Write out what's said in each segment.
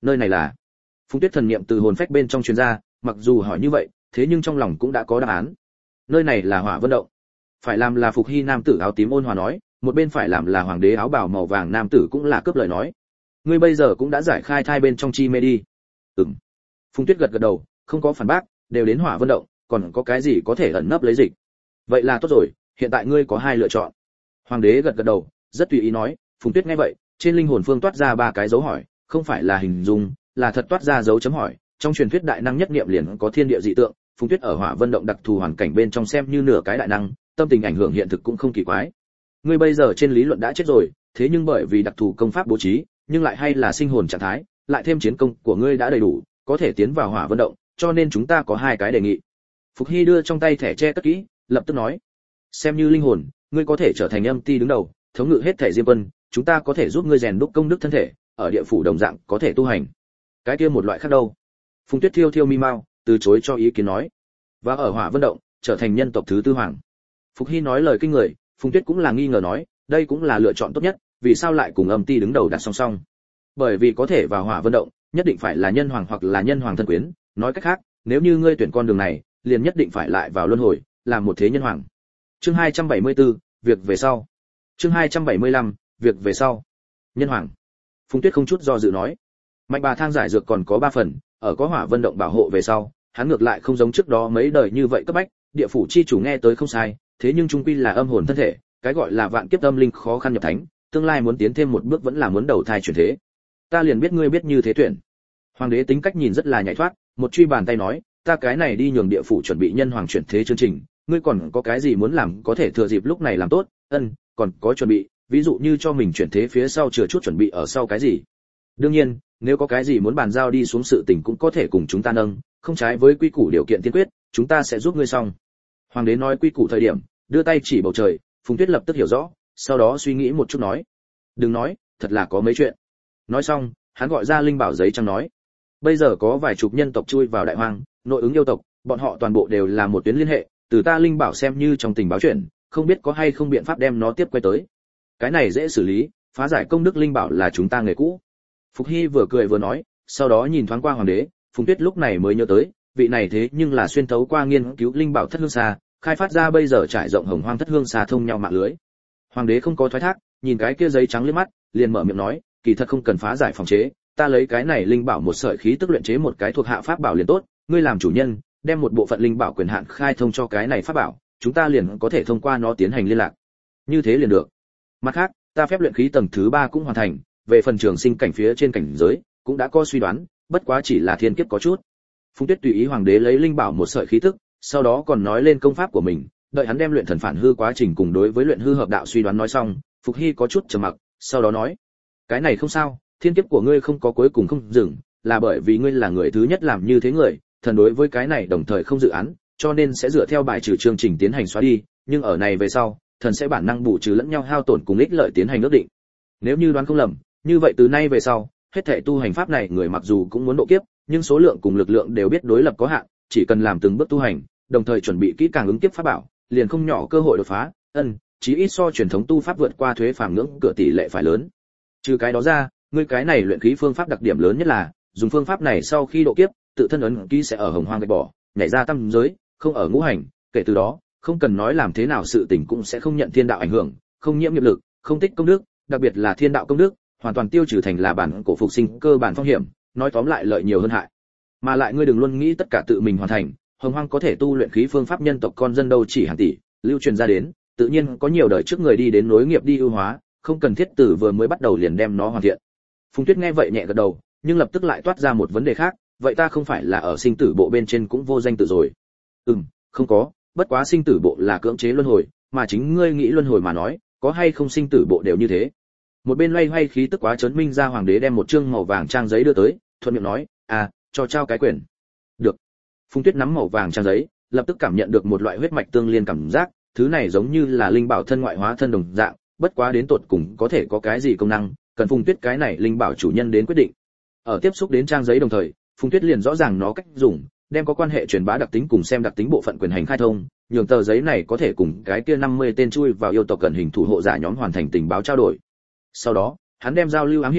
Nơi này là? Phùng Tuyết thần niệm từ hồn phách bên trong truyền ra, mặc dù hỏi như vậy, thế nhưng trong lòng cũng đã có đáp án. Nơi này là Hỏa Vân động. Phải làm là Phục Hy nam tử áo tím ôn hòa nói, một bên phải làm là hoàng đế áo bào màu vàng nam tử cũng là cướp lời nói. Ngươi bây giờ cũng đã giải khai thai bên trong chi mê đi. Phùng Tuyết gật gật đầu, không có phản bác, đều đến Hỏa Vân động, còn có cái gì có thể ẩn nấp lấy dịch. Vậy là tốt rồi, hiện tại ngươi có hai lựa chọn. Hoàng đế gật gật đầu, rất tùy ý nói. Phùng Tuyết nghe vậy, trên linh hồn phương toát ra ba cái dấu hỏi, không phải là hình dung, là thật toát ra dấu chấm hỏi. Trong truyền thuyết đại năng nhất niệm liền có thiên địa dị tượng, Phùng Tuyết ở Hỏa Vân động đặc thù hoàn cảnh bên trong xem như nửa cái đại năng, tâm tình ảnh hưởng hiện thực cũng không kỳ quái. Ngươi bây giờ trên lý luận đã chết rồi, thế nhưng bởi vì đặc thù công pháp bố trí, nhưng lại hay là sinh hồn trạng thái, lại thêm chiến công của ngươi đã đầy đủ, có thể tiến vào Hỏa Vân động, cho nên chúng ta có hai cái đề nghị. Phục Hy đưa trong tay thẻ che cất kỹ, lập tức nói: xem như linh hồn, ngươi có thể trở thành âm ti đứng đầu, thống ngự hết thể diêm quân, chúng ta có thể giúp ngươi rèn đúc công đức thân thể, ở địa phủ đồng dạng có thể tu hành. Cái kia một loại khác đâu? Phùng Tuyết thiêu thiêu mi mau, từ chối cho ý kiến nói. Và ở Hỏa Vân động, trở thành nhân tộc thứ tư hoàng. Phục Hy nói lời kinh người, Phùng Tuyết cũng là nghi ngờ nói, đây cũng là lựa chọn tốt nhất, vì sao lại cùng âm ti đứng đầu đặt song song? Bởi vì có thể vào Hỏa Vân động, nhất định phải là nhân hoàng hoặc là nhân hoàng thân quyến, nói cách khác, nếu như ngươi tuyển con đường này, liền nhất định phải lại vào luân hồi, làm một thế nhân hoàng. Chương 274, việc về sau. Chương 275, việc về sau. Nhân hoàng. Phùng Tuyết không chút do dự nói. Mạnh bà thang giải dược còn có 3 phần, ở có Hỏa Vân động bảo hộ về sau, hắn ngược lại không giống trước đó mấy đời như vậy cấp bách, địa phủ chi chủ nghe tới không sai, thế nhưng trung quy là âm hồn thân thể, cái gọi là vạn kiếp âm linh khó khăn nhập thánh, tương lai muốn tiến thêm một bước vẫn là muốn đầu thai chuyển thế. Ta liền biết ngươi biết như thế tuyển. Hoàng đế tính cách nhìn rất là nhạy thoát, một truy bàn tay nói, ta cái này đi nhường địa phủ chuẩn bị nhân hoàng chuyển thế chương trình, ngươi còn có cái gì muốn làm có thể thừa dịp lúc này làm tốt. Còn có chuẩn bị, ví dụ như cho mình chuyển thế phía sau chừa chút chuẩn bị ở sau cái gì. Đương nhiên, nếu có cái gì muốn bàn giao đi xuống sự tình cũng có thể cùng chúng ta nâng, không trái với quy củ điều kiện tiên quyết, chúng ta sẽ giúp ngươi xong. Hoàng đế nói quy củ thời điểm, đưa tay chỉ bầu trời, Phùng Tuyết lập tức hiểu rõ, sau đó suy nghĩ một chút nói, đừng nói, thật là có mấy chuyện. Nói xong, hắn gọi ra linh bảo giấy trắng nói, bây giờ có vài chục nhân tộc chui vào đại hoang, nội ứng yêu tộc, bọn họ toàn bộ đều là một tuyến liên hệ, từ ta linh bảo xem như trong tình báo chuyện, không biết có hay không biện pháp đem nó tiếp quay tới. Cái này dễ xử lý, phá giải công đức linh bảo là chúng ta nghề cũ. Phục Hy vừa cười vừa nói, sau đó nhìn thoáng qua hoàng đế, Phùng Tuyết lúc này mới nhớ tới, vị này thế nhưng là xuyên thấu qua nghiên cứu linh bảo thất hương xa, khai phát ra bây giờ trải rộng hồng hoang thất hương xa thông nhau mạng lưới. Hoàng đế không có thoái thác, nhìn cái kia giấy trắng liếc mắt, liền mở miệng nói, kỳ thật không cần phá giải phòng chế, ta lấy cái này linh bảo một sợi khí tức luyện chế một cái thuộc hạ pháp bảo liền tốt, ngươi làm chủ nhân, đem một bộ phận linh bảo quyền hạn khai thông cho cái này pháp bảo, chúng ta liền có thể thông qua nó tiến hành liên lạc. Như thế liền được. Mặt khác, ta phép luyện khí tầng thứ 3 cũng hoàn thành, về phần trường sinh cảnh phía trên cảnh giới, cũng đã có suy đoán, bất quá chỉ là thiên kiếp có chút. Phùng Tuyết tùy ý hoàng đế lấy linh bảo một sợi khí tức, sau đó còn nói lên công pháp của mình, đợi hắn đem luyện thần phản hư quá trình cùng đối với luyện hư hợp đạo suy đoán nói xong, Phục Hy có chút trầm mặc, sau đó nói, cái này không sao, thiên kiếp của ngươi không có cuối cùng không dừng, là bởi vì ngươi là người thứ nhất làm như thế người, thần đối với cái này đồng thời không dự án, cho nên sẽ dựa theo bài trừ chương trình tiến hành xóa đi, nhưng ở này về sau, thần sẽ bản năng bù trừ lẫn nhau hao tổn cùng ích lợi tiến hành ước định. Nếu như đoán không lầm, như vậy từ nay về sau, hết thảy tu hành pháp này người mặc dù cũng muốn độ kiếp, nhưng số lượng cùng lực lượng đều biết đối lập có hạn, chỉ cần làm từng bước tu hành, đồng thời chuẩn bị kỹ càng ứng kiếp pháp bảo, liền không nhỏ cơ hội đột phá. Chí ít so truyền thống tu pháp vượt qua thuế phàm ngưỡng cửa tỷ lệ phải lớn. Trừ cái đó ra, ngươi cái này luyện khí phương pháp đặc điểm lớn nhất là, dùng phương pháp này sau khi độ kiếp, tự thân ấn ký sẽ ở hồng hoang gạch bỏ, nhảy ra tam giới, không ở ngũ hành, kể từ đó, không cần nói làm thế nào sự tình cũng sẽ không nhận thiên đạo ảnh hưởng, không nhiễm nghiệp lực, không tích công đức, đặc biệt là thiên đạo công đức, hoàn toàn tiêu trừ thành là bản cổ phục sinh cơ bản phong hiểm, nói tóm lại lợi nhiều hơn hại. Mà lại ngươi đừng luôn nghĩ tất cả tự mình hoàn thành, hồng hoang có thể tu luyện khí phương pháp nhân tộc con dân đâu chỉ hàng tỷ, lưu truyền ra đến, tự nhiên có nhiều đời trước người đi đến nối nghiệp đi ưu hóa, không cần thiết từ vừa mới bắt đầu liền đem nó hoàn thiện. Phùng Tuyết nghe vậy nhẹ gật đầu, nhưng lập tức lại toát ra một vấn đề khác, vậy ta không phải là ở sinh tử bộ bên trên cũng vô danh tự rồi? Không có, bất quá sinh tử bộ là cưỡng chế luân hồi, mà chính ngươi nghĩ luân hồi mà nói, có hay không sinh tử bộ đều như thế. Một bên loay hoay khí tức quá chấn minh ra hoàng đế đem một chương màu vàng trang giấy đưa tới, thuận miệng nói, cho trao cái quyền. Được. Phùng Tuyết nắm màu vàng trang giấy, lập tức cảm nhận được một loại huyết mạch tương liên cảm giác, thứ này giống như là linh bảo thân ngoại hóa thân đồng dạng, bất quá đến tột cùng có thể có cái gì công năng, cần Phùng Tuyết cái này linh bảo chủ nhân đến quyết định. Ở tiếp xúc đến trang giấy đồng thời, Phùng Tuyết liền rõ ràng nó cách dùng, đem có quan hệ truyền bá đặc tính cùng xem đặc tính bộ phận quyền hành khai thông, nhường tờ giấy này có thể cùng cái kia 50 tên chui vào yêu tộc cần hình thủ hộ giả nhóm hoàn thành tình báo trao đổi. Sau đó, hắn đem giao lưu ám hiệu,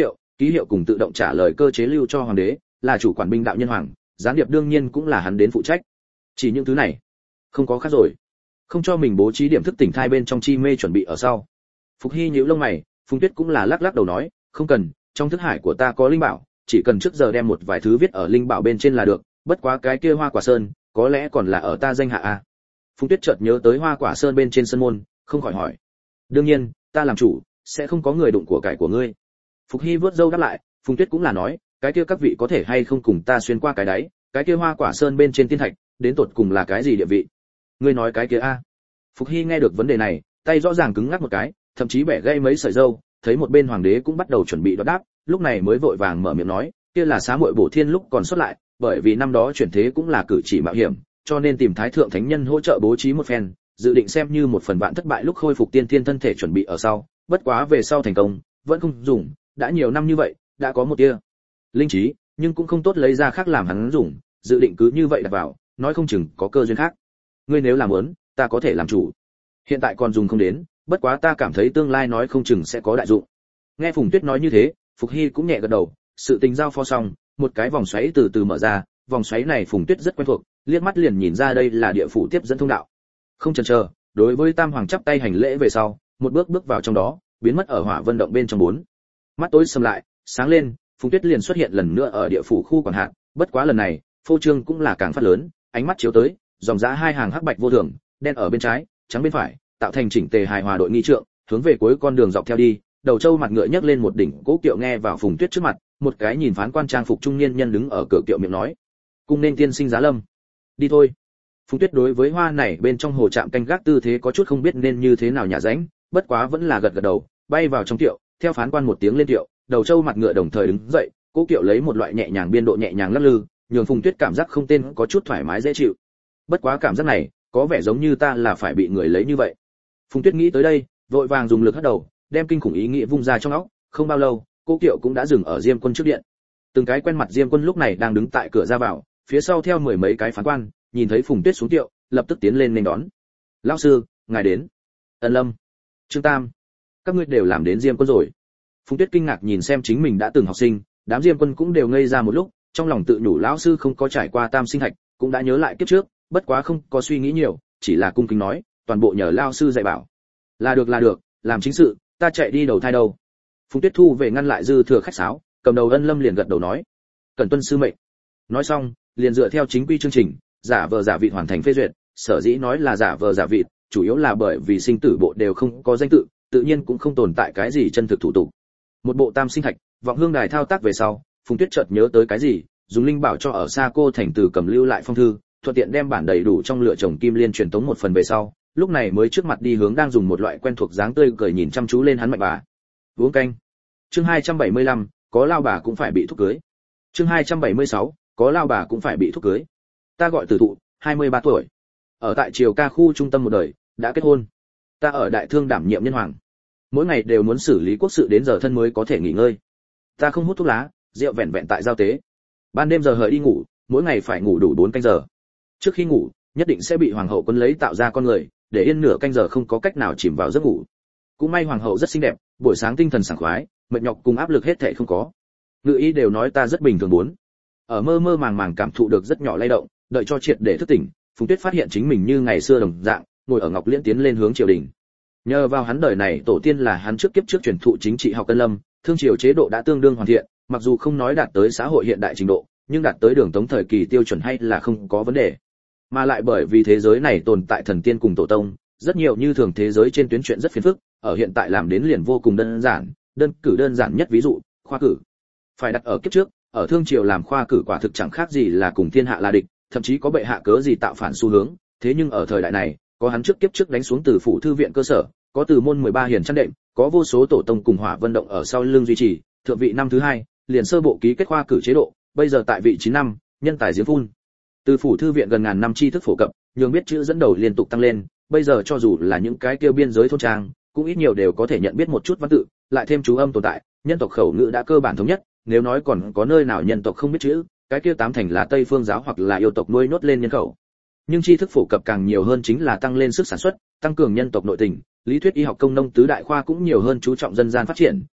ký hiệu cùng tự động trả lời cơ chế lưu cho hoàng đế, là chủ quản binh đạo nhân hoàng, gián điệp đương nhiên cũng là hắn đến phụ trách. Chỉ những thứ này, không có khác rồi. Không cho mình bố trí điểm thức tỉnh thai bên trong chi mê chuẩn bị ở sau. Phục Hy nhíu lông mày, Phùng Tuyết cũng là lắc lắc đầu nói, không cần, trong thức hải của ta có linh bảo, chỉ cần trước giờ đem một vài thứ viết ở linh bảo bên trên là được, bất quá cái kia Hoa Quả Sơn, có lẽ còn là ở ta danh hạ a. Phùng Tuyết chợt nhớ tới Hoa Quả Sơn bên trên sân môn, không khỏi hỏi. Đương nhiên, ta làm chủ, sẽ không có người đụng của cải của ngươi. Phục Hy vớt râu đáp lại, Phùng Tuyết cũng là nói, cái kia các vị có thể hay không cùng ta xuyên qua cái đáy, cái kia Hoa Quả Sơn bên trên tiên thạch, đến tột cùng là cái gì địa vị? Ngươi nói cái kia a? Phục Hy nghe được vấn đề này, tay rõ ràng cứng ngắc một cái, thậm chí bẻ gãy mấy sợi râu, thấy một bên hoàng đế cũng bắt đầu chuẩn bị đáp, lúc này mới vội vàng mở miệng nói, kia là xá muội bổ thiên lúc còn xuất lại, bởi vì năm đó chuyển thế cũng là cử chỉ mạo hiểm, cho nên tìm thái thượng thánh nhân hỗ trợ bố trí một phen, dự định xem như một phần vạn thất bại lúc khôi phục tiên thiên thân thể chuẩn bị ở sau, bất quá về sau thành công, vẫn không dùng, đã nhiều năm như vậy, đã có một tia linh trí, nhưng cũng không tốt lấy ra khác làm hắn dùng, dự định cứ như vậy đặt vào, nói không chừng có cơ duyên khác. Ngươi nếu làm muốn, ta có thể làm chủ. Hiện tại còn dùng không đến, bất quá ta cảm thấy tương lai nói không chừng sẽ có đại dụng. Nghe Phùng Tuyết nói như thế, Phục Hy cũng nhẹ gật đầu, sự tình giao phó xong, một cái vòng xoáy từ từ mở ra, vòng xoáy này Phùng Tuyết rất quen thuộc, liếc mắt liền nhìn ra đây là địa phủ tiếp dẫn thông đạo. Không chần chờ, đối với Tam Hoàng chắp tay hành lễ về sau, một bước bước vào trong đó, biến mất ở Hỏa Vân động bên trong bốn. Mắt tối sầm lại, sáng lên, Phùng Tuyết liền xuất hiện lần nữa ở địa phủ khu quản hạt, bất quá lần này, phô trương cũng là càng phát lớn, ánh mắt chiếu tới, dòng dã hai hàng hắc bạch vô thường, đen ở bên trái, trắng bên phải, tạo thành chỉnh tề hài hòa đội nghi trượng, hướng về cuối con đường dọc theo đi, đầu trâu mặt ngựa nhấc lên một đỉnh cố kiệu nghe vào Phùng Tuyết trước mặt, một cái nhìn phán quan trang phục trung niên nhân đứng ở cửa kiệu miệng nói: "Cung nên tiên sinh giá lâm." "Đi thôi." Phùng Tuyết đối với hoa này bên trong hồ trạm canh gác tư thế có chút không biết nên như thế nào nhả rãnh, bất quá vẫn là gật gật đầu, bay vào trong kiệu, theo phán quan một tiếng lên kiệu, đầu trâu mặt ngựa đồng thời đứng dậy, cố kiệu lấy một loại nhẹ nhàng biên độ nhẹ nhàng lắc lư, nhường Phùng Tuyết cảm giác không tên có chút thoải mái dễ chịu. Bất quá cảm giác này, có vẻ giống như ta là phải bị người lấy như vậy. Phùng Tuyết nghĩ tới đây, vội vàng dùng lực hất đầu, đem kinh khủng ý nghĩ vung ra trong óc, không bao lâu, cố kiệu cũng đã dừng ở Diêm Quân trước điện. Từng cái quen mặt Diêm Quân lúc này đang đứng tại cửa ra vào, phía sau theo mười mấy cái phán quan, nhìn thấy Phùng Tuyết xuống kiệu, lập tức tiến lên nghênh đón. "Lão sư, ngài đến." "Ân Lâm, Trương Tam, các ngươi đều làm đến Diêm Quân rồi." Phùng Tuyết kinh ngạc nhìn xem chính mình đã từng học sinh, đám Diêm Quân cũng đều ngây ra một lúc, trong lòng tự nhủ lão sư không có trải qua tam sinh thạch, cũng đã nhớ lại kiếp trước, bất quá không có suy nghĩ nhiều, chỉ là cung kính nói, toàn bộ nhờ lão sư dạy bảo. Là được, làm chính sự, ta chạy đi đầu thai đâu." Phùng Tuyết thu về ngăn lại dư thừa khách sáo, cầm đầu Ân Lâm liền gật đầu nói: "Cẩn tuân sư mệnh." Nói xong, liền dựa theo chính quy chương trình, giả vờ giả vị hoàn thành phê duyệt, sở dĩ nói là giả vờ giả vị, chủ yếu là bởi vì sinh tử bộ đều không có danh tự, tự nhiên cũng không tồn tại cái gì chân thực thủ tục. Một bộ tam sinh thạch, vọng hương đài thao tác về sau, Phùng Tuyết chợt nhớ tới cái gì, dùng linh bảo cho ở xa cô thành từ cầm lưu lại phong thư, thuận tiện đem bản đầy đủ trong lựa chồng kim liên truyền tống một phần về sau, lúc này mới trước mặt đi hướng đang dùng một loại quen thuộc dáng tươi cười nhìn chăm chú lên hắn mạnh bà. Uống canh. Chương 275, có lao bà cũng phải bị thúc cưới. Chương 276, có lao bà cũng phải bị thúc cưới. Ta gọi Tử Thụ, 23 tuổi. Ở tại Triều Ca khu trung tâm một đời, đã kết hôn. Ta ở Đại Thương đảm nhiệm nhân hoàng. Mỗi ngày đều muốn xử lý quốc sự đến giờ thân mới có thể nghỉ ngơi. Ta không hút thuốc lá, rượu vẹn vẹn tại giao tế. Ban đêm giờ hợi đi ngủ, mỗi ngày phải ngủ đủ 4 canh giờ. Trước khi ngủ, nhất định sẽ bị hoàng hậu quân lấy tạo ra con người, để yên nửa canh giờ không có cách nào chìm vào giấc ngủ. Cũng may hoàng hậu rất xinh đẹp, buổi sáng tinh thần sảng khoái, mệt nhọc cùng áp lực hết thảy không có. Ngự ý đều nói ta rất bình thường bốn. Ở mơ mơ màng màng cảm thụ được rất nhỏ lay động, đợi cho triệt để thức tỉnh, Phùng Tuyết phát hiện chính mình như ngày xưa đồng dạng, ngồi ở Ngọc Liễn tiến lên hướng triều đình. Nhờ vào hắn đời này tổ tiên là hắn trước kiếp trước truyền thụ chính trị học Cân Lâm, thương triều chế độ đã tương đương hoàn thiện, mặc dù không nói đạt tới xã hội hiện đại trình độ, nhưng đạt tới đường tống thời kỳ tiêu chuẩn hay là không có vấn đề. Mà lại bởi vì thế giới này tồn tại thần tiên cùng tổ tông, rất nhiều như thường thế giới trên tuyến chuyện rất phiền phức, ở hiện tại làm đến liền vô cùng đơn giản, đơn giản nhất ví dụ, khoa cử. Phải đặt ở kiếp trước, ở thương triều làm khoa cử quả thực chẳng khác gì là cùng thiên hạ là địch, thậm chí có bệ hạ cớ gì tạo phản xu hướng, thế nhưng ở thời đại này, có hắn trước kiếp trước đánh xuống từ phủ thư viện cơ sở, có từ môn 13 hiền chăn đệm, có vô số tổ tông cùng Hỏa Vân động ở sau lưng duy trì, thượng vị năm thứ hai, liền sơ bộ ký kết khoa cử chế độ, bây giờ tại vị 9 năm, nhân tài giếng phun. Từ phủ thư viện gần ngàn năm tri thức phổ cập, nhường biết chữ dẫn đầu liên tục tăng lên, bây giờ cho dù là những cái kêu biên giới thôn trang, cũng ít nhiều đều có thể nhận biết một chút văn tự, lại thêm chú âm tồn tại, nhân tộc khẩu ngữ đã cơ bản thống nhất, nếu nói còn có nơi nào nhân tộc không biết chữ, cái kia tám thành là Tây phương giáo hoặc là yêu tộc nuôi nốt lên nhân khẩu. Nhưng tri thức phổ cập càng nhiều hơn chính là tăng lên sức sản xuất, tăng cường nhân tộc nội tình, lý thuyết y học công nông tứ đại khoa cũng nhiều hơn chú trọng dân gian phát triển,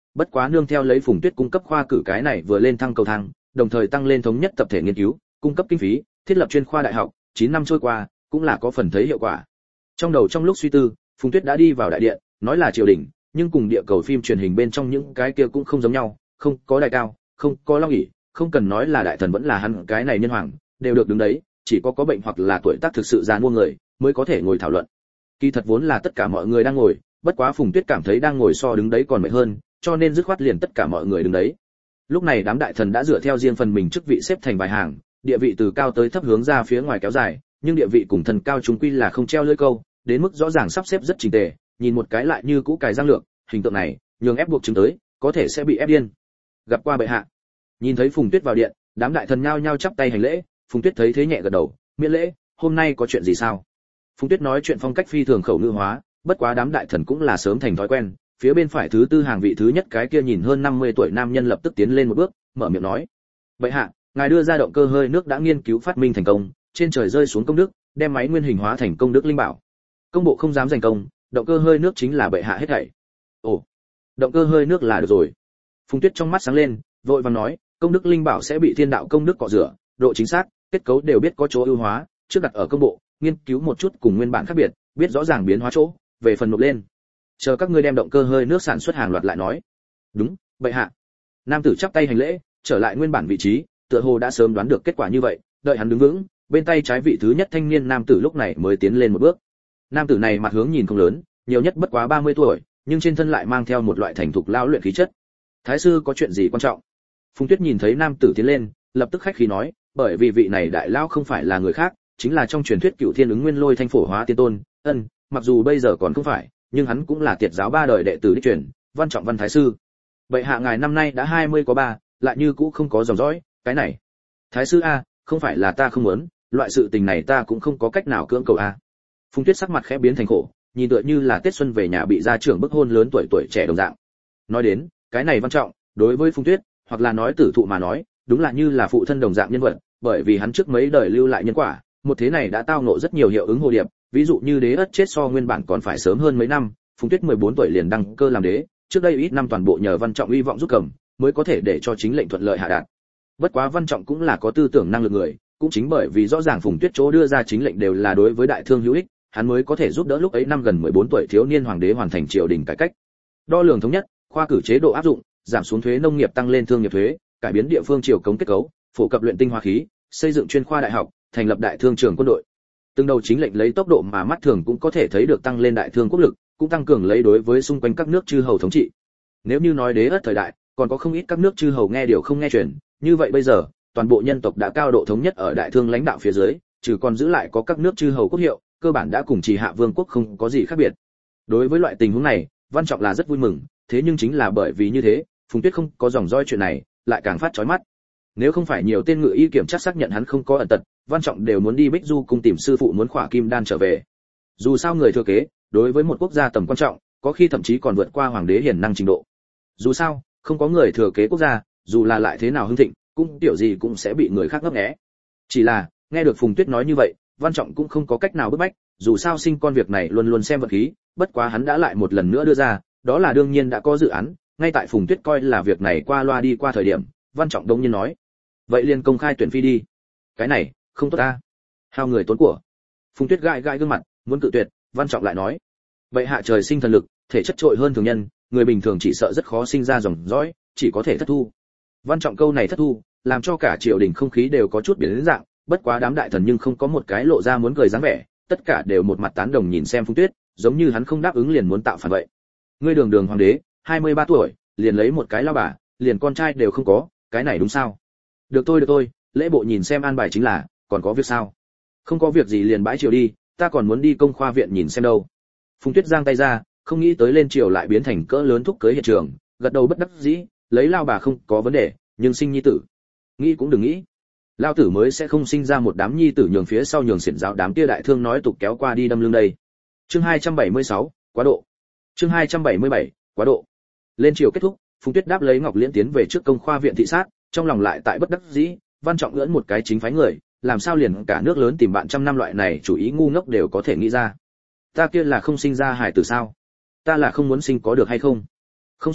bất quá nương theo lấy Phùng Tuyết cung cấp khoa cử cái này vừa lên thăng cầu thang, đồng thời tăng lên thống nhất tập thể nghiên cứu, cung cấp kinh phí, thiết lập chuyên khoa đại học, 9 năm trôi qua, cũng là có phần thấy hiệu quả. Trong lúc suy tư, Phùng Tuyết đã đi vào đại điện, nói là triều đình, nhưng cùng địa cầu phim truyền hình bên trong những cái kia cũng không giống nhau, không có đại cao, không có long ỷ, không cần nói là đại thần vẫn là hắn cái này nhân hoàng, đều được đứng đấy, chỉ có bệnh hoặc là tuổi tác thực sự già mua người mới có thể ngồi thảo luận. Kỳ thật vốn là tất cả mọi người đang ngồi, bất quá Phùng Tuyết cảm thấy đang ngồi so đứng đấy còn mệt hơn, cho nên dứt khoát liền tất cả mọi người đứng đấy. Lúc này đám đại thần đã dựa theo riêng phần mình chức vị xếp thành vài hàng, địa vị từ cao tới thấp hướng ra phía ngoài kéo dài, nhưng địa vị cùng thần cao chúng quy là không treo lưỡi câu, đến mức rõ ràng sắp xếp rất chỉnh tề, nhìn một cái lại như cũ cài răng lượng, hình tượng này, nhường ép buộc chứng tới, có thể sẽ bị ép điên. Gặp qua bệ hạ. Nhìn thấy Phùng Tuyết vào điện, đám đại thần nhao nhao chắp tay hành lễ, Phùng Tuyết thấy thế nhẹ gật đầu, miễn lễ, hôm nay có chuyện gì sao? Phùng Tuyết nói chuyện phong cách phi thường khẩu ngữ hóa, bất quá đám đại thần cũng là sớm thành thói quen, phía bên phải thứ tư hàng vị thứ nhất cái kia nhìn hơn 50 tuổi nam nhân lập tức tiến lên một bước, mở miệng nói: "Bệ hạ, ngài đưa ra động cơ hơi nước đã nghiên cứu phát minh thành công, trên trời rơi xuống công đức, đem máy nguyên hình hóa thành công đức linh bảo. Công bộ không dám giành công, động cơ hơi nước chính là bệ hạ hết thảy." "Ồ, động cơ hơi nước là được rồi." Phùng Tuyết trong mắt sáng lên, vội vàng nói: "Công đức linh bảo sẽ bị thiên đạo công đức cọ rửa, độ chính xác, kết cấu đều biết có chỗ ưu hóa, trước đặt ở công bộ, nghiên cứu một chút cùng nguyên bản khác biệt, biết rõ ràng biến hóa chỗ, về phần nộp lên. Chờ các ngươi đem động cơ hơi nước sản xuất hàng loạt lại nói." "Đúng, bệ hạ." Nam tử chắp tay hành lễ, trở lại nguyên bản vị trí, tựa hồ đã sớm đoán được kết quả như vậy, đợi hắn đứng vững, bên tay trái vị thứ nhất thanh niên nam tử lúc này mới tiến lên một bước. Nam tử này mặt hướng nhìn không lớn, nhiều nhất bất quá 30 tuổi, nhưng trên thân lại mang theo một loại thành thục lao luyện khí chất. "Thái sư có chuyện gì quan trọng?" Phùng Tuyết nhìn thấy nam tử tiến lên, lập tức khách khí nói: "Bởi vì vị này đại lao không phải là người khác, chính là trong truyền thuyết Cựu Thiên ứng Nguyên Lôi Thanh Phổ Hóa Tiên Tôn, mặc dù bây giờ còn không phải, nhưng hắn cũng là Tiệt giáo 3 đời đệ tử đích truyền, Văn Trọng Văn Thái sư. Bệ hạ ngài năm nay đã 20 có 3, lại như cũ không có dòng dõi, cái này. Thái sư a, không phải là ta không muốn, loại sự tình này ta cũng không có cách nào cưỡng cầu a." Phùng Tuyết sắc mặt khẽ biến thành khổ, nhìn tựa như là Tết xuân về nhà bị gia trưởng bức hôn lớn tuổi tuổi trẻ đồng dạng. Nói đến, cái này Văn Trọng, đối với Phùng Tuyết, hoặc là nói tử thụ mà nói, đúng là như là phụ thân đồng dạng nhân vật, bởi vì hắn trước mấy đời lưu lại nhân quả, một thế này đã tao ngộ rất nhiều hiệu ứng hồ điệp, ví dụ như đế ất chết so nguyên bản còn phải sớm hơn mấy năm, Phùng Tuyết 14 tuổi liền đăng cơ làm đế, trước đây ít năm toàn bộ nhờ Văn Trọng uy vọng giúp cầm, mới có thể để cho chính lệnh thuận lợi hạ đạt. Bất quá Văn Trọng cũng là có tư tưởng năng lực người, cũng chính bởi vì rõ ràng Phùng Tuyết chỗ đưa ra chính lệnh đều là đối với đại thương hữu ích, hắn mới có thể giúp đỡ lúc ấy năm gần 14 tuổi thiếu niên hoàng đế hoàn thành triều đình cải cách. Đo lường thống nhất, khoa cử chế độ áp dụng, giảm xuống thuế nông nghiệp tăng lên thương nghiệp thuế, cải biến địa phương triều cống kết cấu, phổ cập luyện tinh hoa khí, xây dựng chuyên khoa đại học, thành lập đại thương trường quân đội. Từng đầu chính lệnh lấy tốc độ mà mắt thường cũng có thể thấy được tăng lên đại thương quốc lực, cũng tăng cường lấy đối với xung quanh các nước chư hầu thống trị. Nếu như nói đế ất thời đại, còn có không ít các nước chư hầu nghe điều không nghe truyền, như vậy bây giờ, toàn bộ nhân tộc đã cao độ thống nhất ở đại thương lãnh đạo phía dưới, trừ còn giữ lại có các nước chư hầu quốc hiệu, cơ bản đã cùng Trì Hạ Vương quốc không có gì khác biệt. Đối với loại tình huống này, Văn Trọng là rất vui mừng, thế nhưng chính là bởi vì như thế, Phùng Tuyết không có dòng dõi chuyện này, lại càng phát chói mắt. Nếu không phải nhiều tên ngự y kiểm tra xác nhận hắn không có ẩn tật, Văn Trọng đều muốn đi Bích Du cung tìm sư phụ muốn khỏa kim đan trở về. Dù sao người thừa kế, đối với một quốc gia tầm quan trọng, có khi thậm chí còn vượt qua hoàng đế hiển năng trình độ. Dù sao, không có người thừa kế quốc gia, dù là lại thế nào hưng thịnh, cũng tiểu gì cũng sẽ bị người khác ngấp nghé. Chỉ là, nghe được Phùng Tuyết nói như vậy, Văn Trọng cũng không có cách nào bức bách, dù sao sinh con việc này luôn luôn xem vật khí, bất quá hắn đã lại một lần nữa đưa ra, đó là đương nhiên đã có dự án, ngay tại Phùng Tuyết coi là việc này qua loa đi qua thời điểm, Văn Trọng đống nhiên nói: "Vậy liền công khai tuyển phi đi." "Cái này, không tốt ta. Hao người tốn của." Phùng Tuyết gãi gãi gương mặt, muốn cự tuyệt, Văn Trọng lại nói: "Vậy hạ trời sinh thần lực, thể chất trội hơn thường nhân, người bình thường chỉ sợ rất khó sinh ra dòng dõi, chỉ có thể thất thu." Văn Trọng câu này thất thu, làm cho cả triều đình không khí đều có chút biến dạng, bất quá đám đại thần nhưng không có một cái lộ ra muốn cười dáng vẻ, tất cả đều một mặt tán đồng nhìn xem Phùng Tuyết, giống như hắn không đáp ứng liền muốn tạo phản vậy. Ngươi đường đường hoàng đế, 23 tuổi, liền lấy một cái lao bà, liền con trai đều không có, cái này đúng sao? Được thôi, lễ bộ nhìn xem an bài chính là, còn có việc sao? Không có việc gì liền bãi triều đi, ta còn muốn đi công khoa viện nhìn xem đâu. Phùng Tuyết giang tay ra, không nghĩ tới lên triều lại biến thành cỡ lớn thúc cưới hiện trường, gật đầu bất đắc dĩ, lấy lao bà không có vấn đề, nhưng sinh nhi tử, nghĩ cũng đừng nghĩ. Lao tử mới sẽ không sinh ra một đám nhi tử nhường phía sau nhường xiển giáo đám kia đại thương nói tục kéo qua đi đâm lưng đây. Chương 276, quá độ. Chương 277, quá độ. Lên triều kết thúc, Phùng Tuyết đáp lấy Ngọc Liễn tiến về trước công khoa viện thị sát, trong lòng lại tại bất đắc dĩ, Văn Trọng ưỡn một cái chính phái người, làm sao liền cả nước lớn tìm bạn trăm năm loại này chủ ý ngu ngốc đều có thể nghĩ ra. Ta kia là không sinh ra hài tử sao? Ta là không muốn sinh có được hay không? Không sai,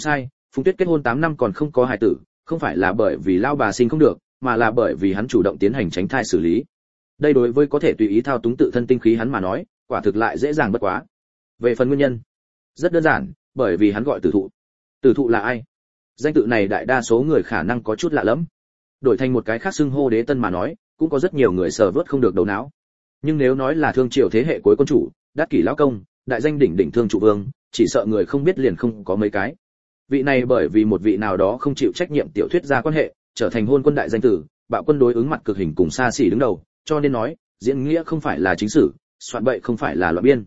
Phùng Tuyết kết hôn 8 năm còn không có hài tử, không phải là bởi vì lao bà sinh không được, mà là bởi vì hắn chủ động tiến hành tránh thai xử lý. Đây đối với có thể tùy ý thao túng tự thân tinh khí hắn mà nói, quả thực lại dễ dàng bất quá. Về phần nguyên nhân, rất đơn giản, bởi vì hắn gọi tử thụ. Tử thụ là ai? Danh tự này đại đa số người khả năng có chút lạ lẫm. Đổi thành một cái khác xưng hô đế tân mà nói, cũng có rất nhiều người sờ vớt không được đầu não. Nhưng nếu nói là thương triều thế hệ cuối quân chủ, đát kỷ lão công, đại danh đỉnh đỉnh thương trụ vương, chỉ sợ người không biết liền không có mấy cái. Vị này bởi vì một vị nào đó không chịu trách nhiệm tiểu thuyết gia quan hệ, trở thành hôn quân đại danh tử, bạo quân đối ứng mặt cực hình cùng xa xỉ đứng đầu, cho nên nói, diễn nghĩa không phải là chính sử, soạn bậy không phải là loạn biên.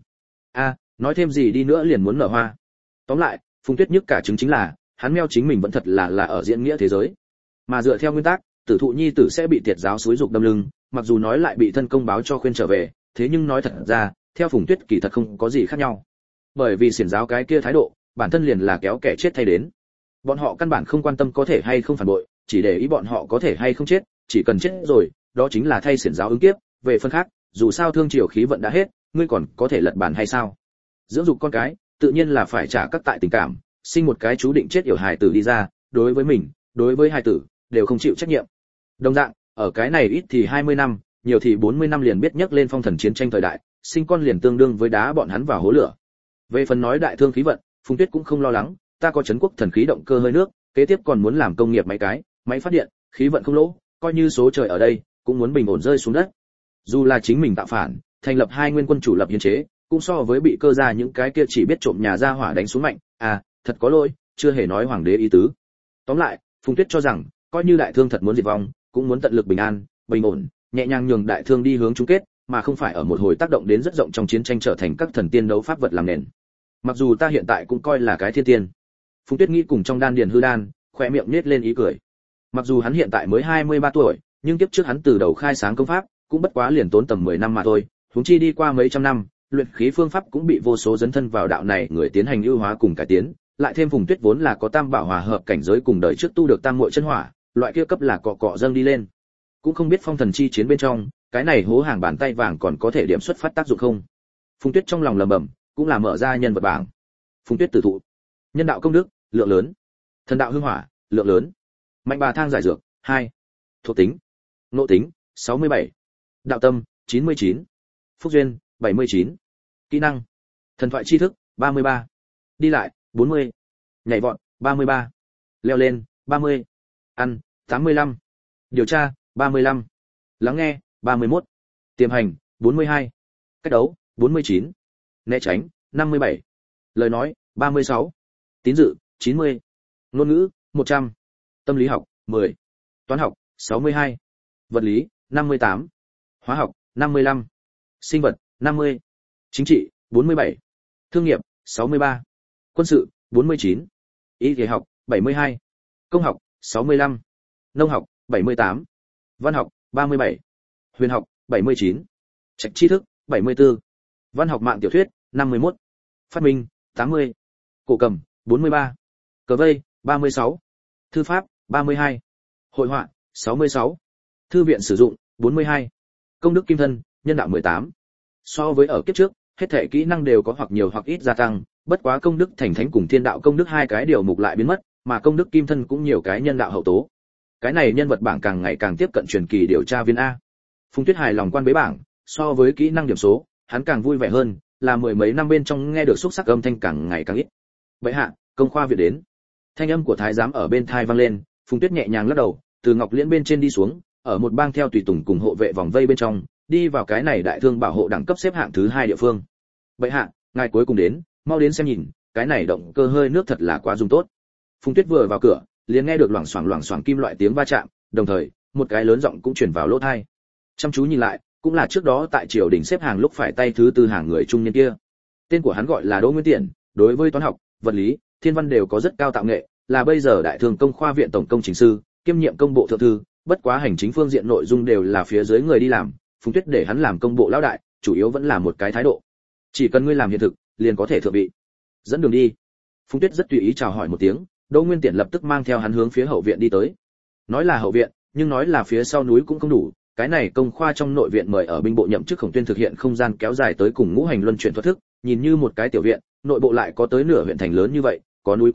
Nói thêm gì đi nữa liền muốn nở hoa. Tóm lại, Phùng Tuyết nhất cả chứng chính là, hắn meo chính mình vẫn thật là ở diễn nghĩa thế giới. Mà dựa theo nguyên tắc, tử thụ nhi tử sẽ bị tiệt giáo xúi dục đâm lưng, mặc dù nói lại bị thân công báo cho khuyên trở về, thế nhưng nói thật ra, theo Phùng Tuyết kỳ thật không có gì khác nhau. Bởi vì xiển giáo cái kia thái độ, bản thân liền là kéo kẻ chết thay đến. Bọn họ căn bản không quan tâm có thể hay không phản bội, chỉ để ý bọn họ có thể hay không chết, chỉ cần chết rồi, đó chính là thay xiển giáo ứng kiếp, về phần khác, dù sao thương triều khí vận đã hết, ngươi còn có thể lật bàn hay sao? Dưỡng dục con cái, tự nhiên là phải trả các tại tình cảm, sinh một cái chú định chết yểu hài tử đi ra, đối với mình, đối với hài tử, đều không chịu trách nhiệm. Đồng dạng, ở cái này ít thì 20 năm, nhiều thì 40 năm liền biết nhắc lên phong thần chiến tranh thời đại, sinh con liền tương đương với đá bọn hắn vào hố lửa. Về phần nói đại thương khí vận, Phùng Tuyết cũng không lo lắng, ta có trấn quốc thần khí động cơ hơi nước, kế tiếp còn muốn làm công nghiệp máy phát điện, khí vận không lỗ, coi như số trời ở đây, cũng muốn bình ổn rơi xuống đất. Dù là chính mình tạo phản, thành lập hai nguyên quân chủ lập hiến chế, cũng so với bị cơ gia những cái kia chỉ biết trộm nhà ra hỏa đánh xuống mạnh, thật có lỗi, chưa hề nói hoàng đế ý tứ. Tóm lại, Phùng Tuyết cho rằng, coi như đại thương thật muốn diệt vong, cũng muốn tận lực bình an, bình ổn, nhẹ nhàng nhường đại thương đi hướng chung kết, mà không phải ở một hồi tác động đến rất rộng trong chiến tranh trở thành các thần tiên đấu pháp vật làm nền. Mặc dù ta hiện tại cũng coi là cái thiên tiên. Phùng Tuyết nghĩ cùng trong đan điền hư đan, khóe miệng nhếch lên ý cười. Mặc dù hắn hiện tại mới 23 tuổi, nhưng kiếp trước hắn từ đầu khai sáng công pháp, cũng bất quá liền tốn tầm 10 năm mà thôi, huống chi đi qua mấy trăm năm, luyện khí phương pháp cũng bị vô số dấn thân vào đạo này người tiến hành ưu hóa cùng cải tiến, lại thêm Phùng Tuyết vốn là có tam bảo hòa hợp cảnh giới cùng đời trước tu được tam muội chân hỏa, loại kia cấp là cọ cọ dâng đi lên. Cũng không biết phong thần chi chiến bên trong, cái này hố hàng bàn tay vàng còn có thể điểm xuất phát tác dụng không. Phùng Tuyết trong lòng lẩm bẩm, cũng là mở ra nhân vật bảng. Phùng Tuyết tử thụ, nhân đạo công đức, lượng lớn. Thần đạo hương hỏa, lượng lớn. Mạnh bà thang giải dược, 2. Thuộc tính, nội tính, 67. Đạo tâm, 99. Phúc duyên, 79. Kỹ năng, thần thoại tri thức, 33. Đi lại, 40. Nhảy vọt, 33. Leo lên, 30. Ăn, 85. Điều tra, 35. Lắng nghe, 31. Tiềm hành, 42. Cách đấu, 49. Né tránh, 57. Lời nói, 36. Tín dự, 90. Ngôn ngữ, 100. Tâm lý học, 10. Toán học, 62. Vật lý, 58. Hóa học, 55. Sinh vật, 50. Chính trị, 47. Thương nghiệp, 63. Quân sự, 49. Y y học, 72. Công học, 65. Nông học, 78. Văn học, 37. Huyền học, 79. Trạch tri thức, 74. Văn học mạng tiểu thuyết, 51. Phát minh, 80. Cổ cầm, 43. Cờ vây, 36. Thư pháp, 32. Hội họa, 66. Thư viện sử dụng, 42. Công đức kim thân, nhân đạo 18. So với ở kiếp trước, hết thể kỹ năng đều có hoặc nhiều hoặc ít gia tăng, bất quá công đức thành thánh cùng thiên đạo công đức hai cái điều mục lại biến mất, mà công đức kim thân cũng nhiều cái nhân đạo hậu tố. Cái này nhân vật bảng càng ngày càng tiếp cận truyền kỳ điều tra viên a. Phùng Tuyết hài lòng quan bế bảng, so với kỹ năng điểm số, hắn càng vui vẻ hơn, là mười mấy năm bên trong nghe được xúc sắc âm thanh càng ngày càng ít. Vậy hạ, công khoa viện đến. Thanh âm của thái giám ở bên tai vang lên, Phùng Tuyết nhẹ nhàng lắc đầu, từ ngọc liễn bên trên đi xuống, ở một bang theo tùy tùng cùng hộ vệ vòng vây bên trong, đi vào cái này đại thương bảo hộ đẳng cấp xếp hạng thứ 2 địa phương. Vậy hạ, ngài cuối cùng đến, mau đến xem nhìn, cái này động cơ hơi nước thật là quá dùng tốt. Phùng Tuyết vừa vào cửa, liền nghe được loảng xoảng kim loại tiếng va chạm, đồng thời, một cái lớn giọng cũng truyền vào lỗ tai. Chăm chú nhìn lại, cũng là trước đó tại triều đình xếp hàng lúc phải tay thứ tư hàng người trung niên kia. Tên của hắn gọi là Đỗ Nguyên Tiễn, đối với toán học, vật lý, thiên văn đều có rất cao tạo nghệ, là bây giờ đại thương công khoa viện tổng công trình sư, kiêm nhiệm công bộ thượng thư, bất quá hành chính phương diện nội dung đều là phía dưới người đi làm, Phùng Tuyết để hắn làm công bộ lão đại, chủ yếu vẫn là một cái thái độ. Chỉ cần ngươi làm hiện thực, liền có thể thượng vị. Dẫn đường đi. Phùng Tuyết rất tùy ý chào hỏi một tiếng, Đỗ Nguyên Tiễn lập tức mang theo hắn hướng phía hậu viện đi tới. Nói là hậu viện, nhưng nói là phía sau núi cũng không đủ, cái này công khoa trong nội viện mời ở binh bộ nhậm chức Khổng Tuyên thực hiện không gian kéo dài tới cùng ngũ hành luân chuyển thuật thức, nhìn như một cái tiểu viện, nội bộ lại có tới nửa huyện thành lớn như vậy, có núi có nước,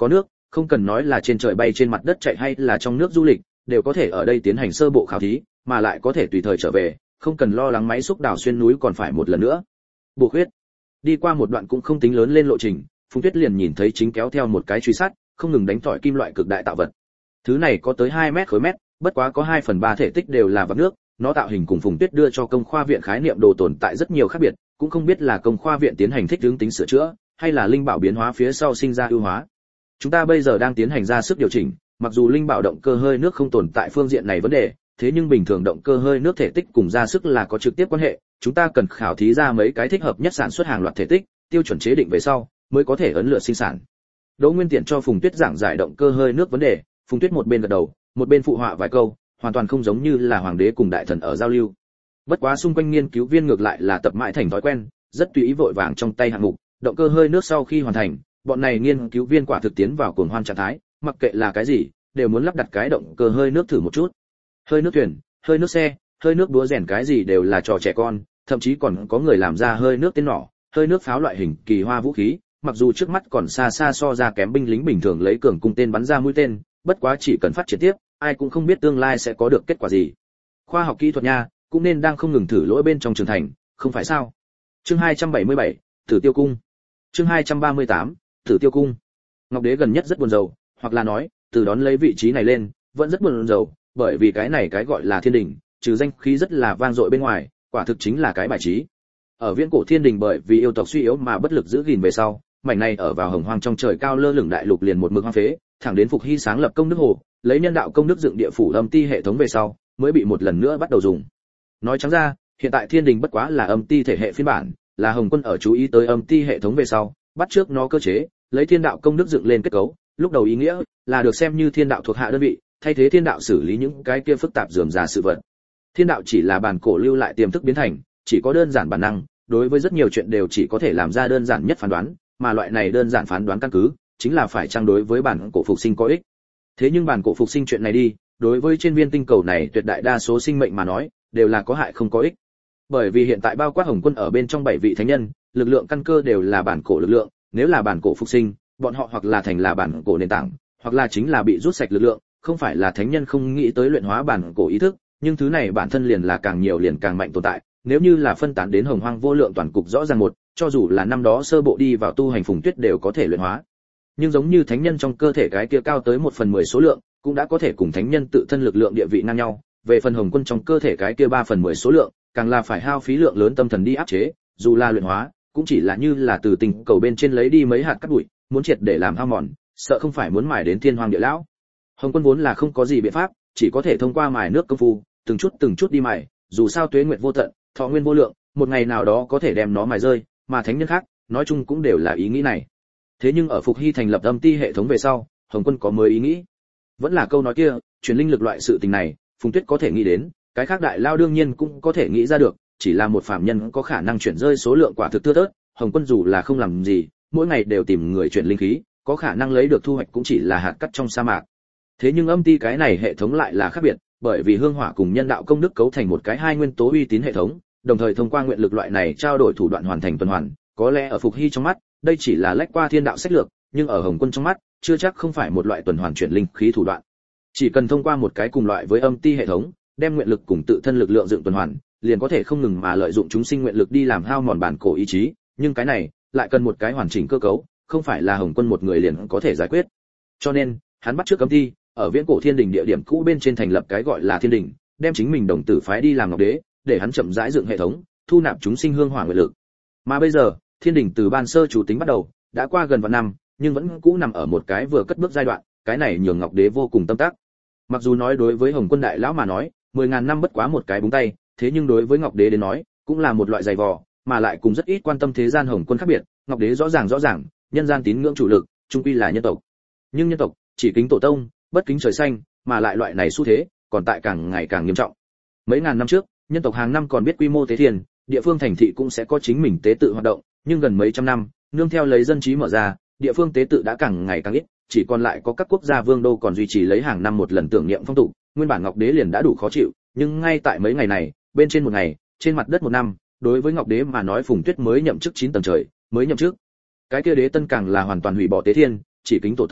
không cần nói là trên trời bay trên mặt đất chạy hay là trong nước du lịch, đều có thể ở đây tiến hành sơ bộ khảo thí, mà lại có thể tùy thời trở về, không cần lo lắng máy xúc đào xuyên núi còn phải một lần nữa. Bổ huyết. Đi qua một đoạn cũng không tính lớn lên lộ trình, Phùng Tuyết liền nhìn thấy chính kéo theo một cái truy sát, không ngừng đánh tỏi kim loại cực đại tạo vật. Thứ này có tới 2 mét khối mét, bất quá có 2/3 thể tích đều là vạc nước, nó tạo hình cùng Phùng Tuyết đưa cho công khoa viện khái niệm đồ tồn tại rất nhiều khác biệt, cũng không biết là công khoa viện tiến hành thích ứng tính sửa chữa, hay là linh bảo biến hóa phía sau sinh ra ưu hóa. Chúng ta bây giờ đang tiến hành ra sức điều chỉnh, mặc dù linh bảo động cơ hơi nước không tồn tại phương diện này vấn đề, thế nhưng bình thường động cơ hơi nước thể tích cùng ra sức là có trực tiếp quan hệ, chúng ta cần khảo thí ra mấy cái thích hợp nhất sản xuất hàng loạt thể tích, tiêu chuẩn chế định về sau mới có thể ấn lựa sinh sản. Đỗ Nguyên Tiện cho Phùng Tuyết giảng giải động cơ hơi nước vấn đề, Phùng Tuyết một bên gật đầu, một bên phụ họa vài câu, hoàn toàn không giống như là hoàng đế cùng đại thần ở giao lưu. Bất quá xung quanh nghiên cứu viên ngược lại là tập mãi thành thói quen, rất tùy ý vội vàng trong tay hạng mục, động cơ hơi nước sau khi hoàn thành, bọn này nghiên cứu viên quả thực tiến vào cuồng hoan trạng thái, mặc kệ là cái gì, đều muốn lắp đặt cái động cơ hơi nước thử một chút. Hơi nước thuyền, hơi nước xe, hơi nước đúa rèn cái gì đều là trò trẻ con, thậm chí còn có người làm ra hơi nước tên nỏ, hơi nước pháo loại hình kỳ hoa vũ khí, mặc dù trước mắt còn xa xa so ra kém binh lính bình thường lấy cường cung tên bắn ra mũi tên, bất quá chỉ cần phát triển tiếp, ai cũng không biết tương lai sẽ có được kết quả gì. Khoa học kỹ thuật nha, cũng nên đang không ngừng thử lỗi bên trong trưởng thành, không phải sao? Chương 277, Tử Tiêu cung. Chương 238, Tử Tiêu cung. Ngọc Đế gần nhất rất buồn rầu, hoặc là nói, từ đón lấy vị trí này lên, vẫn rất buồn rầu, bởi vì cái này cái gọi là thiên đình, trừ danh khí rất là vang dội bên ngoài, quả thực chính là cái bài trí. Ở viễn cổ thiên đình bởi vì yêu tộc suy yếu mà bất lực giữ gìn về sau, mảnh này ở vào hồng hoang trong trời cao lơ lửng đại lục liền một mực hoang phế, thẳng đến Phục Hy sáng lập công đức hồ, lấy nhân đạo công đức dựng địa phủ âm ti hệ thống về sau, mới bị một lần nữa bắt đầu dùng. Nói trắng ra, hiện tại thiên đình bất quá là âm ti thể hệ phiên bản, là Hồng Quân ở chú ý tới âm ti hệ thống về sau, bắt trước nó cơ chế, lấy thiên đạo công đức dựng lên kết cấu, lúc đầu ý nghĩa là được xem như thiên đạo thuộc hạ đơn vị, thay thế thiên đạo xử lý những cái kia phức tạp rườm rà sự vật. Thiên đạo chỉ là bản cổ lưu lại tiềm thức biến thành, chỉ có đơn giản bản năng, đối với rất nhiều chuyện đều chỉ có thể làm ra đơn giản nhất phán đoán, mà loại này đơn giản phán đoán căn cứ chính là phải trang đối với bản cổ phục sinh có ích. Thế nhưng bản cổ phục sinh chuyện này đi, đối với trên viên tinh cầu này tuyệt đại đa số sinh mệnh mà nói, đều là có hại không có ích. Bởi vì hiện tại bao quát Hồng Quân ở bên trong 7 vị thánh nhân, lực lượng căn cơ đều là bản cổ lực lượng, nếu là bản cổ phục sinh, bọn họ hoặc là thành là bản cổ nền tảng, hoặc là chính là bị rút sạch lực lượng, không phải là thánh nhân không nghĩ tới luyện hóa bản cổ ý thức, nhưng thứ này bản thân liền là càng nhiều liền càng mạnh tồn tại, nếu như là phân tán đến hồng hoang vô lượng toàn cục rõ ràng một, cho dù là năm đó sơ bộ đi vào tu hành Phùng Tuyết đều có thể luyện hóa. Nhưng giống như thánh nhân trong cơ thể cái kia cao tới 1/10 số lượng, cũng đã có thể cùng thánh nhân tự thân lực lượng địa vị ngang nhau, về phần Hồng Quân trong cơ thể cái kia 3/10 số lượng, càng là phải hao phí lượng lớn tâm thần đi áp chế, dù là luyện hóa, cũng chỉ là như là từ tình cầu bên trên lấy đi mấy hạt cát bụi, muốn triệt để làm hao mòn, sợ không phải muốn mài đến thiên hoàng địa lão. Hồng Quân vốn là không có gì biện pháp, chỉ có thể thông qua mài nước công phu, từng chút đi mài, dù sao tuế nguyệt vô tận, thọ nguyên vô lượng, một ngày nào đó có thể đem nó mài rơi, mà thánh nhân khác, nói chung cũng đều là ý nghĩ này. Thế nhưng ở Phục Hy thành lập âm ti hệ thống về sau, Hồng Quân có mới ý nghĩ. Vẫn là câu nói kia, truyền linh lực loại sự tình này, Phùng Tuyết có thể nghĩ đến, cái khác đại lao đương nhiên cũng có thể nghĩ ra được, chỉ là một phàm nhân có khả năng chuyển rơi số lượng quả thực thưa thớt, Hồng Quân dù là không làm gì, mỗi ngày đều tìm người chuyển linh khí, có khả năng lấy được thu hoạch cũng chỉ là hạt cát trong sa mạc. Thế nhưng âm ti cái này hệ thống lại là khác biệt, bởi vì hương hỏa cùng nhân đạo công đức cấu thành một cái hai nguyên tố uy tín hệ thống, đồng thời thông qua nguyện lực loại này trao đổi thủ đoạn hoàn thành tuần hoàn, có lẽ ở Phục Hy trong mắt, đây chỉ là lách qua thiên đạo sách lược, nhưng ở Hồng Quân trong mắt, chưa chắc không phải một loại tuần hoàn chuyển linh khí thủ đoạn. Chỉ cần thông qua một cái cùng loại với âm ti hệ thống, đem nguyện lực cùng tự thân lực lượng dựng tuần hoàn, liền có thể không ngừng mà lợi dụng chúng sinh nguyện lực đi làm hao mòn bản cổ ý chí, nhưng cái này lại cần một cái hoàn chỉnh cơ cấu, không phải là Hồng Quân một người liền có thể giải quyết. Cho nên, hắn bắt trước âm ti, ở viễn cổ thiên đình địa điểm cũ bên trên thành lập cái gọi là thiên đình, đem chính mình đồng tử phái đi làm ngọc đế, để hắn chậm rãi dựng hệ thống, thu nạp chúng sinh hương hỏa nguyện lực. Mà bây giờ, thiên đình từ ban sơ chủ tính bắt đầu, đã qua gần vạn năm, nhưng vẫn cũ nằm ở một cái vừa cất bước giai đoạn, cái này nhường ngọc đế vô cùng tâm tác. Mặc dù nói đối với Hồng Quân đại lão mà nói, 10.000 năm bất quá một cái búng tay, thế nhưng đối với ngọc đế đến nói, cũng là một loại dày vò, mà lại cùng rất ít quan tâm thế gian Hồng Quân khác biệt, ngọc đế rõ ràng, nhân gian tín ngưỡng chủ lực, chung quy là nhân tộc. Nhưng nhân tộc chỉ kính tổ tông, bất kính trời xanh, mà lại loại này xu thế còn tại càng ngày càng nghiêm trọng. Mấy ngàn năm trước, nhân tộc hàng năm còn biết quy mô tế thiên, địa phương thành thị cũng sẽ có chính mình tế tự hoạt động, nhưng gần mấy trăm năm, nương theo lấy dân trí mở ra, địa phương tế tự đã càng ngày càng ít, chỉ còn lại có các quốc gia vương đô còn duy trì lấy hàng năm một lần tưởng niệm phong tục, nguyên bản ngọc đế liền đã đủ khó chịu, nhưng ngay tại mấy ngày này, bên trên một ngày, trên mặt đất một năm, đối với ngọc đế mà nói Phùng Tuyết mới nhậm chức 9 tầng trời, mới nhậm chức. Cái kia đế tân càng là hoàn toàn hủy bỏ tế thiên, chỉ kính tổ tông,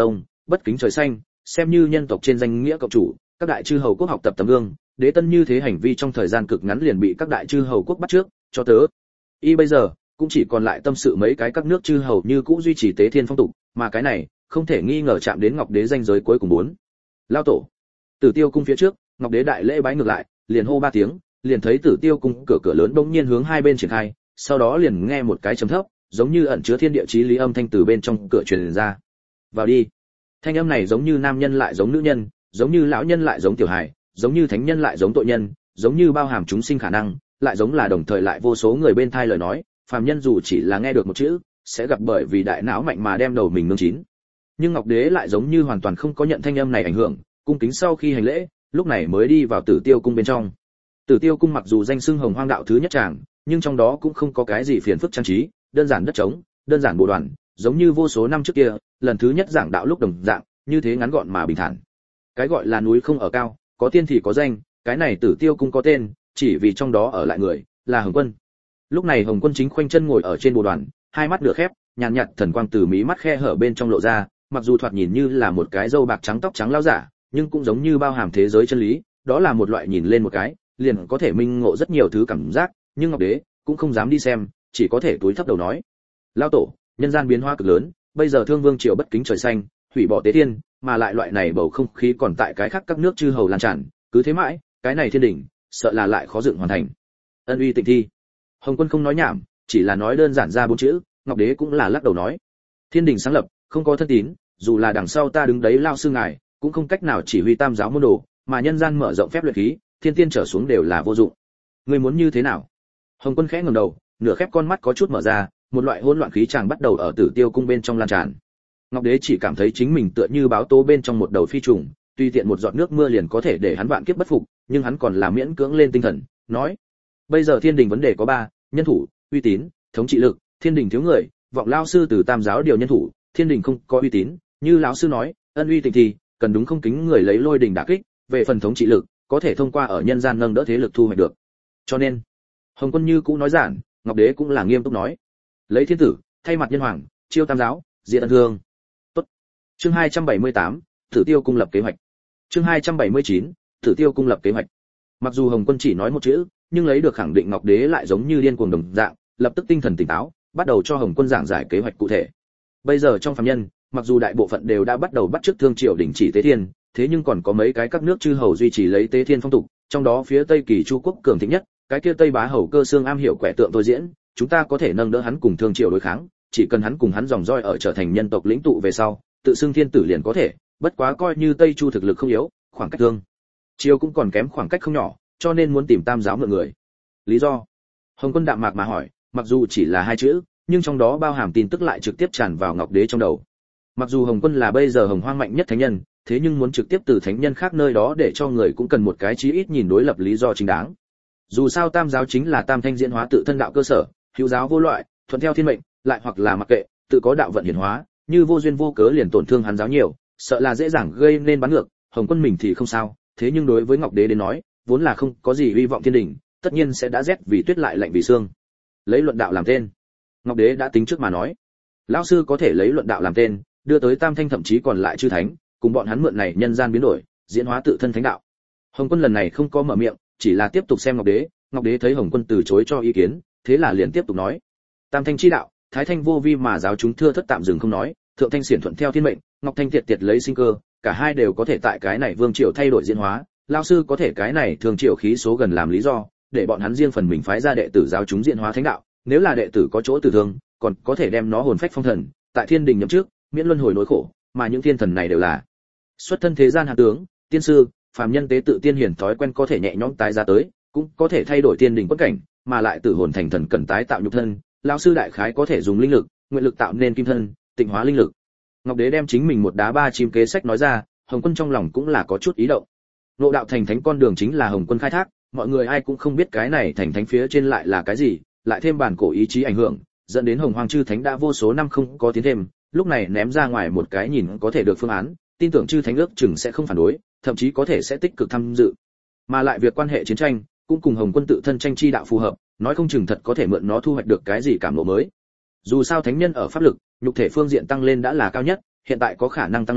bất kính trời xanh, xem như nhân tộc trên danh nghĩa cộng chủ, các đại chư hầu quốc học tập tấm gương, đế tân như thế hành vi trong thời gian cực ngắn liền bị các đại chư hầu quốc bắt trước, cho tớ. Y bây giờ cũng chỉ còn lại tâm sự mấy cái các nước chư hầu như cũ duy trì tế thiên phong tục, mà cái này không thể nghi ngờ chạm đến Ngọc Đế danh giới cuối cùng bốn. Lao tổ. Tử Tiêu cung phía trước, Ngọc Đế đại lễ bái ngược lại, liền hô ba tiếng, liền thấy Tử Tiêu cung cửa lớn bỗng nhiên hướng hai bên triển khai, sau đó liền nghe một cái trầm thấp, giống như ẩn chứa thiên địa chí lý âm thanh từ bên trong cửa truyền ra. Vào đi. Thanh âm này giống như nam nhân lại giống nữ nhân, giống như lão nhân lại giống tiểu hài, giống như thánh nhân lại giống tội nhân, giống như bao hàm chúng sinh khả năng, lại giống là đồng thời lại vô số người bên thai lời nói, phàm nhân dù chỉ là nghe được một chữ, sẽ gặp bởi vì đại não mạnh mà đem đầu mình nương chín. Nhưng Ngọc Đế lại giống như hoàn toàn không có nhận thanh âm này ảnh hưởng, cung kính sau khi hành lễ, lúc này mới đi vào Tử Tiêu cung bên trong. Tử Tiêu cung mặc dù danh xưng Hồng Hoang đạo thứ nhất tràng, nhưng trong đó cũng không có cái gì phiền phức trang trí, đơn giản đất trống, đơn giản bộ đoàn, giống như vô số năm trước kia, lần thứ nhất giảng đạo lúc đồng dạng, như thế ngắn gọn mà bình thản. Cái gọi là núi không ở cao, có tiên thì có danh, cái này Tử Tiêu cung có tên, chỉ vì trong đó ở lại người là Hồng Quân. Lúc này Hồng Quân chính khoanh chân ngồi ở trên bồ đoàn, hai mắt nửa khép, nhàn nhạt thần quang từ mí mắt khe hở bên trong lộ ra, mặc dù thoạt nhìn như là một cái râu bạc trắng tóc trắng lão giả, nhưng cũng giống như bao hàm thế giới chân lý, đó là một loại nhìn lên một cái, liền có thể minh ngộ rất nhiều thứ cảm giác, nhưng Ngọc Đế cũng không dám đi xem, chỉ có thể cúi thấp đầu nói: "Lão tổ, nhân gian biến hóa cực lớn, bây giờ Thương Vương triều bất kính trời xanh, hủy bỏ tế thiên, mà lại loại này bầu không khí còn tại cái khác các nước chư hầu lan tràn, cứ thế mãi, cái này thiên đỉnh, sợ là lại khó dựng hoàn thành." Ân uy tịnh thi. Hồng Quân không nói nhảm, chỉ là nói đơn giản ra bốn chữ, Ngọc Đế cũng là lắc đầu nói: "Thiên đình sáng lập, không có thân tín, dù là đằng sau ta đứng đấy lao sư ngài, cũng không cách nào chỉ huy tam giáo môn đồ, mà nhân gian mở rộng phép luyện khí, thiên tiên trở xuống đều là vô dụng. Ngươi muốn như thế nào?" Hồng Quân khẽ ngẩng đầu, nửa khép con mắt có chút mở ra, một loại hỗn loạn khí tràng bắt đầu ở Tử Tiêu cung bên trong lan tràn. Ngọc Đế chỉ cảm thấy chính mình tựa như báo tố bên trong một đầu phi trùng, tùy tiện một giọt nước mưa liền có thể để hắn vạn kiếp bất phục, nhưng hắn còn là miễn cưỡng lên tinh thần, nói: "Bây giờ thiên đình vấn đề có ba: nhân thủ, uy tín, thống trị lực. Thiên đình thiếu người, vọng lao sư từ tam giáo điều nhân thủ, thiên đình không có uy tín, như lão sư nói, ân uy tịnh thì cần đúng không kính người lấy lôi đình đả kích, về phần thống trị lực, có thể thông qua ở nhân gian nâng đỡ thế lực thu hoạch được. Cho nên," Hồng Quân như cũng nói giản, Ngọc Đế cũng là nghiêm túc nói: "Lấy thiên tử, thay mặt nhân hoàng, chiêu tam giáo, diệt ân thương." Tốt. Chương 278, Tử Tiêu cung lập kế hoạch. Chương 279, Tử Tiêu cung lập kế hoạch. Mặc dù Hồng Quân chỉ nói một chữ, nhưng lấy được khẳng định Ngọc Đế lại giống như điên cuồng đồng dạng, lập tức tinh thần tỉnh táo, bắt đầu cho Hồng Quân giảng giải kế hoạch cụ thể. Bây giờ trong phàm nhân, mặc dù đại bộ phận đều đã bắt đầu bắt chước Thương triều đình chỉ tế thiên, thế nhưng còn có mấy cái các nước chư hầu duy trì lấy tế thiên phong tục, trong đó phía Tây Kỳ Chu quốc cường thịnh nhất, cái kia Tây Bá hầu Cơ Xương am hiểu quẻ tượng tôi diễn, chúng ta có thể nâng đỡ hắn cùng Thương triều đối kháng, chỉ cần hắn cùng hắn dòng roi ở trở thành nhân tộc lĩnh tụ về sau, tự xưng thiên tử liền có thể, bất quá coi như Tây Chu thực lực không yếu, khoảng cách Thương triều cũng còn kém khoảng cách không nhỏ, cho nên muốn tìm tam giáo mượn người. Lý do? Hồng Quân đạm mạc mà hỏi, mặc dù chỉ là hai chữ, nhưng trong đó bao hàm tin tức lại trực tiếp tràn vào Ngọc Đế trong đầu. Mặc dù Hồng Quân là bây giờ Hồng Hoang mạnh nhất thánh nhân, thế nhưng muốn trực tiếp từ thánh nhân khác nơi đó để cho người cũng cần một cái chí ít nhìn đối lập lý do chính đáng. Dù sao tam giáo chính là tam thanh diễn hóa tự thân đạo cơ sở, hữu giáo vô loại, thuận theo thiên mệnh, lại hoặc là mặc kệ, tự có đạo vận hiển hóa, như vô duyên vô cớ liền tổn thương hắn giáo nhiều, sợ là dễ dàng gây nên bắn ngược. Hồng Quân mình thì không sao, thế nhưng đối với Ngọc Đế đến nói, vốn là không có gì hy vọng thiên đình, tất nhiên sẽ đã rét vì tuyết lại lạnh vì xương. Lấy luận đạo làm tên. Ngọc Đế đã tính trước mà nói, lão sư có thể lấy luận đạo làm tên, đưa tới tam thanh thậm chí còn lại chư thánh, cùng bọn hắn mượn này nhân gian biến đổi, diễn hóa tự thân thánh đạo. Hồng Quân lần này không có mở miệng, chỉ là tiếp tục xem Ngọc Đế. Ngọc Đế thấy Hồng Quân từ chối cho ý kiến, thế là liền tiếp tục nói: tam thanh chi đạo, thái thanh vô vi mà giáo chúng thưa thất tạm dừng không nói, thượng thanh xiển thuận theo thiên mệnh, ngọc thanh tiệt tiệt lấy sinh cơ, cả hai đều có thể tại cái này vương triều thay đổi diễn hóa. Lão sư có thể cái này thường triều khí số gần làm lý do, để bọn hắn riêng phần mình phái ra đệ tử giáo chúng diễn hóa thánh đạo, nếu là đệ tử có chỗ tử thương, còn có thể đem nó hồn phách phong thần, tại thiên đình nhậm trước, miễn luân hồi nỗi khổ, mà những thiên thần này đều là xuất thân thế gian hạ tướng, tiên sư, phàm nhân tế tự tiên hiển thói quen có thể nhẹ nhõm tái ra tới, cũng có thể thay đổi tiên đình quất cảnh, mà lại tử hồn thành thần cần tái tạo nhục thân, lão sư đại khái có thể dùng linh lực, nguyện lực tạo nên kim thân, tịnh hóa linh lực. Ngọc Đế đem chính mình một đá ba chim kế sách nói ra, Hồng Quân trong lòng cũng là có chút ý động. Ngộ đạo thành thánh con đường chính là Hồng Quân khai thác, mọi người ai cũng không biết cái này thành thánh phía trên lại là cái gì, lại thêm bản cổ ý chí ảnh hưởng, dẫn đến Hồng Hoang chư thánh đã vô số năm không có tiến thêm, lúc này ném ra ngoài một cái nhìn có thể được phương án, tin tưởng chư thánh ước chừng sẽ không phản đối, thậm chí có thể sẽ tích cực tham dự. Mà lại việc quan hệ chiến tranh, cũng cùng Hồng Quân tự thân tranh chi đạo phù hợp, nói không chừng thật có thể mượn nó thu hoạch được cái gì cảm ngộ mới. Dù sao thánh nhân ở pháp lực, nhục thể phương diện tăng lên đã là cao nhất, hiện tại có khả năng tăng lên,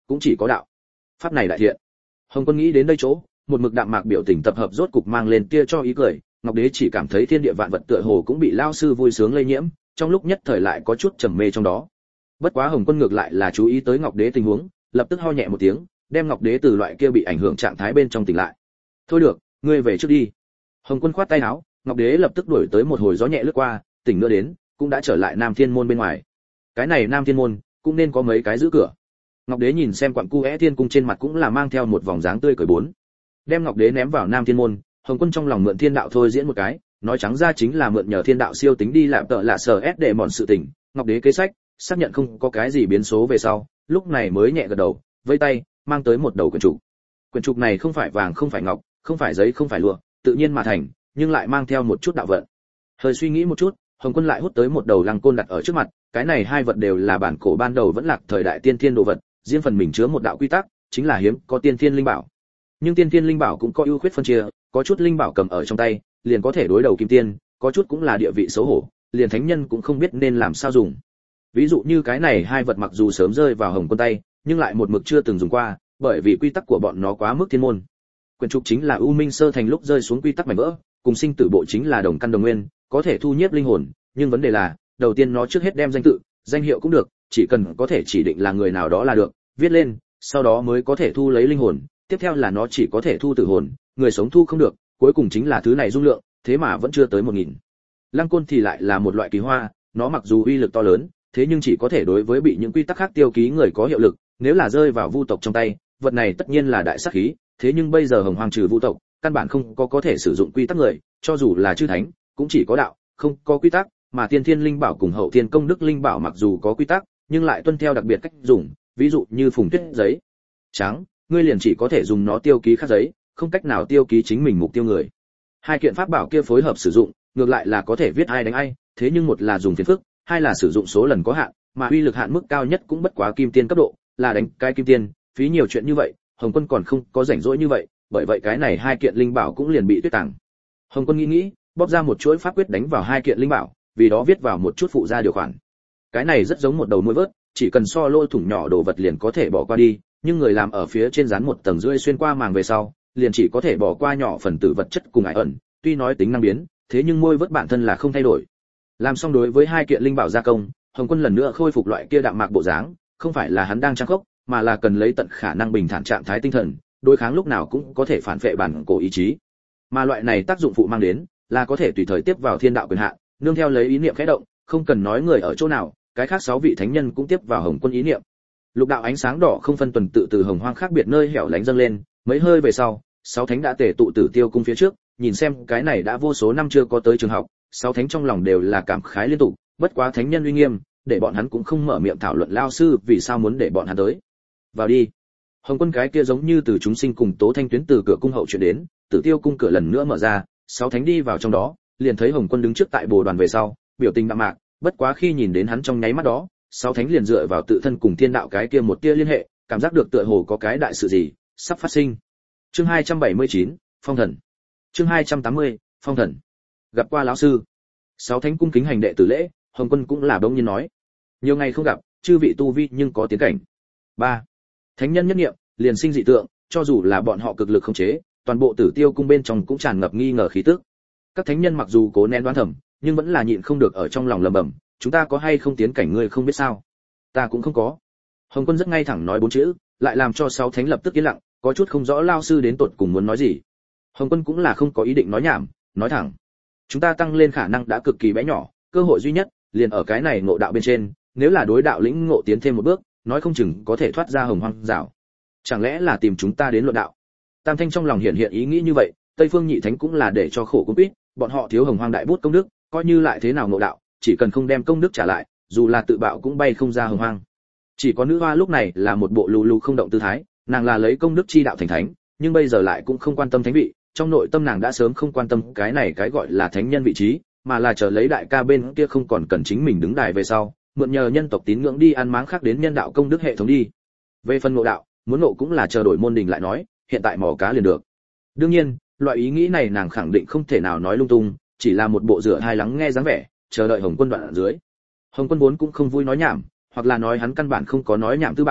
cũng chỉ có đạo pháp này đại thiện. Hồng Quân nghĩ đến đây chỗ, một mực đạm mạc biểu tình tập hợp rốt cục mang lên tia cho ý cười, Ngọc Đế chỉ cảm thấy thiên địa vạn vật tựa hồ cũng bị lao sư vui sướng lây nhiễm, trong lúc nhất thời lại có chút trầm mê trong đó. Bất quá Hồng Quân ngược lại là chú ý tới Ngọc Đế tình huống, lập tức ho nhẹ một tiếng, đem Ngọc Đế từ loại kia bị ảnh hưởng trạng thái bên trong tỉnh lại. Thôi được, ngươi về trước đi. Hồng Quân khoát tay áo, Ngọc Đế lập tức đuổi tới một hồi gió nhẹ lướt qua, tỉnh nữa đến, cũng đã trở lại Nam Thiên môn bên ngoài. Cái này Nam Thiên môn cũng nên có mấy cái giữ cửa. Ngọc Đế nhìn xem quặng cu Thiên cung trên mặt cũng là mang theo một vòng dáng tươi cười bốn. Đem Ngọc Đế ném vào Nam Thiên môn, Hồng Quân trong lòng mượn thiên đạo thôi diễn một cái, nói trắng ra chính là mượn nhờ thiên đạo siêu tính đi làm tợ lạ sở S để mòn sự tình. Ngọc Đế kế sách, xác nhận không có cái gì biến số về sau, lúc này mới nhẹ gật đầu, vây tay, mang tới một đầu quyển trục. Quyển trục này không phải vàng không phải ngọc, không phải giấy không phải lụa, tự nhiên mà thành, nhưng lại mang theo một chút đạo vận. Hơi suy nghĩ một chút, Hồng Quân lại hút tới một đầu lăng côn đặt ở trước mặt, cái này hai vật đều là bản cổ ban đầu vẫn lạc thời đại tiên thiên đồ vật, riêng phần mình chứa một đạo quy tắc, chính là hiếm có tiên thiên linh bảo. Nhưng tiên thiên linh bảo cũng có ưu khuyết phân chia, có chút linh bảo cầm ở trong tay, liền có thể đối đầu kim tiên, có chút cũng là địa vị xấu hổ, liền thánh nhân cũng không biết nên làm sao dùng. Ví dụ như cái này hai vật mặc dù sớm rơi vào Hồng Quân tay, nhưng lại một mực chưa từng dùng qua, bởi vì quy tắc của bọn nó quá mức thiên môn. Quyển trục chính là U Minh Sơ thành lúc rơi xuống quy tắc mảnh vỡ, cùng sinh tử bộ chính là đồng căn đồng nguyên, có thể thu nhiếp linh hồn, nhưng vấn đề là, đầu tiên nó trước hết đem danh tự, danh hiệu cũng được, chỉ cần có thể chỉ định là người nào đó là được, viết lên, sau đó mới có thể thu lấy linh hồn, tiếp theo là nó chỉ có thể thu tử hồn, người sống thu không được, cuối cùng chính là thứ này dung lượng, thế mà vẫn chưa tới 1000. Lăng côn thì lại là một loại kỳ hoa, nó mặc dù uy lực to lớn, thế nhưng chỉ có thể đối với bị những quy tắc khác tiêu ký người có hiệu lực, nếu là rơi vào vu tộc trong tay, vật này tất nhiên là đại sát khí, thế nhưng bây giờ Hồng Hoàng trừ vu tộc, căn bản không có thể sử dụng quy tắc người, cho dù là chư thánh, cũng chỉ có đạo, không có quy tắc, mà tiên thiên linh bảo cùng hậu thiên công đức linh bảo mặc dù có quy tắc, nhưng lại tuân theo đặc biệt cách dùng, ví dụ như phùng tuyết giấy trắng, ngươi liền chỉ có thể dùng nó tiêu ký khắc giấy, không cách nào tiêu ký chính mình mục tiêu người. Hai kiện pháp bảo kia phối hợp sử dụng, ngược lại là có thể viết ai đánh ai, thế nhưng một là dùng phiền phức, hai là sử dụng số lần có hạn, mà uy lực hạn mức cao nhất cũng bất quá kim tiên cấp độ, là đánh cái kim tiên, phí nhiều chuyện như vậy, Hồng Quân còn không có rảnh rỗi như vậy, bởi vậy cái này hai kiện linh bảo cũng liền bị tuyết tàng. Hồng Quân nghĩ, bóp ra một chuỗi pháp quyết đánh vào hai kiện linh bảo, vì đó viết vào một chút phụ gia điều khoản. Cái này rất giống một đầu mũi vớt, chỉ cần so lỗ thủng nhỏ đồ vật liền có thể bỏ qua đi, nhưng người làm ở phía trên dán một tầng rưỡi xuyên qua màng về sau, liền chỉ có thể bỏ qua nhỏ phần tử vật chất cùng ải ẩn, tuy nói tính năng biến, thế nhưng môi vớt bản thân là không thay đổi. Làm xong đối với hai kiện linh bảo gia công, Hồng Quân lần nữa khôi phục loại kia đạm mạc bộ dáng, không phải là hắn đang trang khốc, mà là cần lấy tận khả năng bình thản trạng thái tinh thần, đối kháng lúc nào cũng có thể phản vệ bản cổ ý chí. Mà loại này tác dụng phụ mang đến, là có thể tùy thời tiếp vào thiên đạo quyền hạn, nương theo lấy ý niệm khẽ động, không cần nói người ở chỗ nào, cái khác 6 vị thánh nhân cũng tiếp vào Hồng Quân ý niệm. Lục đạo ánh sáng đỏ không phân tuần tự từ hồng hoang khác biệt nơi hẻo lánh dâng lên, mấy hơi về sau, 6 thánh đã tề tụ Tử Tiêu cung phía trước, nhìn xem cái này đã vô số năm chưa có tới trường học, 6 thánh trong lòng đều là cảm khái liên tục, bất quá thánh nhân uy nghiêm, để bọn hắn cũng không mở miệng thảo luận lao sư vì sao muốn để bọn hắn tới. Vào đi. Hồng Quân cái kia giống như từ chúng sinh cùng Tố Thanh Tuyến từ cửa cung hậu chuyển đến, Tử Tiêu cung cửa lần nữa mở ra, 6 thánh đi vào trong đó, liền thấy Hồng Quân đứng trước tại bồ đoàn về sau, biểu tình đạm mạc, bất quá khi nhìn đến hắn trong nháy mắt đó, 6 thánh liền dựa vào tự thân cùng thiên đạo cái kia một tia liên hệ, cảm giác được tựa hồ có cái đại sự gì sắp phát sinh. Chương 279, Phong thần. Chương 280, Phong thần. Gặp qua lão sư. 6 thánh cung kính hành đệ tử lễ, Hồng Quân cũng là bỗng nhiên nói: nhiều ngày không gặp, chư vị tu vi nhưng có tiến cảnh. 3. Thánh nhân nhất niệm, liền sinh dị tượng, cho dù là bọn họ cực lực khống chế, toàn bộ Tử Tiêu cung bên trong cũng tràn ngập nghi ngờ khí tức. Các thánh nhân mặc dù cố nén đoán thầm, nhưng vẫn là nhịn không được ở trong lòng lẩm bẩm: chúng ta có hay không tiến cảnh ngươi không biết sao? Ta cũng không có. Hồng Quân rất ngay thẳng nói 4 chữ, lại làm cho 6 thánh lập tức yên lặng, có chút không rõ lao sư đến tột cùng muốn nói gì. Hồng Quân cũng là không có ý định nói nhảm, nói thẳng: chúng ta tăng lên khả năng đã cực kỳ bé nhỏ, cơ hội duy nhất liền ở cái này ngộ đạo bên trên, nếu là đối đạo lĩnh ngộ tiến thêm một bước, nói không chừng có thể thoát ra hồng hoang rào. Chẳng lẽ là tìm chúng ta đến luận đạo? Tam thanh trong lòng hiện hiện ý nghĩ như vậy, Tây Phương Nhị Thánh cũng là để cho khổ cũng biết, bọn họ thiếu hồng hoang đại bút công đức, coi như lại thế nào ngộ đạo, chỉ cần không đem công đức trả lại, dù là tự bạo cũng bay không ra hồng hoang. Chỉ có nữ hoa lúc này là một bộ lù lù không động tư thái, nàng là lấy công đức chi đạo thành thánh, nhưng bây giờ lại cũng không quan tâm thánh vị, trong nội tâm nàng đã sớm không quan tâm cái này cái gọi là thánh nhân vị trí, mà là chờ lấy đại ca bên kia không còn cần chính mình đứng đài về sau, mượn nhờ nhân tộc tín ngưỡng đi ăn máng khác đến nhân đạo công đức hệ thống đi. Về phần ngộ đạo, muốn ngộ cũng là chờ đổi môn đình lại nói, hiện tại mò cá liền được. Đương nhiên, loại ý nghĩ này nàng khẳng định không thể nào nói lung tung, chỉ là một bộ rửa hai lắng nghe dáng vẻ, chờ đợi Hồng Quân đoạn ở dưới. Hồng Quân vốn cũng không vui nói nhảm, hoặc là nói hắn căn bản không có nói nhảm tư bản,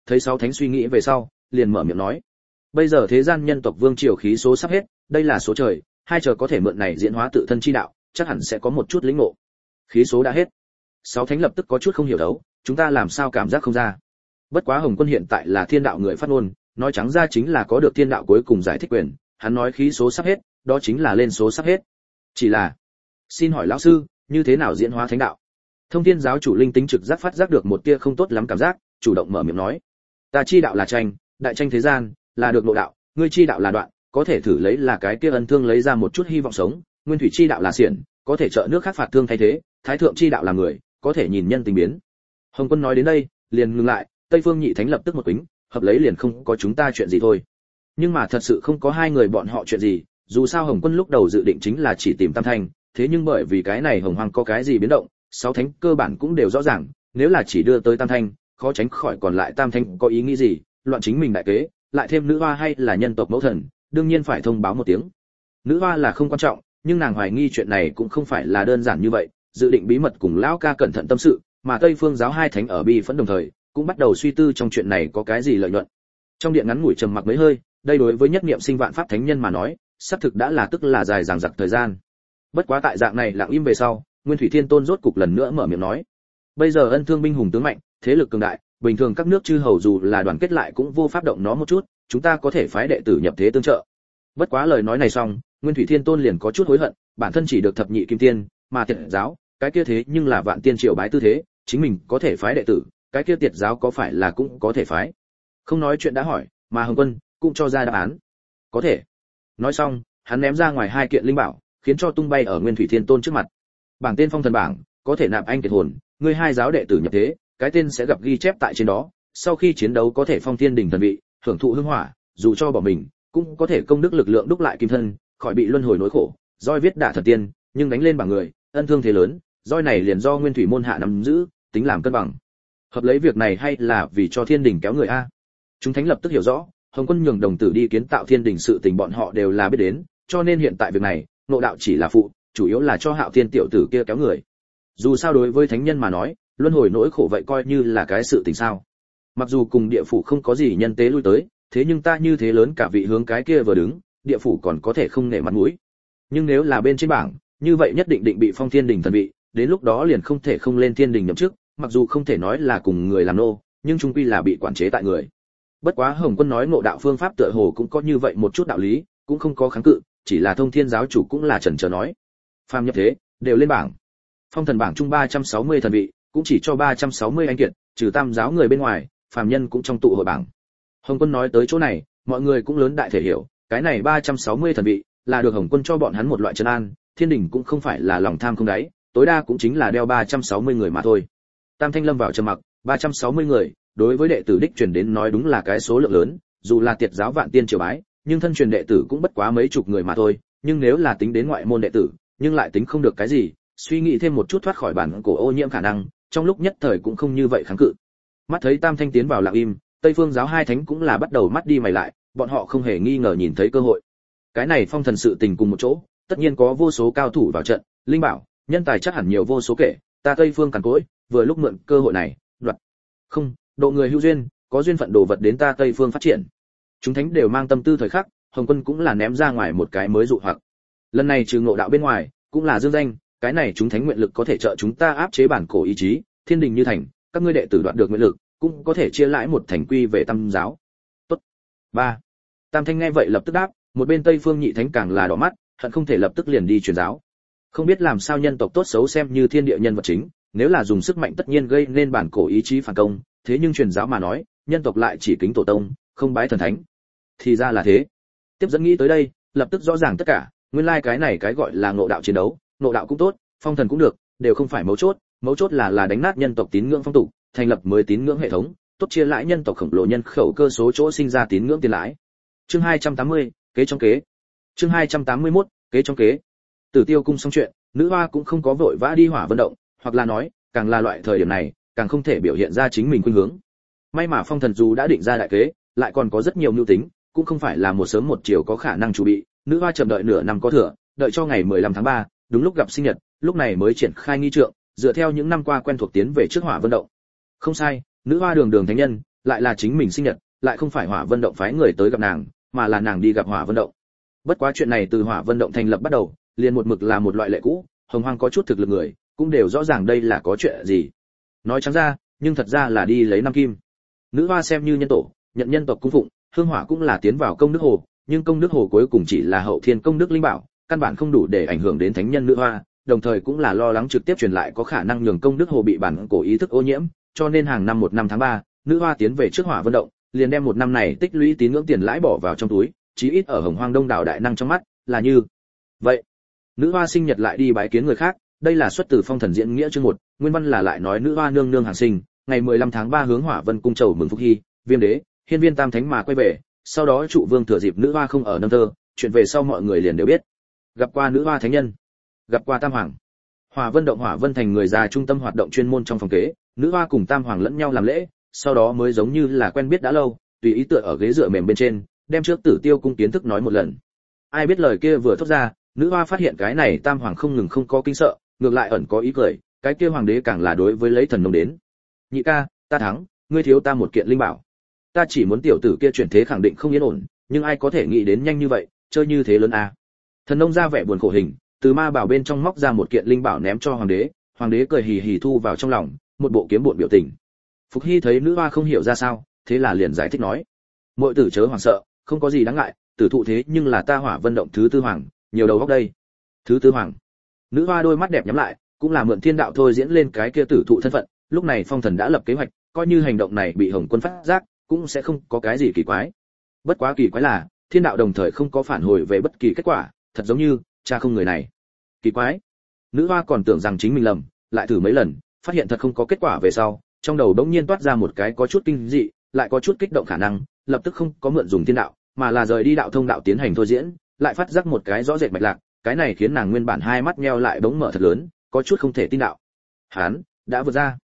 thấy sáu thánh suy nghĩ về sau, liền mở miệng nói: bây giờ thế gian nhân tộc vương triều khí số sắp hết, đây là số trời, hai chờ có thể mượn này diễn hóa tự thân chi đạo, chắc hẳn sẽ có một chút lĩnh ngộ. Khí số đã hết. Sáu thánh lập tức có chút không hiểu đấu, chúng ta làm sao cảm giác không ra. Bất quá Hồng Quân hiện tại là thiên đạo người phát ngôn, nói trắng ra chính là có được thiên đạo cuối cùng giải thích quyền, hắn nói khí số sắp hết, đó chính là lên số sắp hết. Chỉ là, xin hỏi lão sư, như thế nào diễn hóa thánh đạo? Thông Thiên giáo chủ linh tính trực giác phát giác được một tia không tốt lắm cảm giác, chủ động mở miệng nói: ta chi đạo là tranh, đại tranh thế gian, là được nội đạo, ngươi chi đạo là đoạn, có thể thử lấy là cái kia ân thương lấy ra một chút hy vọng sống, nguyên thủy chi đạo là xiển, có thể trợ nước khác phạt thương thay thế, thái thượng chi đạo là người, có thể nhìn nhân tình biến. Hồng Quân nói đến đây, liền ngừng lại, Tây Phương Nhị Thánh lập tức một quĩnh, hợp lấy liền không có chúng ta chuyện gì thôi. Nhưng mà thật sự không có hai người bọn họ chuyện gì, dù sao Hồng Quân lúc đầu dự định chính là chỉ tìm Tam Thanh, thế nhưng bởi vì cái này Hồng Hoang có cái gì biến động, sáu thánh cơ bản cũng đều rõ ràng, nếu là chỉ đưa tới Tam Thanh, khó tránh khỏi còn lại Tam Thanh có ý nghĩ gì, loạn chính mình đại kế, lại thêm nữ hoa hay là nhân tộc mẫu thần, đương nhiên phải thông báo một tiếng. Nữ hoa là không quan trọng, nhưng nàng hoài nghi chuyện này cũng không phải là đơn giản như vậy, dự định bí mật cùng lão ca cẩn thận tâm sự, mà Tây Phương giáo hai thánh ở bi phẫn đồng thời, cũng bắt đầu suy tư trong chuyện này có cái gì lợi nhuận. Trong điện ngắn ngủi trầm mặc mấy hơi, đây đối với nhất niệm sinh vạn pháp thánh nhân mà nói, xác thực đã là tức là dài dằng dặc thời gian. Bất quá tại dạng này lặng im về sau, Nguyên Thủy Thiên Tôn rốt cục lần nữa mở miệng nói: bây giờ ân thương binh hùng tướng mạnh, thế lực cường đại, bình thường các nước chư hầu dù là đoàn kết lại cũng vô pháp động nó một chút, chúng ta có thể phái đệ tử nhập thế tương trợ. Bất quá lời nói này xong, Nguyên Thủy Thiên Tôn liền có chút hối hận, bản thân chỉ được thập nhị kim tiên, mà Tiệt giáo, cái kia thế nhưng là vạn tiên triều bái tư thế, chính mình có thể phái đệ tử, cái kia Tiệt giáo có phải là cũng có thể phái. Không nói chuyện đã hỏi, mà Hồng Quân cũng cho ra đáp án. Có thể. Nói xong, hắn ném ra ngoài hai kiện linh bảo, khiến cho tung bay ở Nguyên Thủy Thiên Tôn trước mặt. Bảng tên phong thần bảng, có thể nạp anh kiệt hồn, ngươi hai giáo đệ tử nhập thế, cái tên sẽ gặp ghi chép tại trên đó, sau khi chiến đấu có thể phong thiên đỉnh thần vị, hưởng thụ hương hỏa, dù cho bỏ mình, cũng có thể công đức lực lượng đúc lại kim thân, khỏi bị luân hồi nỗi khổ. Roi viết đả thần tiên, nhưng đánh lên bảng người, ân thương thế lớn, roi này liền do Nguyên Thủy môn hạ nắm giữ, tính làm cân bằng. Hợp lấy việc này hay là vì cho thiên đỉnh kéo người a? Chúng thánh lập tức hiểu rõ, Hồng Quân nhường đồng tử đi kiến tạo thiên đỉnh sự tình bọn họ đều là biết đến, cho nên hiện tại việc này, nội đạo chỉ là phụ, chủ yếu là cho Hạo Thiên tiểu tử kia kéo người. Dù sao đối với thánh nhân mà nói, luân hồi nỗi khổ vậy coi như là cái sự tình sao? Mặc dù cùng địa phủ không có gì nhân tế lui tới, thế nhưng ta như thế lớn cả vị hướng cái kia vừa đứng, địa phủ còn có thể không nể mặt mũi. Nhưng nếu là bên trên bảng, như vậy nhất định định bị phong thiên đỉnh thần vị, đến lúc đó liền không thể không lên thiên đỉnh nhậm chức, mặc dù không thể nói là cùng người làm nô, nhưng chung quy là bị quản chế tại người. Bất quá Hồng Quân nói ngộ đạo phương pháp tựa hồ cũng có như vậy một chút đạo lý, cũng không có kháng cự, chỉ là Thông Thiên giáo chủ cũng là chần chờ nói. Phàm nhập thế, đều lên bảng. Phong thần bảng chung 360 thần vị, cũng chỉ cho 360 anh kiệt, trừ tam giáo người bên ngoài, phàm nhân cũng trong tụ hội bảng. Hồng Quân nói tới chỗ này, mọi người cũng lớn đại thể hiểu, cái này 360 thần vị là được Hồng Quân cho bọn hắn một loại trấn an, thiên đình cũng không phải là lòng tham không đáy, tối đa cũng chính là đeo 360 người mà thôi. Tam Thanh lâm vào trầm mặc, 360 người, đối với đệ tử đích truyền đến nói đúng là cái số lượng lớn, dù là Tiệt giáo vạn tiên triều bái, nhưng thân truyền đệ tử cũng bất quá mấy chục người mà thôi, nhưng nếu là tính đến ngoại môn đệ tử, nhưng lại tính không được cái gì, suy nghĩ thêm một chút thoát khỏi bản cổ ô nhiễm khả năng, trong lúc nhất thời cũng không như vậy kháng cự. Mắt thấy Tam Thanh tiến vào lặng im, Tây Phương giáo hai thánh cũng là bắt đầu mắt đi mày lại, bọn họ không hề nghi ngờ nhìn thấy cơ hội. Cái này phong thần sự tình cùng một chỗ, tất nhiên có vô số cao thủ vào trận, linh bảo, nhân tài chắc hẳn nhiều vô số kể, ta Tây Phương càn cỗi, vừa lúc mượn cơ hội này, đoạt. Không, độ người hữu duyên, có duyên phận đồ vật đến ta Tây Phương phát triển. Chúng thánh đều mang tâm tư thời khắc, Hồng Quân cũng là ném ra ngoài một cái mới dụ hoặc. Lần này trừ ngộ đạo bên ngoài, cũng là dương danh, cái này chúng thánh nguyện lực có thể trợ chúng ta áp chế bản cổ ý chí, thiên đình như thành, các ngươi đệ tử đoạt được nguyện lực, cũng có thể chia lãi một thành quy về tam giáo. Tốt. 3. Tam Thanh nghe vậy lập tức đáp, một bên Tây Phương Nhị Thánh càng là đỏ mắt, hận không thể lập tức liền đi truyền giáo. Không biết làm sao nhân tộc tốt xấu xem như thiên địa nhân vật chính, nếu là dùng sức mạnh tất nhiên gây nên bản cổ ý chí phản công, thế nhưng truyền giáo mà nói, nhân tộc lại chỉ kính tổ tông, không bái thần thánh. Thì ra là thế. Tiếp dẫn nghĩ tới đây, lập tức rõ ràng tất cả, nguyên lai cái này cái gọi là ngộ đạo chiến đấu, ngộ đạo cũng tốt, phong thần cũng được, đều không phải mấu chốt là đánh nát nhân tộc tín ngưỡng phong tục, thành lập mới tín ngưỡng hệ thống, tốt chia lãi nhân tộc khổng lồ nhân khẩu cơ số chỗ sinh ra tín ngưỡng tiền lãi. Chương 280, kế trong kế. Chương 281, kế trong kế. Tử Tiêu cung xong chuyện, nữ hoa cũng không có vội vã đi hỏa vận động, hoặc là nói, càng là loại thời điểm này, càng không thể biểu hiện ra chính mình khuynh hướng. May mà phong thần dù đã định ra đại kế, lại còn có rất nhiều mưu tính, cũng không phải là một sớm một chiều có khả năng chuẩn bị, nữ hoa chậm đợi nửa năm có thừa, đợi cho ngày 15 tháng 3, đúng lúc gặp sinh nhật, lúc này mới triển khai nghi trượng, dựa theo những năm qua quen thuộc tiến về trước hỏa vận động. Không sai, nữ hoa đường đường thánh nhân, lại là chính mình sinh nhật, lại không phải Hỏa Vân động phái người tới gặp nàng, mà là nàng đi gặp Hỏa Vân động. Bất quá chuyện này từ Hỏa Vân động thành lập bắt đầu, liền một mực là một loại lệ cũ, Hồng Hoang có chút thực lực người, cũng đều rõ ràng đây là có chuyện gì. Nói trắng ra, nhưng thật ra là đi lấy năm kim. Nữ hoa xem như nhân tổ, nhận nhân tộc cung phụng, hương hỏa cũng là tiến vào công đức hồ, nhưng công đức hồ cuối cùng chỉ là hậu thiên công đức linh bảo, căn bản không đủ để ảnh hưởng đến thánh nhân nữ hoa, đồng thời cũng là lo lắng trực tiếp truyền lại có khả năng nhường công đức hồ bị bản cổ ý thức ô nhiễm, cho nên hàng năm một năm tháng 3, nữ hoa tiến về trước Hỏa Vân động, liền đem một năm này tích lũy tín ngưỡng tiền lãi bỏ vào trong túi, chí ít ở Hồng Hoang Đông đảo đại năng trong mắt, là như vậy. Nữ hoa sinh nhật lại đi bái kiến người khác, đây là xuất từ Phong Thần Diễn Nghĩa chương 1, nguyên văn là lại nói nữ hoa nương nương hàng sinh, ngày 15 tháng 3 hướng Hỏa Vân cung chầu mừng Phúc Hy, Viêm Đế, Hiên Viên Tam Thánh mà quay về, sau đó trụ vương thừa dịp nữ hoa không ở nâng thơ, chuyện về sau mọi người liền đều biết. Gặp qua nữ hoa thánh nhân, gặp qua Tam Hoàng. Hỏa Vân động Hỏa Vân thành người già trung tâm hoạt động chuyên môn trong phòng kế, nữ hoa cùng Tam Hoàng lẫn nhau làm lễ, sau đó mới giống như là quen biết đã lâu, tùy ý tựa ở ghế dựa mềm bên trên, đem trước Tử Tiêu cung kiến thức nói một lần. Ai biết lời kia vừa thốt ra, nữ hoa phát hiện cái này Tam Hoàng không ngừng không có kinh sợ, ngược lại ẩn có ý cười, cái kia hoàng đế càng là đối với lấy thần nông đến. Nhị ca, ta thắng, ngươi thiếu ta một kiện linh bảo. Ta chỉ muốn tiểu tử kia chuyển thế khẳng định không yên ổn, nhưng ai có thể nghĩ đến nhanh như vậy, chơi như thế lớn à. Thần nông ra vẻ buồn khổ hình, từ ma bảo bên trong móc ra một kiện linh bảo ném cho hoàng đế cười hì hì thu vào trong lòng, một bộ kiếm bộn biểu tình. Phục Hy thấy nữ hoa không hiểu ra sao, thế là liền giải thích nói: "Muội tử chớ hoảng sợ, không có gì đáng ngại, tử thụ thế nhưng là ta Hỏa Vân động thứ tư hoàng, nhiều đầu óc đây." Thứ tư hoàng. Nữ hoa đôi mắt đẹp nhắm lại, cũng là mượn thiên đạo thôi diễn lên cái kia tử thụ thân phận, lúc này Phong Thần đã lập kế hoạch, coi như hành động này bị Hồng Quân phát giác, cũng sẽ không có cái gì kỳ quái. Bất quá kỳ quái là, thiên đạo đồng thời không có phản hồi về bất kỳ kết quả, thật giống như cha không người này. Kỳ quái. Nữ hoa còn tưởng rằng chính mình lầm, lại thử mấy lần, phát hiện thật không có kết quả về sau, trong đầu đống nhiên toát ra một cái có chút kinh dị, lại có chút kích động khả năng, lập tức không có mượn dùng thiên đạo, mà là rời đi đạo thông đạo tiến hành thôi diễn, lại phát giác một cái rõ rệt mạch lạc, cái này khiến nàng nguyên bản hai mắt nheo lại bỗng mở thật lớn, có chút không thể tin đạo. Hắn đã vượt ra.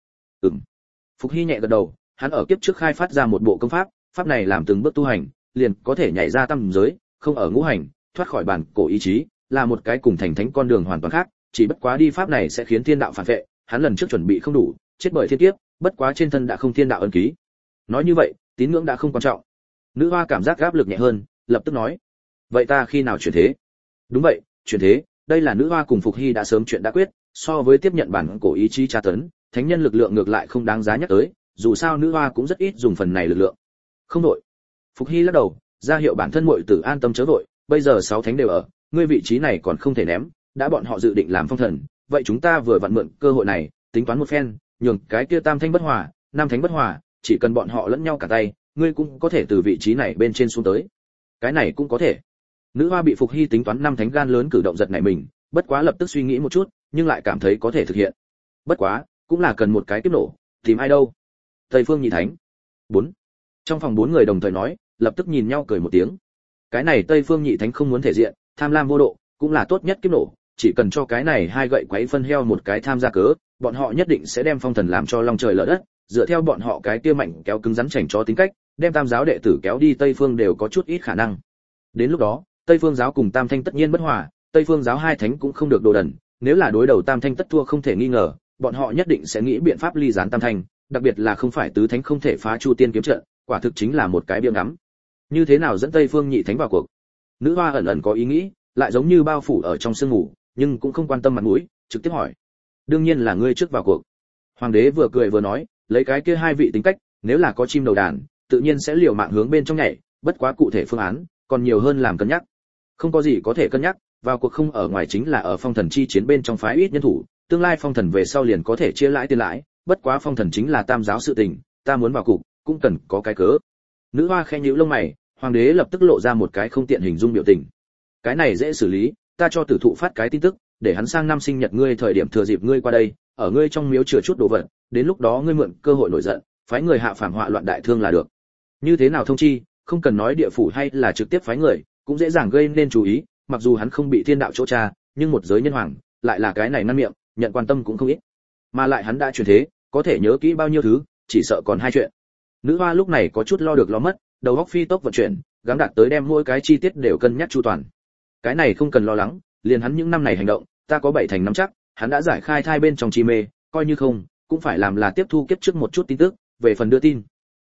Phục Hy nhẹ gật đầu, hắn ở kiếp trước khai phát ra một bộ công pháp, pháp này làm từng bước tu hành, liền có thể nhảy ra tam giới, không ở ngũ hành, thoát khỏi bản cổ ý chí, là một cái cùng thành thánh con đường hoàn toàn khác, chỉ bất quá đi pháp này sẽ khiến thiên đạo phản vệ, hắn lần trước chuẩn bị không đủ, chết bởi thiên kiếp, bất quá trên thân đã không thiên đạo ân ký. Nói như vậy, tín ngưỡng đã không quan trọng. Nữ hoa cảm giác áp lực nhẹ hơn, lập tức nói: "Vậy ta khi nào chuyển thế?" "Đúng vậy, chuyển thế." Đây là nữ hoa cùng Phục Hy đã sớm chuyện đã quyết, so với tiếp nhận bản cổ ý chí tra tấn, thánh nhân lực lượng ngược lại không đáng giá nhắc tới, dù sao nữ hoa cũng rất ít dùng phần này lực lượng. Không đội. Phục Hy lắc đầu, ra hiệu bản thân muội tử an tâm chớ vội, bây giờ 6 thánh đều ở, ngươi vị trí này còn không thể ném, đã bọn họ dự định làm phong thần, vậy chúng ta vừa vặn mượn cơ hội này, tính toán một phen, nhường cái kia tam thánh bất hòa, nam thánh bất hòa, chỉ cần bọn họ lẫn nhau cả tay, ngươi cũng có thể từ vị trí này bên trên xuống tới. Cái này cũng có thể. Nữ hoa bị Phục Hy tính toán năm thánh gan lớn cử động giật nảy mình, bất quá lập tức suy nghĩ một chút, nhưng lại cảm thấy có thể thực hiện. Bất quá, cũng là cần một cái kiếp nổ, tìm ai đâu? Tây Phương Nhị Thánh. 4. Trong phòng 4 người đồng thời nói, lập tức nhìn nhau cười một tiếng. Cái này Tây Phương Nhị Thánh không muốn thể diện, tham lam vô độ, cũng là tốt nhất kiếp nổ, chỉ cần cho cái này hai gậy quấy phân heo một cái tham gia cớ, bọn họ nhất định sẽ đem phong thần làm cho long trời lở đất, dựa theo bọn họ cái kia mạnh kéo cứng rắn chảnh chó tính cách, đem tam giáo đệ tử kéo đi Tây Phương đều có chút ít khả năng. Đến lúc đó, Tây Phương giáo cùng Tam Thanh tất nhiên bất hòa, Tây Phương giáo hai thánh cũng không được đồ đần, nếu là đối đầu Tam Thanh tất thua không thể nghi ngờ, bọn họ nhất định sẽ nghĩ biện pháp ly gián Tam Thanh, đặc biệt là không phải tứ thánh không thể phá Chu Tiên kiếm trận, quả thực chính là một cái biếng ngắm. Như thế nào dẫn Tây Phương Nhị Thánh vào cuộc? Nữ hoa ẩn ẩn có ý nghĩ, lại giống như bao phủ ở trong sương ngủ, nhưng cũng không quan tâm mặt mũi, trực tiếp hỏi: "Đương nhiên là ngươi trước vào cuộc." Hoàng đế vừa cười vừa nói, lấy cái kia hai vị tính cách, nếu là có chim đầu đàn, tự nhiên sẽ liều mạng hướng bên trong nhảy, bất quá cụ thể phương án, còn nhiều hơn làm cân nhắc. Không có gì có thể cân nhắc, vào cuộc không ở ngoài chính là ở phong thần chi chiến bên trong phái ít nhân thủ, tương lai phong thần về sau liền có thể chia lãi tiền lãi, bất quá phong thần chính là tam giáo sự tình, ta muốn vào cuộc, cũng cần có cái cớ. Nữ hoa khẽ nhíu lông mày, hoàng đế lập tức lộ ra một cái không tiện hình dung biểu tình. Cái này dễ xử lý, ta cho tử thụ phát cái tin tức, để hắn sang năm sinh nhật ngươi thời điểm thừa dịp ngươi qua đây, ở ngươi trong miếu chừa chút đồ vật, đến lúc đó ngươi mượn cơ hội nổi giận, phái người hạ phàm họa loạn đại thương là được. Như thế nào thông chi, không cần nói địa phủ hay là trực tiếp phái người, cũng dễ dàng gây nên chú ý, mặc dù hắn không bị thiên đạo chỗ tra, nhưng một giới nhân hoàng, lại là cái này ngăn miệng, nhận quan tâm cũng không ít. Mà lại hắn đã chuyển thế, có thể nhớ kỹ bao nhiêu thứ, chỉ sợ còn hai chuyện. Nữ hoa lúc này có chút lo được lo mất, đầu óc phi tốc vận chuyển, gắng đạt tới đem mỗi cái chi tiết đều cân nhắc chu toàn. Cái này không cần lo lắng, liền hắn những năm này hành động, ta có 7 thành nắm chắc, hắn đã giải khai thai bên trong chi mê, coi như không, cũng phải làm là tiếp thu kiếp trước một chút tin tức, về phần đưa tin.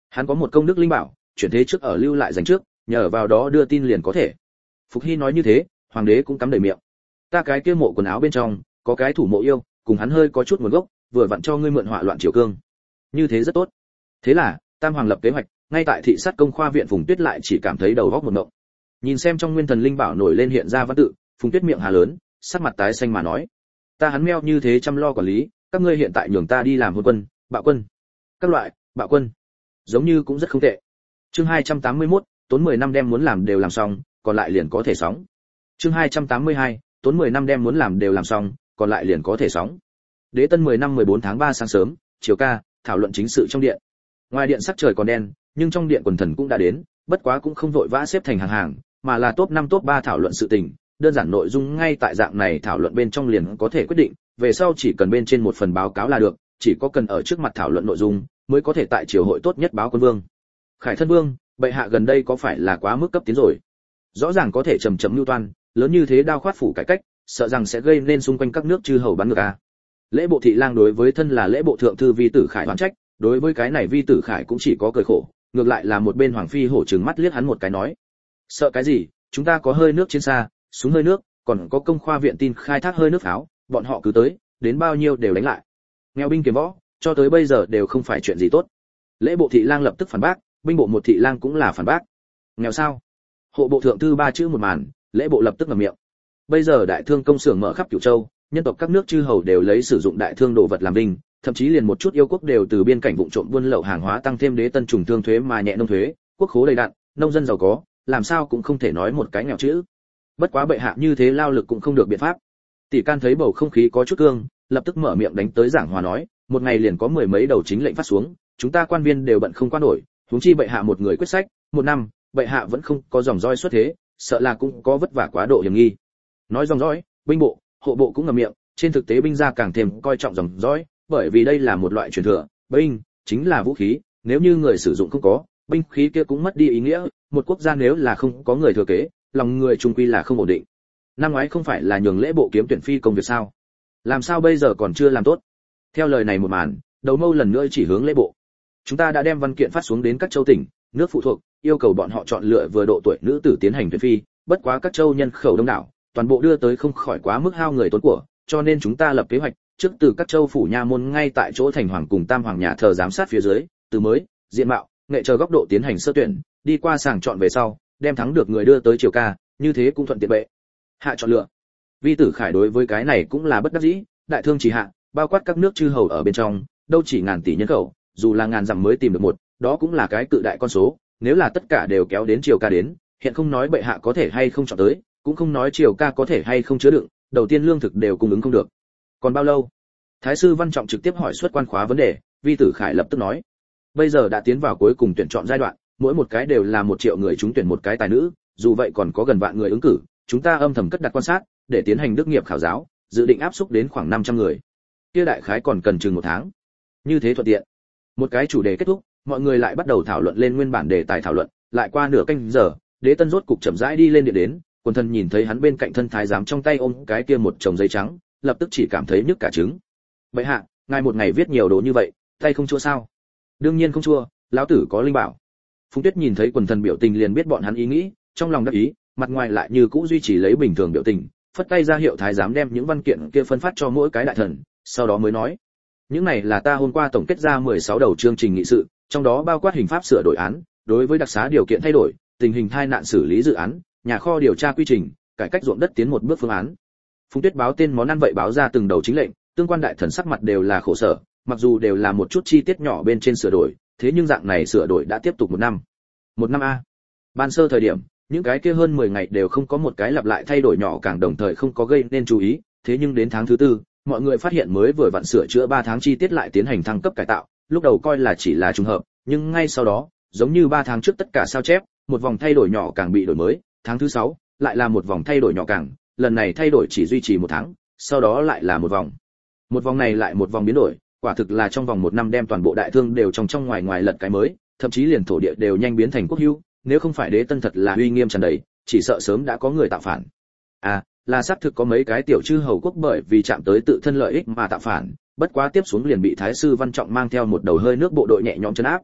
Hắn có một công đức linh bảo, chuyển thế trước ở lưu lại dành trước, nhờ vào đó đưa tin liền có thể. Phục Hy nói như thế, hoàng đế cũng cắm đầy miệng. Ta cái kia mộ quần áo bên trong có cái thủ mộ yêu, cùng hắn hơi có chút nguồn gốc, vừa vặn cho ngươi mượn họa loạn triều cương. Như thế rất tốt. Thế là, Tam Hoàng lập kế hoạch, ngay tại thị sát công khoa viện Phùng Tuyết lại chỉ cảm thấy đầu óc một ngộng. Nhìn xem trong nguyên thần linh bảo nổi lên hiện ra văn tự, Phùng Tuyết miệng hà lớn, sắc mặt tái xanh mà nói: "Ta hắn meo như thế chăm lo quản lý, các ngươi hiện tại nhường ta đi làm hôn quân, bạo quân. Các loại, bạo quân. Giống như cũng rất không tệ." Chương 281, tốn 10 năm đem muốn làm đều làm xong, còn lại liền có thể sóng. Chương 282, tốn 10 năm đem muốn làm đều làm xong, còn lại liền có thể sóng. Đế Tân 10 năm 14 tháng 3 sáng sớm, chiều ca, thảo luận chính sự trong điện. Ngoài điện sắc trời còn đen, nhưng trong điện quần thần cũng đã đến, bất quá cũng không vội vã xếp thành hàng hàng, mà là top 5 top 3 thảo luận sự tình, đơn giản nội dung ngay tại dạng này thảo luận bên trong liền có thể quyết định, về sau chỉ cần bên trên một phần báo cáo là được, chỉ có cần ở trước mặt thảo luận nội dung, mới có thể tại triều hội tốt nhất báo quân vương. Khải thân vương, bệ hạ gần đây có phải là quá mức cấp tiến rồi? Rõ ràng có thể chậm chậm lưu toan, lớn như thế đao khoát phủ cải cách, sợ rằng sẽ gây nên xung quanh các nước chư hầu bắn ngược a. Lễ bộ thị lang đối với thân là lễ bộ thượng thư vi tử Khải oán trách, đối với cái này vi tử Khải cũng chỉ có cười khổ, ngược lại là một bên hoàng phi hổ trừng mắt liếc hắn một cái nói: "Sợ cái gì, chúng ta có hơi nước trên xa, súng hơi nước, còn có công khoa viện tin khai thác hơi nước pháo, bọn họ cứ tới, đến bao nhiêu đều đánh lại. Nghèo binh kiếm võ, cho tới bây giờ đều không phải chuyện gì tốt." Lễ bộ thị lang lập tức phản bác, binh bộ một thị lang cũng là phản bác. Nghèo sao? Hộ bộ thượng thư ba chữ một màn, lễ bộ lập tức ngậm miệng. Bây giờ đại thương công xưởng mở khắp Cửu Châu, nhân tộc các nước chư hầu đều lấy sử dụng đại thương đồ vật làm vinh, thậm chí liền một chút yêu quốc đều từ biên cảnh vụng trộm buôn lậu hàng hóa tăng thêm Đế Tân trùng thương thuế mà nhẹ nông thuế, quốc khố đầy đặn, nông dân giàu có, làm sao cũng không thể nói một cái nghèo chữ. Bất quá bệ hạ như thế lao lực cũng không được biện pháp. Tỷ Can thấy bầu không khí có chút cương, lập tức mở miệng đánh tới giảng hòa nói: "Một ngày liền có mười mấy đầu chính lệnh phát xuống, chúng ta quan viên đều bận không qua nổi, huống chi bệ hạ một người quyết sách, một năm, bệ hạ vẫn không có dòng dõi xuất thế, sợ là cũng có vất vả quá độ hiểm nghi." Nói dòng dõi, binh bộ, hộ bộ cũng ngậm miệng, trên thực tế binh gia càng thêm coi trọng dòng dõi, bởi vì đây là một loại truyền thừa, binh chính là vũ khí, nếu như người sử dụng không có, binh khí kia cũng mất đi ý nghĩa, một quốc gia nếu là không có người thừa kế, lòng người chung quy là không ổn định. Năm ngoái không phải là nhường lễ bộ kiếm tuyển phi công việc sao? Làm sao bây giờ còn chưa làm tốt? Theo lời này một màn, đầu mâu lần nữa chỉ hướng lễ bộ. Chúng ta đã đem văn kiện phát xuống đến các châu tỉnh, nước phụ thuộc, yêu cầu bọn họ chọn lựa vừa độ tuổi nữ tử tiến hành tuyển phi, bất quá các châu nhân khẩu đông đảo, toàn bộ đưa tới không khỏi quá mức hao người tốn của, cho nên chúng ta lập kế hoạch, trước từ các châu phủ nha môn ngay tại chỗ thành hoàng cùng tam hoàng nhà thờ giám sát phía dưới, từ mới, diện mạo, nghệ chờ góc độ tiến hành sơ tuyển, đi qua sàng chọn về sau, đem thắng được người đưa tới triều ca, như thế cũng thuận tiện bệ hạ chọn lựa. Vi tử Khải đối với cái này cũng là bất đắc dĩ, đại thương chỉ hạ, bao quát các nước chư hầu ở bên trong, đâu chỉ ngàn tỷ nhân khẩu, dù là ngàn dặm mới tìm được một, đó cũng là cái cự đại con số, nếu là tất cả đều kéo đến triều ca đến, hiện không nói bệ hạ có thể hay không chọn tới, cũng không nói triều ca có thể hay không chứa đựng, đầu tiên lương thực đều cung ứng không được. Còn bao lâu? Thái sư Văn Trọng trực tiếp hỏi xuất quan khóa vấn đề, Vi tử Khải lập tức nói: bây giờ đã tiến vào cuối cùng tuyển chọn giai đoạn, mỗi một cái đều là 1 triệu người trúng tuyển một cái tài nữ, dù vậy còn có gần vạn người ứng cử, chúng ta âm thầm cất đặt quan sát, để tiến hành đức nghiệp khảo giáo, dự định áp xúc đến khoảng 500 người. Kia đại khái còn cần chừng 1 tháng. Như thế thuận tiện. Một cái chủ đề kết thúc, mọi người lại bắt đầu thảo luận lên nguyên bản đề tài thảo luận, lại qua nửa canh giờ, Đế Tân rốt cục chậm rãi đi lên điện đến, quần thần nhìn thấy hắn bên cạnh thân thái giám trong tay ôm cái kia một chồng giấy trắng, lập tức chỉ cảm thấy nhức cả trứng. Bệ hạ, ngài một ngày viết nhiều đồ như vậy, tay không chua sao? Đương nhiên không chua, lão tử có linh bảo. Phùng Tuyết nhìn thấy quần thần biểu tình liền biết bọn hắn ý nghĩ, trong lòng đắc ý, mặt ngoài lại như cũ duy trì lấy bình thường biểu tình, phất tay ra hiệu thái giám đem những văn kiện kia phân phát cho mỗi cái đại thần, sau đó mới nói: những này là ta hôm qua tổng kết ra 16 đầu chương trình nghị sự, trong đó bao quát hình pháp sửa đổi án, đối với đặc xá điều kiện thay đổi, tình hình tai nạn xử lý dự án, nhà kho điều tra quy trình, cải cách ruộng đất tiến một bước phương án. Phùng Tuyết báo tên món ăn vậy báo ra từng đầu chính lệnh, tương quan đại thần sắc mặt đều là khổ sở, mặc dù đều là một chút chi tiết nhỏ bên trên sửa đổi, thế nhưng dạng này sửa đổi đã tiếp tục 1 năm. 1 năm a. Ban sơ thời điểm, những cái kia hơn 10 ngày đều không có một cái lặp lại thay đổi nhỏ càng đồng thời không có gây nên chú ý, thế nhưng đến tháng thứ 4, mọi người phát hiện mới vừa vặn sửa chữa 3 tháng chi tiết lại tiến hành thăng cấp cải tạo, lúc đầu coi là chỉ là trùng hợp, nhưng ngay sau đó, giống như 3 tháng trước tất cả sao chép, một vòng thay đổi nhỏ càng bị đổi mới, tháng thứ 6, lại là một vòng thay đổi nhỏ càng, lần này thay đổi chỉ duy trì 1 tháng, sau đó lại là một vòng. Một vòng này lại một vòng biến đổi, quả thực là trong vòng 1 năm đem toàn bộ đại thương đều trong ngoài ngoài lật cái mới, thậm chí liền thổ địa đều nhanh biến thành quốc hữu, nếu không phải Đế Tân thật là uy nghiêm tràn đầy, chỉ sợ sớm đã có người tạo phản. À, là xác thực có mấy cái tiểu chư hầu quốc bởi vì chạm tới tự thân lợi ích mà tạo phản, bất quá tiếp xuống liền bị thái sư Văn Trọng mang theo một đầu hơi nước bộ đội nhẹ nhõm trấn áp.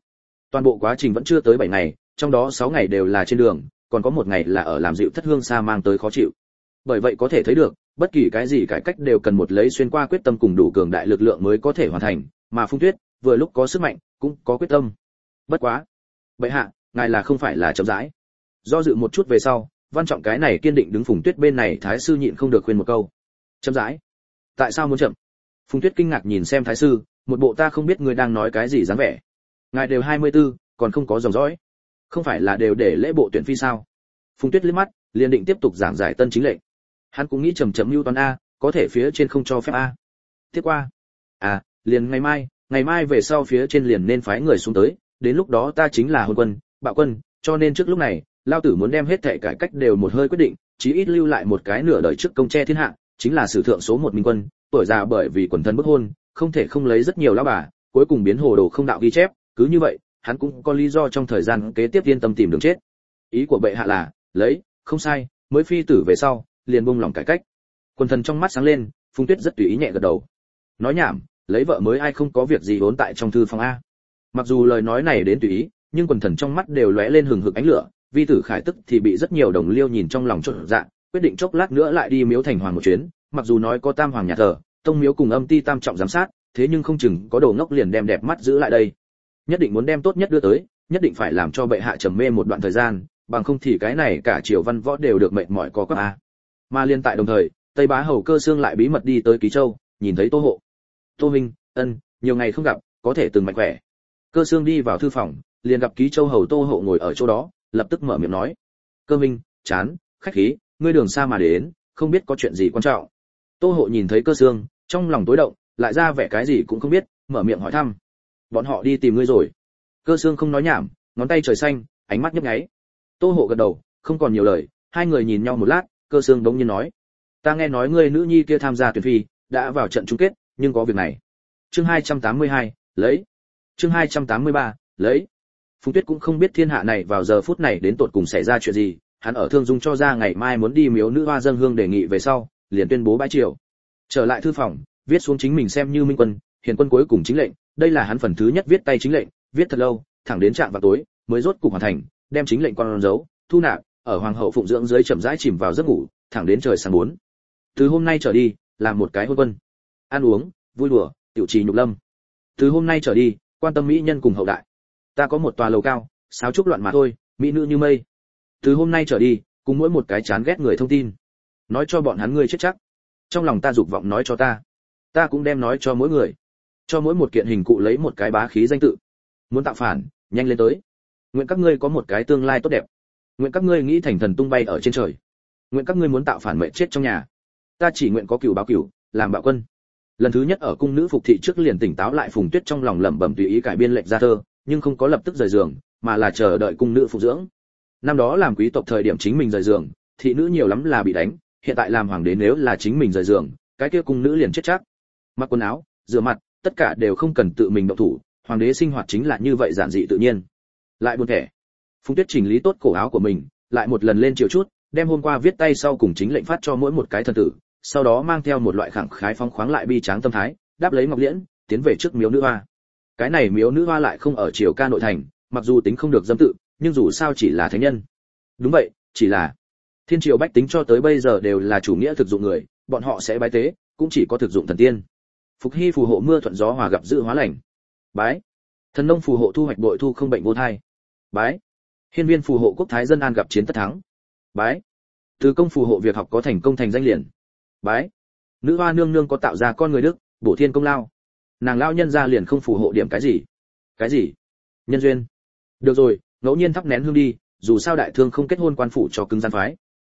Toàn bộ quá trình vẫn chưa tới 7 ngày, trong đó 6 ngày đều là trên đường, còn có một ngày là ở làm dịu thất hương xa mang tới khó chịu. Bởi vậy có thể thấy được, bất kỳ cái gì cải cách đều cần một lấy xuyên qua quyết tâm cùng đủ cường đại lực lượng mới có thể hoàn thành, mà Phùng Tuyết vừa lúc có sức mạnh, cũng có quyết tâm. Bất quá, bệ hạ, ngài là không phải là chậm rãi. Do dự một chút về sau, Văn Trọng cái này kiên định đứng Phùng Tuyết bên này thái sư nhịn không được khuyên một câu. Chậm rãi? Tại sao muốn chậm? Phùng Tuyết kinh ngạc nhìn xem thái sư, một bộ ta không biết ngươi đang nói cái gì dáng vẻ. Ngài đều 24, còn không có dòng dõi. Không phải là đều để lễ bộ tuyển phi sao? Phùng Tuyết liếc mắt, liền định tiếp tục giảng giải tân chính lệnh. Hắn cũng nghĩ chậm lưu toán a, có thể phía trên không cho phép a. Tiếp qua. À, liền ngày mai về sau phía trên liền nên phái người xuống tới, đến lúc đó ta chính là hôn quân, bạo quân, cho nên trước lúc này, lao tử muốn đem hết thảy cải cách đều một hơi quyết định, chí ít lưu lại một cái nửa đời trước công che thiên hạ, chính là sử thượng số một minh quân, tuổi già bởi vì quần thân bức hôn, không thể không lấy rất nhiều lão bà, cuối cùng biến hồ đồ không đạo ghi chép, cứ như vậy, hắn cũng có lý do trong thời gian kế tiếp yên tâm tìm đường chết. Ý của bệ hạ là, lấy, không sai, mới phi tử về sau, liền buông lòng cải cách. Quần thần trong mắt sáng lên, Phùng Tuyết rất tùy ý nhẹ gật đầu. Nói nhảm, lấy vợ mới ai không có việc gì vốn tại trong thư phòng a. Mặc dù lời nói này đến tùy ý, nhưng quần thần trong mắt đều lóe lên hừng hực ánh lửa, vi tử Khải tức thì bị rất nhiều đồng liêu nhìn trong lòng chột dạ, quyết định chốc lát nữa lại đi miếu thành hoàng một chuyến, mặc dù nói có tam hoàng nhà thờ, tông miếu cùng âm ti tam trọng giám sát, thế nhưng không chừng có đồ ngốc liền đem đẹp mắt giữ lại đây. Nhất định muốn đem tốt nhất đưa tới, nhất định phải làm cho bệ hạ trầm mê một đoạn thời gian, bằng không thì cái này cả triều văn võ đều được mệt mỏi có quắc a. Mà liên tại đồng thời, Tây Bá hầu Cơ Xương lại bí mật đi tới Ký Châu, nhìn thấy Tô Hộ. Tô huynh, nhiều ngày không gặp, có thể từng mạnh khỏe. Cơ Xương đi vào thư phòng, liền gặp Ký Châu hầu Tô Hộ ngồi ở chỗ đó, lập tức mở miệng nói: "Cơ huynh, chán, khách khí, ngươi đường xa mà đến, không biết có chuyện gì quan trọng." Tô Hộ nhìn thấy Cơ Xương, trong lòng tối động, lại ra vẻ cái gì cũng không biết, mở miệng hỏi thăm: "Bọn họ đi tìm ngươi rồi?" Cơ Xương không nói nhảm, ngón tay trời xanh, ánh mắt nhấp nháy. Tô Hộ gật đầu, không còn nhiều lời, hai người nhìn nhau một lát, Cơ Xương đống nhiên nói: "Ta nghe nói ngươi nữ nhi kia tham gia tuyển phi, đã vào trận chung kết, nhưng có việc này." Chương 282, lấy. Chương 283, lấy. Phùng Tuyết cũng không biết thiên hạ này vào giờ phút này đến tột cùng xảy ra chuyện gì, hắn ở Thương Dung cho ra ngày mai muốn đi miếu nữ hoa dâng hương đề nghị về sau, liền tuyên bố bãi triều. Trở lại thư phòng, viết xuống chính mình xem như minh quân, hiền quân cuối cùng chính lệnh, đây là hắn phần thứ nhất viết tay chính lệnh, viết thật lâu, thẳng đến trạm vào tối, mới rốt cục hoàn thành, đem chính lệnh con dấu, thu nạp, ở hoàng hậu phụng dưỡng dưới chậm rãi chìm vào giấc ngủ, thẳng đến trời sáng 4. Từ hôm nay trở đi, làm một cái hôn quân. Ăn uống, vui đùa, tiểu trì nhục lâm. Từ hôm nay trở đi, quan tâm mỹ nhân cùng hậu đại. Ta có một tòa lầu cao, sáo trúc loạn mà thôi, mỹ nữ như mây. Từ hôm nay trở đi, cùng mỗi một cái chán ghét người thông tin, nói cho bọn hắn ngươi chết chắc. Trong lòng ta dục vọng nói cho ta cũng đem nói cho mỗi người. Cho mỗi một kiện hình cụ lấy một cái bá khí danh tự. Muốn tạo phản, nhanh lên tới. Nguyện các ngươi có một cái tương lai tốt đẹp. Nguyện các ngươi nghĩ thành thần tung bay ở trên trời. Nguyện các ngươi muốn tạo phản mệnh chết trong nhà. Ta chỉ nguyện có cửu báo cửu, làm bạo quân. Lần thứ nhất ở cung nữ phục thị trước liền tỉnh táo lại, Phùng Tuyết trong lòng lẩm bẩm tùy ý cải biên lệnh ra thơ, nhưng không có lập tức rời giường, mà là chờ đợi cung nữ phục dưỡng. Năm đó làm quý tộc thời điểm chính mình rời giường, thị nữ nhiều lắm là bị đánh, hiện tại làm hoàng đế nếu là chính mình rời giường, cái kia cung nữ liền chết chắc. Mặc quần áo, rửa mặt, tất cả đều không cần tự mình động thủ, hoàng đế sinh hoạt chính là như vậy giản dị tự nhiên. Lại buồn thẻ. Phùng Tuyết chỉnh lý tốt cổ áo của mình, lại một lần lên chiều chút, đem hôm qua viết tay sau cùng chính lệnh phát cho mỗi một cái thần tử, sau đó mang theo một loại khẳng khái phóng khoáng lại bi tráng tâm thái, đáp lấy ngọc liễn, tiến về trước miếu nữ hoa. Cái này miếu nữ hoa lại không ở triều ca nội thành, mặc dù tính không được dâm tự, nhưng dù sao chỉ là thánh nhân. Đúng vậy, chỉ là thiên triều bách tính cho tới bây giờ đều là chủ nghĩa thực dụng người, bọn họ sẽ bái tế, cũng chỉ có thực dụng thần tiên. Phục hy phù hộ mưa thuận gió hòa gặp dự hóa lành. Bái. Thần nông phù hộ thu hoạch bội thu không bệnh vô thai. Bái. Hiên viên phù hộ quốc thái dân an gặp chiến tất thắng. Bái. Từ công phù hộ việc học có thành công thành danh liền. Bái. Nữ hoa nương nương có tạo ra con người đức, bổ thiên công lao. Nàng lao nhân ra liền không phù hộ điểm cái gì? Cái gì? Nhân duyên. Được rồi, ngẫu nhiên thắp nén hương đi, dù sao đại thương không kết hôn quan phủ cho cứng gian phái.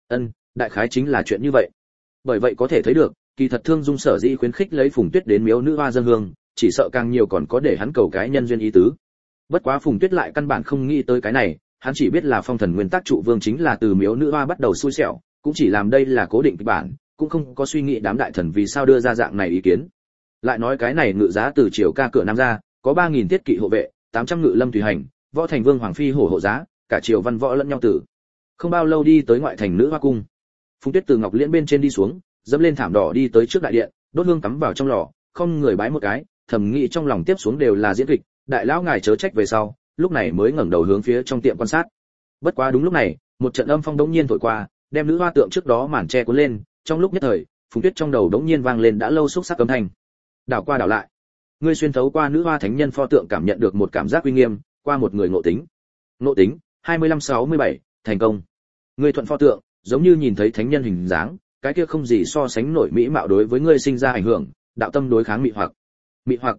Đại khái chính là chuyện như vậy. Bởi vậy có thể thấy được, kỳ thật Thương Dung sở dĩ khuyến khích lấy Phùng Tuyết đến miếu nữ hoa dâng hương, chỉ sợ càng nhiều còn có để hắn cầu cái nhân duyên ý tứ. Bất quá Phùng Tuyết lại căn bản không nghĩ tới cái này, hắn chỉ biết là phong thần nguyên tắc trụ vương chính là từ miếu nữ hoa bắt đầu xui xẻo, cũng chỉ làm đây là cố định kịch bản, cũng không có suy nghĩ đám đại thần vì sao đưa ra dạng này ý kiến. Lại nói cái này ngự giá từ triều ca cửa nam ra, có 3000 thiết kỵ hộ vệ, 800 ngự lâm tùy hành, võ thành vương hoàng phi hổ hộ giá, cả triều văn võ lẫn nhau tử. Không bao lâu đi tới ngoại thành nữ hoa cung. Phùng Tuyết từ ngọc liễn bên trên đi xuống, dẫm lên thảm đỏ đi tới trước đại điện, đốt hương cắm vào trong lò, không người bái một cái, thầm nghĩ trong lòng tiếp xuống đều là diễn kịch, đại lão ngài chớ trách về sau, lúc này mới ngẩng đầu hướng phía trong tiệm quan sát. Bất quá đúng lúc này, một trận âm phong đống nhiên thổi qua, đem nữ hoa tượng trước đó màn che cuốn lên, trong lúc nhất thời, Phùng Tuyết trong đầu đống nhiên vang lên đã lâu xúc sắc cấm thanh. Đảo qua đảo lại, ngươi xuyên thấu qua nữ hoa thánh nhân pho tượng cảm nhận được một cảm giác uy nghiêm, qua một người ngộ tính. Ngộ tính 2567, thành công. Ngươi thuận pho tượng, giống như nhìn thấy thánh nhân hình dáng, cái kia không gì so sánh nổi mỹ mạo đối với ngươi sinh ra ảnh hưởng, đạo tâm đối kháng mị hoặc. Mị hoặc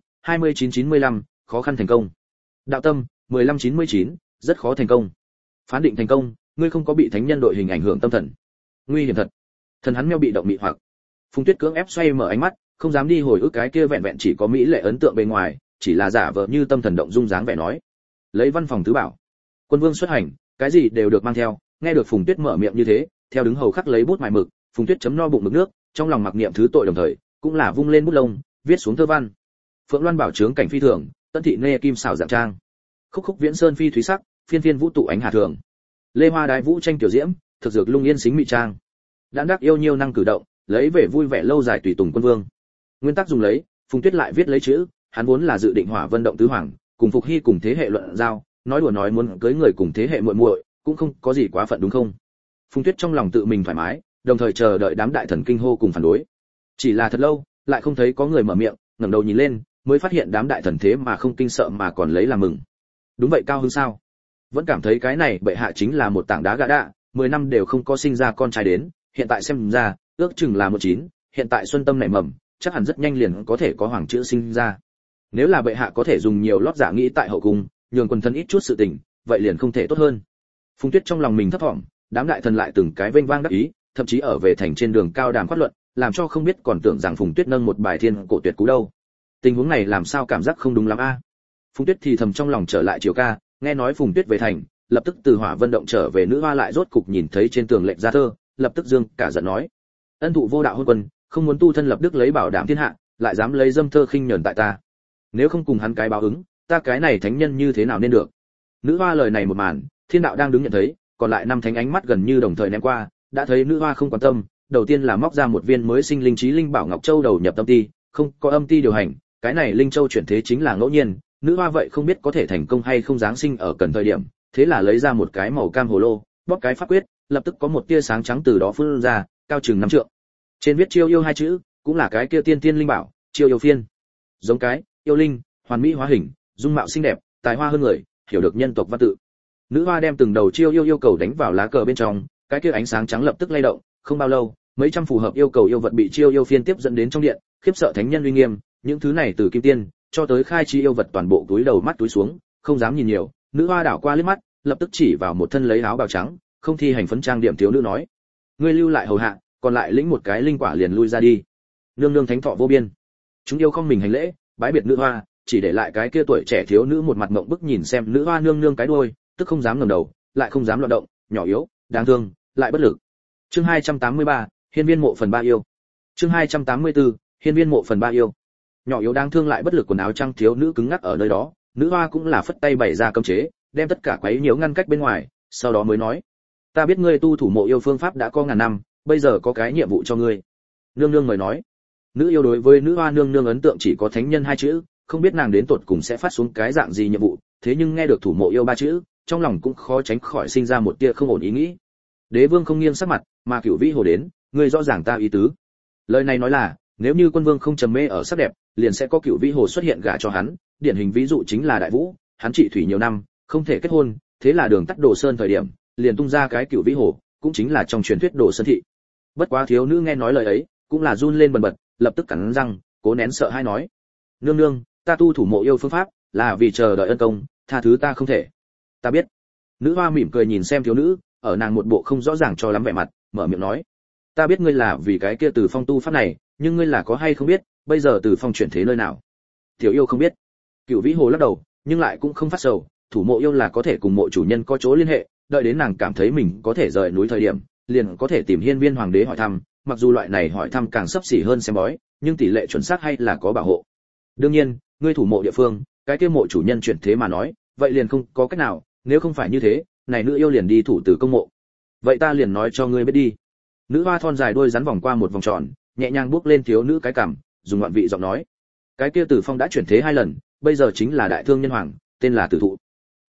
2995, khó khăn thành công. Đạo tâm 1599, rất khó thành công. Phán định thành công, ngươi không có bị thánh nhân đội hình ảnh hưởng tâm thần. Nguy hiểm thật. Thần hắn meo bị động mị hoặc. Phùng Tuyết cưỡng ép xoay mở ánh mắt, không dám đi hồi ức cái kia vẹn vẹn chỉ có mỹ lệ ấn tượng bên ngoài, chỉ là giả vờ như tâm thần động dung dáng vẻ nói. Lấy văn phòng tứ bảo, quân vương xuất hành, cái gì đều được mang theo. Nghe được Phùng Tuyết mở miệng như thế, theo đứng hầu khắc lấy bút mài mực, Phùng Tuyết chấm no bụng mực nước, trong lòng mặc niệm thứ tội đồng thời, cũng là vung lên bút lông, viết xuống thơ văn. Phượng Loan bảo trướng cảnh phi thường, Tân thị nghe kim xảo dạng trang. Khúc khúc viễn sơn phi thúy sắc, phiên phiên vũ tụ ánh hà thường. Lê hoa đái vũ tranh tiểu diễm, thực dược lung yên xính mị trang. Đãn đắc yêu nhiêu năng cử động, lấy về vui vẻ lâu dài tùy tùng quân vương. Nguyên tắc dùng lấy, Phùng Tuyết lại viết lấy chữ, hắn vốn là dự định hỏa vân động tứ hoàng, cùng Phục Hy cùng thế hệ luận giao, nói đùa nói muốn cưới người cùng thế hệ muội muội, cũng không có gì quá phận đúng không? Phùng Tuyết trong lòng tự mình thoải mái, đồng thời chờ đợi đám đại thần kinh hô cùng phản đối. Chỉ là thật lâu, lại không thấy có người mở miệng, ngẩng đầu nhìn lên, mới phát hiện đám đại thần thế mà không kinh sợ mà còn lấy làm mừng. Đúng vậy cao hứng sao? Vẫn cảm thấy cái này bệ hạ chính là một tảng đá gà đạ, 10 năm đều không có sinh ra con trai đến, hiện tại xem ra, ước chừng là 19, hiện tại xuân tâm nảy mầm, chắc hẳn rất nhanh liền có thể có hoàng chữ sinh ra. Nếu là bệ hạ có thể dùng nhiều lót giả nghĩ tại hậu cung, nhường quần thân ít chút sự tình, vậy liền không thể tốt hơn. Phùng Tuyết trong lòng mình thấp thỏm, đám đại thần lại từng cái vênh vang đắc ý, thậm chí ở về thành trên đường cao đàm phát luận, làm cho không biết còn tưởng rằng Phùng Tuyết nâng một bài thiên cổ tuyệt cú đâu. Tình huống này làm sao cảm giác không đúng lắm a? Phùng Tuyết thì thầm trong lòng trở lại Triều ca, nghe nói Phùng Tuyết về thành, lập tức từ Hỏa Vân động trở về, nữ hoa lại rốt cục nhìn thấy trên tường lệnh ra thơ, lập tức dương cả giận nói: ân thụ vô đạo hôn quân, không muốn tu thân lập đức lấy bảo đảm thiên hạ, lại dám lấy dâm thơ khinh nhẫn tại ta. Nếu không cùng hắn cái báo ứng, ta cái này thánh nhân như thế nào nên được? Nữ hoa lời này một màn, thiên đạo đang đứng nhận thấy, còn lại năm thánh ánh mắt gần như đồng thời ném qua, đã thấy nữ hoa không quan tâm, đầu tiên là móc ra một viên mới sinh linh trí linh bảo ngọc châu đầu nhập tâm ti, không có âm ti điều hành, cái này linh châu chuyển thế chính là ngẫu nhiên, nữ hoa vậy không biết có thể thành công hay không giáng sinh ở cần thời điểm, thế là lấy ra một cái màu cam hồ lô, bóp cái pháp quyết, lập tức có một tia sáng trắng từ đó phun ra, cao chừng 5 trượng. Trên viết chiêu yêu hai chữ, cũng là cái kia tiên tiên linh bảo, chiêu yêu phiên. Giống cái, yêu linh, hoàn mỹ hóa hình, dung mạo xinh đẹp, tài hoa hơn người, hiểu được nhân tộc văn tự. Nữ hoa đem từng đầu chiêu yêu yêu cầu đánh vào lá cờ bên trong, cái kia ánh sáng trắng lập tức lay động, không bao lâu, mấy trăm phù hợp yêu cầu yêu vật bị chiêu yêu phiên tiếp dẫn đến trong điện, khiếp sợ thánh nhân uy nghiêm, những thứ này từ kim tiên cho tới khai chi yêu vật toàn bộ túi đầu mắt túi xuống, không dám nhìn nhiều. Nữ hoa đảo qua liếc mắt, lập tức chỉ vào một thân lấy áo bào trắng, không thi hành phấn trang điểm thiếu nữ nói: ngươi lưu lại hầu hạ, còn lại lĩnh một cái linh quả liền lui ra đi. Nương nương thánh thọ vô biên. Chúng yêu không mình hành lễ, bái biệt nữ hoa, chỉ để lại cái kia tuổi trẻ thiếu nữ một mặt ngậm bức nhìn xem nữ hoa nương nương cái đuôi, tức không dám ngẩng đầu, lại không dám loạn động, nhỏ yếu, đáng thương, lại bất lực. Chương 283, Hiên viên mộ phần 3 yêu. Chương 284, Hiên viên mộ phần 3 yêu. Nhỏ yếu đáng thương lại bất lực, quần áo trăng thiếu nữ cứng ngắc ở nơi đó, nữ hoa cũng là phất tay bày ra cấm chế, đem tất cả quấy nhiễu ngăn cách bên ngoài, sau đó mới nói: ta biết ngươi tu thủ mộ yêu phương pháp đã có ngàn năm, bây giờ có cái nhiệm vụ cho ngươi. Nương nương mời nói. Nữ yêu đối với nữ hoa nương nương ấn tượng chỉ có thánh nhân hai chữ, không biết nàng đến tột cùng sẽ phát xuống cái dạng gì nhiệm vụ, thế nhưng nghe được thủ mộ yêu ba chữ, trong lòng cũng khó tránh khỏi sinh ra một tia không ổn ý nghĩ. Đế vương không nghiêng sắc mặt, mà Cửu Vĩ Hồ đến, ngươi rõ ràng ta ý tứ. Lời này nói là, nếu như quân vương không trầm mê ở sắc đẹp, liền sẽ có Cửu Vĩ Hồ xuất hiện gả cho hắn, điển hình ví dụ chính là Đại Vũ, hắn trị thủy nhiều năm, không thể kết hôn, thế là đường tắt Đồ Sơn thời điểm, liền tung ra cái Cửu Vĩ Hồ, cũng chính là trong truyền thuyết Đồ Sơn thị. Bất quá thiếu nữ nghe nói lời ấy, cũng là run lên bần bật, lập tức cắn răng, cố nén sợ hãi nói: nương nương, ta tu thủ mộ yêu phương pháp, là vì chờ đợi ân công, tha thứ ta không thể. Ta biết. Nữ hoa mỉm cười nhìn xem thiếu nữ, ở nàng một bộ không rõ ràng cho lắm vẻ mặt, mở miệng nói: ta biết ngươi là vì cái kia Từ Phong tu pháp này, nhưng ngươi là có hay không biết, bây giờ Từ Phong chuyển thế nơi nào? Tiểu yêu không biết. Cửu Vĩ Hồ lắc đầu, nhưng lại cũng không phát sầu, thủ mộ yêu là có thể cùng mộ chủ nhân có chỗ liên hệ, đợi đến nàng cảm thấy mình có thể rời núi thời điểm, liền có thể tìm Hiên viên hoàng đế hỏi thăm, mặc dù loại này hỏi thăm càng sấp xỉ hơn xem bói, nhưng tỷ lệ chuẩn xác hay là có bảo hộ. Đương nhiên, ngươi thủ mộ địa phương, cái kia mộ chủ nhân chuyển thế mà nói, vậy liền không có cách nào, nếu không phải như thế, này nữ yêu liền đi thủ tử công mộ. Vậy ta liền nói cho ngươi biết đi. Nữ hoa thon dài đuôi rắn vòng qua một vòng tròn, nhẹ nhàng bước lên thiếu nữ cái cằm, dùng ngoạn vị giọng nói: cái kia Tử Phong đã chuyển thế 2 lần, bây giờ chính là đại thương nhân hoàng, tên là Tử Thụ.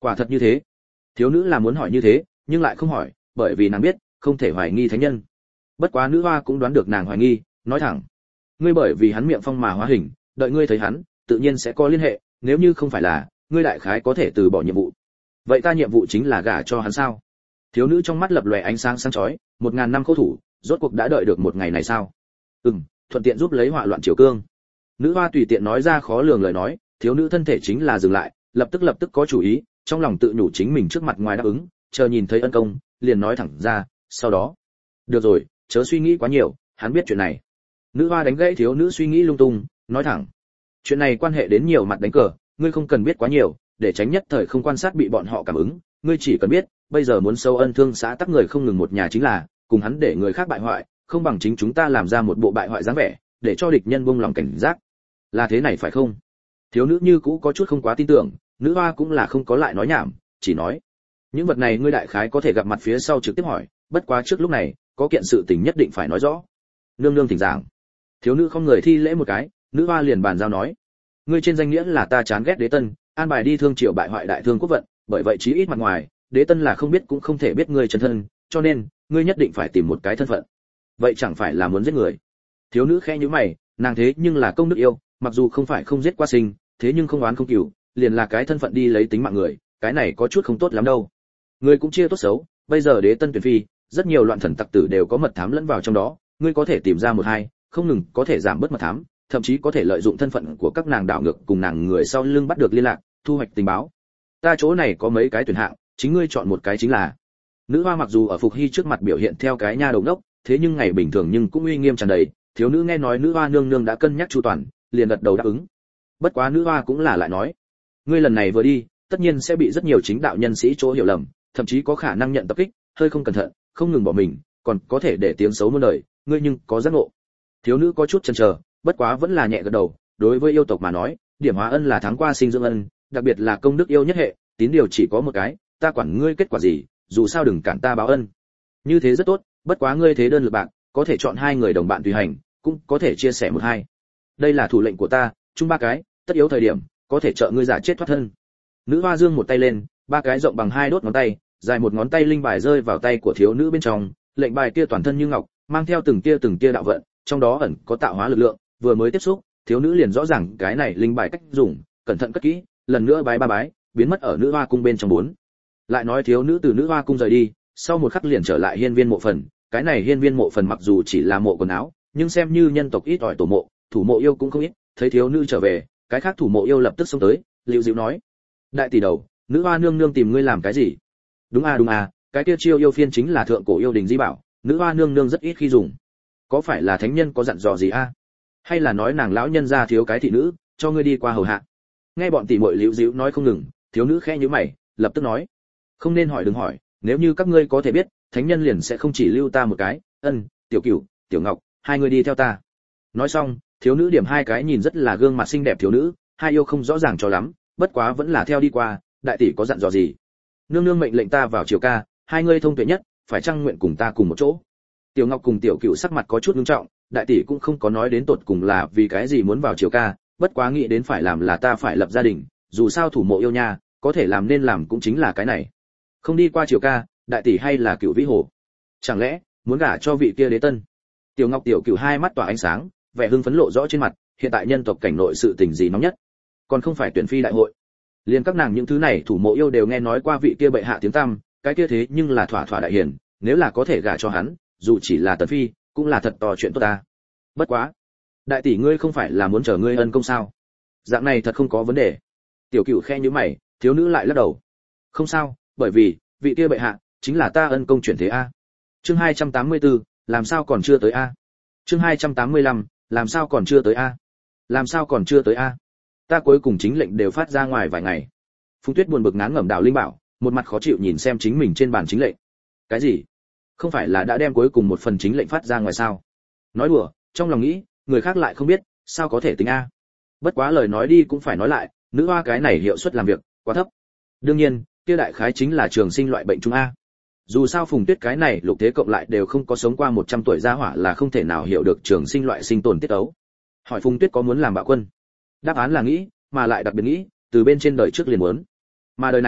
Quả thật như thế. Thiếu nữ là muốn hỏi như thế, nhưng lại không hỏi, bởi vì nàng biết, không thể hoài nghi thánh nhân. Bất quá nữ hoa cũng đoán được nàng hoài nghi, nói thẳng: ngươi bởi vì hắn miệng phong mà hóa hình, đợi ngươi thấy hắn, tự nhiên sẽ có liên hệ, nếu như không phải là, ngươi đại khái có thể từ bỏ nhiệm vụ. Vậy ta nhiệm vụ chính là gả cho hắn sao? Thiếu nữ trong mắt lập lòe ánh sáng sáng chói, 1000 năm khổ thủ, rốt cuộc đã đợi được một ngày này sao? Thuận tiện giúp lấy họa loạn triều cương. Nữ hoa tùy tiện nói ra khó lường lời nói, thiếu nữ thân thể chính là dừng lại, lập tức có chủ ý, trong lòng tự nhủ chính mình trước mặt ngoài đáp ứng, chờ nhìn thấy ân công, liền nói thẳng ra, sau đó, được rồi, chớ suy nghĩ quá nhiều, hắn biết chuyện này. Nữ hoa đánh gãy thiếu nữ suy nghĩ lung tung, nói thẳng, chuyện này quan hệ đến nhiều mặt đánh cờ, ngươi không cần biết quá nhiều, để tránh nhất thời không quan sát bị bọn họ cảm ứng, ngươi chỉ cần biết, bây giờ muốn sâu ân thương xã tắc người không ngừng một nhà chính là, cùng hắn để người khác bại hoại, không bằng chính chúng ta làm ra một bộ bại hoại dáng vẻ, để cho địch nhân buông lòng cảnh giác. Là thế này phải không? Thiếu nữ như cũ có chút không quá tin tưởng, nữ hoa cũng là không có lại nói nhảm, chỉ nói, những vật này ngươi đại khái có thể gặp mặt phía sau trực tiếp hỏi, bất quá trước lúc này, có kiện sự tình nhất định phải nói rõ. Nương nương thỉnh giảng. Thiếu nữ không người thi lễ một cái, nữ hoa liền bàn giao nói, ngươi trên danh nghĩa là ta chán ghét đế tân, an bài đi thương triều bại hoại đại thương quốc vận, bởi vậy chí ít mặt ngoài, đế tân là không biết cũng không thể biết ngươi chân thân, cho nên ngươi nhất định phải tìm một cái thân phận. Vậy chẳng phải là muốn giết người? Thiếu nữ khẽ nhíu mày, nàng thế nhưng là công đức yêu, mặc dù không phải không giết qua sinh, thế nhưng không oán không cừu, liền là cái thân phận đi lấy tính mạng người, cái này có chút không tốt lắm đâu. Ngươi cũng chia tốt xấu, bây giờ đế tân tuyển phi, rất nhiều loạn thần tặc tử đều có mật thám lẫn vào trong đó, ngươi có thể tìm ra một hai, không ngừng có thể giảm bớt mật thám, thậm chí có thể lợi dụng thân phận của các nàng đảo ngược cùng nàng người sau lưng bắt được liên lạc, thu hoạch tình báo. Ta chỗ này có mấy cái tuyển hạng, chính ngươi chọn một cái chính là. Nữ hoa mặc dù ở Phục Hy trước mặt biểu hiện theo cái nha đầu ngốc, thế nhưng ngày bình thường nhưng cũng uy nghiêm tràn đầy, thiếu nữ nghe nói nữ hoa nương nương đã cân nhắc chu toàn, liền gật đầu đáp ứng. Bất quá nữ hoa cũng là lại nói, ngươi lần này vừa đi, tất nhiên sẽ bị rất nhiều chính đạo nhân sĩ chỗ hiểu lầm, thậm chí có khả năng nhận tập kích, hơi không cẩn thận, không ngừng bỏ mình, còn có thể để tiếng xấu muôn đời, ngươi nhưng có giác ngộ. Thiếu nữ có chút chần chờ, bất quá vẫn là nhẹ gật đầu, đối với yêu tộc mà nói, điểm hóa ân là thắng qua sinh dưỡng ân, đặc biệt là công đức yêu nhất hệ, tín điều chỉ có một cái, ta quản ngươi kết quả gì, dù sao đừng cản ta báo ân. Như thế rất tốt, bất quá ngươi thế đơn lực bạc, có thể chọn 2 người đồng bạn tùy hành, cũng có thể chia sẻ 1-2. Đây là thủ lệnh của ta, chung 3 cái, tất yếu thời điểm, có thể trợ ngươi giả chết thoát thân. Nữ hoa dương một tay lên, 3 cái rộng bằng 2 đốt ngón tay, dài 1 ngón tay linh bài rơi vào tay của thiếu nữ bên trong, lệnh bài kia toàn thân như ngọc, mang theo từng tia đạo vận, trong đó ẩn có tạo hóa lực lượng, vừa mới tiếp xúc, thiếu nữ liền rõ ràng cái này linh bài cách dùng, cẩn thận cất kỹ, lần nữa bái 3 bái, biến mất ở nữ hoa cung bên trong 4. Lại nói thiếu nữ từ nữ hoa cung rời đi, sau một khắc liền trở lại hiên viên mộ phần, cái này hiên viên mộ phần mặc dù chỉ là mộ quần áo, nhưng xem như nhân tộc ít ỏi tổ mộ, thủ mộ yêu cũng không ít, thấy thiếu nữ trở về, cái khác thủ mộ yêu lập tức xông tới, liễu dịu nói, đại tỷ đầu, nữ hoa nương nương tìm ngươi làm cái gì? Đúng à, cái kia chiêu yêu phiên chính là thượng cổ yêu đình di bảo, nữ hoa nương nương rất ít khi dùng. Có phải là thánh nhân có dặn dò gì a? Hay là nói nàng lão nhân gia thiếu cái thị nữ, cho ngươi đi qua hầu hạ? Nghe bọn tỷ muội liễu dịu nói không ngừng, thiếu nữ khẽ nhíu mày, lập tức nói, không nên hỏi đừng hỏi, nếu như các ngươi có thể biết, thánh nhân liền sẽ không chỉ lưu ta một cái, tiểu cửu, tiểu ngọc, 2 người đi theo ta. Nói xong, thiếu nữ điểm 2 cái nhìn rất là gương mặt xinh đẹp thiếu nữ, 2 yêu không rõ ràng cho lắm, bất quá vẫn là theo đi qua, đại tỷ có dặn dò gì? Nương nương mệnh lệnh ta vào triều ca, 2 người thông tuệ nhất, phải chăng nguyện cùng ta cùng một chỗ? Tiểu ngọc cùng tiểu cửu sắc mặt có chút nghiêm trọng, đại tỷ cũng không có nói đến tột cùng là vì cái gì muốn vào triều ca, bất quá nghĩ đến phải làm là ta phải lập gia đình, dù sao thủ mộ yêu nha, có thể làm nên làm cũng chính là cái này. Không đi qua triều ca, đại tỷ hay là cửu vĩ hồ? Chẳng lẽ muốn gả cho vị kia đế tân? Tiểu ngọc tiểu cửu 2 mắt tỏa ánh sáng, vẻ hưng phấn lộ rõ trên mặt, hiện tại nhân tộc cảnh nội sự tình gì nóng nhất? Còn không phải tuyển phi đại hội. Liên các nàng những thứ này thủ mộ yêu đều nghe nói qua vị kia bệ hạ tiếng tăm, cái kia thế nhưng là thỏa đại hiền, nếu là có thể gả cho hắn, dù chỉ là tần phi, cũng là thật to chuyện tốt ta. Bất quá, đại tỷ ngươi không phải là muốn chờ ngươi ân công sao? Dạng này thật không có vấn đề. Tiểu cửu khe nhíu mày, thiếu nữ lại lắc đầu. Không sao, bởi vì vị kia bệ hạ chính là ta ân công chuyển thế a. Chương 284, làm sao còn chưa tới a? Chương 285, làm sao còn chưa tới a? Làm sao còn chưa tới a? Ta cuối cùng chính lệnh đều phát ra ngoài vài ngày. Phùng Tuyết buồn bực ngán ngẩm đào linh bảo, một mặt khó chịu nhìn xem chính mình trên bàn chính lệnh. Cái gì? Không phải là đã đem cuối cùng một phần chính lệnh phát ra ngoài sao? Nói đùa, trong lòng nghĩ, người khác lại không biết, sao có thể tính a? Bất quá lời nói đi cũng phải nói lại, nữ hoa cái này hiệu suất làm việc quá thấp. Đương nhiên, kia đại khái chính là trường sinh loại bệnh trung a. Dù sao Phùng Tuyết cái này lục thế cộng lại đều không có sống qua 100 tuổi gia hỏa là không thể nào hiểu được trường sinh loại sinh tồn tiết tấu. Hỏi Phùng Tuyết có muốn làm bạo quân? Đáp án là nghĩ, mà lại đặc biệt nghĩ, từ bên trên đời trước liền muốn. Mà đời này,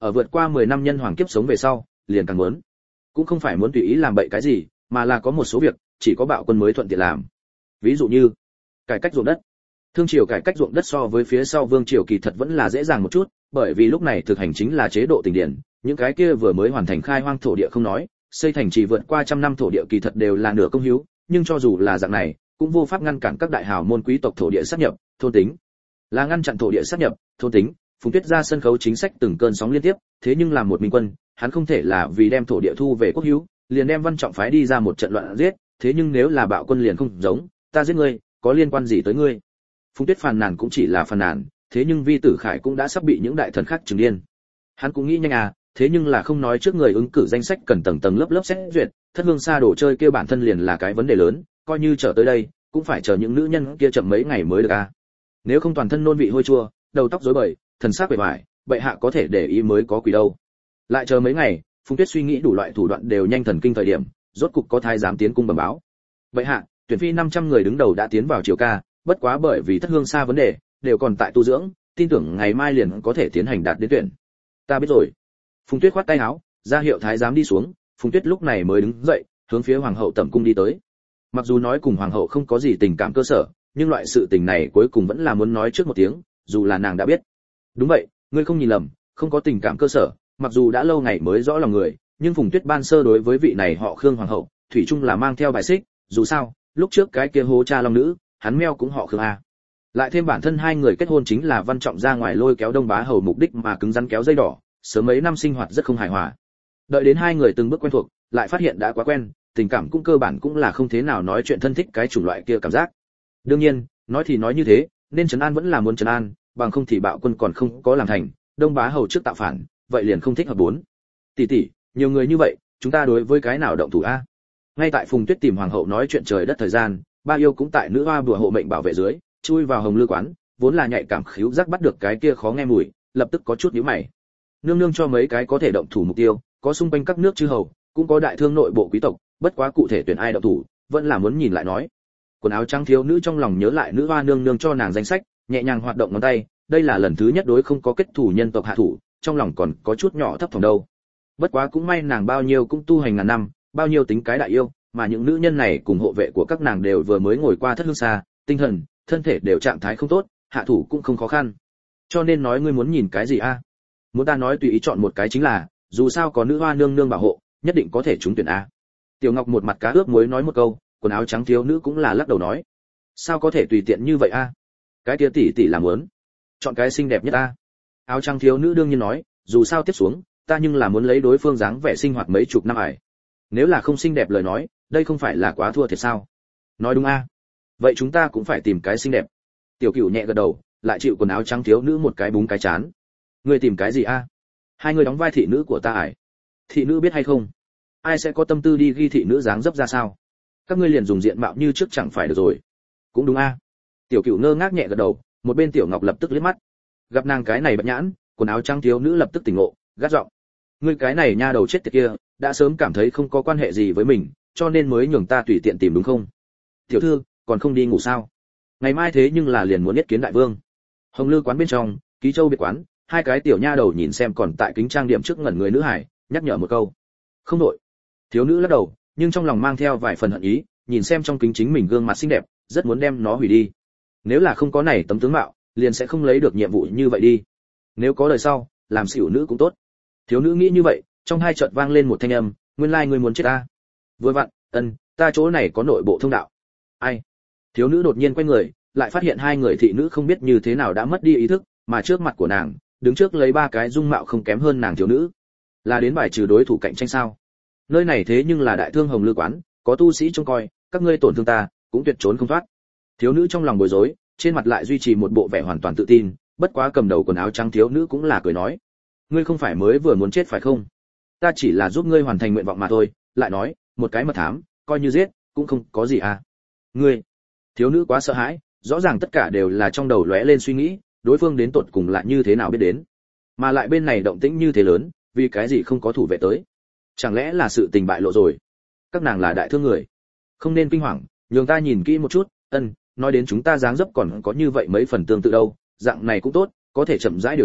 ở vượt qua 10 năm nhân hoàng kiếp sống về sau, liền càng muốn. Cũng không phải muốn tùy ý làm bậy cái gì, mà là có một số việc chỉ có bạo quân mới thuận tiện làm. Ví dụ như cải cách ruộng đất. Thương triều cải cách ruộng đất so với phía sau vương triều kỳ thật vẫn là dễ dàng một chút, bởi vì lúc này thực hành chính là chế độ tỉnh điển, những cái kia vừa mới hoàn thành khai hoang thổ địa không nói, xây thành trì vượt qua trăm năm thổ địa kỳ thật đều là nửa công hiếu, nhưng cho dù là dạng này, cũng vô pháp ngăn cản các đại hào môn quý tộc thổ địa sát nhập, thôn tính. Là ngăn chặn thổ địa sát nhập, thôn tính, Phùng Tuyết ra sân khấu chính sách từng cơn sóng liên tiếp, thế nhưng làm một minh quân, hắn không thể là vì đem thổ địa thu về quốc hữu, liền đem Văn Trọng phái đi ra một trận loạn giết, thế nhưng nếu là bạo quân liền không giống, ta giết ngươi, có liên quan gì tới ngươi? Phùng Tuyết phàn nàn cũng chỉ là phàn nàn, thế nhưng Vi Tử Khải cũng đã sắp bị những đại thần khác trừng điên. Hắn cũng nghĩ nhanh à, thế nhưng là không nói trước người ứng cử danh sách cần tầng tầng lớp lớp xét duyệt, Thất Hương Sa đồ chơi kia bản thân liền là cái vấn đề lớn, coi như chờ tới đây, cũng phải chờ những nữ nhân kia chậm mấy ngày mới được à. Nếu không toàn thân nôn vị hôi chua, đầu tóc rối bời, thần sắc bề bại, bệ hạ có thể để ý mới có quỷ đâu. Lại chờ mấy ngày, Phùng Tuyết suy nghĩ đủ loại thủ đoạn đều nhanh thần kinh thời điểm, rốt cục có thái giám tiến cung bẩm báo. Bệ hạ, tuyển phi 500 người đứng đầu đã tiến vào triều ca, bất quá bởi vì Thất Hương Sa vấn đề, đều còn tại tu dưỡng, tin tưởng ngày mai liền có thể tiến hành đạt đến tuyển. Ta biết rồi. Phùng Tuyết khoát tay áo, ra hiệu thái giám đi xuống, Phùng Tuyết lúc này mới đứng dậy, hướng phía hoàng hậu tẩm cung đi tới. Mặc dù nói cùng hoàng hậu không có gì tình cảm cơ sở, nhưng loại sự tình này cuối cùng vẫn là muốn nói trước một tiếng, dù là nàng đã biết. Đúng vậy, ngươi không nhìn lầm, không có tình cảm cơ sở, mặc dù đã lâu ngày mới rõ lòng người, nhưng Phùng Tuyết ban sơ đối với vị này họ Khương hoàng hậu, thủy chung là mang theo bài xích, dù sao, lúc trước cái kia hố cha long nữ, hắn meo cũng họ Khương a. Lại thêm bản thân hai người kết hôn chính là Văn Trọng ra ngoài lôi kéo Đông Bá hầu mục đích mà cứng rắn kéo dây đỏ, sớm mấy năm sinh hoạt rất không hài hòa. Đợi đến hai người từng bước quen thuộc, lại phát hiện đã quá quen, tình cảm cũng cơ bản cũng là không thế nào nói chuyện thân thích cái chủng loại kia cảm giác. Đương nhiên, nói thì nói như thế, nên trấn an vẫn là muốn trấn an, bằng không thì bạo quân còn không có làm thành, Đông Bá hầu trước tạo phản, vậy liền không thích hợp bốn. Tỷ tỷ, nhiều người như vậy, chúng ta đối với cái nào động thủ a? Ngay tại Phùng Tuyết tìm hoàng hậu nói chuyện trời đất thời gian, Ba Yêu cũng tại nữ hoa bùa hộ mệnh bảo vệ dưới, chui vào Hồng Lư quán, vốn là nhạy cảm khíu giác bắt được cái kia khó nghe mùi, lập tức có chút nhíu mày. Nương nương cho mấy cái có thể động thủ mục tiêu, có xung quanh các nước chư hầu, cũng có đại thương nội bộ quý tộc, bất quá cụ thể tuyển ai động thủ, vẫn là muốn nhìn lại nói. Quần áo trắng thiếu nữ trong lòng nhớ lại nữ hoa nương nương cho nàng danh sách, nhẹ nhàng hoạt động ngón tay, đây là lần thứ nhất đối không có kết thủ nhân tộc hạ thủ, trong lòng còn có chút nhỏ thấp thỏm đâu. Bất quá cũng may nàng bao nhiêu cũng tu hành ngàn năm, bao nhiêu tính cái đại yêu, mà những nữ nhân này cùng hộ vệ của các nàng đều vừa mới ngồi qua Thất Hương Sa, tinh thần, thân thể đều trạng thái không tốt, hạ thủ cũng không khó khăn. Cho nên nói ngươi muốn nhìn cái gì a? Muốn ta nói tùy ý chọn một cái chính là, dù sao có nữ hoa nương nương bảo hộ, nhất định có thể trúng tuyển a. Tiểu Ngọc một mặt cá ướp muối nói một câu, quần áo trắng thiếu nữ cũng là lắc đầu nói, sao có thể tùy tiện như vậy a? Cái kia tỷ tỷ làm muốn, chọn cái xinh đẹp nhất a. Áo trắng thiếu nữ đương nhiên nói, dù sao tiếp xuống, ta nhưng là muốn lấy đối phương dáng vẻ sinh hoạt mấy chục năm ải. Nếu là không xinh đẹp lời nói, đây không phải là quá thua thiệt sao? Nói đúng a. Vậy chúng ta cũng phải tìm cái xinh đẹp. Tiểu Cửu nhẹ gật đầu, lại chịu quần áo trắng thiếu nữ một cái búng cái chán. Ngươi tìm cái gì a? Hai người đóng vai thị nữ của ta ải. Thị nữ biết hay không? Ai sẽ có tâm tư đi ghi thị nữ dáng dấp ra sao? Các ngươi liền dùng diện mạo như trước chẳng phải được rồi. Cũng đúng a. Tiểu Cửu ngơ ngác nhẹ gật đầu, một bên Tiểu Ngọc lập tức liếc mắt. Gặp nàng cái này bật nhãn, quần áo trắng thiếu nữ lập tức tỉnh ngộ, gắt giọng. Ngươi cái này nha đầu chết tiệt kia, đã sớm cảm thấy không có quan hệ gì với mình, cho nên mới nhường ta tùy tiện tìm đúng không? Tiểu thư, còn không đi ngủ sao? Ngày mai thế nhưng là liền muốn yết kiến đại vương. Hồng Lư quán bên trong, Ký Châu biệt quán, hai cái tiểu nha đầu nhìn xem còn tại kính trang điểm trước ngẩn người nữ hải, nhắc nhở một câu. Không đổi. Thiếu nữ lắc đầu, nhưng trong lòng mang theo vài phần hận ý, nhìn xem trong kính chính mình gương mặt xinh đẹp, rất muốn đem nó hủy đi. Nếu là không có này tấm tướng mạo, liền sẽ không lấy được nhiệm vụ như vậy đi. Nếu có đời sau, làm xỉu nữ cũng tốt. Thiếu nữ nghĩ như vậy, trong hai chợt vang lên một thanh âm, nguyên lai ngươi muốn chết ta. Vừa vặn, ta chỗ này có nội bộ thông đạo. Ai? Thiếu nữ đột nhiên quay người, lại phát hiện hai người thị nữ không biết như thế nào đã mất đi ý thức, mà trước mặt của nàng, đứng trước lấy ba cái dung mạo không kém hơn nàng thiếu nữ. Là đến bài trừ đối thủ cạnh tranh sao? Nơi này thế nhưng là đại thương Hồng Lư quán, có tu sĩ trông coi, các ngươi tổn thương ta, cũng tuyệt trốn không thoát. Thiếu nữ trong lòng bối rối, trên mặt lại duy trì một bộ vẻ hoàn toàn tự tin, bất quá cầm đầu quần áo trắng thiếu nữ cũng là cười nói, ngươi không phải mới vừa muốn chết phải không? Ta chỉ là giúp ngươi hoàn thành nguyện vọng mà thôi. Lại nói, một cái mật thám, coi như giết, cũng không có gì à. Ngươi, thiếu nữ quá sợ hãi, rõ ràng tất cả đều là trong đầu lóe lên suy nghĩ, đối phương đến tột cùng lại như thế nào biết đến, mà lại bên này động tĩnh như thế lớn, vì cái gì không có thủ vệ tới? Chẳng lẽ là sự tình bại lộ rồi? Các nàng là đại thương người, không nên kinh hoàng, nhường ta nhìn kỹ một chút. Nói đến chúng ta dáng dấp còn có như vậy mấy phần tương tự đâu, dạng này cũng tốt, có thể chậm rãi điều chỉnh,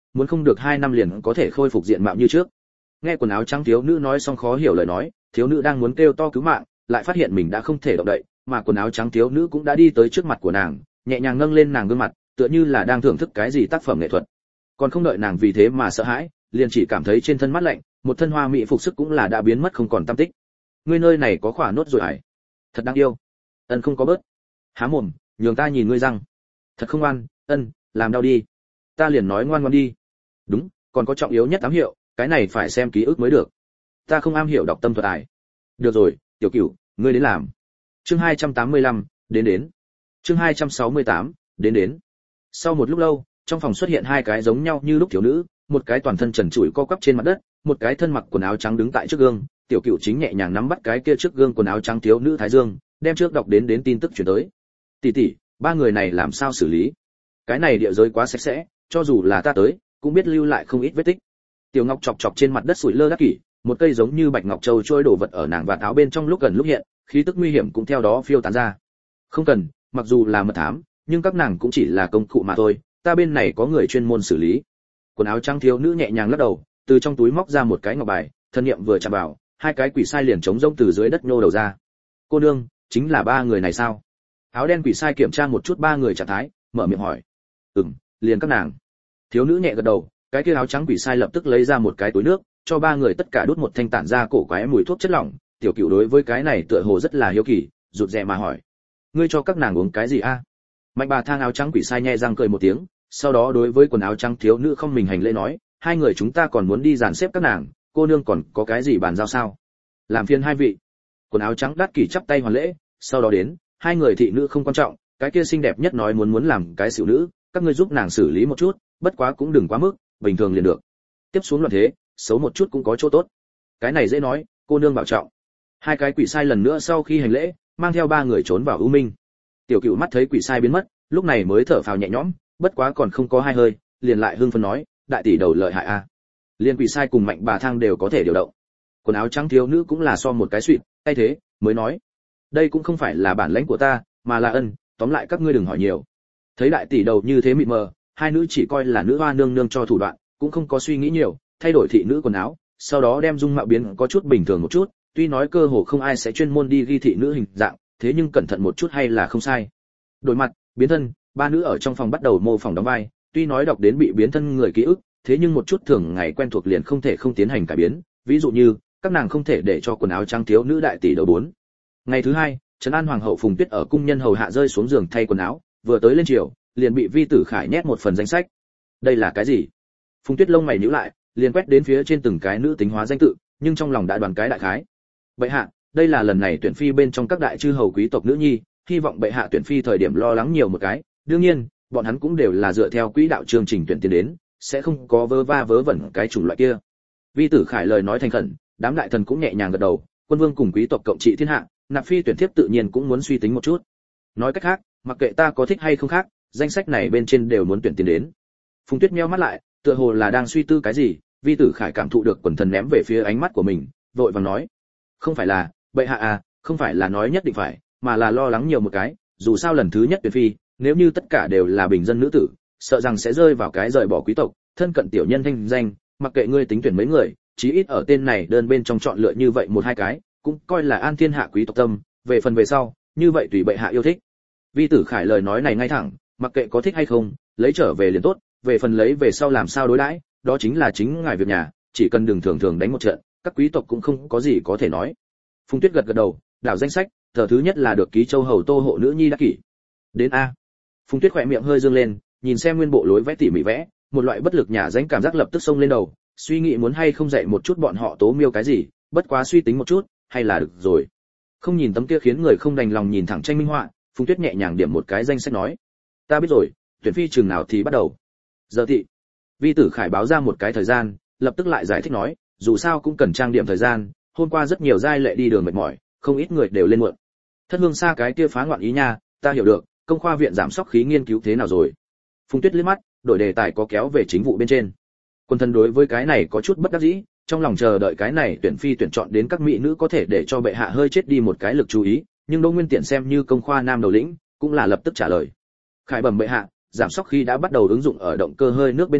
muốn không được 2 năm liền có thể khôi phục diện mạo như trước. Nghe quần áo trắng thiếu nữ nói xong khó hiểu lời nói, thiếu nữ đang muốn kêu to cứu mạng, lại phát hiện mình đã không thể động đậy, mà quần áo trắng thiếu nữ cũng đã đi tới trước mặt của nàng, nhẹ nhàng nâng lên nàng gương mặt, tựa như là đang thưởng thức cái gì tác phẩm nghệ thuật. Còn không đợi nàng vì thế mà sợ hãi, liền chỉ cảm thấy trên thân mát lạnh, một thân hoa mỹ phục sức cũng là đã biến mất không còn tăm tích. Ngươi nơi này có khỏa nốt rồi ải? Thật đáng yêu. Ân không có bớt. Há mồm, nhường ta nhìn ngươi răng. Thật không ngoan, Ân, làm đau đi. Ta liền nói ngoan ngoan đi. Đúng, còn có trọng yếu nhất ám hiệu, cái này phải xem ký ức mới được. Ta không am hiểu đọc tâm thuật ải. Được rồi, tiểu cửu, ngươi đến làm. Chương 285, đến. Chương 268, đến. Sau một lúc lâu, trong phòng xuất hiện hai cái giống nhau như lúc thiếu nữ, một cái toàn thân trần trụi co quắp trên mặt đất, một cái thân mặc quần áo trắng đứng tại trước gương. Tiểu cửu chính nhẹ nhàng nắm bắt cái kia trước gương quần áo trắng thiếu nữ thái dương, đem trước đọc đến tin tức truyền tới. Tỷ tỷ, ba người này làm sao xử lý? Cái này địa giới quá sạch sẽ, cho dù là ta tới, cũng biết lưu lại không ít vết tích. Tiểu Ngọc chọc chọc trên mặt đất sủi lơ đắc kỷ, một cây giống như bạch ngọc châu trôi đổ vật ở nàng và áo bên trong lúc gần lúc hiện, khí tức nguy hiểm cũng theo đó phiêu tán ra. Không cần, mặc dù là mật thám, nhưng các nàng cũng chỉ là công cụ mà thôi, ta bên này có người chuyên môn xử lý. Quần áo trắng thiếu nữ nhẹ nhàng lắc đầu, từ trong túi móc ra một cái ngọc bài, thân niệm vừa chạm vào, hai cái quỷ sai liền chống rông từ dưới đất nhô đầu ra. Cô nương, chính là ba người này sao? Áo đen quỷ sai kiểm tra một chút ba người trạng thái, mở miệng hỏi. Liền các nàng. Thiếu nữ nhẹ gật đầu, cái kia áo trắng quỷ sai lập tức lấy ra một cái túi nước, cho ba người tất cả đút một thanh tản ra cổ quái mùi thuốc chất lỏng. Tiểu Cửu đối với cái này tựa hồ rất là hiếu kỳ, rụt rè mà hỏi: ngươi cho các nàng uống cái gì a? Mạnh bà thang áo trắng quỷ sai nhẹ răng cười một tiếng, sau đó đối với quần áo trắng thiếu nữ không mình hành lễ nói: hai người chúng ta còn muốn đi dàn xếp các nàng, cô nương còn có cái gì bàn giao sao? Làm phiền hai vị. Quần áo trắng đắt kỷ chắp tay hoàn lễ, sau đó đến, hai người thị nữ không quan trọng, cái kia xinh đẹp nhất nói muốn làm cái xỉu nữ, các ngươi giúp nàng xử lý một chút, bất quá cũng đừng quá mức, bình thường liền được. Tiếp xuống loạn thế, xấu một chút cũng có chỗ tốt. Cái này dễ nói, cô nương bảo trọng. Hai cái quỷ sai lần nữa sau khi hành lễ, mang theo ba người trốn vào ưu minh. Tiểu Cửu mắt thấy quỷ sai biến mất, lúc này mới thở phào nhẹ nhõm, bất quá còn không có hai hơi, liền lại hưng phấn nói: đại tỷ đầu lợi hại a. Liên quỷ sai cùng mạnh bà thang đều có thể điều động. Quần áo trắng thiếu nữ cũng là so một cái suýt, thay thế, mới nói: đây cũng không phải là bản lãnh của ta, mà là Ân, tóm lại các ngươi đừng hỏi nhiều. Thấy đại tỷ đầu như thế mịt mờ, hai nữ chỉ coi là nữ hoa nương nương cho thủ đoạn, cũng không có suy nghĩ nhiều, thay đổi thị nữ quần áo, sau đó đem dung mạo biến có chút bình thường một chút, tuy nói cơ hồ không ai sẽ chuyên môn đi ghi thị nữ hình dạng, thế nhưng cẩn thận một chút hay là không sai. Đổi mặt, biến thân, ba nữ ở trong phòng bắt đầu mô phỏng đóng vai, tuy nói đọc đến bị biến thân người ký ức, thế nhưng một chút thường ngày quen thuộc liền không thể không tiến hành cải biến, ví dụ như, các nàng không thể để cho quần áo trắng thiếu nữ đại tỷ đầu 4. Ngày thứ hai, Trấn An hoàng hậu Phùng Tuyết ở cung nhân hầu hạ rơi xuống giường thay quần áo, vừa tới lên chiều, liền bị Vi Tử Khải nhét một phần danh sách. Đây là cái gì? Phùng Tuyết lông mày nhíu lại, liền quét đến phía trên từng cái nữ tính hóa danh tự, nhưng trong lòng đã đoán cái đại khái. Bệ hạ, đây là lần này tuyển phi bên trong các đại chư hầu quý tộc nữ nhi, hy vọng bệ hạ tuyển phi thời điểm lo lắng nhiều một cái, đương nhiên, bọn hắn cũng đều là dựa theo quỹ đạo chương trình tuyển tiến đến, sẽ không có vớ va vớ vẩn cái chủng loại kia. Vi Tử Khải lời nói thành khẩn, đám đại thần cũng nhẹ nhàng gật đầu, quân vương cùng quý tộc cộng trị thiên hạ, nạp phi tuyển thiếp tự nhiên cũng muốn suy tính một chút. Nói cách khác, mặc kệ ta có thích hay không khác, danh sách này bên trên đều muốn tuyển tiến đến. Phùng Tuyết nheo mắt lại, tựa hồ là đang suy tư cái gì, Vi Tử Khải cảm thụ được quần thần ném về phía ánh mắt của mình, vội vàng nói: không phải là, bệ hạ à, không phải là nói nhất định phải, mà là lo lắng nhiều một cái, dù sao lần thứ nhất tuyển phi, nếu như tất cả đều là bình dân nữ tử, sợ rằng sẽ rơi vào cái rời bỏ quý tộc, thân cận tiểu nhân thanh danh, mặc kệ ngươi tính tuyển mấy người, chí ít ở tên này đơn bên trong chọn lựa như vậy một hai cái, cũng coi là an thiên hạ quý tộc tâm, về phần về sau, như vậy tùy bệ hạ yêu thích. Vi Tử Khải lời nói này ngay thẳng, mặc kệ có thích hay không, lấy trở về liền tốt, về phần lấy về sau làm sao đối đãi, đó chính là chính ngài việc nhà, chỉ cần đừng thường thường đánh một trận, các quý tộc cũng không có gì có thể nói. Phùng Tuyết gật gật đầu, đảo danh sách, tờ thứ nhất là được ký châu hầu Tô hộ nữ nhi đắc kỷ. Đến a. Phùng Tuyết khỏe miệng hơi dương lên, nhìn xem nguyên bộ lối vẽ tỉ mỉ vẽ, một loại bất lực nhả danh cảm giác lập tức xông lên đầu, suy nghĩ muốn hay không dạy một chút bọn họ tố miêu cái gì, bất quá suy tính một chút, hay là được rồi. Không nhìn tấm kia khiến người không đành lòng nhìn thẳng tranh minh họa, Phùng Tuyết nhẹ nhàng điểm một cái danh sách nói: ta biết rồi, tuyển phi trường nào thì bắt đầu. Giờ thị. Vi Tử Khải báo ra một cái thời gian, lập tức lại giải thích nói: dù sao cũng cần trang điểm thời gian, hôm qua rất nhiều giai lệ đi đường mệt mỏi, không ít người đều lên muộn. Thất hương xa cái kia phá ngoạn ý nha, ta hiểu được, công khoa viện giảm sóc khí nghiên cứu thế nào rồi? Phùng Tuyết liếc mắt, đổi đề tài có kéo về chính vụ bên trên. Quân thân đối với cái này có chút bất đắc dĩ, trong lòng chờ đợi cái này tuyển phi tuyển chọn đến các mỹ nữ có thể để cho bệ hạ hơi chết đi một cái lực chú ý, nhưng Đỗ Nguyên Tiện xem như công khoa nam đầu lĩnh, cũng là lập tức trả lời. Khải bẩm bệ hạ, giảm sóc khí đã bắt đầu ứng dụng ở động cơ hơi nước bên trên,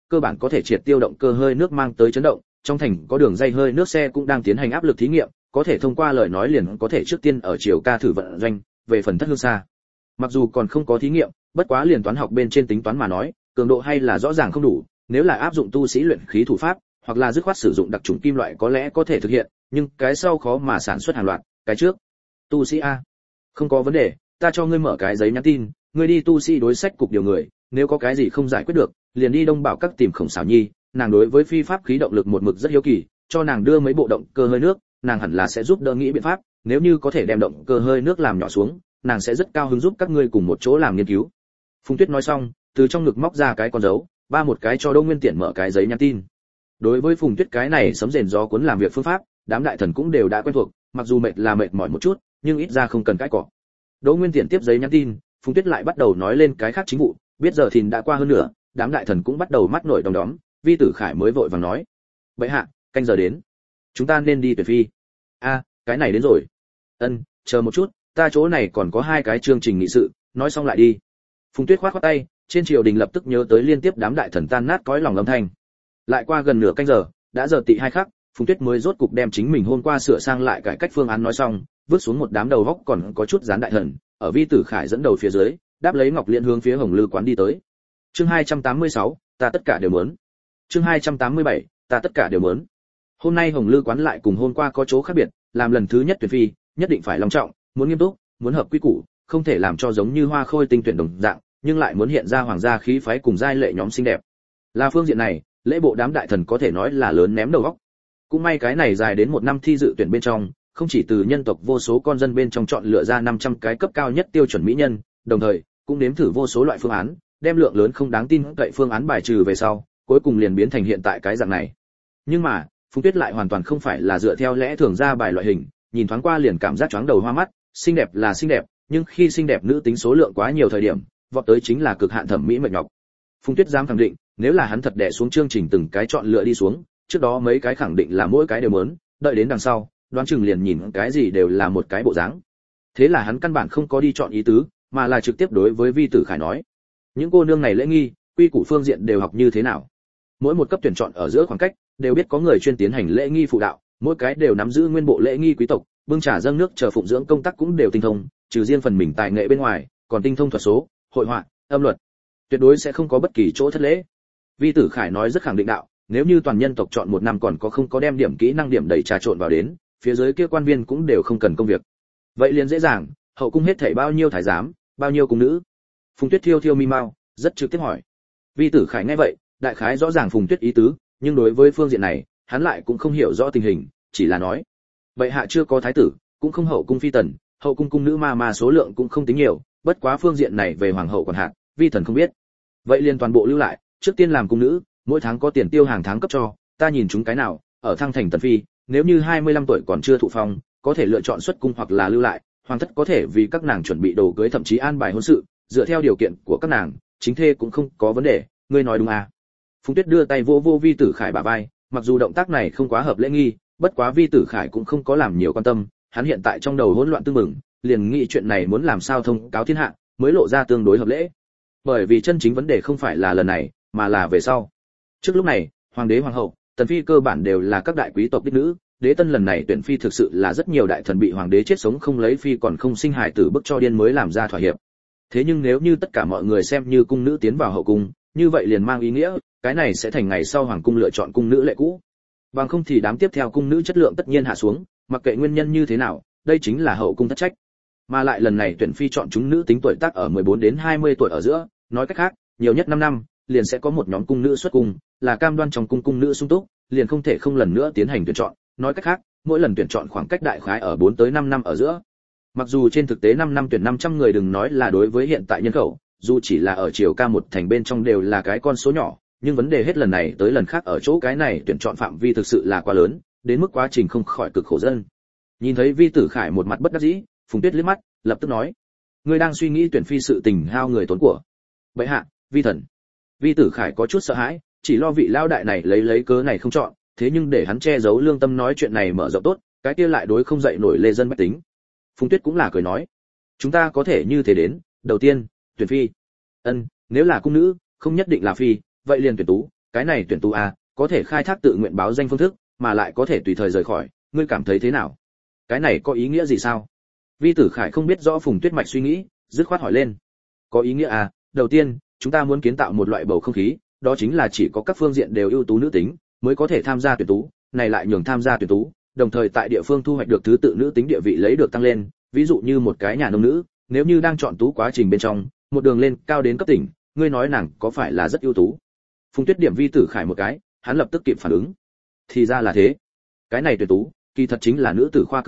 cơ bản có thể triệt tiêu động cơ hơi nước mang tới chấn động, trong thành có đường dây hơi nước xe cũng đang tiến hành áp lực thí nghiệm, có thể thông qua lời nói liền có thể trước tiên ở chiều ca thử vận doanh, về phần thất hương xa. Mặc dù còn không có thí nghiệm, bất quá liền toán học bên trên tính toán mà nói, cường độ hay là rõ ràng không đủ, nếu là áp dụng tu sĩ luyện khí thủ pháp, hoặc là dứt khoát sử dụng đặc trùng kim loại có lẽ có thể thực hiện, nhưng cái sau khó mà sản xuất hàng loạt, cái trước. Tu sĩ a, không có vấn đề, ta cho ngươi mở cái giấy nhắn tin, ngươi đi tu sĩ đối sách cục điều người, nếu có cái gì không giải quyết được, liền đi Đông Bảo các tìm Khổng Sảo Nhi, nàng đối với phi pháp khí động lực một mực rất hiếu kỳ, cho nàng đưa mấy bộ động cơ hơi nước, nàng hẳn là sẽ giúp đỡ nghĩ biện pháp, nếu như có thể đem động cơ hơi nước làm nhỏ xuống, nàng sẽ rất cao hứng giúp các ngươi cùng một chỗ làm nghiên cứu. Phùng Tuyết nói xong, từ trong ngực móc ra cái con dấu, ba một cái cho Đỗ Nguyên Tiễn mở cái giấy nhắn tin. Đối với Phùng Tuyết cái này sấm rền gió cuốn làm việc phương pháp, đám đại thần cũng đều đã quen thuộc, mặc dù mệt là mệt mỏi một chút, nhưng ít ra không cần cãi cọ. Đỗ Nguyên Tiễn tiếp giấy nhắn tin, Phùng Tuyết lại bắt đầu nói lên cái khác chính vụ, biết giờ thìn đã qua hơn nửa, đám đại thần cũng bắt đầu mắt nổi đom đóm, Vi Tử Khải mới vội vàng nói: "Bệ hạ, canh giờ đến, chúng ta nên đi tuyển phi." "A, cái này đến rồi." "Ân, chờ một chút, ta chỗ này còn có hai cái chương trình nghị sự, nói xong lại đi." Phùng Tuyết khoát khoát tay, trên triều đình lập tức nhớ tới liên tiếp đám đại thần tan nát cõi lòng âm thanh. Lại qua gần nửa canh giờ, đã giờ tị hai khắc, Phùng Tuyết mới rốt cục đem chính mình hôm qua sửa sang lại cải cách phương án nói xong, vứt xuống một đám đầu góc còn có chút dán đại thần, ở Vi Tử Khải dẫn đầu phía dưới, đáp lấy Ngọc Liên hướng phía Hồng Lư quán đi tới. Chương 286, ta tất cả đều muốn. Chương 287, ta tất cả đều muốn. Hôm nay Hồng Lư quán lại cùng hôm qua có chỗ khác biệt, làm lần thứ nhất tuyển phi, nhất định phải long trọng, muốn nghiêm túc, muốn hợp quy củ, không thể làm cho giống như hoa khôi tinh tuyển đồng dạng, nhưng lại muốn hiện ra hoàng gia khí phái cùng giai lệ nhóm xinh đẹp. Là phương diện này, lễ bộ đám đại thần có thể nói là lớn ném đầu óc. Cũng may cái này dài đến một năm thi dự tuyển bên trong, không chỉ từ nhân tộc vô số con dân bên trong chọn lựa ra 500 cái cấp cao nhất tiêu chuẩn mỹ nhân, đồng thời cũng nếm thử vô số loại phương án, đem lượng lớn không đáng tin cậy phương án bài trừ về sau, cuối cùng liền biến thành hiện tại cái dạng này. Nhưng mà, Phùng Tuyết lại hoàn toàn không phải là dựa theo lẽ thường ra bài loại hình, nhìn thoáng qua liền cảm giác chóng đầu hoa mắt, xinh đẹp là xinh đẹp, nhưng khi xinh đẹp nữ tính số lượng quá nhiều thời điểm, vọt tới chính là cực hạn thẩm mỹ mệt nhọc. Phùng Tuyết dám khẳng định, nếu là hắn thật đè xuống chương trình từng cái chọn lựa đi xuống, trước đó mấy cái khẳng định là mỗi cái đều muốn, đợi đến đằng sau, đoán chừng liền nhìn cái gì đều là một cái bộ dáng. Thế là hắn căn bản không có đi chọn ý tứ, mà là trực tiếp đối với Vi Tử Khải nói: "Những cô nương này lễ nghi, quy củ phương diện đều học như thế nào?" Mỗi một cấp tuyển chọn ở giữa khoảng cách, đều biết có người chuyên tiến hành lễ nghi phụ đạo, mỗi cái đều nắm giữ nguyên bộ lễ nghi quý tộc, bưng trà dâng nước chờ phụng dưỡng công tác cũng đều tinh thông, trừ riêng phần mình tài nghệ bên ngoài, còn tinh thông thuật số, hội họa, âm luật, tuyệt đối sẽ không có bất kỳ chỗ thất lễ. Vi Tử Khải nói rất khẳng định đạo, nếu như toàn nhân tộc chọn một năm còn có không có đem điểm kỹ năng điểm đầy trà trộn vào đến, phía dưới kia quan viên cũng đều không cần công việc. Vậy liền dễ dàng, hậu cung hết thảy bao nhiêu thái giám, bao nhiêu cung nữ? Phùng Tuyết thiêu thiêu mi mau, rất trực tiếp hỏi. Vi Tử Khải nghe vậy, đại khái rõ ràng Phùng Tuyết ý tứ, nhưng đối với phương diện này, hắn lại cũng không hiểu rõ tình hình, chỉ là nói: "Vậy hạ chưa có thái tử, cũng không hậu cung phi tần, hậu cung cung nữ mà số lượng cũng không tính nhiều, bất quá phương diện này về hoàng hậu quản hạt, vi thần không biết. Vậy liền toàn bộ lưu lại, trước tiên làm cung nữ, mỗi tháng có tiền tiêu hàng tháng cấp cho, ta nhìn chúng cái nào, ở thăng thành tần phi, nếu như 25 tuổi còn chưa thụ phong, có thể lựa chọn xuất cung hoặc là lưu lại, hoàng thất có thể vì các nàng chuẩn bị đồ cưới thậm chí an bài hôn sự, dựa theo điều kiện của các nàng, chính thê cũng không có vấn đề, ngươi nói đúng à?" Phùng Tuyết đưa tay vô vô Vi Tử Khải bả vai, mặc dù động tác này không quá hợp lễ nghi, bất quá Vi Tử Khải cũng không có làm nhiều quan tâm, hắn hiện tại trong đầu hỗn loạn tương mừng, liền nghĩ chuyện này muốn làm sao thông cáo thiên hạ, mới lộ ra tương đối hợp lễ. Bởi vì chân chính vấn đề không phải là lần này, mà là về sau. Trước lúc này, hoàng đế hoàng hậu, tần phi cơ bản đều là các đại quý tộc đích nữ, đế tân lần này tuyển phi thực sự là rất nhiều đại thần bị hoàng đế chết sống không lấy phi còn không sinh hài tử bức cho điên mới làm ra thỏa hiệp. Thế nhưng nếu như tất cả mọi người xem như cung nữ tiến vào hậu cung, như vậy liền mang ý nghĩa, cái này sẽ thành ngày sau hoàng cung lựa chọn cung nữ lệ cũ. Bằng không thì đám tiếp theo cung nữ chất lượng tất nhiên hạ xuống, mặc kệ nguyên nhân như thế nào, đây chính là hậu cung thất trách. Mà lại lần này tuyển phi chọn chúng nữ tính tuổi tác ở 14 đến 20 tuổi ở giữa, nói cách khác, nhiều nhất 5 năm, liền sẽ có một nhóm cung nữ xuất cung, là cam đoan trong cung cung nữ sung túc, liền không thể không lần nữa tiến hành tuyển chọn, nói cách khác, mỗi lần tuyển chọn khoảng cách đại khái ở 4 tới 5 năm ở giữa. Mặc dù trên thực tế 5 năm tuyển 500 người đừng nói là đối với hiện tại nhân khẩu, dù chỉ là ở triều ca một thành bên trong đều là cái con số nhỏ, nhưng vấn đề hết lần này tới lần khác ở chỗ cái này tuyển chọn phạm vi thực sự là quá lớn, đến mức quá trình không khỏi cực khổ dân. Nhìn thấy Vi Tử Khải một mặt bất đắc dĩ, Phùng Tuyết liếc mắt, lập tức nói: "Ngươi đang suy nghĩ tuyển phi sự tình hao người tốn của." "Bệ hạ, vi thần." Vi Tử Khải có chút sợ hãi, chỉ lo vị lao đại này lấy cớ này không chọn, thế nhưng để hắn che giấu lương tâm nói chuyện này mở rộng tốt, cái kia lại đối không dậy nổi lê dân bách tính. Phùng Tuyết cũng là cười nói: "Chúng ta có thể như thế đến, đầu tiên, tuyển phi. Ân, nếu là cung nữ, không nhất định là phi, vậy liền tuyển tú, cái này tuyển tú có thể khai thác tự nguyện báo danh phương thức, mà lại có thể tùy thời rời khỏi, ngươi cảm thấy thế nào? Cái này có ý nghĩa gì sao? Vi Tử Khải không biết rõ Phùng Tuyết Mạch suy nghĩ, dứt khoát hỏi lên. Có ý nghĩa đầu tiên, chúng ta muốn kiến tạo một loại bầu không khí, đó chính là chỉ có các phương diện đều ưu tú nữ tính mới có thể tham gia tuyển tú, này lại nhường tham gia tuyển tú, đồng thời tại địa phương thu hoạch được thứ tự nữ tính địa vị lấy được tăng lên, ví dụ như một cái nhà nông nữ, nếu như đang chọn tú quá trình bên trong, một đường lên cao đến cấp tỉnh, ngươi nói nàng có phải là rất ưu tú? Phùng Tuyết điểm Vi Tử Khải một cái, hắn lập tức kịp phản ứng. Thì ra là thế. Cái này tuyển tú, kỳ thật chính là nữ tử khoa cử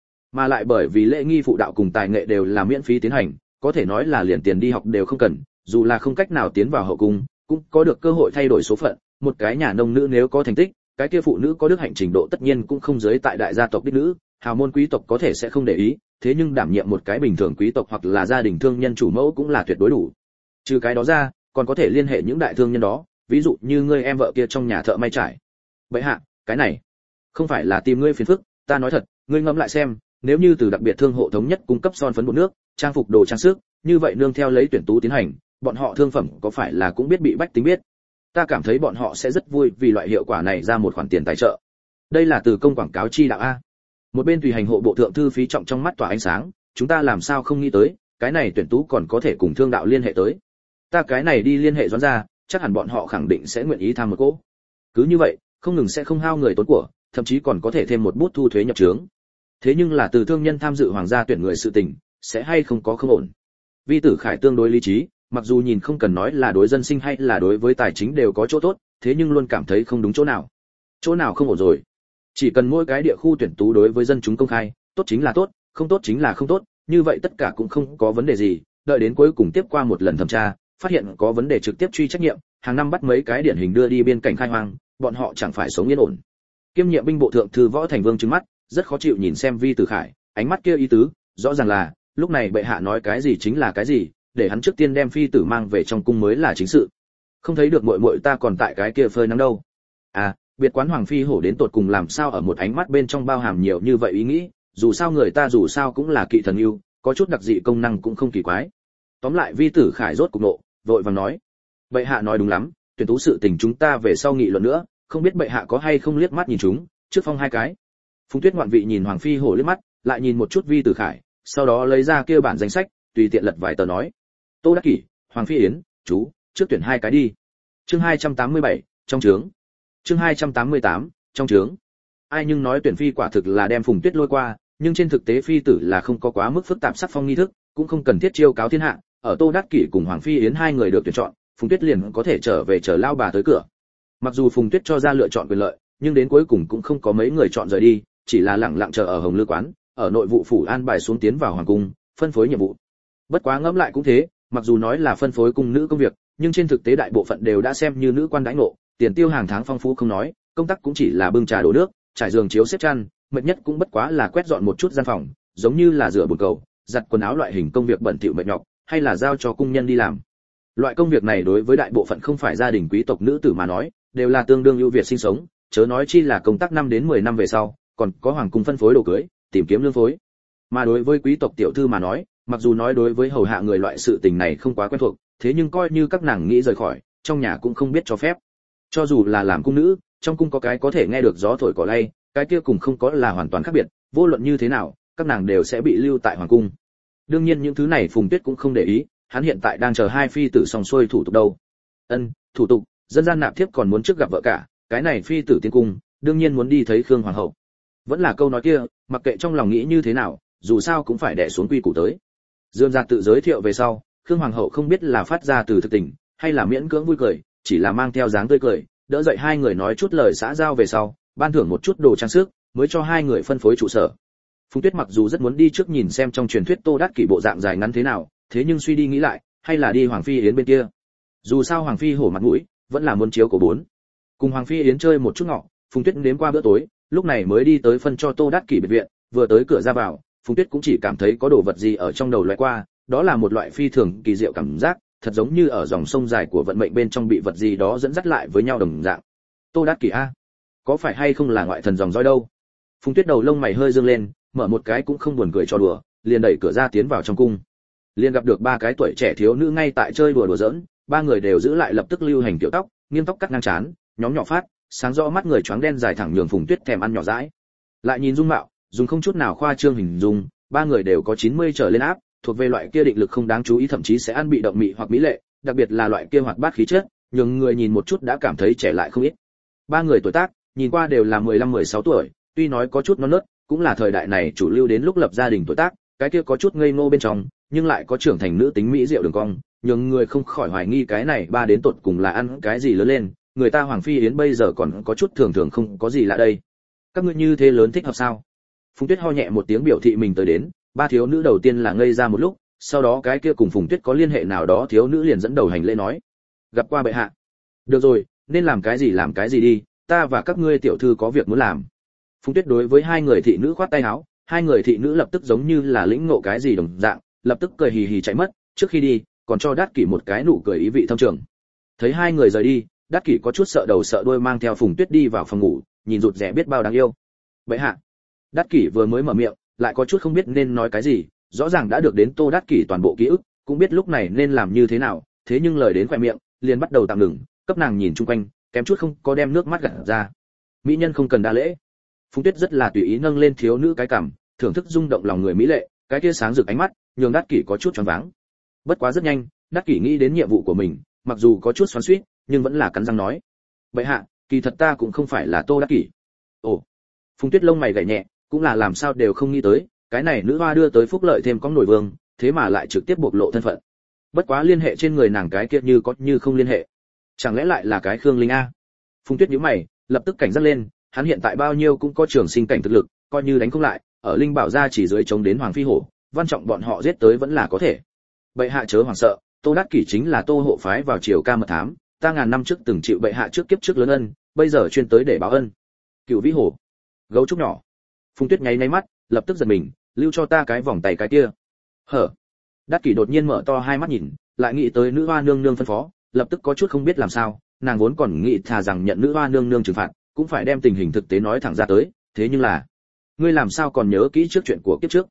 mà lại bởi vì lễ nghi phụ đạo cùng tài nghệ đều là miễn phí tiến hành, có thể nói là liền tiền đi học đều không cần, dù là không cách nào tiến vào hậu cung, cũng có được cơ hội thay đổi số phận. Một cái nhà nông nữ nếu có thành tích, cái kia phụ nữ có đức hạnh trình độ tất nhiên cũng không dưới tại đại gia tộc đích nữ, hào môn quý tộc có thể sẽ không để ý, thế nhưng đảm nhiệm một cái bình thường quý tộc hoặc là gia đình thương nhân chủ mẫu cũng là tuyệt đối đủ. Trừ cái đó ra, còn có thể liên hệ những đại thương nhân đó, ví dụ như ngươi em vợ kia trong nhà thợ may trải. Vậy hạ, cái này không phải là tìm ngươi phiền phức, ta nói thật, ngươi ngẫm lại xem, nếu như từ đặc biệt thương hộ thống nhất cung cấp son phấn bột nước, trang phục đồ trang sức, như vậy nương theo lấy tuyển tú tiến hành, bọn họ thương phẩm có phải là cũng biết bị bách tính biết? Ta cảm thấy bọn họ sẽ rất vui vì loại hiệu quả này ra một khoản tiền tài trợ. Đây là từ công quảng cáo chi đạo Một bên tùy hành hộ bộ thượng thư phí trọng trong mắt tỏa ánh sáng, chúng ta làm sao không nghĩ tới, cái này tuyển tú còn có thể cùng thương đạo liên hệ tới. Ta cái này đi liên hệ Doãn ra, chắc hẳn bọn họ khẳng định sẽ nguyện ý tham một cỗ. Cứ như vậy, không ngừng sẽ không hao người tốn của, thậm chí còn có thể thêm một bút thu thuế nhập trướng. Thế nhưng là từ thương nhân tham dự hoàng gia tuyển người sự tình, sẽ hay không có không ổn. Vi Tử Khải tương đối lý trí, mặc dù nhìn không cần nói là đối dân sinh hay là đối với tài chính đều có chỗ tốt, thế nhưng luôn cảm thấy không đúng chỗ nào. Chỗ nào không ổn rồi? Chỉ cần mỗi cái địa khu tuyển tú đối với dân chúng công khai, tốt chính là tốt, không tốt chính là không tốt, như vậy tất cả cũng không có vấn đề gì, đợi đến cuối cùng tiếp qua một lần thẩm tra, phát hiện có vấn đề trực tiếp truy trách nhiệm, hàng năm bắt mấy cái điển hình đưa đi biên cảnh khai hoang, bọn họ chẳng phải sống yên ổn. Kiêm nhiệm binh bộ thượng thư Võ Thành Vương trừng mắt, rất khó chịu nhìn xem Vi Tử Khải, ánh mắt kia ý tứ, rõ ràng là, lúc này bệ hạ nói cái gì chính là cái gì, để hắn trước tiên đem phi tử mang về trong cung mới là chính sự. Không thấy được muội muội ta còn tại cái kia phơi nắng đâu. Biệt quán hoàng phi hổ đến tột cùng làm sao ở một ánh mắt bên trong bao hàm nhiều như vậy ý nghĩ, dù sao người ta dù sao cũng là kỵ thần yêu, có chút đặc dị công năng cũng không kỳ quái. Tóm lại Vi Tử Khải rốt cục nộ, vội vàng nói: "Bệ hạ nói đúng lắm, tuyển tú sự tình chúng ta về sau nghị luận nữa, không biết bệ hạ có hay không liếc mắt nhìn chúng, trước phong hai cái." Phùng Tuyết ngoạn vị nhìn hoàng phi hổ liếc mắt, lại nhìn một chút Vi Tử Khải, sau đó lấy ra kia bản danh sách, tùy tiện lật vài tờ nói: "Tô Đắc Kỷ, Hoàng Phi Yến, chú, trước tuyển hai cái đi." Chương 287, trong trướng. Chương 288, trong trướng. Ai nhưng nói tuyển phi quả thực là đem Phùng Tuyết lôi qua, nhưng trên thực tế phi tử là không có quá mức phức tạp sắc phong nghi thức, cũng không cần thiết chiêu cáo thiên hạ, ở Tô Đắc Kỷ cùng Hoàng Phi Yến hai người được tuyển chọn, Phùng Tuyết liền có thể trở về chờ lao bà tới cửa. Mặc dù Phùng Tuyết cho ra lựa chọn quyền lợi, nhưng đến cuối cùng cũng không có mấy người chọn rời đi, chỉ là lặng lặng chờ ở Hồng Lư quán, ở nội vụ phủ an bài xuống tiến vào hoàng cung, phân phối nhiệm vụ. Bất quá ngẫm lại cũng thế, mặc dù nói là phân phối cung nữ công việc, nhưng trên thực tế đại bộ phận đều đã xem như nữ quan đãi ngộ, tiền tiêu hàng tháng phong phú không nói, công tác cũng chỉ là bưng trà đổ nước, trải giường chiếu xếp chăn, mệt nhất cũng bất quá là quét dọn một chút gian phòng, giống như là rửa bồn cầu, giặt quần áo loại hình công việc bẩn thỉu mệt nhọc, hay là giao cho cung nhân đi làm. Loại công việc này đối với đại bộ phận không phải gia đình quý tộc nữ tử mà nói, đều là tương đương ưu việt sinh sống, chớ nói chi là công tác 5 đến 10 năm về sau, còn có hoàng cung phân phối đồ cưới, tìm kiếm lương phối. Mà đối với quý tộc tiểu thư mà nói, mặc dù nói đối với hầu hạ người loại sự tình này không quá quen thuộc, thế nhưng coi như các nàng nghĩ rời khỏi, trong nhà cũng không biết cho phép. Cho dù là làm cung nữ, trong cung có cái có thể nghe được gió thổi cỏ lay, cái kia cùng không có là hoàn toàn khác biệt, vô luận như thế nào, các nàng đều sẽ bị lưu tại hoàng cung. Đương nhiên những thứ này Phùng Tuyết cũng không để ý, hắn hiện tại đang chờ hai phi tử xong xuôi thủ tục đâu. Thủ tục, dân gian nạp thiếp còn muốn trước gặp vợ cả, cái này phi tử tiến cung, đương nhiên muốn đi thấy Khương hoàng hậu. Vẫn là câu nói kia, mặc kệ trong lòng nghĩ như thế nào, dù sao cũng phải đè xuống quy củ tới. Dương Gia tự giới thiệu về sau, Khương hoàng hậu không biết là phát ra từ thực tình, hay là miễn cưỡng vui cười, chỉ là mang theo dáng tươi cười, đỡ dậy hai người nói chút lời xã giao về sau, ban thưởng một chút đồ trang sức, mới cho hai người phân phối trụ sở. Phùng Tuyết mặc dù rất muốn đi trước nhìn xem trong truyền thuyết Tô Đắc Kỷ bộ dạng dài ngắn thế nào, thế nhưng suy đi nghĩ lại, hay là đi Hoàng Phi Yến bên kia. Dù sao Hoàng Phi hổ mặt mũi, vẫn là muốn chiếu của bốn. Cùng Hoàng Phi Yến chơi một chút ngọ, Phùng Tuyết nếm qua bữa tối, lúc này mới đi tới phân cho Tô Đắc Kỷ biệt viện, vừa tới cửa ra vào, Phùng Tuyết cũng chỉ cảm thấy có đồ vật gì ở trong đầu lóe qua, đó là một loại phi thường kỳ diệu cảm giác, thật giống như ở dòng sông dài của vận mệnh bên trong bị vật gì đó dẫn dắt lại với nhau đồng dạng. Tô Đắc Kỷ có phải hay không là ngoại thần dòng dõi đâu? Phùng Tuyết đầu lông mày hơi dương lên, mở một cái cũng không buồn cười cho đùa, liền đẩy cửa ra tiến vào trong cung. Liền gặp được ba cái tuổi trẻ thiếu nữ ngay tại chơi đùa giỡn, ba người đều giữ lại lập tức lưu hành tiểu tóc, nghiêng tóc cắt ngang trán, nhóm nhỏ phát, sáng rõ mắt người choáng đen dài thẳng nhường Phùng Tuyết thèm ăn nhỏ dãi. Lại nhìn dung mạo, dùng không chút nào khoa trương hình dung, ba người đều có 90 trở lên áp, thuộc về loại kia định lực không đáng chú ý, thậm chí sẽ ăn bị động mị hoặc mỹ lệ, đặc biệt là loại kia hoạt bát khí chất, nhường người nhìn một chút đã cảm thấy trẻ lại không ít. Ba người tuổi tác, nhìn qua đều là 15-16 tuổi, tuy nói có chút non nớt, cũng là thời đại này chủ lưu đến lúc lập gia đình tuổi tác, cái kia có chút ngây ngô bên trong, nhưng lại có trưởng thành nữ tính mỹ diệu đường cong, nhường người không khỏi hoài nghi cái này ba đến tột cùng là ăn cái gì lớn lên, người ta Hoàng Phi Yến bây giờ còn có chút thường thường không có gì lạ đây. Các ngươi như thế lớn thích hợp sao? Phùng Tuyết ho nhẹ một tiếng biểu thị mình tới đến, ba thiếu nữ đầu tiên là ngây ra một lúc, sau đó cái kia cùng Phùng Tuyết có liên hệ nào đó thiếu nữ liền dẫn đầu hành lễ nói: gặp qua bệ hạ. Được rồi, nên làm cái gì đi, ta và các ngươi tiểu thư có việc muốn làm. Phùng Tuyết đối với hai người thị nữ khoát tay áo, hai người thị nữ lập tức giống như là lĩnh ngộ cái gì đồng dạng, lập tức cười hì hì chạy mất, trước khi đi, còn cho Đát Kỷ một cái nụ cười ý vị thâm trường. Thấy hai người rời đi, Đát Kỷ có chút sợ đầu sợ đuôi mang theo Phùng Tuyết đi vào phòng ngủ, nhìn rụt rè biết bao đáng yêu. Bệ hạ. Đát Kỷ vừa mới mở miệng, lại có chút không biết nên nói cái gì, rõ ràng đã được đến Tô Đát Kỷ toàn bộ ký ức, cũng biết lúc này nên làm như thế nào, thế nhưng lời đến khóe miệng, liền bắt đầu tạm ngừng, cấp nàng nhìn chung quanh, kém chút không có đem nước mắt gạt ra. Mỹ nhân không cần đa lễ. Phùng Tuyết rất là tùy ý nâng lên thiếu nữ cái cằm, thưởng thức rung động lòng người mỹ lệ, cái kia sáng rực ánh mắt, nhường Đát Kỷ có chút choáng váng. Bất quá rất nhanh, Đát Kỷ nghĩ đến nhiệm vụ của mình, mặc dù có chút xoắn xuýt, nhưng vẫn là cắn răng nói: "Bệ hạ, kỳ thật ta cũng không phải là Tô Đát Kỷ." Ồ. Phùng Tuyết lông mày gảy nhẹ, cũng là làm sao đều không nghĩ tới, cái này nữ hoa đưa tới phúc lợi thêm có nổi vương, thế mà lại trực tiếp bộc lộ thân phận. Bất quá liên hệ trên người nàng cái kia như có như không liên hệ. Chẳng lẽ lại là cái Khương Linh a? Phùng Tuyết nhíu mày, lập tức cảnh giác lên, hắn hiện tại bao nhiêu cũng có trường sinh cảnh thực lực, coi như đánh không lại, ở Linh Bảo gia chỉ dưới chống đến Hoàng Phi Hổ, Văn Trọng bọn họ giết tới vẫn là có thể. Bệ hạ chớ hoảng sợ, Tô Đát Kỷ chính là Tô hộ phái vào triều ca mật thám, ta ngàn năm trước từng chịu bệ hạ trước kiếp trước lớn ân, bây giờ chuyên tới để báo ân. Cửu Vĩ Hổ, gấu trúc nhỏ. Phùng Tuyết nháy nháy mắt, lập tức giật mình, lưu cho ta cái vòng tay cái kia. Hở. Đát Kỷ đột nhiên mở to hai mắt nhìn, lại nghĩ tới nữ hoa nương nương phân phó, lập tức có chút không biết làm sao, nàng vốn còn nghĩ thà rằng nhận nữ hoa nương nương trừng phạt, cũng phải đem tình hình thực tế nói thẳng ra tới, thế nhưng là, ngươi làm sao còn nhớ kỹ trước chuyện của kiếp trước?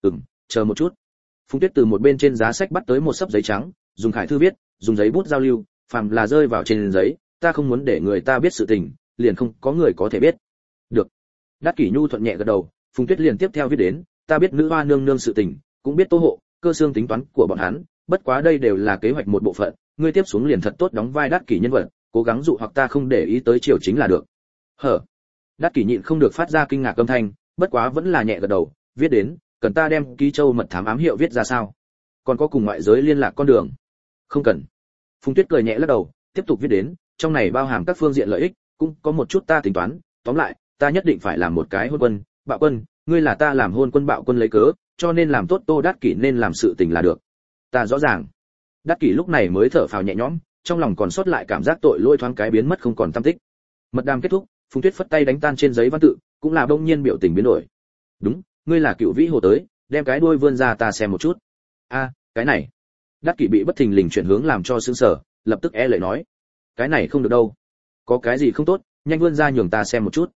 Chờ một chút. Phùng Tuyết từ một bên trên giá sách bắt tới một xấp giấy trắng, dùng khải thư viết, dùng giấy bút giao lưu, phàm là rơi vào trên giấy, ta không muốn để người ta biết sự tình, liền không có người có thể biết. Được. Đát Kỷ nhu thuận nhẹ gật đầu, Phùng Tuyết liền tiếp theo viết đến, ta biết nữ hoa nương nương sự tình, cũng biết Tô hộ, Cơ xương tính toán của bọn hắn, bất quá đây đều là kế hoạch một bộ phận, ngươi tiếp xuống liền thật tốt đóng vai Đát Kỷ nhân vật, cố gắng dụ hoặc ta không để ý tới triều chính là được. Hở. Đát Kỷ nhịn không được phát ra kinh ngạc âm thanh, bất quá vẫn là nhẹ gật đầu, viết đến, cần ta đem ký châu mật thám ám hiệu viết ra sao? Còn có cùng ngoại giới liên lạc con đường? Không cần. Phùng Tuyết cười nhẹ lắc đầu, tiếp tục viết đến, trong này bao hàm các phương diện lợi ích, cũng có một chút ta tính toán, tóm lại, ta nhất định phải làm một cái hôn quân, bạo quân, ngươi là ta làm hôn quân bạo quân lấy cớ, cho nên làm tốt Tô Đát Kỷ nên làm sự tình là được. Ta rõ ràng. Đát Kỷ lúc này mới thở phào nhẹ nhõm, trong lòng còn sót lại cảm giác tội lỗi thoáng cái biến mất không còn tăm tích. Mật đàm kết thúc, Phùng Tuyết phất tay đánh tan trên giấy văn tự, cũng là đông nhiên biểu tình biến đổi. Đúng, ngươi là Cửu Vĩ Hồ tới, đem cái đuôi vươn ra ta xem một chút. A, cái này. Đát Kỷ bị bất thình lình chuyển hướng làm cho sững sờ, lập tức e lệ nói, cái này không được đâu. Có cái gì không tốt, nhanh vươn ra nhường ta xem một chút.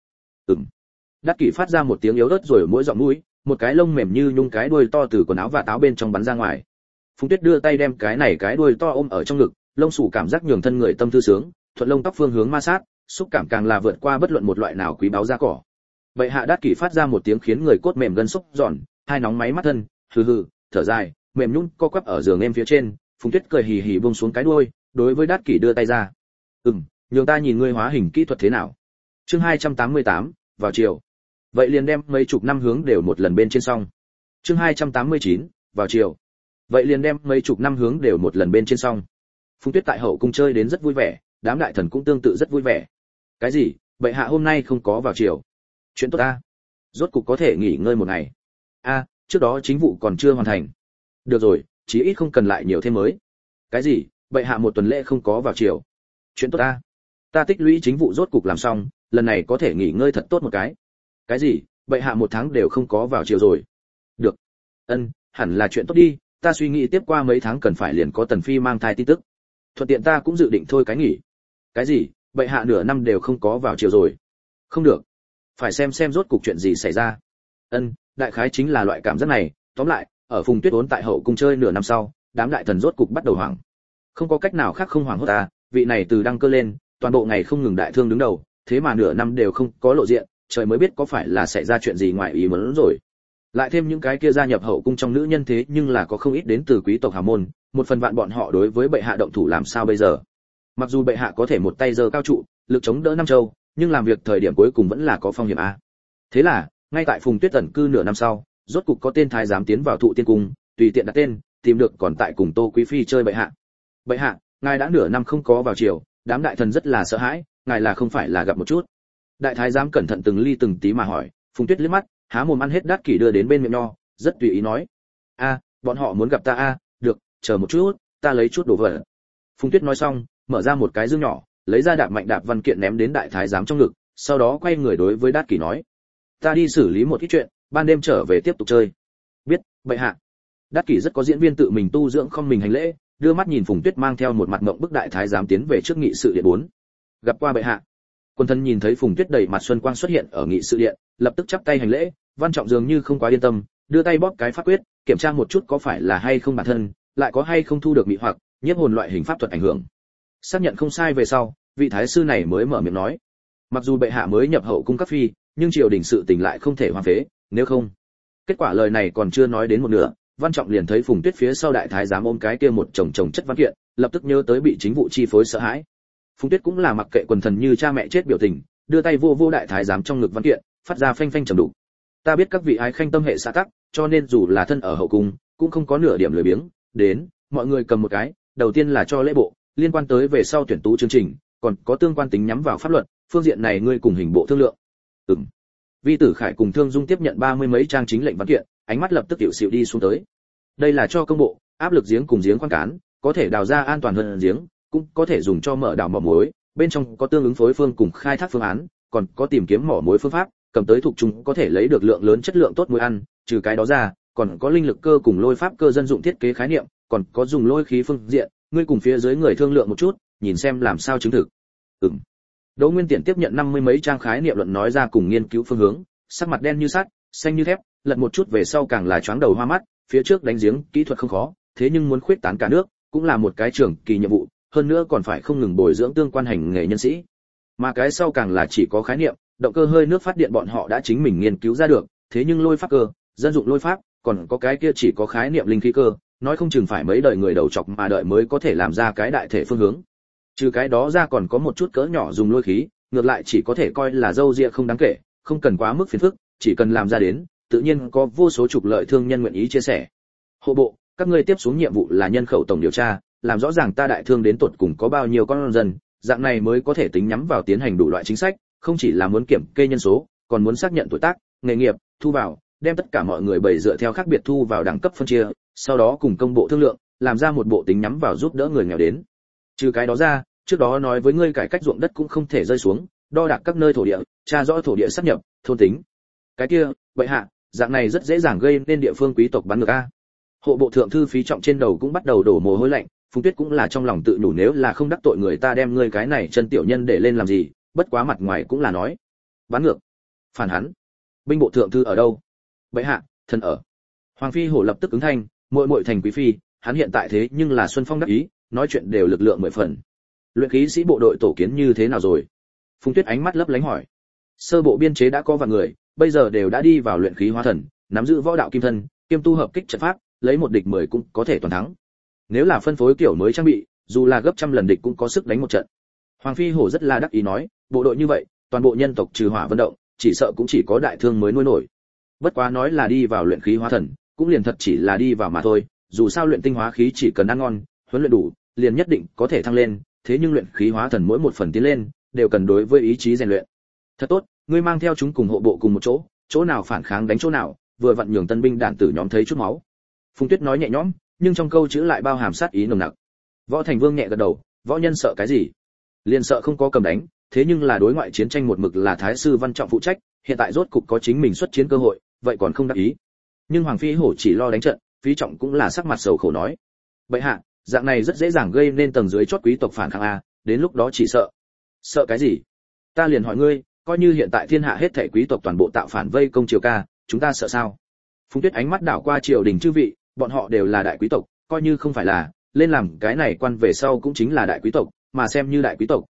Đát Kỷ phát ra một tiếng yếu ớt rồi ở mỗi giọng mũi, một cái lông mềm như nhung cái đuôi to từ quần áo và táo bên trong bắn ra ngoài. Phùng Tuyết đưa tay đem cái đuôi to ôm ở trong ngực, lông xù cảm giác nhường thân người tâm thư sướng, thuận lông tóc phương hướng ma sát, xúc cảm càng là vượt qua bất luận một loại nào quý báu da cỏ. Vậy hạ Đát Kỷ phát ra một tiếng khiến người cốt mềm gân xúc giòn, hai nóng máy mắt thân, hừ, thở dài, mềm nhũn co quắp ở giường em phía trên. Phùng Tuyết cười hì hì buông xuống cái đuôi, đối với Đát Kỷ đưa tay ra. Nhường ta nhìn ngươi hóa hình kỹ thuật thế nào. Chương 288, vào chiều. Vậy liền đem mấy chục năm hướng đều một lần bên trên xong. Chương 289, vào chiều. Vậy liền đem mấy chục năm hướng đều một lần bên trên xong. Phùng Tuyết tại hậu cung chơi đến rất vui vẻ, đám đại thần cũng tương tự rất vui vẻ. Cái gì? Bệ hạ hôm nay không có vào chiều. Chuyện tốt ta. Rốt cục có thể nghỉ ngơi một ngày. Trước đó chính vụ còn chưa hoàn thành. Được rồi, chí ít không cần lại nhiều thêm mới. Cái gì? Bệ hạ một tuần lễ không có vào chiều. Chuyện tốt ta. Ta tích lũy chính vụ rốt cục làm xong, lần này có thể nghỉ ngơi thật tốt một cái. Cái gì? Bệ hạ một tháng đều không có vào chiều rồi. Được. Hẳn là chuyện tốt đi, ta suy nghĩ tiếp qua mấy tháng cần phải liền có Tần phi mang thai tin tức. Thuận tiện ta cũng dự định thôi cái nghỉ. Cái gì? Bệ hạ nửa năm đều không có vào chiều rồi. Không được. Phải xem rốt cục chuyện gì xảy ra. Đại khái chính là loại cảm giác này, tóm lại, ở Phùng Tuyết ốn tại hậu cung chơi nửa năm sau, đám đại thần rốt cục bắt đầu hoảng. Không có cách nào khác không hoảng hốt ta, vị này từ đăng cơ lên, toàn bộ ngày không ngừng đại thương đứng đầu, thế mà nửa năm đều không có lộ diện, trời mới biết có phải là xảy ra chuyện gì ngoài ý muốn rồi. Lại thêm những cái kia gia nhập hậu cung trong nữ nhân thế nhưng là có không ít đến từ quý tộc hào môn, một phần vạn bọn họ đối với bệ hạ động thủ làm sao bây giờ? Mặc dù bệ hạ có thể một tay giơ cao trụ, lực chống đỡ năm châu, nhưng làm việc thời điểm cuối cùng vẫn là có phong hiểm a. Thế là, ngay tại Phùng Tuyết tẩn cư nửa năm sau, rốt cục có tên thái giám tiến vào Thụ Tiên cung, tùy tiện đặt tên, tìm được còn tại cùng Tô quý phi chơi bệ hạ. Bệ hạ, ngài đã nửa năm không có vào triều, đám đại thần rất là sợ hãi, ngài là không phải là gặp một chút. Đại thái giám cẩn thận từng ly từng tí mà hỏi, Phùng Tuyết liếc mắt, há mồm ăn hết Đát Kỷ đưa đến bên miệng nho, rất tùy ý nói: bọn họ muốn gặp ta được, chờ một chút, ta lấy chút đồ vật." Phùng Tuyết nói xong, mở ra một cái dương nhỏ, lấy ra đạp mạnh đạp văn kiện ném đến đại thái giám trong ngực, sau đó quay người đối với Đát Kỷ nói: "Ta đi xử lý một ít chuyện, ban đêm trở về tiếp tục chơi." "Biết, bệ hạ." Đát Kỷ rất có diễn viên tự mình tu dưỡng không mình hành lễ, đưa mắt nhìn Phùng Tuyết mang theo một mặt ngậm bức đại thái giám tiến về trước nghị sự điện 4. "Gặp qua bệ hạ." Quân thân nhìn thấy Phùng Tuyết đầy mặt xuân quang xuất hiện ở nghị sự điện, lập tức chắp tay hành lễ, Văn Trọng dường như không quá yên tâm, đưa tay bóp cái pháp quyết, kiểm tra một chút có phải là hay không bản thân, lại có hay không thu được mị hoặc, nhiếp hồn loại hình pháp thuật ảnh hưởng. Xác nhận không sai về sau, vị thái sư này mới mở miệng nói: "Mặc dù bệ hạ mới nhập hậu cung các phi, nhưng triều đình sự tình lại không thể hoang phế, nếu không." Kết quả lời này còn chưa nói đến một nửa, Văn Trọng liền thấy Phùng Tuyết phía sau đại thái giám ôm cái kia một chồng chồng chất văn kiện, lập tức nhớ tới bị chính vụ chi phối sợ hãi. Phùng Tuyết cũng là mặc kệ quần thần như cha mẹ chết biểu tình, đưa tay vô vô đại thái giám trong ngực văn kiện, phát ra phanh phanh trầm đục. "Ta biết các vị ái khanh tâm hệ xã tắc, cho nên dù là thân ở hậu cung, cũng không có nửa điểm lười biếng, đến, mọi người cầm một cái, đầu tiên là cho lễ bộ, liên quan tới về sau tuyển tú chương trình, còn có tương quan tính nhắm vào pháp luật, phương diện này ngươi cùng hình bộ thương lượng." Vi Tử Khải cùng Thương Dung tiếp nhận 30 mấy trang chính lệnh văn kiện, ánh mắt lập tức tiểu xịu đi xuống tới. Đây là cho công bộ, áp lực giếng cùng giếng khoan cán, có thể đào ra an toàn hơn giếng, cũng có thể dùng cho mở đào mỏ muối, bên trong có tương ứng phối phương cùng khai thác phương án, còn có tìm kiếm mỏ muối phương pháp, cầm tới thuộc chúng có thể lấy được lượng lớn chất lượng tốt muối ăn, trừ cái đó ra, còn có linh lực cơ cùng lôi pháp cơ dân dụng thiết kế khái niệm, còn có dùng lôi khí phương diện, ngươi cùng phía dưới người thương lượng một chút, nhìn xem làm sao chứng thực. Đỗ Nguyên Tiện tiếp nhận 50 mấy trang khái niệm luận nói ra cùng nghiên cứu phương hướng, sắc mặt đen như sắt, xanh như thép, lật một chút về sau càng là choáng đầu hoa mắt, phía trước đánh giếng, kỹ thuật không khó, thế nhưng muốn khuyết tán cả nước, cũng là một cái trường kỳ nhiệm vụ, hơn nữa còn phải không ngừng bồi dưỡng tương quan hành nghề nhân sĩ. Mà cái sau càng là chỉ có khái niệm, động cơ hơi nước phát điện bọn họ đã chính mình nghiên cứu ra được, thế nhưng lôi pháp cơ, dân dụng lôi pháp, còn có cái kia chỉ có khái niệm linh khí cơ, nói không chừng phải mấy đời người đầu chọc mà đợi mới có thể làm ra cái đại thể phương hướng. Trừ cái đó ra còn có một chút cỡ nhỏ dùng lôi khí, ngược lại chỉ có thể coi là dâu ria không đáng kể, không cần quá mức phiền phức, chỉ cần làm ra đến, tự nhiên có vô số trục lợi thương nhân nguyện ý chia sẻ. Hộ bộ, các ngươi tiếp xuống nhiệm vụ là nhân khẩu tổng điều tra, làm rõ ràng ta đại thương đến tột cùng có bao nhiêu con dân, dạng này mới có thể tính nhắm vào tiến hành đủ loại chính sách, không chỉ là muốn kiểm kê nhân số, còn muốn xác nhận tuổi tác, nghề nghiệp, thu vào, đem tất cả mọi người bày dựa theo khác biệt thu vào đẳng cấp phân chia, sau đó cùng công bộ thương lượng, làm ra một bộ tính nhắm vào giúp đỡ người nghèo đến. Trừ cái đó ra, trước đó nói với ngươi cải cách ruộng đất cũng không thể rơi xuống, đo đạc các nơi thổ địa, tra rõ thổ địa sáp nhập, thôn tính. Cái kia, vậy hạ, dạng này rất dễ dàng gây nên địa phương quý tộc bắn ngược a. Hộ bộ thượng thư Phí Trọng trên đầu cũng bắt đầu đổ mồ hôi lạnh, Phùng Tuyết cũng là trong lòng tự nhủ nếu là không đắc tội người ta đem ngươi cái này chân tiểu nhân để lên làm gì, bất quá mặt ngoài cũng là nói. Bắn ngược. Phản hắn. Binh bộ thượng thư ở đâu? Bệ hạ, thần ở. Hoàng phi hổ lập tức ứng thanh, muội muội thành quý phi, hắn hiện tại thế nhưng là Xuân Phong đắc ý, nói chuyện đều lực lượng 10 phần. Luyện khí sĩ bộ đội tổ kiến như thế nào rồi? Phùng Tuyết ánh mắt lấp lánh hỏi. Sơ bộ biên chế đã có vài người, bây giờ đều đã đi vào luyện khí hóa thần, nắm giữ võ đạo kim thân, kiêm tu hợp kích trận pháp, lấy một địch 10 cũng có thể toàn thắng. Nếu là phân phối kiểu mới trang bị, dù là gấp trăm lần địch cũng có sức đánh một trận. Hoàng phi hổ rất là đắc ý nói, bộ đội như vậy, toàn bộ nhân tộc trừ Hỏa vận động, chỉ sợ cũng chỉ có đại thương mới nuôi nổi. Bất quá nói là đi vào luyện khí hóa thần, cũng liền thật chỉ là đi vào mà thôi, dù sao luyện tinh hóa khí chỉ cần ăn ngon, huấn luyện đủ, liền nhất định có thể thăng lên, thế nhưng luyện khí hóa thần mỗi một phần tiến lên, đều cần đối với ý chí rèn luyện. Thật tốt, ngươi mang theo chúng cùng hộ bộ cùng một chỗ, chỗ nào phản kháng đánh chỗ nào, vừa vặn nhường tân binh đạn tử nhóm thấy chút máu. Phùng Tuyết nói nhẹ nhõm, nhưng trong câu chữ lại bao hàm sát ý nồng nặc. Võ Thành Vương nhẹ gật đầu, võ nhân sợ cái gì? Liền sợ không có cầm đánh, thế nhưng là đối ngoại chiến tranh một mực là thái sư Văn Trọng phụ trách, hiện tại rốt cục có chính mình xuất chiến cơ hội, vậy còn không đắc ý. Nhưng Hoàng phi hổ chỉ lo đánh trận, Phí Trọng cũng là sắc mặt sầu khổ nói: "Bệ hạ, dạng này rất dễ dàng gây nên tầng dưới chót quý tộc phản kháng a, đến lúc đó chỉ sợ." "Sợ cái gì? Ta liền hỏi ngươi, coi như hiện tại thiên hạ hết thảy quý tộc toàn bộ tạo phản vây công triều ca, chúng ta sợ sao?" Phùng Tuyết ánh mắt đảo qua triều đình chư vị, bọn họ đều là đại quý tộc, coi như không phải là lên làm cái này quan về sau cũng chính là đại quý tộc, mà xem như đại quý tộc,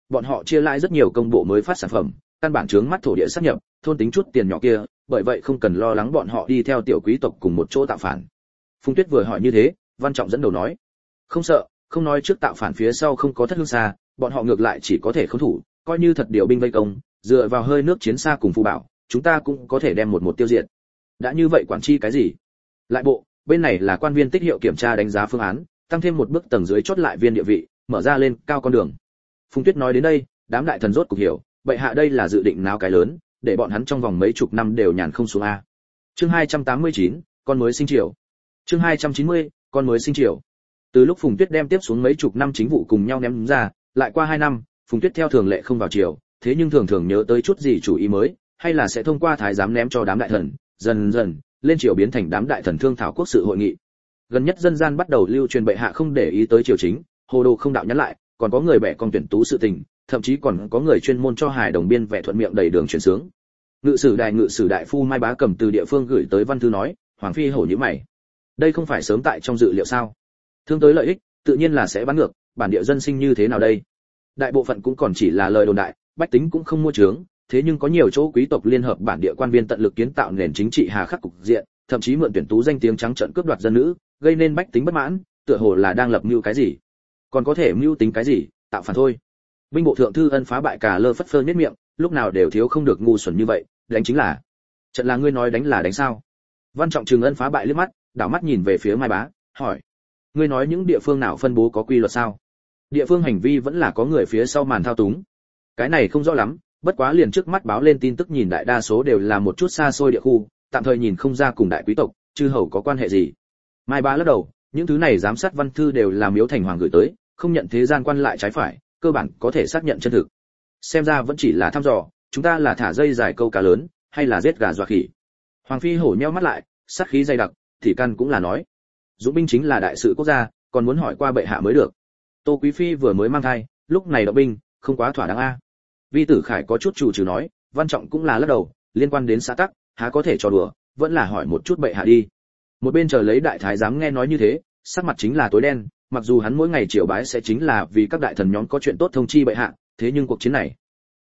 bọn họ chia lại rất nhiều công bộ mới phát sản phẩm, căn bản chướng mắt thổ địa sát nhập, thôn tính chút tiền nhỏ kia, bởi vậy không cần lo lắng bọn họ đi theo tiểu quý tộc cùng một chỗ tạo phản. Phùng Tuyết vừa hỏi như thế, Văn Trọng dẫn đầu nói: "Không sợ, không nói trước tạo phản phía sau không có thất hương xa, bọn họ ngược lại chỉ có thể khống thủ, coi như thật điều binh vây công, dựa vào hơi nước chiến xa cùng phù bảo, chúng ta cũng có thể đem một tiêu diệt. Đã như vậy quản chi cái gì? Lại bộ, bên này là quan viên tích hiệu kiểm tra đánh giá phương án, tăng thêm một bước tầng dưới chốt lại viên địa vị, mở ra lên cao con đường." Phùng Tuyết nói đến đây, đám đại thần rốt cục hiểu, bệ hạ đây là dự định náo cái lớn, để bọn hắn trong vòng mấy chục năm đều nhàn không xuống a. Chương 289, con mới sinh triều. Chương 290, con mới sinh triều. Từ lúc Phùng Tuyết đem tiếp xuống mấy chục năm chính vụ cùng nhau ném ra, lại qua 2 năm, Phùng Tuyết theo thường lệ không vào triều, thế nhưng thường thường nhớ tới chút gì chủ ý mới, hay là sẽ thông qua thái giám ném cho đám đại thần, dần dần lên triều biến thành đám đại thần thương thảo quốc sự hội nghị. Gần nhất dân gian bắt đầu lưu truyền bệ hạ không để ý tới triều chính, hồ đồ không đạo nhắn lại, còn có người bẻ con tuyển tú sự tình, thậm chí còn có người chuyên môn cho hài đồng biên vẽ thuận miệng đầy đường truyền sướng. Ngự sử đại phu Mai Bá Cầm từ địa phương gửi tới văn thư nói, Hoàng phi hổ như mày, đây không phải sớm tại trong dự liệu sao? Thương tới lợi ích, tự nhiên là sẽ bán ngược, bản địa dân sinh như thế nào đây? Đại bộ phận cũng còn chỉ là lời đồn đại, bách tính cũng không mua trướng, thế nhưng có nhiều chỗ quý tộc liên hợp bản địa quan viên tận lực kiến tạo nền chính trị hà khắc cục diện, thậm chí mượn tuyển tú danh tiếng trắng trợn cướp đoạt dân nữ, gây nên bách tính bất mãn, tựa hồ là đang lập mưu cái gì? Còn có thể mưu tính cái gì? Tạo phản thôi. Binh bộ thượng thư Ân Phá Bại cả lơ phất phơ nhếch miệng, lúc nào đều thiếu không được ngu xuẩn như vậy, đánh chính là. Trận là ngươi nói đánh là đánh sao? Văn Trọng trừng Ân Phá Bại liếc mắt, đảo mắt nhìn về phía Mai Bá, hỏi: "Ngươi nói những địa phương nào phân bố có quy luật sao? Địa phương hành vi vẫn là có người phía sau màn thao túng?" Cái này không rõ lắm, bất quá liền trước mắt báo lên tin tức nhìn đại đa số đều là một chút xa xôi địa khu, tạm thời nhìn không ra cùng đại quý tộc, chư hầu có quan hệ gì. Mai Bá lắc đầu, những thứ này giám sát văn thư đều là Miếu Thành Hoàng gửi tới, không nhận thế gian quan lại trái phải, cơ bản có thể xác nhận chân thực. Xem ra vẫn chỉ là thăm dò, chúng ta là thả dây dài câu cá lớn, hay là giết gà dọa khỉ. Hoàng phi hổ nheo mắt lại, sát khí dày đặc, thì căn cũng là nói, dũng binh chính là đại sự quốc gia, còn muốn hỏi qua bệ hạ mới được. Tô quý phi vừa mới mang thai, lúc này động binh, không quá thỏa đáng a. Vi Tử Khải có chút chủ trừ nói, Văn Trọng cũng là lắc đầu, liên quan đến xã tắc, há có thể trò đùa, vẫn là hỏi một chút bệ hạ đi. Một bên chờ lấy đại thái giám nghe nói như thế, sắc mặt chính là tối đen, mặc dù hắn mỗi ngày triều bái sẽ chính là vì các đại thần nhóm có chuyện tốt thông chi bệ hạ, thế nhưng cuộc chiến này,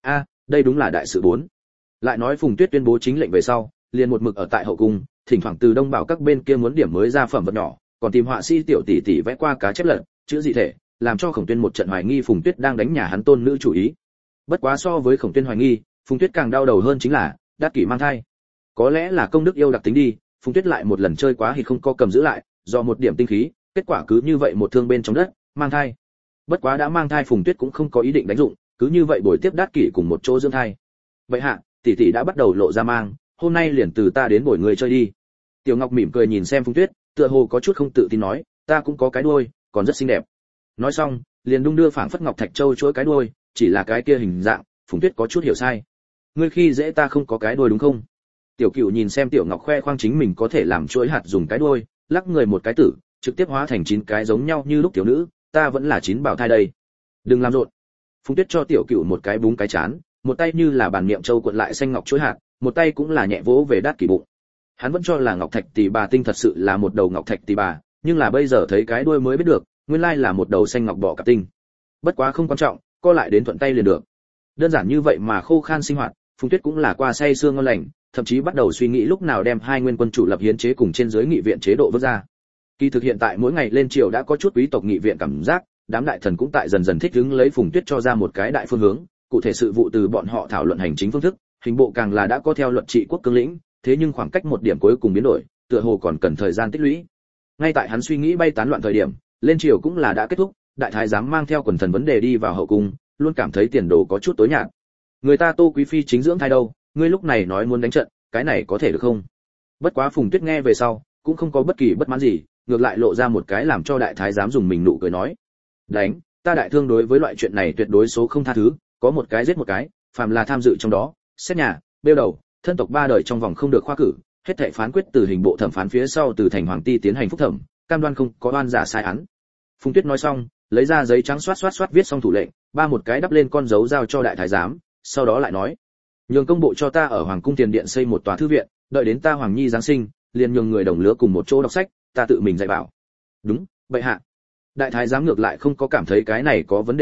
đây đúng là đại sự bốn. Lại nói Phùng Tuyết tuyên bố chính lệnh về sau, liền một mực ở tại hậu cung, thỉnh thoảng từ đông bảo các bên kia muốn điểm mới ra phẩm vật nhỏ, còn tìm họa sĩ tiểu tỷ tỷ vẽ qua cá chép lật, chữ dị thể, làm cho Khổng Tuyên một trận hoài nghi Phùng Tuyết đang đánh nhà hắn tôn nữ chủ ý. Bất quá so với Khổng Tuyên hoài nghi, Phùng Tuyết càng đau đầu hơn chính là Đát Kỷ mang thai. Có lẽ là công đức yêu đặc tính đi, Phùng Tuyết lại một lần chơi quá thì không có cầm giữ lại, do một điểm tinh khí, kết quả cứ như vậy một thương bên trong đất, mang thai. Bất quá đã mang thai Phùng Tuyết cũng không có ý định đánh dụng, cứ như vậy bồi tiếp Đát Kỷ cùng một chỗ dưỡng thai. Vậy hạ, tỷ tỷ đã bắt đầu lộ ra mang, hôm nay liền từ ta đến bồi người chơi đi. Tiểu Ngọc mỉm cười nhìn xem Phùng Tuyết, tựa hồ có chút không tự tin nói, ta cũng có cái đuôi, còn rất xinh đẹp. Nói xong, liền đung đưa phảng phất ngọc thạch châu chuỗi cái đuôi, chỉ là cái kia hình dạng, Phùng Tuyết có chút hiểu sai. Ngươi khi dễ ta không có cái đuôi đúng không? Tiểu Cửu nhìn xem Tiểu Ngọc khoe khoang chính mình có thể làm chuỗi hạt dùng cái đuôi, lắc người một cái tử, trực tiếp hóa thành 9 cái giống nhau như lúc tiểu nữ, ta vẫn là 9 bào thai đây. Đừng làm rộn. Phùng Tuyết cho Tiểu Cửu một cái búng cái chán, một tay như là bàn niệm châu cuộn lại xanh ngọc chuỗi hạt, một tay cũng là nhẹ vỗ về Đát Kỷ bụng. Hắn vẫn cho là ngọc thạch tỷ bà tinh thật sự là một đầu ngọc thạch tỷ bà, nhưng là bây giờ thấy cái đuôi mới biết được, nguyên lai là một đầu xanh ngọc bọ cạp tinh. Bất quá không quan trọng, co lại đến thuận tay liền được. Đơn giản như vậy mà khô khan sinh hoạt, Phùng Tuyết cũng là qua say sưa ngon lành, thậm chí bắt đầu suy nghĩ lúc nào đem hai nguyên quân chủ lập hiến chế cùng trên dưới nghị viện chế độ vớt ra. Kỳ thực hiện tại mỗi ngày lên triều đã có chút quý tộc nghị viện cảm giác, đám đại thần cũng tại dần dần thích ứng lấy Phùng Tuyết cho ra một cái đại phương hướng, cụ thể sự vụ từ bọn họ thảo luận hành chính phương thức, hình bộ càng là đã có theo luật trị quốc cương lĩnh, thế nhưng khoảng cách một điểm cuối cùng biến đổi, tựa hồ còn cần thời gian tích lũy. Ngay tại hắn suy nghĩ bay tán loạn thời điểm, lên triều cũng là đã kết thúc, đại thái giám mang theo quần thần vấn đề đi vào hậu cung, luôn cảm thấy tiền đồ có chút tối nhạt. Người ta Tô quý phi chính dưỡng thai đâu, ngươi lúc này nói muốn đánh trận, cái này có thể được không? Bất quá Phùng Tuyết nghe về sau, cũng không có bất kỳ bất mãn gì, ngược lại lộ ra một cái làm cho đại thái giám dùng mình nụ cười nói: "Đánh, ta đại thương đối với loại chuyện này tuyệt đối số không tha thứ, có một cái giết một cái, phàm là tham dự trong đó, xét nhà, bêu đầu, thân tộc 3 đời trong vòng không được khoa cử, hết thảy phán quyết từ hình bộ thẩm phán phía sau từ thành hoàng ty tiến hành phúc thẩm, cam đoan không có oan giả sai án." Phùng Tuyết nói xong, lấy ra giấy trắng xoát viết xong thủ lệnh, ba một cái đắp lên con dấu giao cho đại thái giám, sau đó lại nói: "Nhường công bộ cho ta ở hoàng cung tiền điện xây một tòa thư viện, đợi đến ta hoàng nhi giáng sinh, liền nhường người đồng lứa cùng một chỗ đọc sách, ta tự mình dạy bảo." "Đúng, bệ hạ." Đại thái giám ngược lại không có cảm thấy cái này có vấn đề gì,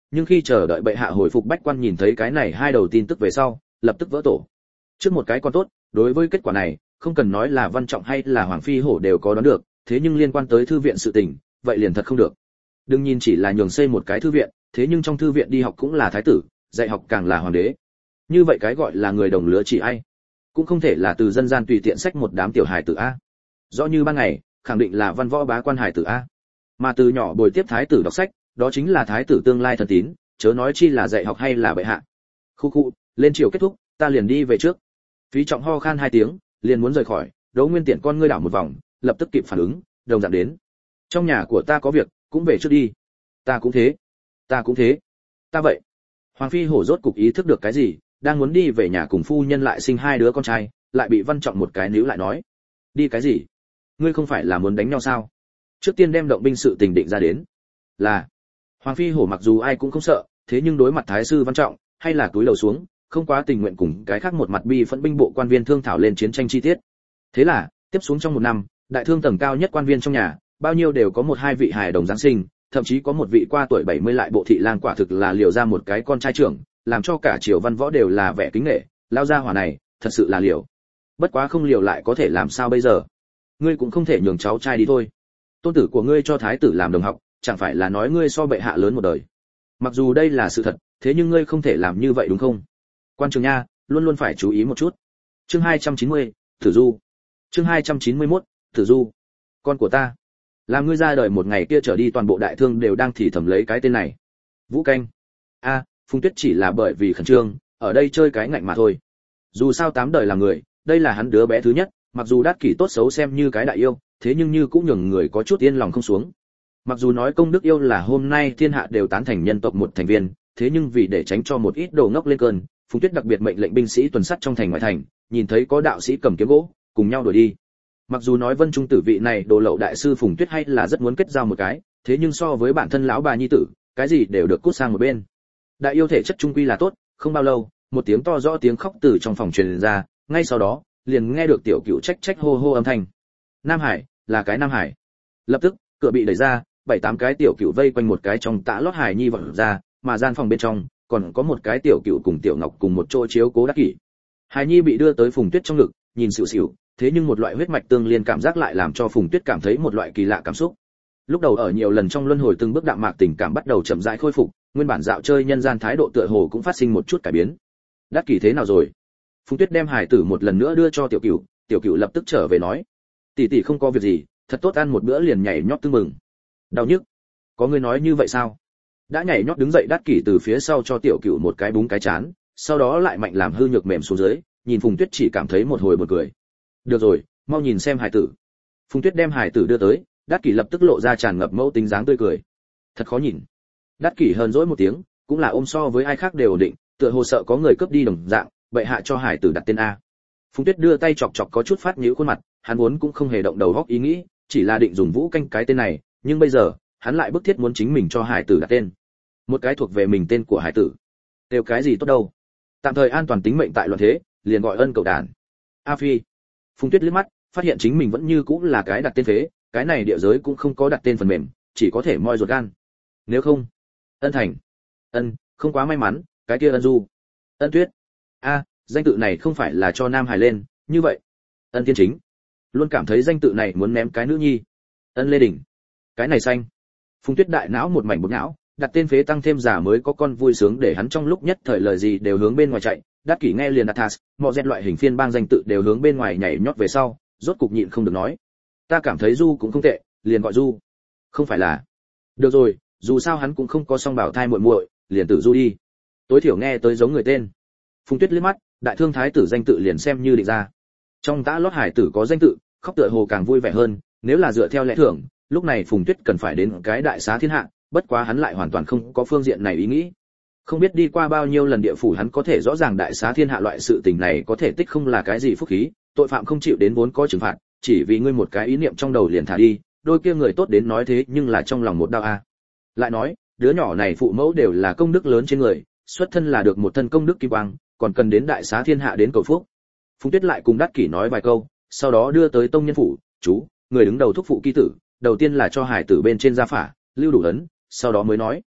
nhưng khi chờ đợi bệ hạ hồi phục bách quan nhìn thấy cái này hai đầu tin tức về sau lập tức vỡ tổ. Trước một cái còn tốt, đối với kết quả này không cần nói là Văn Trọng hay là Hoàng Phi Hổ đều có đoán được, thế nhưng liên quan tới thư viện sự tình vậy liền thật không được. Đừng nhìn chỉ là nhường xây một cái thư viện, thế nhưng trong thư viện đi học cũng là thái tử, dạy học càng là hoàng đế. Như vậy cái gọi là người đồng lứa chỉ ai, cũng không thể là từ dân gian tùy tiện sách một đám tiểu hài tử a. Rõ như ban ngày, khẳng định là văn võ bá quan hài tử a. Mà từ nhỏ bồi tiếp thái tử đọc sách, đó chính là thái tử tương lai thần tín, chớ nói chi là dạy học hay là bệ hạ. Khu khu, lên chiều kết thúc, ta liền đi về trước. Phí Trọng ho khan 2 tiếng, liền muốn rời khỏi, Đỗ Nguyên Tiện con ngươi đảo một vòng, lập tức kịp phản ứng, đồng dạng đến. Trong nhà của ta có việc, cũng về trước đi. Ta cũng thế. Ta cũng thế. Ta vậy. Hoàng Phi Hổ rốt cục ý thức được cái gì, đang muốn đi về nhà cùng phu nhân lại sinh 2 đứa con trai, lại bị Văn Trọng một cái níu lại nói. Đi cái gì? Ngươi không phải là muốn đánh nhau sao? Trước tiên đem động binh sự tình định ra đến. Là. Hoàng Phi Hổ mặc dù ai cũng không sợ, thế nhưng đối mặt Thái sư Văn Trọng, hay là túi lầu xuống, không quá tình nguyện cùng cái khác một mặt bi phẫn binh bộ quan viên thương thảo lên chiến tranh chi tiết. Thế là, tiếp xuống trong 1 năm, đại thương tầng cao nhất quan viên trong nhà, bao nhiêu đều có 1-2 vị hài đồng giáng sinh, thậm chí có một vị qua tuổi 70 lại bộ thị lang quả thực là liều ra một cái con trai trưởng, làm cho cả triều văn võ đều là vẻ kính nể, lao ra hỏa này, thật sự là liều. Bất quá không liều lại có thể làm sao bây giờ? Ngươi cũng không thể nhường cháu trai đi thôi. Tôn tử của ngươi cho thái tử làm đồng học, chẳng phải là nói ngươi so bệ hạ lớn một đời. Mặc dù đây là sự thật, thế nhưng ngươi không thể làm như vậy đúng không? Quan trường nha, luôn luôn phải chú ý một chút. Chương 290, Tử Du. Chương 291, Tử Du. Con của ta. Làm ngươi ra đời một ngày kia trở đi toàn bộ đại thương đều đang thì thầm lấy cái tên này. Vũ Canh. A, Phùng Tuyết chỉ là bởi vì khẩn trương, ở đây chơi cái ngạnh mà thôi. Dù sao 8 đời là người, đây là hắn đứa bé thứ nhất, mặc dù Đát Kỷ tốt xấu xem như cái đại yêu, thế nhưng như cũng nhường người có chút yên lòng không xuống. Mặc dù nói công đức yêu là hôm nay thiên hạ đều tán thành nhân tộc một thành viên, thế nhưng vì để tránh cho một ít đồ ngốc lên cơn, Phùng Tuyết đặc biệt mệnh lệnh binh sĩ tuần sắt trong thành ngoại thành, nhìn thấy có đạo sĩ cầm kiếm gỗ, cùng nhau đuổi đi. Mặc dù nói Vân Trung tử vị này đồ lậu đại sư Phùng Tuyết hay là rất muốn kết giao một cái, thế nhưng so với bản thân lão bà nhi tử, cái gì đều được cút sang một bên. Đại yêu thể chất trung quy là tốt, không bao lâu, một tiếng to rõ tiếng khóc từ trong phòng truyền ra, ngay sau đó, liền nghe được tiểu cửu trách trách hô hô âm thanh. Nam Hải, là cái Nam Hải. Lập tức, cửa bị đẩy ra, 7-8 cái tiểu cửu vây quanh một cái trong tã lót hài nhi vọt ra, mà gian phòng bên trong còn có một cái tiểu cửu cùng tiểu ngọc cùng một chỗ chiếu cố Đắc Kỷ. Hài nhi bị đưa tới Phùng Tuyết trong ngực, nhìn xỉu xỉu, thế nhưng một loại huyết mạch tương liên cảm giác lại làm cho Phùng Tuyết cảm thấy một loại kỳ lạ cảm xúc. Lúc đầu ở nhiều lần trong luân hồi từng bước đạm mạc tình cảm bắt đầu chậm rãi khôi phục, nguyên bản dạo chơi nhân gian thái độ tựa hồ cũng phát sinh một chút cải biến. Đắc Kỷ thế nào rồi? Phùng Tuyết đem hài tử một lần nữa đưa cho tiểu cửu lập tức trở về nói, tỷ tỷ không có việc gì, thật tốt, ăn một bữa liền nhảy nhót tưng mừng. Đau nhức? Có người nói như vậy sao? Đã nhảy nhót đứng dậy Đắc Kỷ từ phía sau cho tiểu cửu một cái búng cái chán, sau đó lại mạnh làm hư nhược mềm xuống dưới, nhìn Phùng Tuyết chỉ cảm thấy một hồi buồn cười. Được rồi, mau nhìn xem hài tử. Phùng Tuyết đem hài tử đưa tới, Đắc Kỷ lập tức lộ ra tràn ngập mẫu tính dáng tươi cười. Thật khó nhìn. Đắc Kỷ hờn dỗi một tiếng, cũng là ôm so với ai khác đều ổn định, tựa hồ sợ có người cướp đi đồng dạng, bệ hạ cho hài tử đặt tên a. Phùng Tuyết đưa tay chọc chọc có chút phát nhíu khuôn mặt, hắn vốn cũng không hề động đầu óc ý nghĩ, chỉ là định dùng Vũ Canh cái tên này, nhưng bây giờ, hắn lại bức thiết muốn chính mình cho hài tử đặt tên. Một cái thuộc về mình tên của hài tử. Đều cái gì tốt đâu? Tạm thời an toàn tính mệnh tại loạn thế, liền gọi ân cậu đàn. A Phi. Phùng Tuyết liếc mắt, phát hiện chính mình vẫn như cũng là cái đặt tên phế, cái này địa giới cũng không có đặt tên phần mềm, chỉ có thể moi ruột gan. Nếu không, Ân Thành. Ân, không quá may mắn, cái kia Ân Du. Ân Tuyết. A, danh tự này không phải là cho Nam Hải lên, như vậy. Ân Tiên Chính. Luôn cảm thấy danh tự này muốn ném cái nữ nhi. Ân Lê Đình. Cái này xanh. Phùng Tuyết đại não một mảnh bột não, đặt tên phế tăng thêm giả mới có con vui sướng để hắn trong lúc nhất thời lời gì đều hướng bên ngoài chạy. Đắc Kỷ nghe liền Athas, mọi dẹt loại hình phiên bang danh tự đều hướng bên ngoài nhảy nhót về sau, rốt cục nhịn không được nói. Ta cảm thấy Du cũng không tệ, liền gọi Du. Không phải là. Được rồi, dù sao hắn cũng không có song bảo thai muội muội, liền Tử Du đi. Tối thiểu nghe tới giống người tên. Phùng Tuyết liếc mắt, đại thương thái tử danh tự liền xem như định ra. Trong tã lót hải tử có danh tự, khóc tựa hồ càng vui vẻ hơn, nếu là dựa theo lẽ thường, lúc này Phùng Tuyết cần phải đến cái đại xá thiên hạ, bất quá hắn lại hoàn toàn không có phương diện này ý nghĩ. Không biết đi qua bao nhiêu lần địa phủ hắn có thể rõ ràng đại xá thiên hạ loại sự tình này có thể tích không là cái gì phúc khí, tội phạm không chịu đến vốn có trừng phạt, chỉ vì ngươi một cái ý niệm trong đầu liền thả đi, đôi kia người tốt đến nói thế nhưng là trong lòng một đau a. Lại nói, đứa nhỏ này phụ mẫu đều là công đức lớn trên người, xuất thân là được một thân công đức kim quang, còn cần đến đại xá thiên hạ đến cầu phúc. Phùng Tuyết lại cùng Đắc Kỷ nói vài câu, sau đó đưa tới tông nhân phủ, chú, người đứng đầu thúc phụ kỳ tử, đầu tiên là cho hải tử bên trên gia phả, lưu đủ ấn, sau đó mới nói: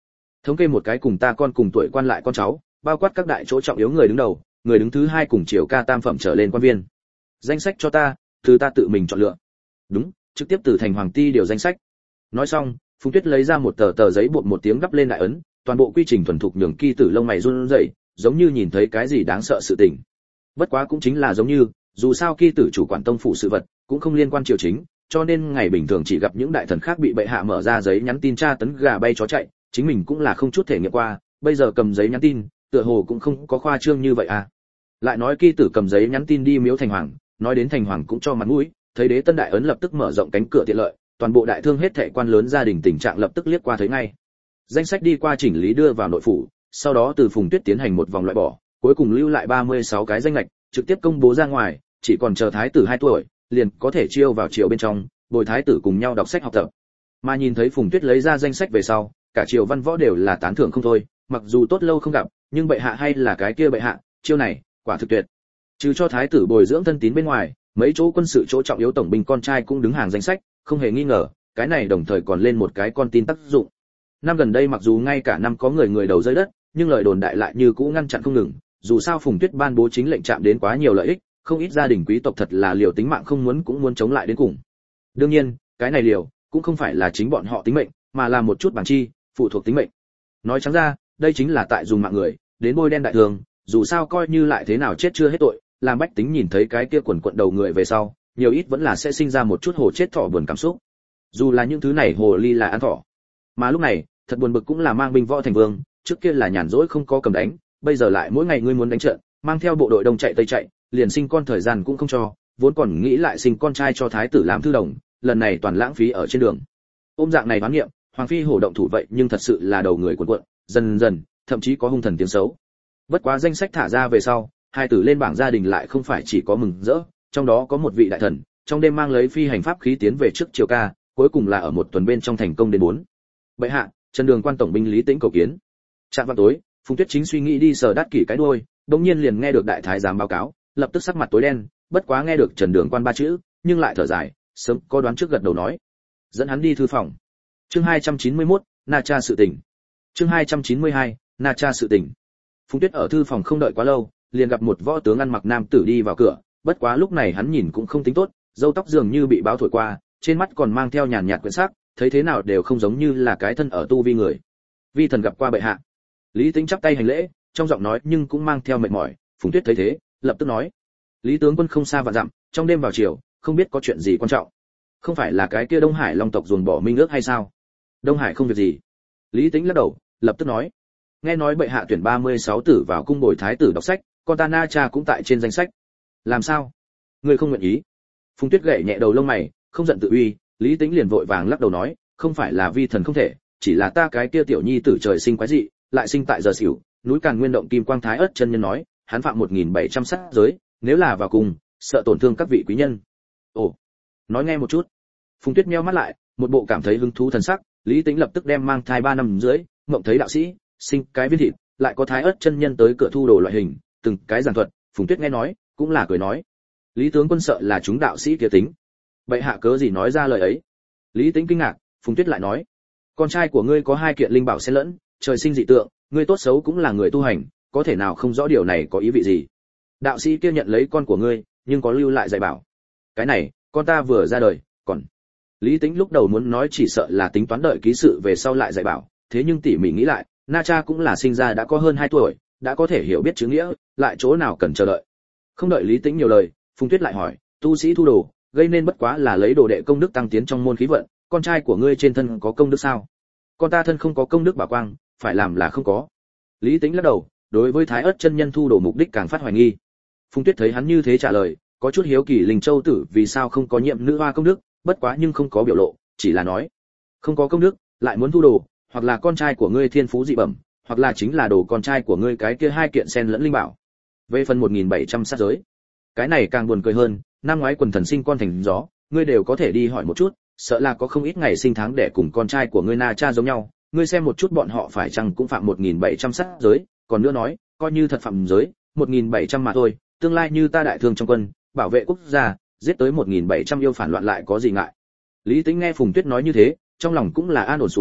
thống kê một cái cùng ta con cùng tuổi quan lại con cháu, bao quát các đại chỗ trọng yếu người đứng đầu, người đứng thứ hai cùng triều ca tam phẩm trở lên quan viên. Danh sách cho ta, từ ta tự mình chọn lựa. Đúng, trực tiếp từ thành hoàng ti điều danh sách. Nói xong, Phùng Tuyết lấy ra một tờ giấy bột một tiếng gấp lên đại ấn, toàn bộ quy trình thuần thục nhường Kỳ Tử lông mày run rẩy, giống như nhìn thấy cái gì đáng sợ sự tình. Bất quá cũng chính là giống như, dù sao Kỳ Tử chủ quản tông phụ sự vật, cũng không liên quan triều chính, cho nên ngày bình thường chỉ gặp những đại thần khác bị bệ hạ mở ra giấy nhắn tin tra tấn gà bay chó chạy, chính mình cũng là không chút thể nghiệm qua, bây giờ cầm giấy nhắn tin, tựa hồ cũng không có khoa trương như vậy à. Lại nói Kỳ Tử cầm giấy nhắn tin đi miếu thành hoàng, nói đến thành hoàng cũng cho mặt mũi, thấy đế tân đại ấn lập tức mở rộng cánh cửa tiện lợi, toàn bộ đại thương hết thảy quan lớn gia đình tình trạng lập tức liếc qua thấy ngay. Danh sách đi qua chỉnh lý đưa vào nội phủ, sau đó từ Phùng Tuyết tiến hành một vòng loại bỏ, cuối cùng lưu lại 36 cái danh lệch, trực tiếp công bố ra ngoài, chỉ còn chờ thái tử 2 tuổi, liền có thể chiêu vào triều bên trong, bồi thái tử cùng nhau đọc sách học tập. Mà nhìn thấy Phùng Tuyết lấy ra danh sách về sau, cả triều văn võ đều là tán thưởng không thôi, mặc dù tốt lâu không gặp, nhưng bệ hạ hay là cái kia bệ hạ, chiêu này, quả thực tuyệt. Trừ cho thái tử bồi dưỡng thân tín bên ngoài, mấy chỗ quân sự chỗ trọng yếu tổng binh con trai cũng đứng hàng danh sách, không hề nghi ngờ, cái này đồng thời còn lên một cái con tin tác dụng. Năm gần đây mặc dù ngay cả năm có người đầu rơi đất, nhưng lời đồn đại lại như cũ ngăn chặn không ngừng, dù sao Phùng Tuyết ban bố chính lệnh chạm đến quá nhiều lợi ích, không ít gia đình quý tộc thật là liều tính mạng không muốn cũng muốn chống lại đến cùng. Đương nhiên, cái này liều cũng không phải là chính bọn họ tính mệnh, mà là một chút bằng chi, phụ thuộc tính mệnh. Nói trắng ra, đây chính là tại dùng mạng người đến bôi đen đại thường, dù sao coi như lại thế nào chết chưa hết tội, làm bách tính nhìn thấy cái kia quần quận đầu người về sau, nhiều ít vẫn là sẽ sinh ra một chút hồ chết thỏ buồn cảm xúc. Dù là những thứ này hồ ly là ăn thỏ. Mà lúc này, thật buồn bực cũng là mang binh võ thành vương, trước kia là nhàn rỗi không có cầm đánh, bây giờ lại mỗi ngày ngươi muốn đánh trận, mang theo bộ đội đông chạy tây chạy, liền sinh con thời gian cũng không cho, vốn còn nghĩ lại sinh con trai cho thái tử làm thư đồng, lần này toàn lãng phí ở trên đường. Ôm dạng này đoán nghiệm, hoàng phi hổ động thủ vậy nhưng thật sự là đầu người cuộn cuộn, dần dần, thậm chí có hung thần tiếng xấu. Bất quá danh sách thả ra về sau, hai tử lên bảng gia đình lại không phải chỉ có mừng rỡ, trong đó có một vị đại thần, trong đêm mang lấy phi hành pháp khí tiến về trước triều ca, cuối cùng là ở một tuần bên trong thành công đến 4. Bệ hạ, Trần Đường quan tổng binh Lý Tĩnh cầu kiến. Trạm vào tối, Phùng Tuyết chính suy nghĩ đi sờ đát kỷ cái đuôi, đột nhiên liền nghe được đại thái giám báo cáo, lập tức sắc mặt tối đen, bất quá nghe được Trần Đường quan 3 chữ, nhưng lại thở dài, sớm có đoán trước gật đầu nói, dẫn hắn đi thư phòng. Chương 291, Na Cha sự tình. Chương 292, Na Cha sự tình. Phùng Tuyết ở thư phòng không đợi quá lâu, liền gặp một võ tướng ăn mặc nam tử đi vào cửa, bất quá lúc này hắn nhìn cũng không tính tốt, râu tóc dường như bị báo thổi qua, trên mắt còn mang theo nhàn nhạt quyển sắc, thấy thế nào đều không giống như là cái thân ở tu vi người. Vi thần gặp qua bệ hạ. Lý Tĩnh chắp tay hành lễ, trong giọng nói nhưng cũng mang theo mệt mỏi. Phùng Tuyết thấy thế, lập tức nói: Lý tướng quân không xa vạn dặm, trong đêm vào chiều, không biết có chuyện gì quan trọng. Không phải là cái kia Đông Hải Long tộc dồn bỏ minh ước hay sao? Đông Hải không việc gì. Lý Tĩnh lắc đầu, lập tức nói: nghe nói bệ hạ tuyển 36 tử vào cung bồi thái tử đọc sách, con ta Na Cha cũng tại trên danh sách. Làm sao? Ngươi không nguyện ý? Phùng Tuyết gậy nhẹ đầu lông mày, không giận tự uy. Lý Tĩnh liền vội vàng lắc đầu nói: không phải là vi thần không thể, chỉ là ta cái kia tiểu nhi tử trời sinh quái dị, lại sinh tại giờ xỉu. Núi Càn Nguyên động Kim Quang Thái Ất chân nhân nói, hắn phạm 1700 sát giới, nếu là vào cùng, sợ tổn thương các vị quý nhân. Ồ, nói nghe một chút. Phùng Tuyết nheo mắt lại, một bộ cảm thấy hứng thú thần sắc. Lý Tĩnh lập tức đem mang thai 3 năm dưới, mộng thấy đạo sĩ, sinh cái viên thịt, lại có Thái Ất chân nhân tới cửa thu đồ loại hình, từng cái giảng thuật. Phùng Tuyết nghe nói, cũng là cười nói: Lý tướng quân sợ là chúng đạo sĩ kia tính. Bệ hạ cớ gì nói ra lời ấy? Lý Tĩnh kinh ngạc. Phùng Tuyết lại nói: con trai của ngươi có 2 kiện linh bảo xen lẫn, trời sinh dị tượng, ngươi tốt xấu cũng là người tu hành, có thể nào không rõ điều này có ý vị gì? Đạo sĩ kia nhận lấy con của ngươi, nhưng có lưu lại dạy bảo. Cái này, con ta vừa ra đời, còn. Lý Tĩnh lúc đầu muốn nói chỉ sợ là tính toán đợi ký sự về sau lại dạy bảo, thế nhưng tỉ mỉ nghĩ lại, Na Cha cũng là sinh ra đã có hơn 2 tuổi, đã có thể hiểu biết chữ nghĩa, lại chỗ nào cần chờ đợi. Không đợi Lý Tĩnh nhiều lời, Phùng Tuyết lại hỏi: tu sĩ thu đồ, gây nên bất quá là lấy đồ đệ công đức tăng tiến trong môn khí vận, con trai của ngươi trên thân có công đức sao? Con ta thân không có công đức bảo quang, phải làm là không có. Lý Tĩnh lắc đầu, đối với Thái Ất chân nhân thu đồ mục đích càng phát hoài nghi. Phùng Tuyết thấy hắn như thế trả lời, có chút hiếu kỳ Linh Châu tử vì sao không có nhiệm nữ hoa công đức, bất quá nhưng không có biểu lộ, chỉ là nói: không có công đức, lại muốn thu đồ, hoặc là con trai của ngươi thiên phú dị bẩm, hoặc là chính là đồ con trai của ngươi cái kia 2 kiện xen lẫn linh bảo. Về phần 1700 sát giới, cái này càng buồn cười hơn, năm ngoái quần thần sinh con thành gió, ngươi đều có thể đi hỏi một chút, sợ là có không ít ngày sinh tháng để cùng con trai của ngươi Na Cha giống nhau, ngươi xem một chút bọn họ phải chăng cũng phạm 1700 sát giới, còn nữa nói, coi như thật phạm giới, 1700 mà thôi, tương lai như ta đại thương trong quân, bảo vệ quốc gia, giết tới 1700 yêu phản loạn lại có gì ngại. Lý Tĩnh nghe Phùng Tuyết nói như thế, trong lòng cũng là an ổn xuống,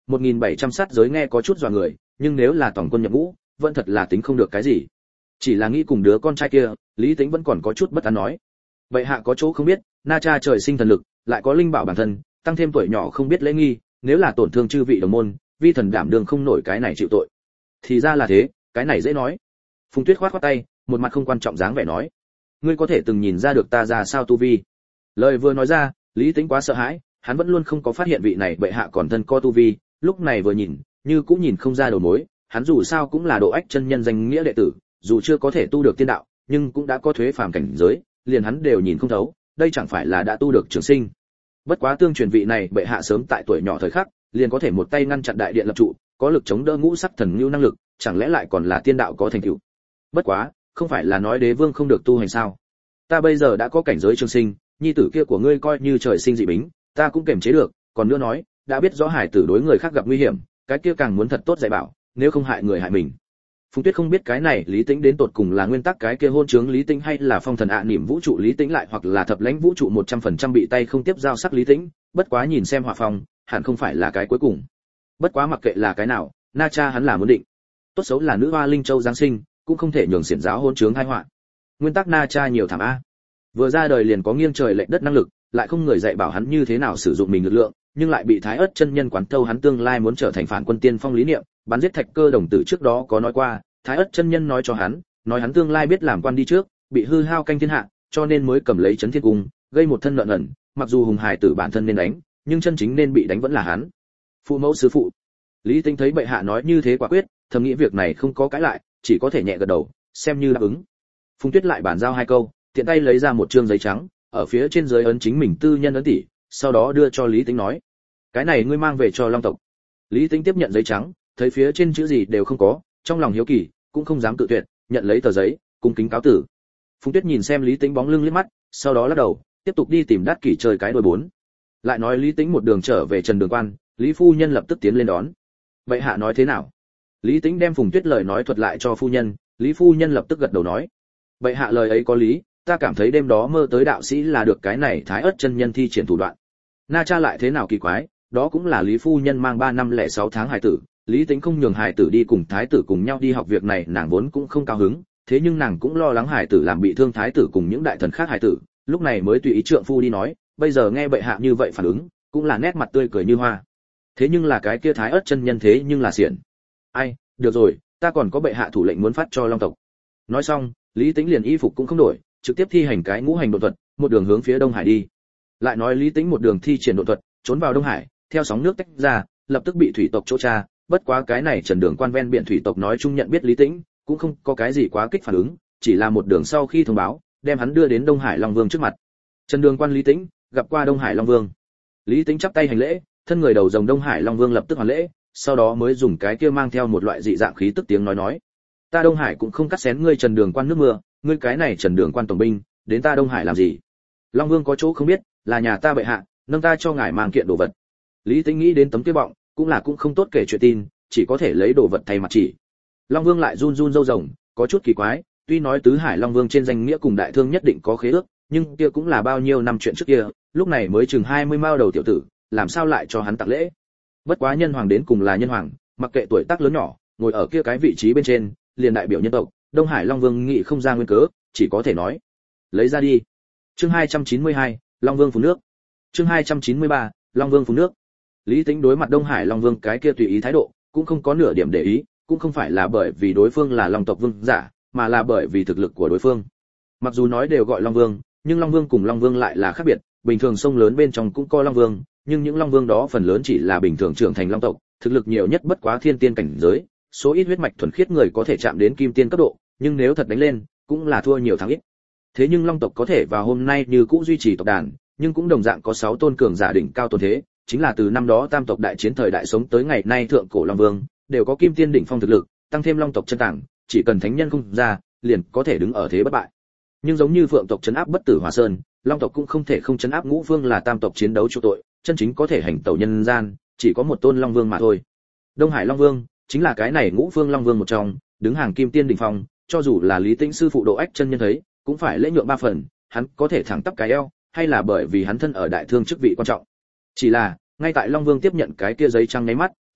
1.700 sát giới nghe có chút dọa người, nhưng nếu là tổng quân nhập ngũ, vẫn thật là tính không được cái gì. Chỉ là nghĩ cùng đứa con trai kia, Lý Tĩnh vẫn còn có chút bất an nói. Vậy hạ có chỗ không biết, Na Cha trời sinh thần lực, lại có linh bảo bản thân, tăng thêm tuổi nhỏ không biết lễ nghi, nếu là tổn thương chư vị đồng môn, vi thần đảm đương không nổi cái này chịu tội. Thì ra là thế, cái này dễ nói. Phùng Tuyết khoát khoát tay, một mặt không quan trọng dáng vẻ nói. Ngươi có thể từng nhìn ra được ta ra sao tu vi. Lời vừa nói ra, Lý Tĩnh quá sợ hãi, hắn vẫn luôn không có phát hiện vị này bệ hạ còn thân co tu vi, lúc này vừa nhìn, như cũng nhìn không ra đầu mối, hắn dù sao cũng là độ ách chân nhân danh nghĩa đệ tử, dù chưa có thể tu được tiên đạo, nhưng cũng đã có thuế phàm cảnh giới, liền hắn đều nhìn không thấu, đây chẳng phải là đã tu được trường sinh. Bất quá tương truyền vị này bệ hạ sớm tại tuổi nhỏ thời khắc, liền có thể một tay ngăn chặn đại điện lập trụ, có lực chống đỡ ngũ sắc thần lưu năng lực, chẳng lẽ lại còn là tiên đạo có thành tựu. Bất quá, không phải là nói đế vương không được tu hành sao? Ta bây giờ đã có cảnh giới trường sinh, nhi tử kia của ngươi coi như trời sinh dị bính, ta cũng kiềm chế được, còn nữa nói, đã biết rõ hải tử đối người khác gặp nguy hiểm, cái kia càng muốn thật tốt dạy bảo, nếu không hại người hại mình. Phùng Tuyết không biết cái này Lý Tĩnh đến tột cùng là nguyên tắc cái kia hôn trướng Lý Tĩnh hay là phong thần niệm vũ trụ Lý Tĩnh lại hoặc là thập lãnh vũ trụ 100% bị tay không tiếp giao sắc Lý Tĩnh, bất quá nhìn xem hỏa phong, hẳn không phải là cái cuối cùng. Bất quá mặc kệ là cái nào, Na Cha hắn là muốn định. Tốt xấu là nữ hoa linh châu giáng sinh, cũng không thể nhường xiển giáo hôn trướng hai họa. Nguyên tắc Na Cha nhiều thảm a. Vừa ra đời liền có nghiêng trời lệch đất năng lực, lại không người dạy bảo hắn như thế nào sử dụng mình lực lượng, nhưng lại bị Thái Ức chân nhân quán thâu hắn tương lai muốn trở thành phản quân tiên phong lý niệm, bắn giết Thạch Cơ đồng tử trước đó có nói qua, Thái Ức chân nhân nói cho hắn, nói hắn tương lai biết làm quan đi trước, bị hư hao canh thiên hạ, cho nên mới cầm lấy Chấn Thiên Cung, gây một thân lợn ẩn, mặc dù hùng hài tử bản thân nên đánh, nhưng chân chính nên bị đánh vẫn là hắn. Phụ mẫu sư phụ. Lý Tĩnh thấy bệ hạ nói như thế quả quyết, thầm nghĩ việc này không có cãi lại, chỉ có thể nhẹ gật đầu, xem như đáp ứng. Phùng Tuyết lại bàn giao hai câu, tiện tay lấy ra một trương giấy trắng, ở phía trên dưới ấn chính mình tư nhân ấn tỷ, sau đó đưa cho Lý Tĩnh nói: "Cái này ngươi mang về cho Long tộc." Lý Tĩnh tiếp nhận giấy trắng, thấy phía trên chữ gì đều không có, trong lòng hiếu kỳ, cũng không dám cự tuyệt, nhận lấy tờ giấy, cung kính cáo tử. Phùng Tuyết nhìn xem Lý Tĩnh bóng lưng liếc mắt, sau đó lắc đầu, tiếp tục đi tìm Đát Kỷ chơi cái đôi bốn. Lại nói Lý Tĩnh một đường trở về Trần Đường Quan, Lý phu nhân lập tức tiến lên đón. "Bệ hạ nói thế nào?" Lý Tĩnh đem Phùng Tuyết lời nói thuật lại cho phu nhân, Lý phu nhân lập tức gật đầu nói: "Bệ hạ lời ấy có lý, ta cảm thấy đêm đó mơ tới đạo sĩ là được cái này Thái Ức chân nhân thi triển thủ đoạn." Na Cha lại thế nào kỳ quái, đó cũng là Lý phu nhân mang 3 năm lẻ 6 tháng hài tử, Lý Tĩnh không nhường hài tử đi cùng thái tử cùng nhau đi học việc này nàng vốn cũng không cao hứng, thế nhưng nàng cũng lo lắng hài tử làm bị thương thái tử cùng những đại thần khác hài tử, lúc này mới tùy ý trượng phu đi nói, bây giờ nghe bệ hạ như vậy phản ứng, cũng là nét mặt tươi cười như hoa. Thế nhưng là cái kia Thái Ức chân nhân thế nhưng là xiển. Ai, được rồi, ta còn có bệ hạ thủ lệnh muốn phát cho Long tộc. Nói xong, Lý Tĩnh liền y phục cũng không đổi, trực tiếp thi hành cái ngũ hành độ thuật, một đường hướng phía Đông Hải đi. Lại nói Lý Tĩnh một đường thi triển độ thuật, trốn vào Đông Hải, theo sóng nước tách ra, lập tức bị thủy tộc chỗ tra, bất quá cái này Trần Đường Quan ven biển thủy tộc nói chung nhận biết Lý Tĩnh, cũng không có cái gì quá kích phản ứng, chỉ là một đường sau khi thông báo, đem hắn đưa đến Đông Hải Long Vương trước mặt. Trần Đường Quan Lý Tĩnh gặp qua Đông Hải Long Vương. Lý Tĩnh chắp tay hành lễ, thân người đầu rồng Đông Hải Long Vương lập tức hoàn lễ, sau đó mới dùng cái kia mang theo một loại dị dạng khí tức tiếng nói: "Ta Đông Hải cũng không cắt xén ngươi Trần Đường Quan nước mưa, ngươi cái này Trần Đường Quan tổng binh, đến ta Đông Hải làm gì?" Long Vương có chỗ không biết, là nhà ta bệ hạ, nâng ta cho ngài mang kiện đồ vật. Lý Tĩnh nghĩ đến tấm kia bọng, cũng không tốt kể chuyện tin, chỉ có thể lấy đồ vật thay mặt chỉ. Long Vương lại run run râu rồng, có chút kỳ quái, tuy nói tứ hải Long Vương trên danh nghĩa cùng đại thương nhất định có khế ước, nhưng kia cũng là bao nhiêu năm chuyện trước kia, lúc này mới chừng 20 mao đầu tiểu tử, làm sao lại cho hắn tặng lễ. Bất quá nhân hoàng đến cùng là nhân hoàng, mặc kệ tuổi tác lớn nhỏ, ngồi ở kia cái vị trí bên trên, liền đại biểu nhân tộc, Đông Hải Long Vương nghĩ không ra nguyên cớ, chỉ có thể nói: "Lấy ra đi." Chương 292, Long Vương phun nước. Chương 293, Long Vương phun nước. Lý Tĩnh đối mặt Đông Hải Long Vương cái kia tùy ý thái độ, cũng không có nửa điểm để ý, cũng không phải là bởi vì đối phương là Long tộc vương giả, mà là bởi vì thực lực của đối phương. Mặc dù nói đều gọi Long Vương, nhưng Long Vương cùng Long Vương lại là khác biệt, bình thường sông lớn bên trong cũng có Long Vương, nhưng những Long Vương đó phần lớn chỉ là bình thường trưởng thành Long tộc, thực lực nhiều nhất bất quá thiên tiên cảnh giới, số ít huyết mạch thuần khiết người có thể chạm đến kim tiên cấp độ, nhưng nếu thật đánh lên, cũng là thua nhiều thắng ít. Thế nhưng Long tộc có thể vào hôm nay như cũ duy trì tộc đàn, nhưng cũng đồng dạng có 6 tôn cường giả đỉnh cao tồn thế, chính là từ năm đó tam tộc đại chiến thời đại sống tới ngày nay thượng cổ Long Vương, đều có kim tiên đỉnh phong thực lực, tăng thêm Long tộc chân tàng, chỉ cần thánh nhân không ra, liền có thể đứng ở thế bất bại. Nhưng giống như Phượng tộc trấn áp Bất Tử Hỏa Sơn, Long tộc cũng không thể không trấn áp Ngũ Vương là tam tộc chiến đấu chu tội, chân chính có thể hành tẩu nhân gian, chỉ có một tôn Long Vương mà thôi. Đông Hải Long Vương chính là cái này Ngũ Vương Long Vương một trong, đứng hàng kim tiên đỉnh phong, cho dù là Lý Tĩnh sư phụ Độ Ách chân nhân thấy, cũng phải lễ nhượng 3 phần, hắn có thể thẳng tắp cái eo, hay là bởi vì hắn thân ở đại thương chức vị quan trọng. Chỉ là, ngay tại Long Vương tiếp nhận cái kia giấy trắng nháy mắt,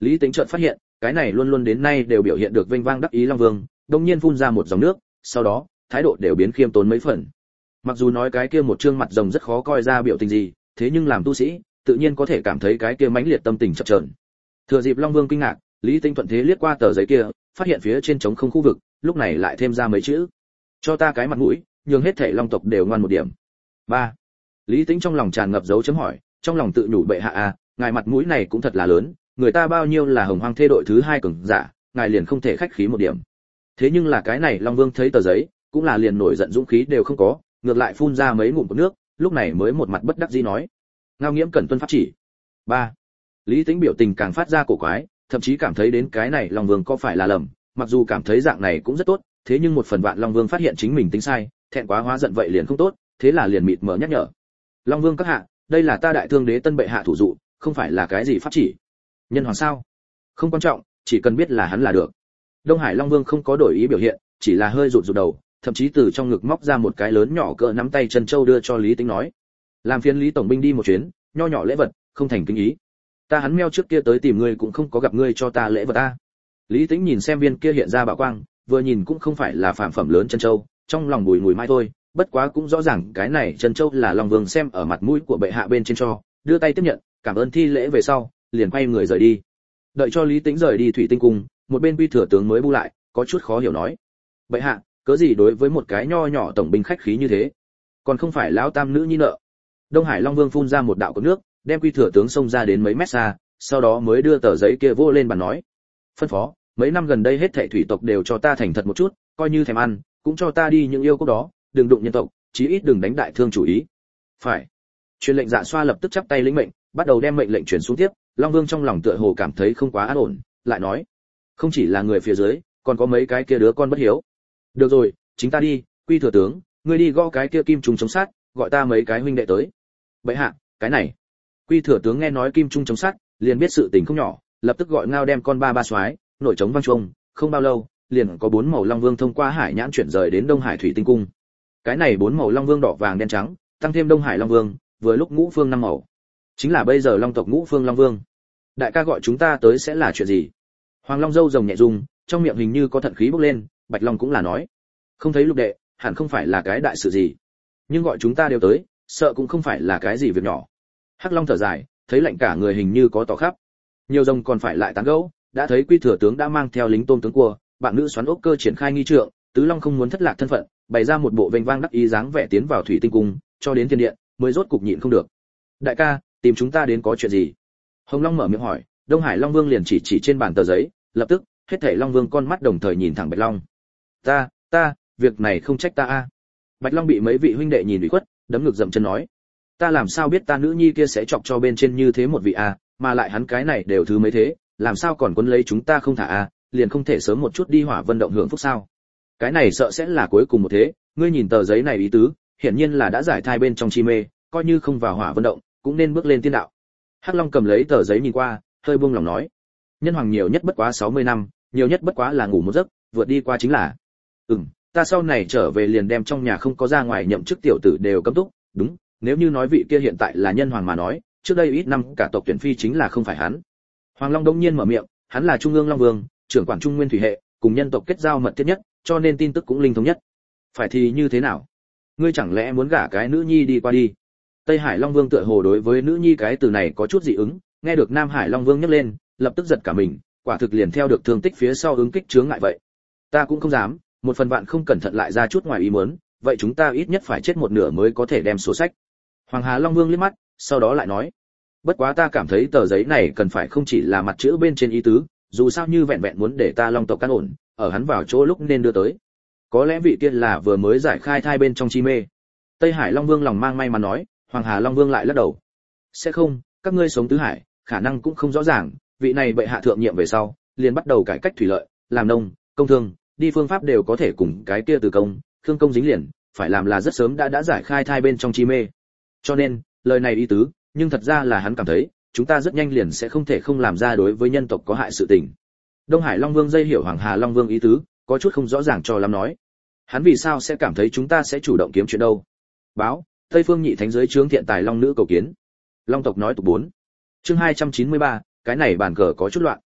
Lý Tĩnh chợt phát hiện, cái này luôn luôn đến nay đều biểu hiện được vinh vang đắc ý Long Vương, đột nhiên phun ra một dòng nước, sau đó, thái độ đều biến khiêm tốn mấy phần. Mặc dù nói cái kia một trương mặt rồng rất khó coi ra biểu tình gì, thế nhưng làm tu sĩ, tự nhiên có thể cảm thấy cái kia mãnh liệt tâm tình chập chờn. Thừa dịp Long Vương kinh ngạc, Lý Tĩnh thuận thế liếc qua tờ giấy kia, phát hiện phía trên trống không khu vực, lúc này lại thêm ra mấy chữ: cho ta cái mặt mũi, nhường hết thảy long tộc đều ngoan một điểm. 3. Lý Tĩnh trong lòng tràn ngập dấu chấm hỏi, trong lòng tự nhủ bệ hạ à, ngài mặt mũi này cũng thật là lớn, người ta bao nhiêu là Hồng Hoang thê đội thứ 2 cường giả, ngài liền không thể khách khí một điểm. Thế nhưng là cái này Long Vương thấy tờ giấy, cũng là liền nổi giận dũng khí đều không có, ngược lại phun ra mấy ngụm nước, lúc này mới một mặt bất đắc dĩ nói: ngao nghiễm cẩn tuân pháp chỉ. 3. Lý Tĩnh biểu tình càng phát ra cổ quái, thậm chí cảm thấy đến cái này Long Vương có phải là lầm, mặc dù cảm thấy dạng này cũng rất tốt, thế nhưng một phần vạn Long Vương phát hiện chính mình tính sai, thẹn quá hóa giận vậy liền không tốt, thế là liền mịt mờ nhắc nhở: Long Vương các hạ, đây là ta Đại Thương Đế Tân bệ hạ thủ dụ, không phải là cái gì pháp chỉ. Nhân hoàng sao? Không quan trọng, chỉ cần biết là hắn là được. Đông Hải Long Vương không có đổi ý biểu hiện, chỉ là hơi rụt rụt đầu, thậm chí từ trong ngực móc ra một cái lớn nhỏ cỡ nắm tay chân châu đưa cho Lý Tĩnh nói: làm phiền Lý tổng binh đi một chuyến, nho nhỏ lễ vật, không thành kính ý. Ta hắn meo trước kia tới tìm ngươi cũng không có gặp ngươi cho ta lễ vật a. Lý Tĩnh nhìn xem viên kia hiện ra bạo quang, vừa nhìn cũng không phải là phàm phẩm lớn chân châu, trong lòng bùi ngùi mãi thôi, bất quá cũng rõ ràng cái này chân châu là Long Vương xem ở mặt mũi của bệ hạ bên trên cho, đưa tay tiếp nhận, cảm ơn thi lễ về sau, liền quay người rời đi. Đợi cho Lý Tĩnh rời đi Thủy Tinh cung, một bên Quy thừa tướng mới bu lại, có chút khó hiểu nói: bệ hạ, cớ gì đối với một cái nho nhỏ tổng binh khách khí như thế, còn không phải lão tam nữ nhi nợ. Đông Hải Long Vương phun ra một đạo cột nước, đem Quy thừa tướng xông ra đến mấy mét xa, sau đó mới đưa tờ giấy kia vô lên bàn nói: phân phó, mấy năm gần đây hết thảy thủy tộc đều cho ta thành thật một chút, coi như thèm ăn, cũng cho ta đi những yêu cốc đó, đừng đụng nhân tộc, chí ít đừng đánh đại thương chủ ý. Phải. Truyền lệnh Dạ Xoa lập tức chắp tay lĩnh mệnh, bắt đầu đem mệnh lệnh truyền xuống tiếp. Long Vương trong lòng tựa hồ cảm thấy không quá an ổn, lại nói: không chỉ là người phía dưới, còn có mấy cái kia đứa con bất hiếu. Được rồi, chính ta đi, Quy thừa tướng, ngươi đi gõ cái kia kim trùng chống sát, gọi ta mấy cái huynh đệ tới. Bệ hạ, cái này. Quy thừa tướng nghe nói kim trung chống sát, liền biết sự tình không nhỏ, lập tức gọi ngao đem con ba soái, nổi trống vang chuông, không bao lâu, liền có 4 màu long vương thông qua hải nhãn chuyển rời đến Đông Hải Thủy Tinh cung. Cái này 4 màu long vương đỏ vàng đen trắng, tăng thêm Đông Hải long vương, vừa lúc ngũ phương 5 màu. Chính là bây giờ long tộc ngũ phương long vương. Đại ca gọi chúng ta tới sẽ là chuyện gì? Hoàng Long râu rồng nhẹ rung, trong miệng hình như có thận khí bốc lên, Bạch Long cũng là nói: không thấy lục đệ, hẳn không phải là cái đại sự gì, nhưng gọi chúng ta đều tới, sợ cũng không phải là cái gì việc nhỏ. Hắc Long thở dài, thấy lạnh cả người hình như có tỏ khắp. Nhiều rồng còn phải lại tán gẫu, đã thấy Quy thừa tướng đã mang theo lính tôm tướng cua, bạn nữ xoắn ốc cơ triển khai nghi trượng, Tứ Long không muốn thất lạc thân phận, bày ra một bộ vênh vang đắc ý dáng vẻ tiến vào Thủy Tinh cung, cho đến thiên điện, mới rốt cục nhịn không được. Đại ca, tìm chúng ta đến có chuyện gì? Hồng Long mở miệng hỏi, Đông Hải Long Vương liền chỉ trên bàn tờ giấy, lập tức, hết thảy Long Vương con mắt đồng thời nhìn thẳng Bạch Long. Ta, việc này không trách ta a. Bạch Long bị mấy vị huynh đệ nhìn ủy khuất, đấm ngực dậm chân nói: ta làm sao biết ta nữ nhi kia sẽ chọc cho bên trên như thế một vị a, mà lại hắn cái này đều thứ mấy thế, làm sao còn quấn lấy chúng ta không thả a, liền không thể sớm một chút đi Hỏa Vân động hưởng phúc sao? Cái này sợ sẽ là cuối cùng một thế, ngươi nhìn tờ giấy này ý tứ, hiển nhiên là đã giải thai bên trong chi mê, coi như không vào Hỏa Vân động, cũng nên bước lên tiên đạo. Hắc Long cầm lấy tờ giấy nhìn qua, hơi buông lòng nói: nhân hoàng nhiều nhất bất quá 60 năm, nhiều nhất bất quá là ngủ một giấc, vượt đi qua chính là. Ta sau này trở về liền đem trong nhà không có ra ngoài nhậm chức tiểu tử đều cấm túc, đúng, nếu như nói vị kia hiện tại là nhân hoàng mà nói, trước đây ít năm cả tộc tuyển phi chính là không phải hắn. Hoàng Long đông nhiên mở miệng, hắn là Trung ương Long Vương, trưởng quản Trung Nguyên thủy hệ, cùng nhân tộc kết giao mật thiết nhất, cho nên tin tức cũng linh thống nhất. Phải thì như thế nào? Ngươi chẳng lẽ muốn gả cái nữ nhi đi qua đi? Tây Hải Long Vương tựa hồ đối với nữ nhi cái từ này có chút dị ứng, nghe được Nam Hải Long Vương nhắc lên, lập tức giật cả mình, quả thực liền theo được thương tích phía sau ứng kích chướng ngại vậy. Ta cũng không dám, một phần vạn không cẩn thận lại ra chút ngoài ý muốn, vậy chúng ta ít nhất phải chết một nửa mới có thể đem sổ sách. Hoàng Hà Long Vương liếc mắt, sau đó lại nói: bất quá ta cảm thấy tờ giấy này cần phải không chỉ là mặt chữ bên trên ý tứ, dù sao như vẹn vẹn muốn để ta Long tộc căn ổn, ở hắn vào chỗ lúc nên đưa tới. Có lẽ vị kia là vừa mới giải khai thai bên trong chi mê. Tây Hải Long Vương lòng mang may mà nói, Hoàng Hà Long Vương lại lắc đầu: sẽ không, các ngươi sống tứ hải, khả năng cũng không rõ ràng, vị này bệ hạ thượng nhiệm về sau, liền bắt đầu cải cách thủy lợi, làm nông, công thương, đi phương pháp đều có thể cùng cái kia từ công, khương công dính liền, phải làm là rất sớm đã giải khai thai bên trong chi mê. Cho nên, lời này ý tứ, nhưng thật ra là hắn cảm thấy, chúng ta rất nhanh liền sẽ không thể không làm ra đối với nhân tộc có hại sự tình. Đông Hải Long Vương dây hiểu Hoàng Hà Long Vương ý tứ, có chút không rõ ràng cho lắm nói: hắn vì sao sẽ cảm thấy chúng ta sẽ chủ động kiếm chuyện đâu? Báo, Tây Phương Nhị Thánh giới chướng thiện tài long nữ cầu kiến. Long tộc nói tục 4. Chương 293, cái này bàn cờ có chút loạn.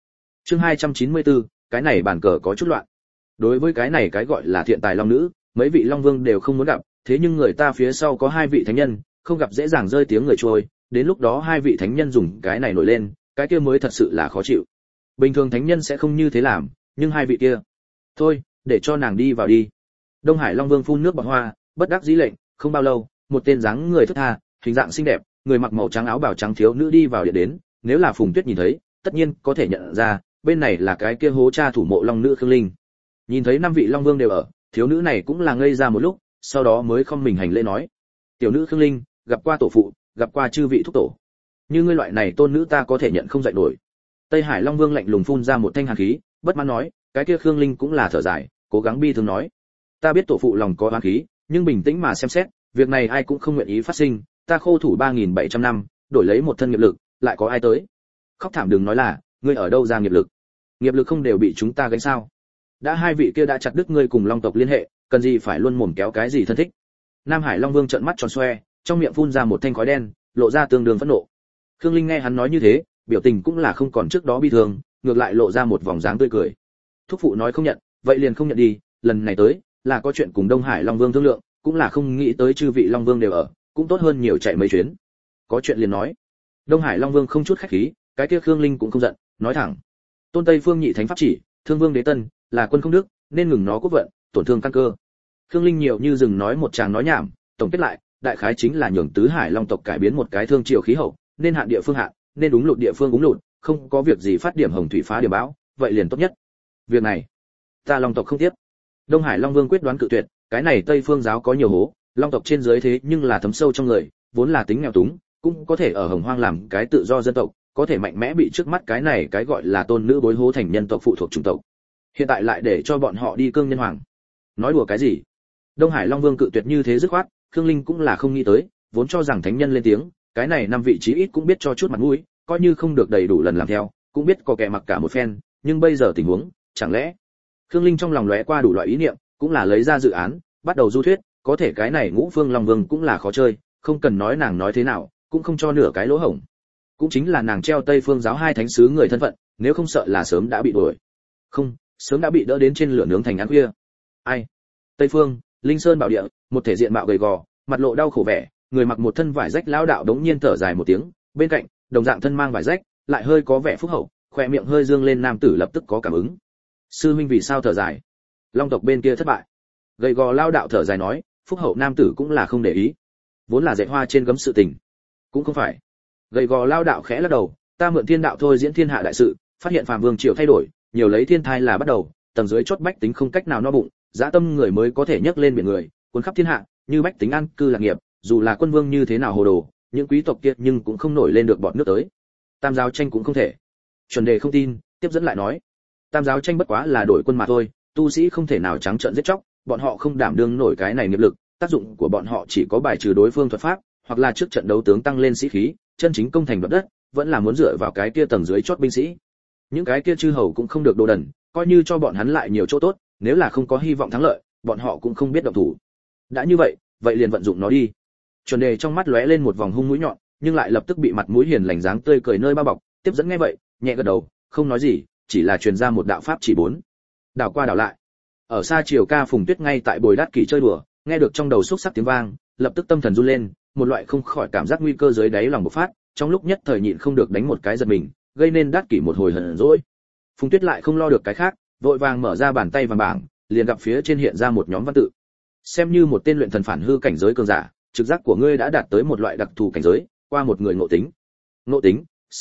Chương 294, cái này bàn cờ có chút loạn. Đối với cái này cái gọi là thiện tài long nữ, mấy vị long vương đều không muốn gặp, thế nhưng người ta phía sau có hai vị thánh nhân, không gặp dễ dàng rơi tiếng người trôi, đến lúc đó hai vị thánh nhân dùng cái này nổi lên, cái kia mới thật sự là khó chịu. Bình thường thánh nhân sẽ không như thế làm, nhưng hai vị kia, thôi, để cho nàng đi vào đi. Đông Hải Long Vương phun nước bọt hoa, bất đắc dĩ lệnh, không bao lâu, một tên dáng người thướt tha, hình dạng xinh đẹp, người mặc màu trắng áo bào trắng thiếu nữ đi vào điện đến, nếu là Phùng Tuyết nhìn thấy, tất nhiên có thể nhận ra, bên này là cái kia hố cha thủ mộ long nữ Khương Linh. Nhìn thấy năm vị long vương đều ở, thiếu nữ này cũng là ngây ra một lúc, sau đó mới không mình hành lễ nói: "Tiểu nữ Khương Linh, gặp qua tổ phụ, gặp qua chư vị thúc tổ. Như ngươi loại này tôn nữ ta có thể nhận không dạy nổi." Tây Hải Long Vương lạnh lùng phun ra một thanh hàn khí, bất mãn nói, cái kia Khương Linh cũng là thở dài, cố gắng bi thương nói: "Ta biết tổ phụ lòng có oán khí, nhưng bình tĩnh mà xem xét, việc này ai cũng không nguyện ý phát sinh, ta khô thủ 3700 năm, đổi lấy một thân nghiệp lực, lại có ai tới?" Khóc thảm đừng nói là, ngươi ở đâu ra nghiệp lực? Nghiệp lực không đều bị chúng ta gánh sao? Đã hai vị kia đã chặt đứt ngươi cùng Long tộc liên hệ, cần gì phải luôn mồm kéo cái gì thân thích? Nam Hải Long Vương trợn mắt tròn xoe, trong miệng phun ra một thanh khói đen, lộ ra tương đương phẫn nộ. Khương Linh nghe hắn nói như thế, biểu tình cũng là không còn trước đó bi thương, ngược lại lộ ra một vòng dáng tươi cười. Thúc phụ nói không nhận, vậy liền không nhận đi, lần này tới là có chuyện cùng Đông Hải Long Vương thương lượng, cũng là không nghĩ tới chư vị Long Vương đều ở, cũng tốt hơn nhiều chạy mấy chuyến. Có chuyện liền nói. Đông Hải Long Vương không chút khách khí, cái kia Khương Linh cũng không giận, nói thẳng: "Tôn Tây Phương nhị thánh pháp chỉ, Thương Vương Đế Tân, là quân không đức, nên ngừng nó quốc vận, tổn thương căn cơ." Khương Linh nhiều như dừng nói một tràng nói nhảm, tổng kết lại, đại khái chính là nhường tứ hải long tộc cải biến một cái thương triều khí hậu, nên hạn địa phương hạn, nên đúng lụt địa phương đúng lụt, không có việc gì phát điểm hồng thủy phá điểm bão, vậy liền tốt nhất. Việc này, ta long tộc không tiếp. Đông Hải Long Vương quyết đoán cự tuyệt, cái này Tây Phương giáo có nhiều hố, long tộc trên dưới thế nhưng là thấm sâu trong người, vốn là tính nghèo túng, cũng có thể ở Hồng Hoang làm cái tự do dân tộc, có thể mạnh mẽ bị trước mắt cái này cái gọi là tôn nữ bối hố thành nhân tộc phụ thuộc chủng tộc. Hiện tại lại để cho bọn họ đi cương nhân hoàng. Nói đùa cái gì? Đông Hải Long Vương cự tuyệt như thế dứt khoát, Khương Linh cũng là không nghĩ tới, vốn cho rằng thánh nhân lên tiếng, cái này năm vị trí ít cũng biết cho chút mặt mũi, coi như không được đầy đủ lần làm theo, cũng biết có kẻ mặc cả một phen, nhưng bây giờ tình huống, chẳng lẽ? Khương Linh trong lòng lóe qua đủ loại ý niệm, cũng là lấy ra dự án, bắt đầu du thuyết, có thể cái này Ngũ Phương Long Vương cũng là khó chơi, không cần nói nàng nói thế nào, cũng không cho nửa cái lỗ hổng. Cũng chính là nàng treo Tây Phương giáo hai thánh sứ người thân phận, nếu không sợ là sớm đã bị đuổi. Không, sớm đã bị đỡ đến trên lửa nướng thành ăn khuya. Ai? Tây Phương, Linh Sơn bảo địa, một thể diện mạo gầy gò, mặt lộ đau khổ vẻ, người mặc một thân vải rách lão đạo đống nhiên thở dài một tiếng, bên cạnh, đồng dạng thân mang vải rách, lại hơi có vẻ phúc hậu, khóe miệng hơi dương lên nam tử lập tức có cảm ứng. Sư huynh vì sao thở dài? Long tộc bên kia thất bại. Gầy gò lão đạo thở dài nói, phúc hậu nam tử cũng là không để ý. Vốn là dạy hoa trên gấm sự tình, cũng không phải. Gầy gò lão đạo khẽ lắc đầu, ta mượn thiên đạo thôi diễn thiên hạ đại sự, phát hiện phàm vương triều thay đổi, nhiều lấy thiên thai là bắt đầu, tầng dưới chót bách tính không cách nào no bụng, dã tâm người mới có thể nhấc lên biển người, cuốn khắp thiên hạ, như bách tính an cư lạc nghiệp, dù là quân vương như thế nào hồ đồ, những quý tộc kia nhưng cũng không nổi lên được bọt nước tới. Tam giáo tranh cũng không thể. Chuẩn đề không tin, tiếp dẫn lại nói, tam giáo tranh bất quá là đổi quân mà thôi, tu sĩ không thể nào trắng trợn giết chóc, bọn họ không đảm đương nổi cái này nghiệp lực, tác dụng của bọn họ chỉ có bài trừ đối phương thuật pháp, hoặc là trước trận đấu tướng tăng lên sĩ khí, chân chính công thành đoạt đất, vẫn là muốn dựa vào cái kia tầng dưới chót binh sĩ. Những cái kia chư hầu cũng không được đồ đần, coi như cho bọn hắn lại nhiều chỗ tốt, nếu là không có hy vọng thắng lợi, bọn họ cũng không biết động thủ. Đã như vậy, vậy liền vận dụng nó đi. Chuẩn đề trong mắt lóe lên một vòng hung mũi nhọn, nhưng lại lập tức bị mặt mũi hiền lành dáng tươi cười nơi bao bọc, tiếp dẫn nghe vậy, nhẹ gật đầu, không nói gì, chỉ là truyền ra một đạo pháp chỉ 4. Đảo qua đảo lại. Ở xa Triều Ca Phùng Tuyết ngay tại bồi đát kỷ chơi đùa, nghe được trong đầu xúc sắc tiếng vang, lập tức tâm thần run lên, một loại không khỏi cảm giác nguy cơ dưới đáy lòng bộc phát, trong lúc nhất thời nhịn không được đánh một cái giật mình, gây nên đát kỷ một hồi hờn dỗi. Phùng Tuyết lại không lo được cái khác, vội vàng mở ra bàn tay vàng bảng, liền gặp phía trên hiện ra một nhóm văn tự. Xem như một tên luyện thần phản hư cảnh giới cường giả, trực giác của ngươi đã đạt tới một loại đặc thù cảnh giới, qua một người ngộ tính. Ngộ tính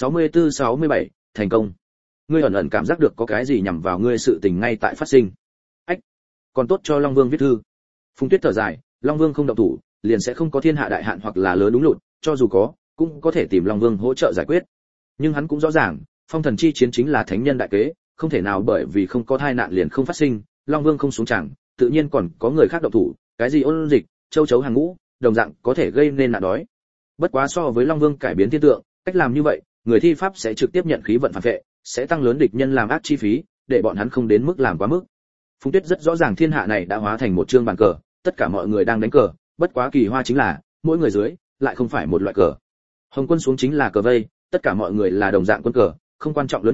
64-67, thành công. Ngươi ẩn ẩn cảm giác được có cái gì nhằm vào ngươi sự tình ngay tại phát sinh. Ách, còn tốt cho Long Vương viết thư. Phùng Tuyết thở dài, Long Vương không động thủ, liền sẽ không có thiên hạ đại hạn hoặc là lớn đúng lụt, cho dù có, cũng có thể tìm Long Vương hỗ trợ giải quyết. Nhưng hắn cũng rõ ràng, phong thần chi chiến chính là thánh nhân đại kế, không thể nào bởi vì không có tai nạn liền không phát sinh, Long Vương không xuống chẳng, tự nhiên còn có người khác động thủ, cái gì ôn dịch, châu chấu hàng ngũ, đồng dạng có thể gây nên nạn đói. Bất quá so với Long Vương cải biến thiên tượng, cách làm như vậy, người thi pháp sẽ trực tiếp nhận khí vận phản vệ, sẽ tăng lớn địch nhân làm ác chi phí, để bọn hắn không đến mức làm quá mức. Phùng Tuyết rất rõ ràng thiên hạ này đã hóa thành một chương bàn cờ, tất cả mọi người đang đánh cờ, bất quá kỳ hoa chính là, mỗi người dưới lại không phải một loại cờ. Hồng quân xuống chính là cờ vây, tất cả mọi người là đồng dạng quân cờ, không quan trọng lớn nhỏ,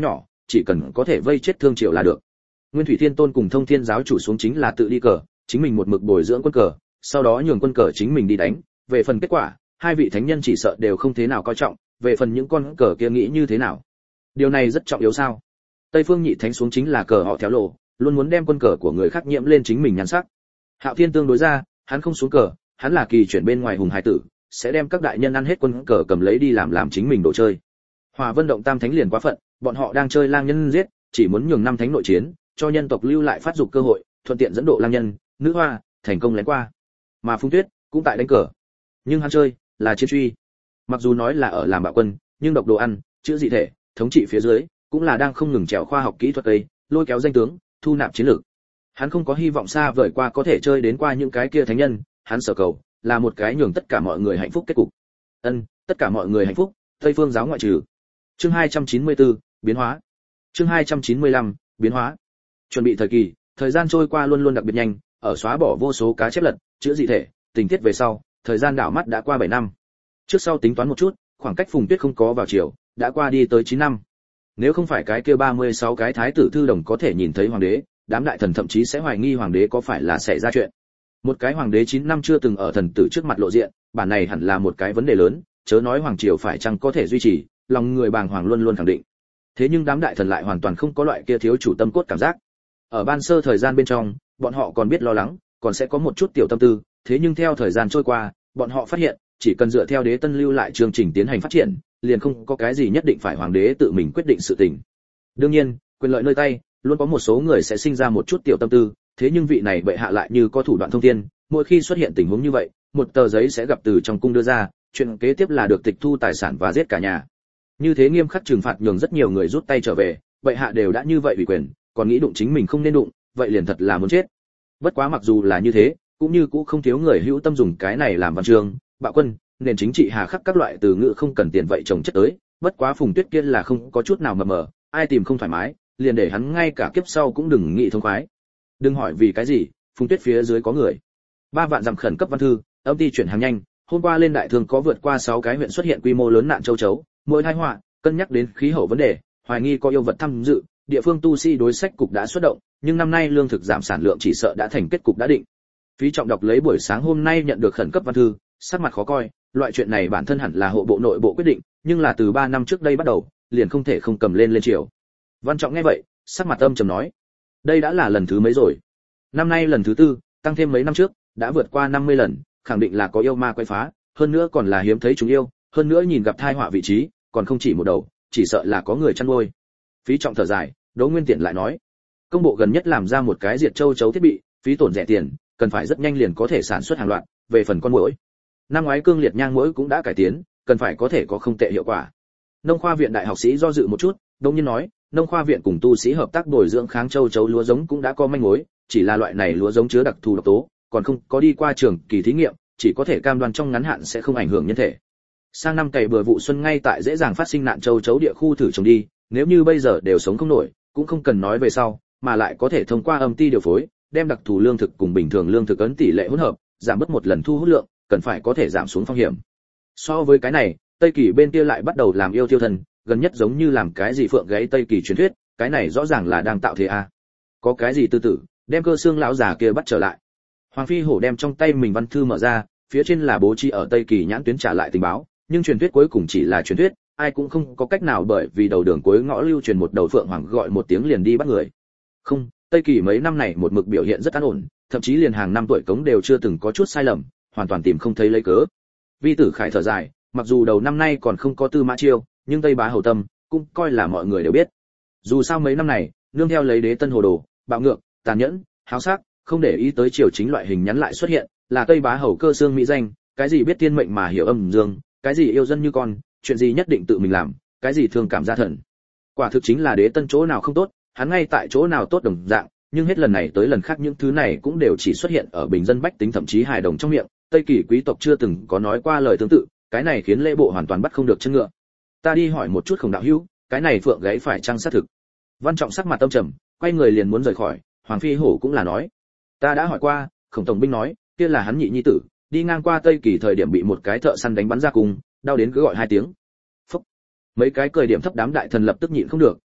chỉ cần có thể vây chết Thương Triều là được. Nguyên Thủy Thiên Tôn cùng Thông Thiên giáo chủ xuống chính là tự đi cờ, chính mình một mực bồi dưỡng quân cờ, sau đó nhường quân cờ chính mình đi đánh, về phần kết quả, hai vị thánh nhân chỉ sợ đều không thế nào coi trọng, về phần những con cờ kia nghĩ như thế nào. Điều này rất trọng yếu sao? Tây Phương Nhị Thánh xuống chính là cờ họ theo lộ, luôn muốn đem quân cờ của người khác nhiễm lên chính mình nhan sắc. Hạo Thiên tương đối ra, hắn không xuống cờ, hắn là kỳ chuyển bên ngoài hùng hải tử, sẽ đem các đại nhân ăn hết quân cờ cầm lấy đi làm chính mình đồ chơi. Hỏa Vân động tam thánh liền quá phận, bọn họ đang chơi lang nhân giết, chỉ muốn nhường năm thánh nội chiến, cho nhân tộc lưu lại phát dục cơ hội, thuận tiện dẫn độ lang nhân, nữ hoa, thành công lén qua. Mà Phùng Tuyết cũng tại đánh cờ, nhưng hắn chơi là chiến truy. Mặc dù nói là ở làm bạo quân, nhưng độc đồ ăn, chữ dị thể, thống trị phía dưới, cũng là đang không ngừng trèo khoa học kỹ thuật tây, lôi kéo danh tướng, thu nạp chiến lược. Hắn không có hy vọng xa vời qua có thể chơi đến qua những cái kia thánh nhân, hắn sở cầu là một cái nhường tất cả mọi người hạnh phúc kết cục. Tất cả mọi người hạnh phúc, Tây Phương giáo ngoại trừ. Chương 294, biến hóa. Chương 295, biến hóa. Chuẩn bị thời kỳ, thời gian trôi qua luôn luôn đặc biệt nhanh, ở xóa bỏ vô số cá chép lật, chữa dị thể, tình tiết về sau, thời gian đảo mắt đã qua 7 năm. Trước sau tính toán một chút, khoảng cách Phùng Tuyết không có vào chiều, đã qua đi tới 9 năm. Nếu không phải cái kia 36 cái thái tử thư đồng có thể nhìn thấy hoàng đế, đám đại thần thậm chí sẽ hoài nghi hoàng đế có phải là xảy ra chuyện. Một cái hoàng đế 9 năm chưa từng ở thần tử trước mặt lộ diện, bản này hẳn là một cái vấn đề lớn, chớ nói hoàng triều phải chăng có thể duy trì, lòng người bàng hoàng luôn luôn khẳng định. Thế nhưng đám đại thần lại hoàn toàn không có loại kia thiếu chủ tâm cốt cảm giác. Ở ban sơ thời gian bên trong, bọn họ còn biết lo lắng, còn sẽ có một chút tiểu tâm tư, thế nhưng theo thời gian trôi qua, bọn họ phát hiện, chỉ cần dựa theo đế tân lưu lại chương trình tiến hành phát triển, liền không có cái gì nhất định phải hoàng đế tự mình quyết định sự tình. Đương nhiên, quyền lợi nơi tay, luôn có một số người sẽ sinh ra một chút tiểu tâm tư, thế nhưng vị này bệ hạ lại như có thủ đoạn thông thiên, mỗi khi xuất hiện tình huống như vậy, một tờ giấy sẽ gặp từ trong cung đưa ra, chuyện kế tiếp là được tịch thu tài sản và giết cả nhà. Như thế nghiêm khắc trừng phạt nhường rất nhiều người rút tay trở về, bệ hạ đều đã như vậy ủy quyền, còn nghĩ đụng chính mình không nên đụng, vậy liền thật là muốn chết. Bất quá mặc dù là như thế, cũng như cũ không thiếu người hữu tâm dùng cái này làm văn chương, bạo quân, nền chính trị hà khắc các loại từ ngữ không cần tiền vậy trồng chất tới, bất quá Phùng Tuyết kia là không có chút nào mập mờ, ai tìm không thoải mái, liền để hắn ngay cả kiếp sau cũng đừng nghĩ thông khoái. Đừng hỏi vì cái gì, Phùng Tuyết phía dưới có người. 3 vạn dặm khẩn cấp văn thư, âm ty chuyển hàng nhanh, hôm qua lên đại thương có vượt qua 6 cái huyện xuất hiện quy mô lớn nạn châu chấu, mỗi tai họa, cân nhắc đến khí hậu vấn đề, hoài nghi có yêu vật tham dự, địa phương tu sĩ đối sách cục đã xuất động, nhưng năm nay lương thực giảm sản lượng chỉ sợ đã thành kết cục đã định. Phí Trọng đọc lấy buổi sáng hôm nay nhận được khẩn cấp văn thư, sắc mặt khó coi, loại chuyện này bản thân hẳn là hộ bộ nội bộ quyết định, nhưng là từ 3 năm trước đây bắt đầu, liền không thể không cầm lên triều. Văn Trọng nghe vậy, sắc mặt âm trầm nói, đây đã là lần thứ mấy rồi? Năm nay lần thứ 4, tăng thêm mấy năm trước, đã vượt qua 50 lần, khẳng định là có yêu ma quấy phá, hơn nữa còn là hiếm thấy chúng yêu, hơn nữa nhìn gặp tai họa vị trí, còn không chỉ một đầu, chỉ sợ là có người chăn nuôi. Phí Trọng thở dài, Đỗ Nguyên Tiện lại nói, công bộ gần nhất làm ra một cái diệt châu chấu thiết bị, phí tổn rẻ tiền, cần phải rất nhanh liền có thể sản xuất hàng loạt, về phần con muỗi, năm ngoái cương liệt nhang muỗi cũng đã cải tiến, cần phải có thể có không tệ hiệu quả. Nông khoa viện đại học sĩ do dự một chút, đông nhiên nói, nông khoa viện cùng tu sĩ hợp tác bồi dưỡng kháng châu chấu lúa giống cũng đã có manh mối, chỉ là loại này lúa giống chứa đặc thù độc tố, còn không có đi qua trường kỳ thí nghiệm, chỉ có thể cam đoan trong ngắn hạn sẽ không ảnh hưởng nhân thể. Sang năm cày bừa vụ xuân ngay tại dễ dàng phát sinh nạn châu chấu địa khu thử trồng đi, nếu như bây giờ đều sống không nổi, cũng không cần nói về sau, mà lại có thể thông qua âm ty điều phối, đem đặc thù lương thực cùng bình thường lương thực ấn tỷ lệ hỗn hợp, giảm bớt một lần thu hút lượng, cần phải có thể giảm xuống phong hiểm. So với cái này, Tây Kỳ bên kia lại bắt đầu làm yêu tiêu thần, gần nhất giống như làm cái gì phượng gáy Tây Kỳ truyền thuyết, cái này rõ ràng là đang tạo thế a. Có cái gì tư tử, đem Cơ Xương lão già kia bắt trở lại. Hoàng Phi Hổ đem trong tay mình văn thư mở ra, phía trên là bố trí ở Tây Kỳ nhãn tuyến trả lại tình báo, nhưng truyền thuyết cuối cùng chỉ là truyền thuyết, ai cũng không có cách nào bởi vì đầu đường cuối ngõ lưu truyền một đầu phượng hoàng gọi một tiếng liền đi bắt người. Không, Tây Kỳ mấy năm này một mực biểu hiện rất an ổn, thậm chí liền hàng năm tuổi cống đều chưa từng có chút sai lầm, hoàn toàn tìm không thấy lấy cớ. Vi Tử Khải thở dài, mặc dù đầu năm nay còn không có Tư Mã Chiêu, nhưng Tây Bá Hầu Tâm cũng coi là mọi người đều biết. Dù sao mấy năm này, nương theo lấy đế tân hồ đồ, bạo ngược, tàn nhẫn, háo sắc, không để ý tới triều chính loại hình nhắn lại xuất hiện, là Tây Bá Hầu Cơ Xương mỹ danh, cái gì biết thiên mệnh mà hiểu âm dương, cái gì yêu dân như con, chuyện gì nhất định tự mình làm, cái gì thương cảm gia thần. Quả thực chính là đế tân chỗ nào không tốt, hắn ngay tại chỗ nào tốt đồng dạng, nhưng hết lần này tới lần khác những thứ này cũng đều chỉ xuất hiện ở bình dân bách tính thậm chí hài đồng trong miệng, Tây Kỳ quý tộc chưa từng có nói qua lời tương tự, cái này khiến lễ bộ hoàn toàn bắt không được chân ngựa. Ta đi hỏi một chút Khổng đạo hữu, cái này phượng gáy phải chăng xác thực? Văn Trọng sắc mặt âm trầm, quay người liền muốn rời khỏi, Hoàng Phi Hổ cũng là nói, ta đã hỏi qua, Khổng tổng binh nói, kia là hắn nhị nhi tử, đi ngang qua Tây Kỳ thời điểm bị một cái thợ săn đánh bắn ra cùng, đau đến cứ gọi 2 tiếng. Phúc. Mấy cái cười điểm thấp đám đại thần lập tức nhịn không được,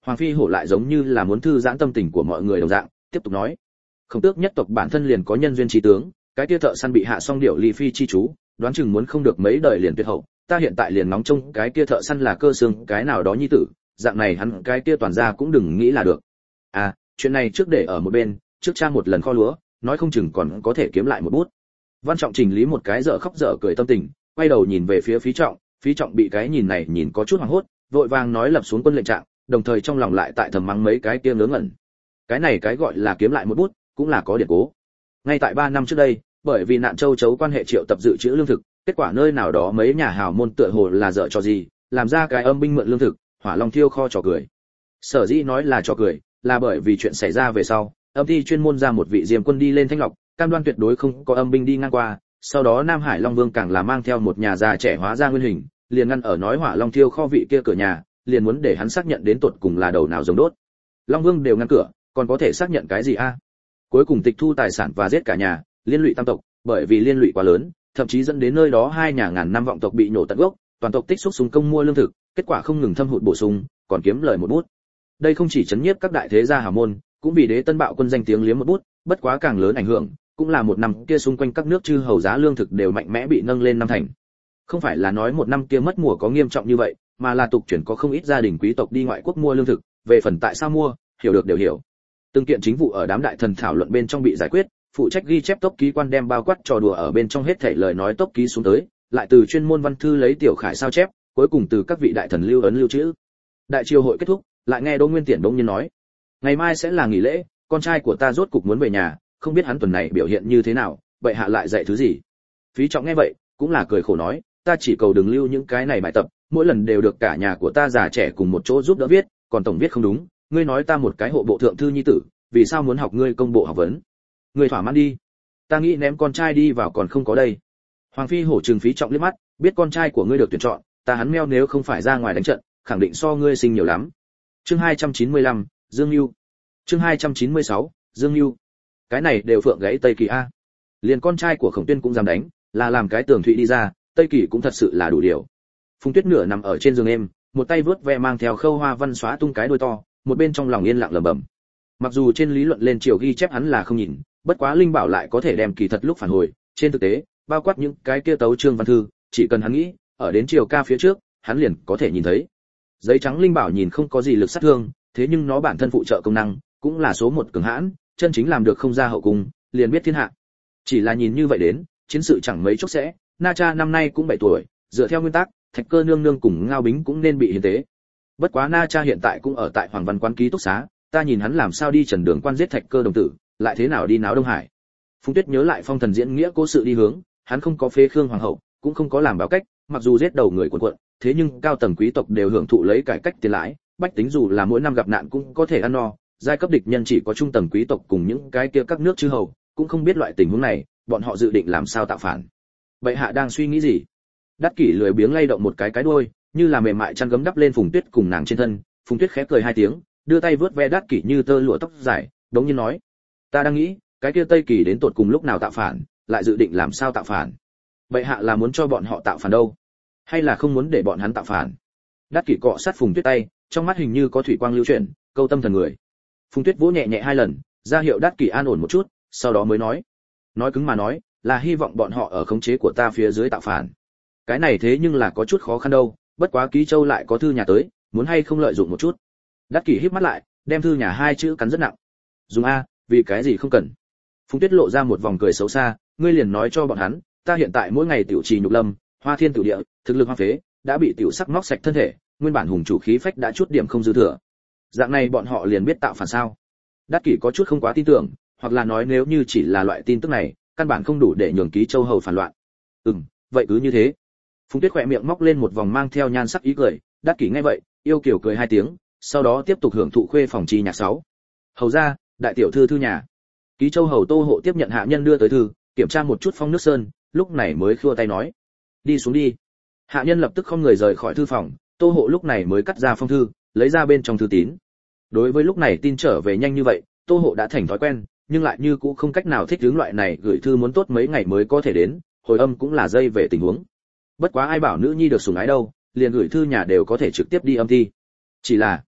Hoàng phi hổ lại giống như là muốn thư giãn tâm tình của mọi người đồng dạng, tiếp tục nói: Khổng tước nhất tộc bản thân liền có nhân duyên trí tướng, cái kia thợ săn bị hạ xong điệu ly phi chi chú, đoán chừng muốn không được mấy đời liền tuyệt hậu, ta hiện tại liền nóng trông cái kia thợ săn là cơ xương cái nào đó nhi tử, dạng này hắn cái kia toàn ra cũng đừng nghĩ là được. À, chuyện này trước để ở một bên, trước tra một lần kho lúa, nói không chừng còn có thể kiếm lại một bút. Văn Trọng chỉnh lý một cái dở khóc dở cười tâm tình, quay đầu nhìn về phía Phí Trọng bị cái nhìn này nhìn có chút hoảng hốt, vội vàng nói lập xuống quân lệnh trạng, đồng thời trong lòng lại tại thầm mắng mấy cái kia ngớ ngẩn. Cái này cái gọi là kiếm lại một bút, cũng là có điển cố. Ngay tại 3 năm trước đây, bởi vì nạn châu chấu quan hệ triệu tập dự trữ lương thực, kết quả nơi nào đó mấy nhà hào môn tựa hồ là dở trò gì, làm ra cái âm binh mượn lương thực, hỏa long thiêu kho trò cười. Sở dĩ nói là trò cười, là bởi vì chuyện xảy ra về sau, âm ty chuyên môn ra một vị diêm quân đi lên thanh lọc, cam đoan tuyệt đối không có âm binh đi ngang qua. Sau đó Nam Hải Long Vương càng là mang theo một nhà già trẻ hóa ra nguyên hình, liền ngăn ở nói hỏa long thiêu kho vị kia cửa nhà, liền muốn để hắn xác nhận đến tột cùng là đầu nào giống đốt. Long Vương đều ngăn cửa, còn có thể xác nhận cái gì a? Cuối cùng tịch thu tài sản và giết cả nhà, liên lụy tam tộc, bởi vì liên lụy quá lớn, thậm chí dẫn đến nơi đó 2 nhà ngàn năm vọng tộc bị nổ tận gốc, toàn tộc tích xúc súng công mua lương thực, kết quả không ngừng thâm hụt bổ sung, còn kiếm lời một bút. Đây không chỉ chấn nhiếp các đại thế gia hào môn, cũng vì đế tân bạo quân danh tiếng liếm một bút, bất quá càng lớn ảnh hưởng, cũng là một năm kia xung quanh các nước chư hầu giá lương thực đều mạnh mẽ bị nâng lên năm thành. Không phải là nói một năm kia mất mùa có nghiêm trọng như vậy, mà là tục chuyển có không ít gia đình quý tộc đi ngoại quốc mua lương thực, về phần tại sao mua, hiểu được đều hiểu. Từng kiện chính vụ ở đám đại thần thảo luận bên trong bị giải quyết, phụ trách ghi chép tốc ký quan đem bao quát trò đùa ở bên trong hết thảy lời nói tốc ký xuống tới, lại từ chuyên môn văn thư lấy tiểu khải sao chép, cuối cùng từ các vị đại thần lưu ấn lưu trữ. Đại triều hội kết thúc, lại nghe Đỗ Nguyên Tiễn bỗng nhiên nói: "Ngày mai sẽ là nghỉ lễ, con trai của ta rốt cục muốn về nhà, không biết hắn tuần này biểu hiện như thế nào, bệ hạ lại dạy thứ gì?" Phí Trọng nghe vậy, cũng là cười khổ nói: "Ta chỉ cầu đừng lưu những cái này bài tập, mỗi lần đều được cả nhà của ta già trẻ cùng một chỗ giúp đỡ viết, còn tổng viết không đúng, ngươi nói ta một cái hộ bộ thượng thư nhi tử, vì sao muốn học ngươi công bộ học vấn? Ngươi thỏa mãn đi. Ta nghĩ ném con trai đi vào còn không có đây." Hoàng phi hổ trừng Phí Trọng liếc mắt, biết con trai của ngươi được tuyển chọn, ta hắn meo nếu không phải ra ngoài đánh trận, khẳng định so ngươi sinh nhiều lắm. Chương 295, Dương Nưu. Chương 296, Dương Nưu. Cái này đều phượng gãy Tây Kỳ a. Liền con trai của Khổng Tuyên cũng dám đánh, là làm cái tường thụy đi ra, Tây Kỳ cũng thật sự là đủ điều. Phùng Tuyết nửa nằm ở trên giường êm, một tay vớt ve mang theo khâu hoa văn xóa tung cái đuôi to, một bên trong lòng yên lặng lẩm bẩm. Mặc dù trên lý luận lên chiều ghi chép hắn là không nhìn, bất quá linh bảo lại có thể đem kỳ thật lúc phản hồi, trên thực tế, bao quát những cái kia tấu chương văn thư, chỉ cần hắn nghĩ, ở đến chiều ca phía trước, hắn liền có thể nhìn thấy. Giấy trắng linh bảo nhìn không có gì lực sát thương, thế nhưng nó bản thân phụ trợ công năng, cũng là số 1 cường hãn, chân chính làm được không ra hậu cung, liền biết thiên hạ. Chỉ là nhìn như vậy đến, chiến sự chẳng mấy chốc sẽ, Na Cha năm nay cũng 7 tuổi, dựa theo nguyên tắc, Thạch Cơ nương nương cùng Ngao Bính cũng nên bị hiến tế. Bất quá Na Cha hiện tại cũng ở tại Hoàng Văn quán ký túc xá, ta nhìn hắn làm sao đi Trần Đường quan giết Thạch Cơ đồng tử, lại thế nào đi náo Đông Hải. Phùng Tuyết nhớ lại phong thần diễn nghĩa cố sự đi hướng, hắn không có phế Khương hoàng hậu, cũng không có làm báo cách, mặc dù giết đầu người quần quận, thế nhưng cao tầng quý tộc đều hưởng thụ lấy cải cách tiền lãi, bách tính dù là mỗi năm gặp nạn cũng có thể ăn no, giai cấp địch nhân chỉ có trung tầng quý tộc cùng những cái kia các nước chư hầu, cũng không biết loại tình huống này, bọn họ dự định làm sao tạo phản. Bệ hạ đang suy nghĩ gì? Đắc Kỷ lười biếng lay động một cái đuôi, như là mềm mại chăn gấm đắp lên Phùng Tuyết cùng nàng trên thân. Phùng Tuyết khẽ cười 2 tiếng, đưa tay vớt ve Đắc Kỷ như tơ lụa tóc dài, đống nhiên nói: "Ta đang nghĩ, cái kia Tây Kỳ đến tột cùng lúc nào tạo phản, lại dự định làm sao tạo phản? Bệ hạ là muốn cho bọn họ tạo phản đâu, hay là không muốn để bọn hắn tạo phản?" Đắc Kỷ cọ sát Phùng Tuyết tay, trong mắt hình như có thủy quang lưu chuyển, câu tâm thần người. Phùng Tuyết vỗ nhẹ nhẹ 2 lần, ra hiệu Đắc Kỷ an ổn một chút, sau đó mới nói cứng mà nói, là hy vọng bọn họ ở khống chế của ta phía dưới tạo phản. Cái này thế nhưng là có chút khó khăn đâu, bất quá Ký Châu lại có thư nhà tới, muốn hay không lợi dụng một chút. Đắc Kỷ híp mắt lại, đem thư nhà 2 chữ cắn rất nặng. Dùng a, vì cái gì không cần. Phùng Tuyết lộ ra một vòng cười xấu xa, ngươi liền nói cho bọn hắn, ta hiện tại mỗi ngày tiểu trì nhục lâm, Hoa Thiên tiểu địa, thực lực hoang phế, đã bị tiểu sắc móc sạch thân thể, nguyên bản hùng chủ khí phách đã chút điểm không dư thừa. Dạng này bọn họ liền biết tạo phản sao? Đắc Kỷ có chút không quá tin tưởng, hoặc là nói nếu như chỉ là loại tin tức này, căn bản không đủ để nhường Ký Châu hầu phản loạn. Vậy cứ như thế. Phùng Tuyết khỏe miệng móc lên một vòng mang theo nhan sắc ý cười, Đắc Kỷ nghe vậy, yêu kiều cười 2 tiếng, sau đó tiếp tục hưởng thụ khuê phòng chi nhạc 6. Hầu ra, đại tiểu thư thư nhà. Ký Châu hầu Tô Hộ tiếp nhận hạ nhân đưa tới thư, kiểm tra một chút phong nước sơn, lúc này mới khua tay nói: "Đi xuống đi." Hạ nhân lập tức không người rời khỏi thư phòng, Tô Hộ lúc này mới cắt ra phong thư, lấy ra bên trong thư tín. Đối với lúc này tin trở về nhanh như vậy, Tô Hộ đã thành thói quen, nhưng lại như cũ không cách nào thích ứng loại này, gửi thư muốn tốt mấy ngày mới có thể đến, hồi âm cũng là dây về tình huống. Bất quá ai bảo nữ nhi được sủng ái đâu, liền gửi thư nhà đều có thể trực tiếp đi âm thi. Chỉ là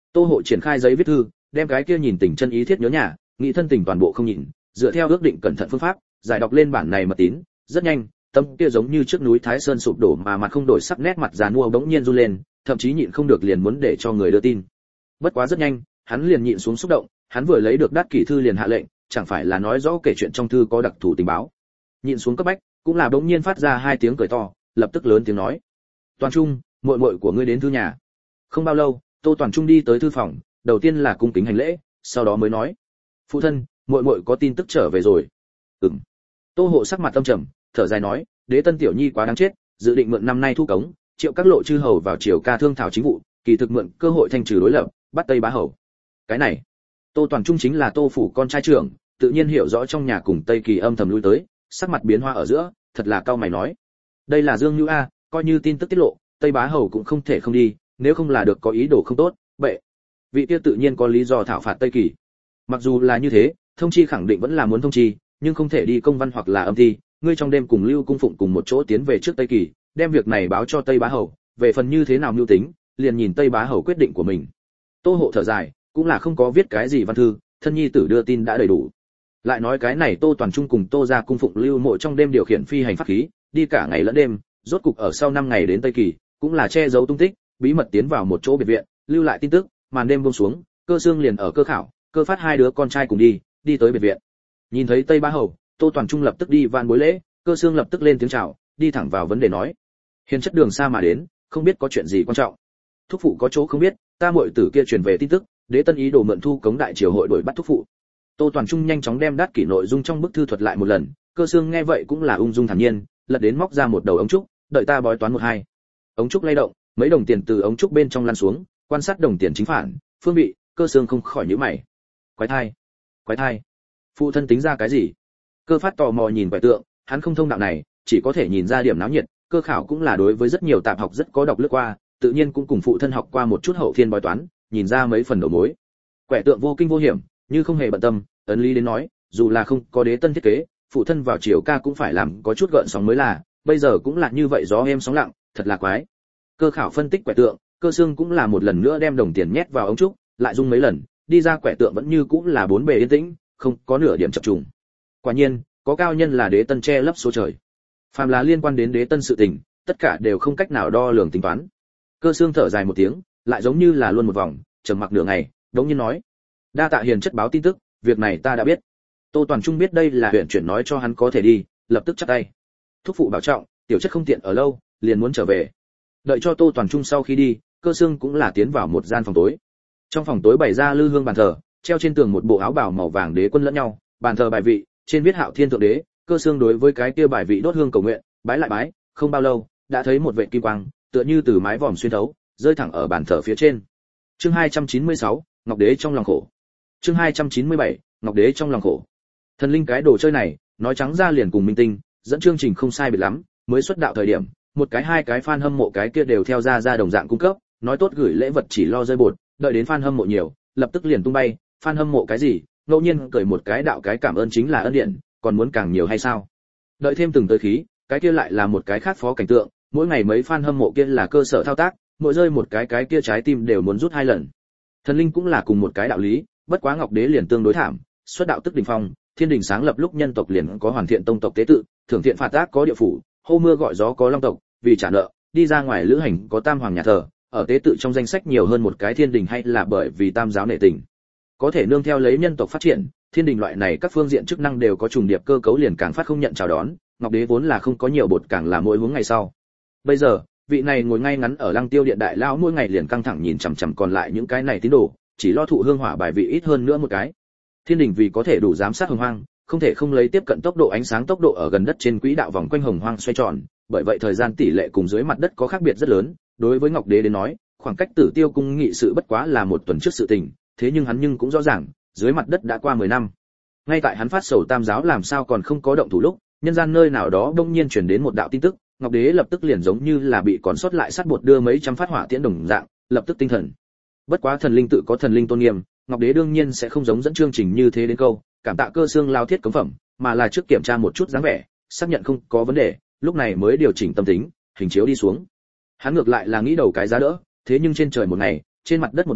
Tô Hộ triển khai giấy viết thư, đem cái kia nhìn tình chân ý thiết nhớ nhà, nghĩ thân tình toàn bộ không nhìn, dựa theo ước định cẩn thận phương pháp, giải đọc lên bản này mật tín, rất nhanh, tâm kia giống như trước núi Thái Sơn sụp đổ mà mặt không đổi sắc, nét mặt già nua bỗng nhiên run lên, thậm chí nhịn không được liền muốn để cho người đưa tin. Bất quá rất nhanh, hắn liền nhịn xuống xúc động, hắn vừa lấy được đát kỷ thư liền hạ lệnh, chẳng phải là nói rõ kể chuyện trong thư có đặc thù tình báo. Nhịn xuống cấp bách, cũng là bỗng nhiên phát ra hai tiếng cười to, lập tức lớn tiếng nói: "Toàn Trung, muội muội của ngươi đến thư nhà." Không bao lâu, Tô Toàn Trung đi tới thư phòng, đầu tiên là cung kính hành lễ, sau đó mới nói: "Phụ thân, muội muội có tin tức trở về rồi." "Ừm." Tô Hộ sắc mặt tâm trầm, thở dài nói: "Đế Tân tiểu nhi quá đáng chết, dự định mượn năm nay thu cống, triệu các lộ chư hầu vào triều ca thương thảo chính vụ, kỳ thực mượn cơ hội thanh trừ đối lập, bắt Tây Bá Hầu." Cái này, Tô Toàn Trung chính là Tô phủ con trai trưởng, tự nhiên hiểu rõ trong nhà cùng Tây Kỳ âm thầm lui tới, sắc mặt biến hoa ở giữa, thật là cao mày nói: "Đây là Dương Nưu a, coi như tin tức tiết lộ, Tây Bá Hầu cũng không thể không đi, nếu không là được có ý đồ không tốt, bệ vị kia tự nhiên có lý do thảo phạt Tây Kỳ. Mặc dù là như thế, thông chi khẳng định vẫn là muốn thông chi, nhưng không thể đi công văn hoặc là âm thi, ngươi trong đêm cùng Lưu Cung Phụng cùng một chỗ tiến về trước Tây Kỳ, đem việc này báo cho Tây Bá Hầu, về phần như thế nào mưu tính, liền nhìn Tây Bá Hầu quyết định của mình." Tô Hộ thở dài, cũng là không có viết cái gì văn thư, thân nhi tử đưa tin đã đầy đủ. Lại nói cái này Tô Toàn Trung cùng Tô gia cung phụng Lưu Mộ trong đêm điều khiển phi hành pháp khí, đi cả ngày lẫn đêm, rốt cục ở sau 5 ngày đến Tây Kỳ, cũng là che giấu tung tích, bí mật tiến vào một chỗ biệt viện, lưu lại tin tức, màn đêm buông xuống, Cơ Xương liền ở Cơ Khảo, Cơ Phát hai đứa con trai cùng đi tới biệt viện. Nhìn thấy Tây Bá Hầu, Tô Toàn Trung lập tức đi van bối lễ, Cơ Xương lập tức lên tiếng chào, đi thẳng vào vấn đề nói: "Hiền chất đường xa mà đến, không biết có chuyện gì quan trọng." "Thúc phụ có chỗ không biết, ta muội tử kia truyền về tin tức, Đế Tân ý đồ mượn thu cống đại triều hội đuổi bắt thúc phụ." Tô Toàn Trung nhanh chóng đem đát kỷ nội dung trong bức thư thuật lại một lần, Cơ Xương nghe vậy cũng là ung dung thản nhiên, lật đến móc ra một đầu ống trúc, đợi ta bói toán 1-2. Ống trúc lay động, mấy đồng tiền từ ống trúc bên trong lăn xuống, quan sát đồng tiền chính phản, phương vị, Cơ Xương không khỏi nhíu mày. Quái thai, phụ thân tính ra cái gì? Cơ Phát tò mò nhìn quẻ tượng, hắn không thông đạo này, chỉ có thể nhìn ra điểm náo nhiệt, Cơ Khảo cũng là đối với rất nhiều tạp học rất có đọc lướt qua, tự nhiên cũng cùng phụ thân học qua một chút hậu thiên bói toán, nhìn ra mấy phần đầu mối. Quẻ tượng vô kinh vô hiểm, như không hề bận tâm, ấn lý đến nói, dù là không có Đế Tân thiết kế, phụ thân vào triều ca cũng phải làm có chút gợn sóng mới là, bây giờ cũng là như vậy gió êm sóng lặng, thật là quái. Cơ Khảo phân tích quẻ tượng, Cơ Xương cũng là một lần nữa đem đồng tiền nhét vào ống trúc, lại rung mấy lần, đi ra quẻ tượng vẫn như cũng là bốn bề yên tĩnh, không có nửa điểm chập trùng. Quả nhiên, có cao nhân là Đế Tân che lấp số trời. Phàm là liên quan đến Đế Tân sự tình, tất cả đều không cách nào đo lường tính toán. Cơ Xương thở dài một tiếng, lại giống như là luôn một vòng, trầm mặc nửa ngày, đống nhiên nói: "Đa tạ hiền chất báo tin tức, việc này ta đã biết." Tô Toàn Trung biết đây là huyện chuyển nói cho hắn có thể đi, lập tức chắp tay: "Thúc phụ bảo trọng, tiểu chất không tiện ở lâu, liền muốn trở về." Đợi cho Tô Toàn Trung sau khi đi, Cơ Xương cũng là tiến vào một gian phòng tối. Trong phòng tối bày ra lư hương bàn thờ, treo trên tường một bộ áo bào màu vàng đế quân lẫn nhau, bàn thờ bài vị, trên viết Hạo Thiên Thượng Đế. Cơ Xương đối với cái kia bài vị đốt hương cầu nguyện, bái lại bái, không bao lâu, đã thấy một vệt kim quang, tựa như từ mái vòm xuyên thấu, rơi thẳng ở bàn thờ phía trên. Chương 296, Ngọc Đế trong lòng khổ. Chương 297, Ngọc Đế trong lòng khổ. Thần linh cái đồ chơi này, nói trắng ra liền cùng minh tinh, dẫn chương trình không sai biệt lắm, mới xuất đạo thời điểm, một cái hai cái fan hâm mộ cái kia đều theo ra đồng dạng cung cấp, nói tốt gửi lễ vật chỉ lo rơi bột, đợi đến fan hâm mộ nhiều, lập tức liền tung bay, fan hâm mộ cái gì, ngẫu nhiên cởi một cái đạo cái cảm ơn chính là ân điện, còn muốn càng nhiều hay sao? Đợi thêm từng tới khí, cái kia lại là một cái khác phó cảnh tượng, mỗi ngày mấy fan hâm mộ kia là cơ sở thao tác, mỗi rơi một cái kia trái tim đều muốn rút 2 lần. Thần linh cũng là cùng một cái đạo lý, bất quá Ngọc Đế liền tương đối thảm, xuất đạo tức đỉnh phong, thiên đình sáng lập lúc nhân tộc liền có hoàn thiện tông tộc tế tự, thưởng thiện phạt ác có địa phủ, hô mưa gọi gió có long tộc, vì trả nợ, đi ra ngoài lữ hành có tam hoàng nhà thờ, ở tế tự trong danh sách nhiều hơn một cái thiên đình hay là bởi vì tam giáo nể tình. Có thể nương theo lấy nhân tộc phát triển, thiên đình loại này các phương diện chức năng đều có trùng điệp cơ cấu liền càng phát không nhận chào đón, Ngọc Đế vốn là không có nhiều bột càng là mỗi hướng ngày sau. Bây giờ, vị này ngồi ngay ngắn ở Lăng Tiêu Điện đại lão mỗi ngày liền căng thẳng nhìn chằm chằm còn lại những cái này tín đồ, chỉ lo thụ hương hỏa bài vị ít hơn nữa một cái. Thiên đình vì có thể đủ giám sát hồng hoang, không thể không lấy tiếp cận tốc độ ánh sáng tốc độ ở gần đất trên quỹ đạo vòng quanh hồng hoang xoay tròn, bởi vậy thời gian tỷ lệ cùng dưới mặt đất có khác biệt rất lớn. Đối với Ngọc Đế đến nói, khoảng cách Tử Tiêu cung nghị sự bất quá là một tuần trước sự tình, thế nhưng hắn cũng rõ ràng, dưới mặt đất đã qua 10 năm. Ngay tại hắn phát sầu tam giáo làm sao còn không có động thủ lúc, nhân gian nơi nào đó đông nhiên truyền đến một đạo tin tức, Ngọc Đế lập tức liền giống như là bị còn sót lại sát bột đưa mấy trăm phát hỏa tiễn đồng dạng, lập tức tinh thần. Bất quá thần linh tự có thần linh tôn nghiêm, Ngọc Đế đương nhiên sẽ không giống dẫn chương trình như thế đến câu, cảm tạ Cơ Xương lao thiết cống phẩm, mà là trước kiểm tra một chút dáng vẻ, xác nhận không có vấn đề, lúc này mới điều chỉnh tâm tính, hình chiếu đi xuống. Hắn ngược lại là nghĩ đầu cái giá đỡ, thế nhưng trên trời một ngày, trên mặt đất một năm,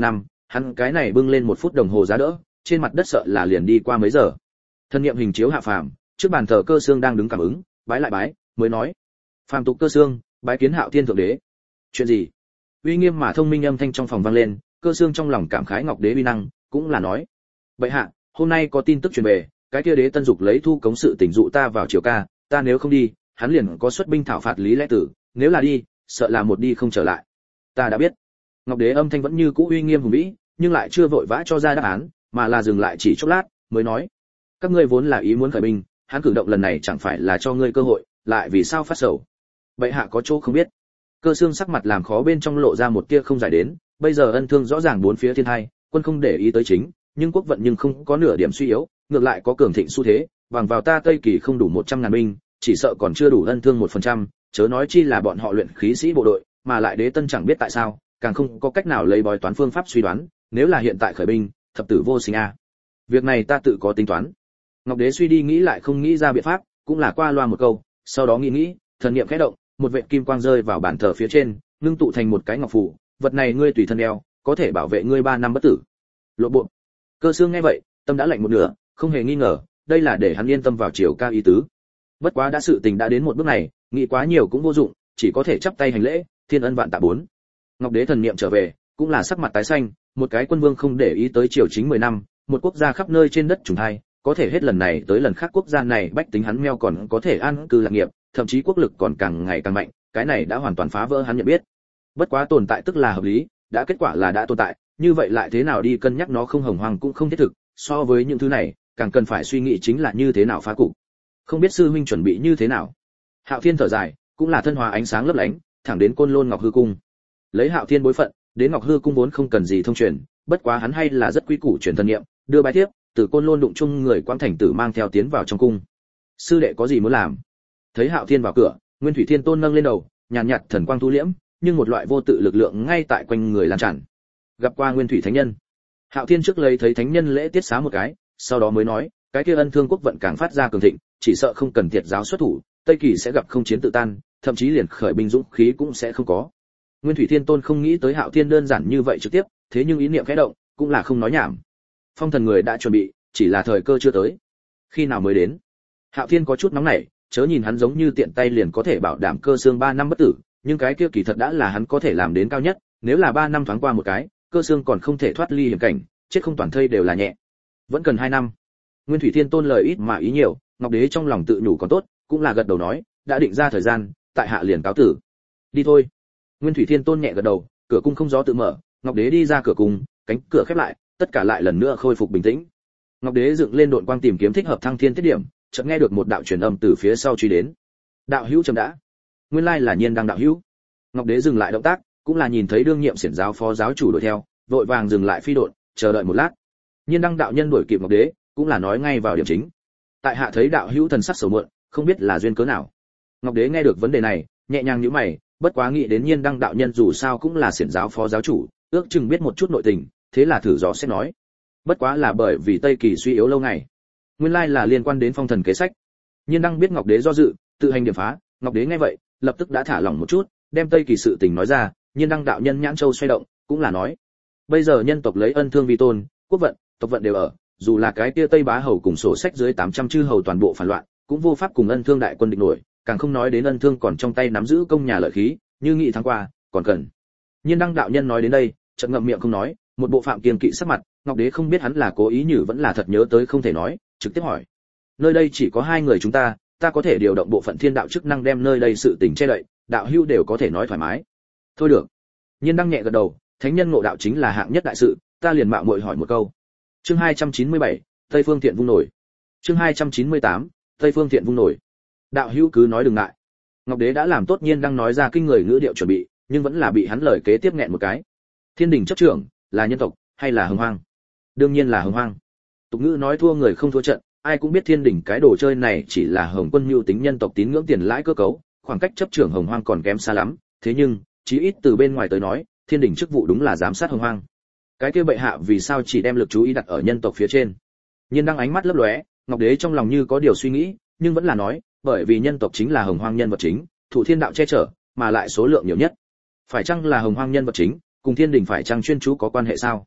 hắn cái này bưng lên 1 phút đồng hồ giá đỡ, trên mặt đất sợ là liền đi qua mấy giờ. Thân niệm hình chiếu hạ phàm, trước bàn thờ Cơ Xương đang đứng cảm ứng, bái lại bái, mới nói: "Phàm tục Cơ Xương, bái kiến Hạo Thiên thượng đế." "Chuyện gì?" Uy nghiêm mà thông minh âm thanh trong phòng vang lên, Cơ Xương trong lòng cảm khái Ngọc đế uy năng, cũng là nói: "Bệ hạ, hôm nay có tin tức truyền về, cái kia đế Tân Dục lấy thu cống sự tình dụ ta vào triều ca, ta nếu không đi, hắn liền có xuất binh thảo phạt Lý Lẽ Tử, nếu là đi, sợ là một đi không trở lại." "Ta đã biết." Ngọc đế âm thanh vẫn như cũ uy nghiêm hùng vĩ, nhưng lại chưa vội vã cho ra đáp án, mà là dừng lại chỉ chốc lát, mới nói: "Các ngươi vốn là ý muốn khởi binh, hắn cử động lần này chẳng phải là cho ngươi cơ hội, lại vì sao phát sầu?" "Bệ hạ có chỗ không biết." Cơ Xương sắc mặt làm khó bên trong lộ ra một tia không giải đến, bây giờ ân thương rõ ràng bốn phía thiên hai, quân không để ý tới chính, nhưng quốc vận nhưng không có nửa điểm suy yếu, ngược lại có cường thịnh xu thế, bằng vào ta Tây Kỳ không đủ 100.000 binh, chỉ sợ còn chưa đủ ân thương 1%, chớ nói chi là bọn họ luyện khí sĩ bộ đội, mà lại đế Tân chẳng biết tại sao, càng không có cách nào lấy bói toán phương pháp suy đoán, nếu là hiện tại khởi binh, thập tử vô sinh a. Việc này ta tự có tính toán. Ngọc đế suy đi nghĩ lại không nghĩ ra biện pháp, cũng là qua loa một câu, sau đó nghĩ, thần niệm khẽ động, một vệt kim quang rơi vào bàn thờ phía trên, ngưng tụ thành một cái ngọc phù, vật này ngươi tùy thân đeo, có thể bảo vệ ngươi 3 năm bất tử. Lộ bộ. Cơ Xương nghe vậy, tâm đã lạnh một nửa, không hề nghi ngờ, đây là để hắn yên tâm vào triều ca ý tứ. Bất quá đã sự tình đã đến một bước này, nghĩ quá nhiều cũng vô dụng, chỉ có thể chắp tay hành lễ, thiên ân vạn tạ 4. Ngọc đế thần niệm trở về, cũng là sắc mặt tái xanh, một cái quân vương không để ý tới triều chính 10 năm, một quốc gia khắp nơi trên đất trùng hai, có thể hết lần này tới lần khác quốc gia này bách tính hắn meo còn có thể an cư lạc nghiệp, thậm chí quốc lực còn càng ngày càng mạnh, cái này đã hoàn toàn phá vỡ hắn nhận biết. Bất quá tồn tại tức là hợp lý, đã kết quả là đã tồn tại, như vậy lại thế nào đi cân nhắc nó không hồng hoang cũng không thiết thực, so với những thứ này, càng cần phải suy nghĩ chính là như thế nào phá cục. Không biết sư huynh chuẩn bị như thế nào. Hạo Thiên thở dài, cũng là thân hòa ánh sáng lấp lánh, thẳng đến Côn Lôn Ngọc Hư cung. Lấy Hạo Thiên bối phận, đến Ngọc Hư cung vốn không cần gì thông truyền, bất quá hắn hay là rất quý củ truyền thần niệm, đưa bài tiếp, từ Côn Lôn đụng chung người Quang Thành Tử mang theo tiến vào trong cung. Sư đệ có gì muốn làm? Thấy Hạo Thiên vào cửa, Nguyên Thủy Thiên Tôn nâng lên đầu, nhàn nhạt thần quang thu liễm, nhưng một loại vô tự lực lượng ngay tại quanh người lan tràn. Gặp qua Nguyên Thủy Thánh Nhân. Hạo Thiên trước lấy thấy Thánh Nhân lễ tiết xá một cái, sau đó mới nói, cái kia ân thương quốc vận càng phát ra cường thịnh, chỉ sợ không cần thiệt giáo xuất thủ, Tây Kỳ sẽ gặp không chiến tự tan, thậm chí liền khởi binh dũng khí cũng sẽ không có. Nguyên Thủy Thiên Tôn không nghĩ tới Hạo Thiên đơn giản như vậy trực tiếp, thế nhưng ý niệm khẽ động, cũng là không nói nhảm. Phong thần người đã chuẩn bị, chỉ là thời cơ chưa tới. Khi nào mới đến? Hạo Thiên có chút nóng nảy, chớ nhìn hắn giống như tiện tay liền có thể bảo đảm Cơ Xương 3 năm bất tử, nhưng cái kia kỳ thật đã là hắn có thể làm đến cao nhất, nếu là 3 năm thoáng qua một cái, Cơ Xương còn không thể thoát ly hiểm cảnh, chết không toàn thây đều là nhẹ. Vẫn cần 2 năm. Nguyên Thủy Thiên Tôn lời ít mà ý nhiều, Ngọc Đế trong lòng tự nhủ còn tốt, cũng là gật đầu nói, đã định ra thời gian, tại hạ liền cáo tử. Đi thôi. Nguyên Thủy Thiên Tôn nhẹ gật đầu, cửa cung không gió tự mở, Ngọc Đế đi ra cửa cung, cánh cửa khép lại, tất cả lại lần nữa khôi phục bình tĩnh. Ngọc Đế dựng lên độn quang tìm kiếm thích hợp thăng thiên tiết điểm, chợt nghe được một đạo truyền âm từ phía sau truy đến. Đạo hữu chấm đã. Nguyên lai là Nhiên Đăng đạo hữu. Ngọc Đế dừng lại động tác, cũng là nhìn thấy đương nhiệm xiển giáo phó giáo chủ đuổi theo, vội vàng dừng lại phi độn, chờ đợi một lát. Nhiên Đăng đạo nhân đuổi kịp Ngọc Đế, cũng là nói ngay vào điểm chính. Tại hạ thấy đạo hữu thần sắc sầu muộn, không biết là duyên cớ nào. Ngọc Đế nghe được vấn đề này, nhẹ nhàng nhíu mày, bất quá nghĩ đến Nhiên Đăng đạo nhân dù sao cũng là xiển giáo phó giáo chủ, ước chừng biết một chút nội tình, thế là thử dò xét nói. Bất quá là bởi vì Tây Kỳ suy yếu lâu ngày. Nguyên lai là liên quan đến phong thần kế sách. Nhiên Đăng biết Ngọc Đế do dự, tự hành điểm phá, Ngọc Đế nghe vậy, lập tức đã thả lỏng một chút, đem Tây Kỳ sự tình nói ra, Nhiên Đăng đạo nhân nhãn châu xoay động, cũng là nói: bây giờ nhân tộc lấy ân thương vi tôn, quốc vận, tộc vận đều ở, dù là cái kia Tây Bá hầu cùng sổ sách dưới 800 chư hầu toàn bộ phản loạn, cũng vô pháp cùng ân thương đại quân địch nổi, càng không nói đến ân thương còn trong tay nắm giữ công nhà lợi khí, như nghị tháng qua, còn cần. Nhiên Đăng đạo nhân nói đến đây, chợt ngậm miệng không nói, một bộ phạm kiên kỵ sắc mặt, Ngọc Đế không biết hắn là cố ý nhử vẫn là thật nhớ tới không thể nói, trực tiếp hỏi: nơi đây chỉ có 2 người chúng ta có thể điều động bộ phận thiên đạo chức năng đem nơi đây sự tình che đậy, đạo hữu đều có thể nói thoải mái. Thôi được. Nhiên Đăng nhẹ gật đầu, thánh nhân ngộ đạo chính là hạng nhất đại sự, ta liền mạo muội hỏi một câu. Chương 297, Tây Phương Thiện vung nổi. Chương 298, Tây Phương Thiện vung nổi. Đạo hữu cứ nói đừng ngại. Ngọc Đế đã làm tốt Nhiên Đăng nói ra kinh người ngữ điệu chuẩn bị, nhưng vẫn là bị hắn lời kế tiếp nghẹn một cái. Thiên đình chấp trưởng là nhân tộc hay là hồng hoang? Đương nhiên là hồng hoang. Tục ngữ nói thua người không thua trận, ai cũng biết thiên đình cái đồ chơi này chỉ là hồng quân nhu tính nhân tộc tín ngưỡng tiền lãi cơ cấu, khoảng cách chấp trưởng hồng hoang còn kém xa lắm, thế nhưng chí ít từ bên ngoài tới nói, thiên đình chức vụ đúng là giám sát hồng hoang. Cái kia bệ hạ vì sao chỉ đem lực chú ý đặt ở nhân tộc phía trên? Nhiên Đăng ánh mắt lấp lóe, Ngọc Đế trong lòng như có điều suy nghĩ, nhưng vẫn là nói, bởi vì nhân tộc chính là hồng hoang nhân vật chính, thụ thiên đạo che chở, mà lại số lượng nhiều nhất. Phải chăng là hồng hoang nhân vật chính, cùng thiên đình phải chăng chuyên chú có quan hệ sao?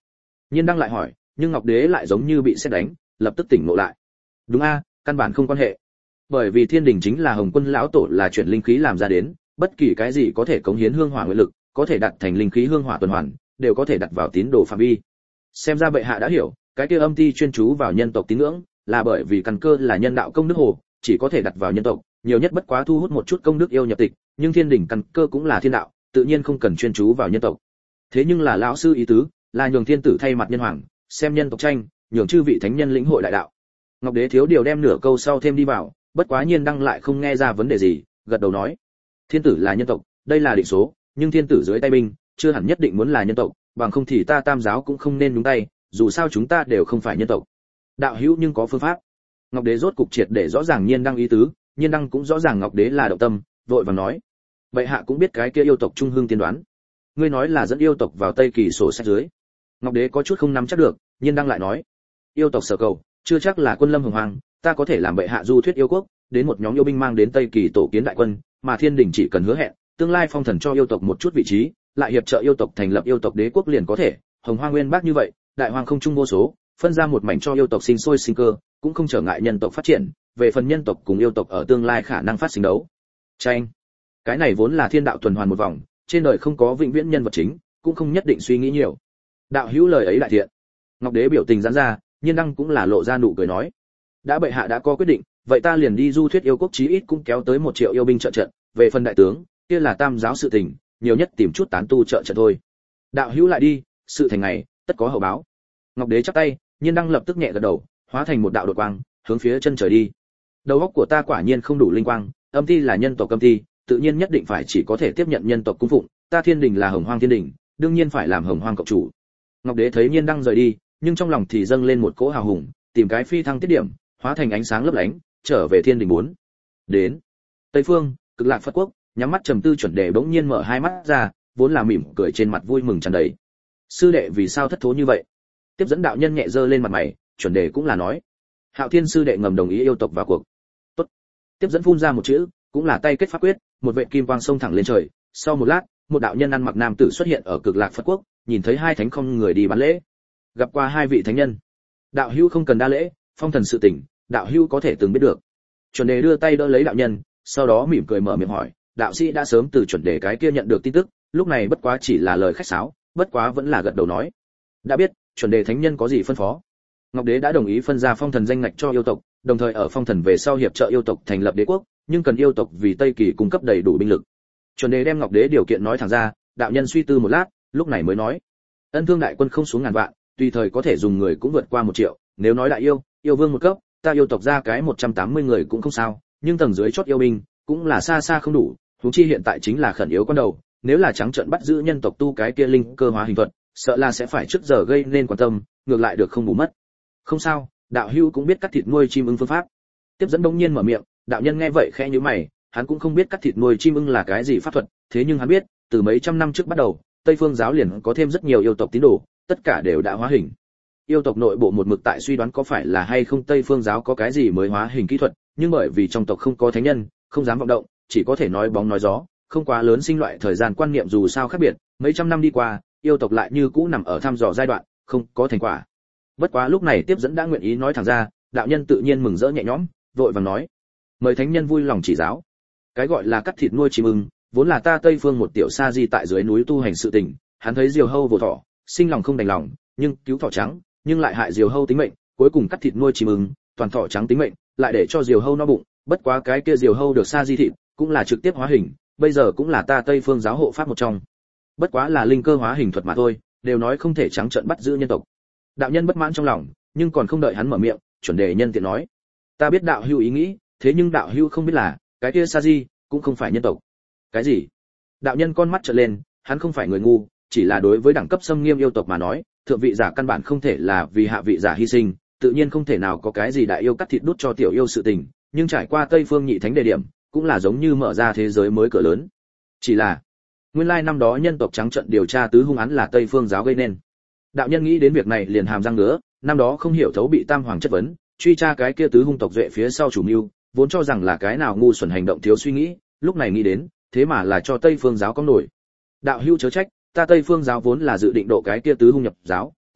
Nhiên Đăng lại hỏi, nhưng Ngọc Đế lại giống như bị sét đánh, lập tức tỉnh ngộ lại. Đúng a, căn bản không quan hệ. Bởi vì Thiên Đình chính là Hồng Quân lão tổ là chuyển linh khí làm ra đến, bất kỳ cái gì có thể cống hiến hương hỏa nguyện lực, có thể đặt thành linh khí hương hỏa tuần hoàn, đều có thể đặt vào tín đồ phạm vi. Xem ra bệ hạ đã hiểu, cái kia âm ti chuyên chú vào nhân tộc tín ngưỡng, là bởi vì căn cơ là nhân đạo công đức hồ, chỉ có thể đặt vào nhân tộc, nhiều nhất bất quá thu hút một chút công đức yêu nhập tịch, nhưng Thiên Đình căn cơ cũng là thiên đạo, tự nhiên không cần chuyên chú vào nhân tộc. Thế nhưng là lão sư ý tứ, là nhường thiên tử thay mặt nhân hoàng, xem nhân tộc tranh, nhường chư vị thánh nhân lĩnh hội đại đạo. Ngọc Đế thiếu điều đem nửa câu sau thêm đi vào, bất quá Nhiên Đăng lại không nghe ra vấn đề gì, gật đầu nói: Thiên tử là nhân tộc, đây là định số, nhưng thiên tử dưới tay binh, chưa hẳn nhất định muốn là nhân tộc, bằng không thì ta Tam giáo cũng không nên nhúng tay, dù sao chúng ta đều không phải nhân tộc. Đạo hữu nhưng có phương pháp. Ngọc Đế rốt cục triệt để rõ ràng Nhiên Đăng ý tứ, Nhiên Đăng cũng rõ ràng Ngọc Đế là động tâm, vội vàng nói: Bệ hạ cũng biết cái kia yêu tộc trung hương tiên đoán. Ngươi nói là dẫn yêu tộc vào Tây Kỳ sổ sách dưới. Ngọc Đế có chút không nắm chắc được, Nhiên Đăng lại nói: Yêu tộc sở cầu, chưa chắc là quân lâm hồng hoàng, ta có thể làm bệ hạ du thuyết yêu quốc, đến một nhóm yêu binh mang đến Tây Kỳ tổ kiến đại quân, mà Thiên Đình chỉ cần hứa hẹn, tương lai phong thần cho yêu tộc một chút vị trí, lại hiệp trợ yêu tộc thành lập yêu tộc đế quốc liền có thể, hồng hoang nguyên bác như vậy, đại hoang không trung vô số, phân ra một mảnh cho yêu tộc sinh sôi sinh cơ, cũng không trở ngại nhân tộc phát triển, về phần nhân tộc cùng yêu tộc ở tương lai khả năng phát sinh đấu tranh. Cái này vốn là thiên đạo tuần hoàn một vòng, trên đời không có vĩnh viễn nhân vật chính, cũng không nhất định suy nghĩ nhiều. Đạo hữu lời ấy đại thiện. Ngọc Đế biểu tình giãn ra, Nhiên Đăng cũng là lộ ra nụ cười nói: đã bệ hạ đã có quyết định, vậy ta liền đi du thuyết yêu quốc, chí ít cũng kéo tới 1 triệu yêu binh trợ trận, về phần đại tướng, kia là Tam giáo sự tình, nhiều nhất tìm chút tán tu trợ trận thôi. Đạo hữu lại đi, sự thành ngày tất có hậu báo. Ngọc Đế chắp tay, Nhiên Đăng lập tức nhẹ gật đầu, hóa thành một đạo đột quang, hướng phía chân trời đi. Đầu óc của ta quả nhiên không đủ linh quang, âm ti là nhân tộc âm ti, tự nhiên nhất định phải chỉ có thể tiếp nhận nhân tộc cung phụng, ta Thiên Đình là Hồng Hoang Thiên Đình, đương nhiên phải làm Hồng Hoang cộng chủ. Ngọc Đế thấy Nhiên Đăng rời đi, nhưng trong lòng thì dâng lên một cỗ hào hùng, tìm cái phi thăng tiết điểm, hóa thành ánh sáng lấp lánh, trở về Thiên Đình 4. Đến Tây Phương, Cực Lạc Phật Quốc, nhắm mắt trầm tư chuẩn đề bỗng nhiên mở hai mắt ra, vốn là mỉm cười trên mặt vui mừng tràn đầy. Sư đệ vì sao thất thố như vậy? Tiếp dẫn đạo nhân nhẹ giơ lên mặt mày, chuẩn đề cũng là nói: Hạo Thiên sư đệ ngầm đồng ý yêu tộc vào cuộc. Tốt. Tiếp dẫn phun ra một chữ, cũng là tay kết pháp quyết, một vệ kim quang xông thẳng lên trời. Sau một lát, một đạo nhân ăn mặc nam tử xuất hiện ở Cực Lạc Phật Quốc, nhìn thấy hai thánh không người đi bái lễ. Gặp qua hai vị thánh nhân. Đạo hữu không cần đa lễ, phong thần sự tình, đạo hữu có thể từng biết được. Chuẩn đề đưa tay đỡ lấy đạo nhân, sau đó mỉm cười mở miệng hỏi: đạo sĩ đã sớm từ chuẩn đề cái kia nhận được tin tức, lúc này bất quá chỉ là lời khách sáo, bất quá vẫn là gật đầu nói: đã biết, chuẩn đề thánh nhân có gì phân phó. Ngọc Đế đã đồng ý phân ra phong thần danh ngạch cho yêu tộc, đồng thời ở phong thần về sau hiệp trợ yêu tộc thành lập đế quốc, nhưng cần yêu tộc vì Tây Kỳ cung cấp đầy đủ binh lực. Chuẩn đề đem Ngọc Đế điều kiện nói thẳng ra, đạo nhân suy tư một lát, lúc này mới nói: ân thương đại quân không xuống ngàn vạn, tùy thời có thể dùng người cũng vượt qua 1 triệu, nếu nói đại yêu vương một cấp, ta yêu tộc ra cái 180 người cũng không sao, nhưng tầng dưới chót yêu binh cũng là xa xa không đủ, huống chi hiện tại chính là khẩn yếu con đầu, nếu là trắng trợn bắt giữ nhân tộc tu cái kia linh cơ hóa hình thuật, sợ là sẽ phải trước giờ gây nên quan tâm, ngược lại được không bù mất. Không sao, đạo hữu cũng biết cắt thịt nuôi chim ưng phương pháp. Tiếp dẫn bỗng nhiên mở miệng, đạo nhân nghe vậy khẽ nhíu mày, hắn cũng không biết cắt thịt nuôi chim ưng là cái gì pháp thuật, thế nhưng hắn biết, từ mấy trăm năm trước bắt đầu, Tây Phương giáo liền có thêm rất nhiều yêu tộc tín đồ, tất cả đều đã hóa hình. Yêu tộc nội bộ một mực tại suy đoán có phải là hay không Tây Phương giáo có cái gì mới hóa hình kỹ thuật, nhưng bởi vì trong tộc không có thánh nhân, không dám vọng động, chỉ có thể nói bóng nói gió, không quá lớn sinh loại thời gian quan niệm dù sao khác biệt, mấy trăm năm đi qua, yêu tộc lại như cũ nằm ở thăm dò giai đoạn, không có thành quả. Bất quá lúc này Tiếp dẫn đã nguyện ý nói thẳng ra, đạo nhân tự nhiên mừng rỡ nhẹ nhõm, vội vàng nói: mời thánh nhân vui lòng chỉ giáo. Cái gọi là cắt thịt nuôi chim ưng, vốn là ta Tây Phương một tiểu sa di tại dưới núi tu hành sự tình, hắn thấy diều hâu vô thọ, sinh lòng không đành lòng, nhưng cứu thỏ trắng, nhưng lại hại diều hâu tính mệnh, cuối cùng cắt thịt nuôi chim ưng, toàn thỏ trắng tính mệnh, lại để cho diều hâu no bụng, bất quá cái kia diều hâu được sa di thịt, cũng là trực tiếp hóa hình, bây giờ cũng là ta Tây Phương giáo hộ pháp một trong. Bất quá là linh cơ hóa hình thuật mà thôi, đều nói không thể trắng trợn bắt giữ nhân tộc. Đạo nhân bất mãn trong lòng, nhưng còn không đợi hắn mở miệng, chuẩn đề nhân tiện nói: ta biết đạo hữu ý nghĩ, thế nhưng đạo hữu không biết là, cái kia sa di cũng không phải nhân tộc. Cái gì? Đạo nhân con mắt trợn lên, hắn không phải người ngu, chỉ là đối với đẳng cấp xâm nghiêm yêu tộc mà nói, thượng vị giả căn bản không thể là vì hạ vị giả hy sinh, tự nhiên không thể nào có cái gì đại yêu cắt thịt đút cho tiểu yêu sự tình, nhưng trải qua Tây Phương nhị thánh đề điểm, cũng là giống như mở ra thế giới mới cửa lớn. Chỉ là, nguyên lai năm đó nhân tộc trắng trận điều tra tứ hung án là Tây Phương giáo gây nên. Đạo nhân nghĩ đến việc này liền hàm răng ngứa, năm đó không hiểu thấu bị Tam Hoàng chất vấn, truy tra cái kia tứ hung tộc duệ phía sau chủ mưu, vốn cho rằng là cái nào ngu xuẩn hành động thiếu suy nghĩ, lúc này nghĩ đến, thế mà là cho Tây Phương giáo có nổi. Đạo hữu chớ trách, ta Tây Phương giáo vốn là dự định độ cái kia tứ hung nhập giáo,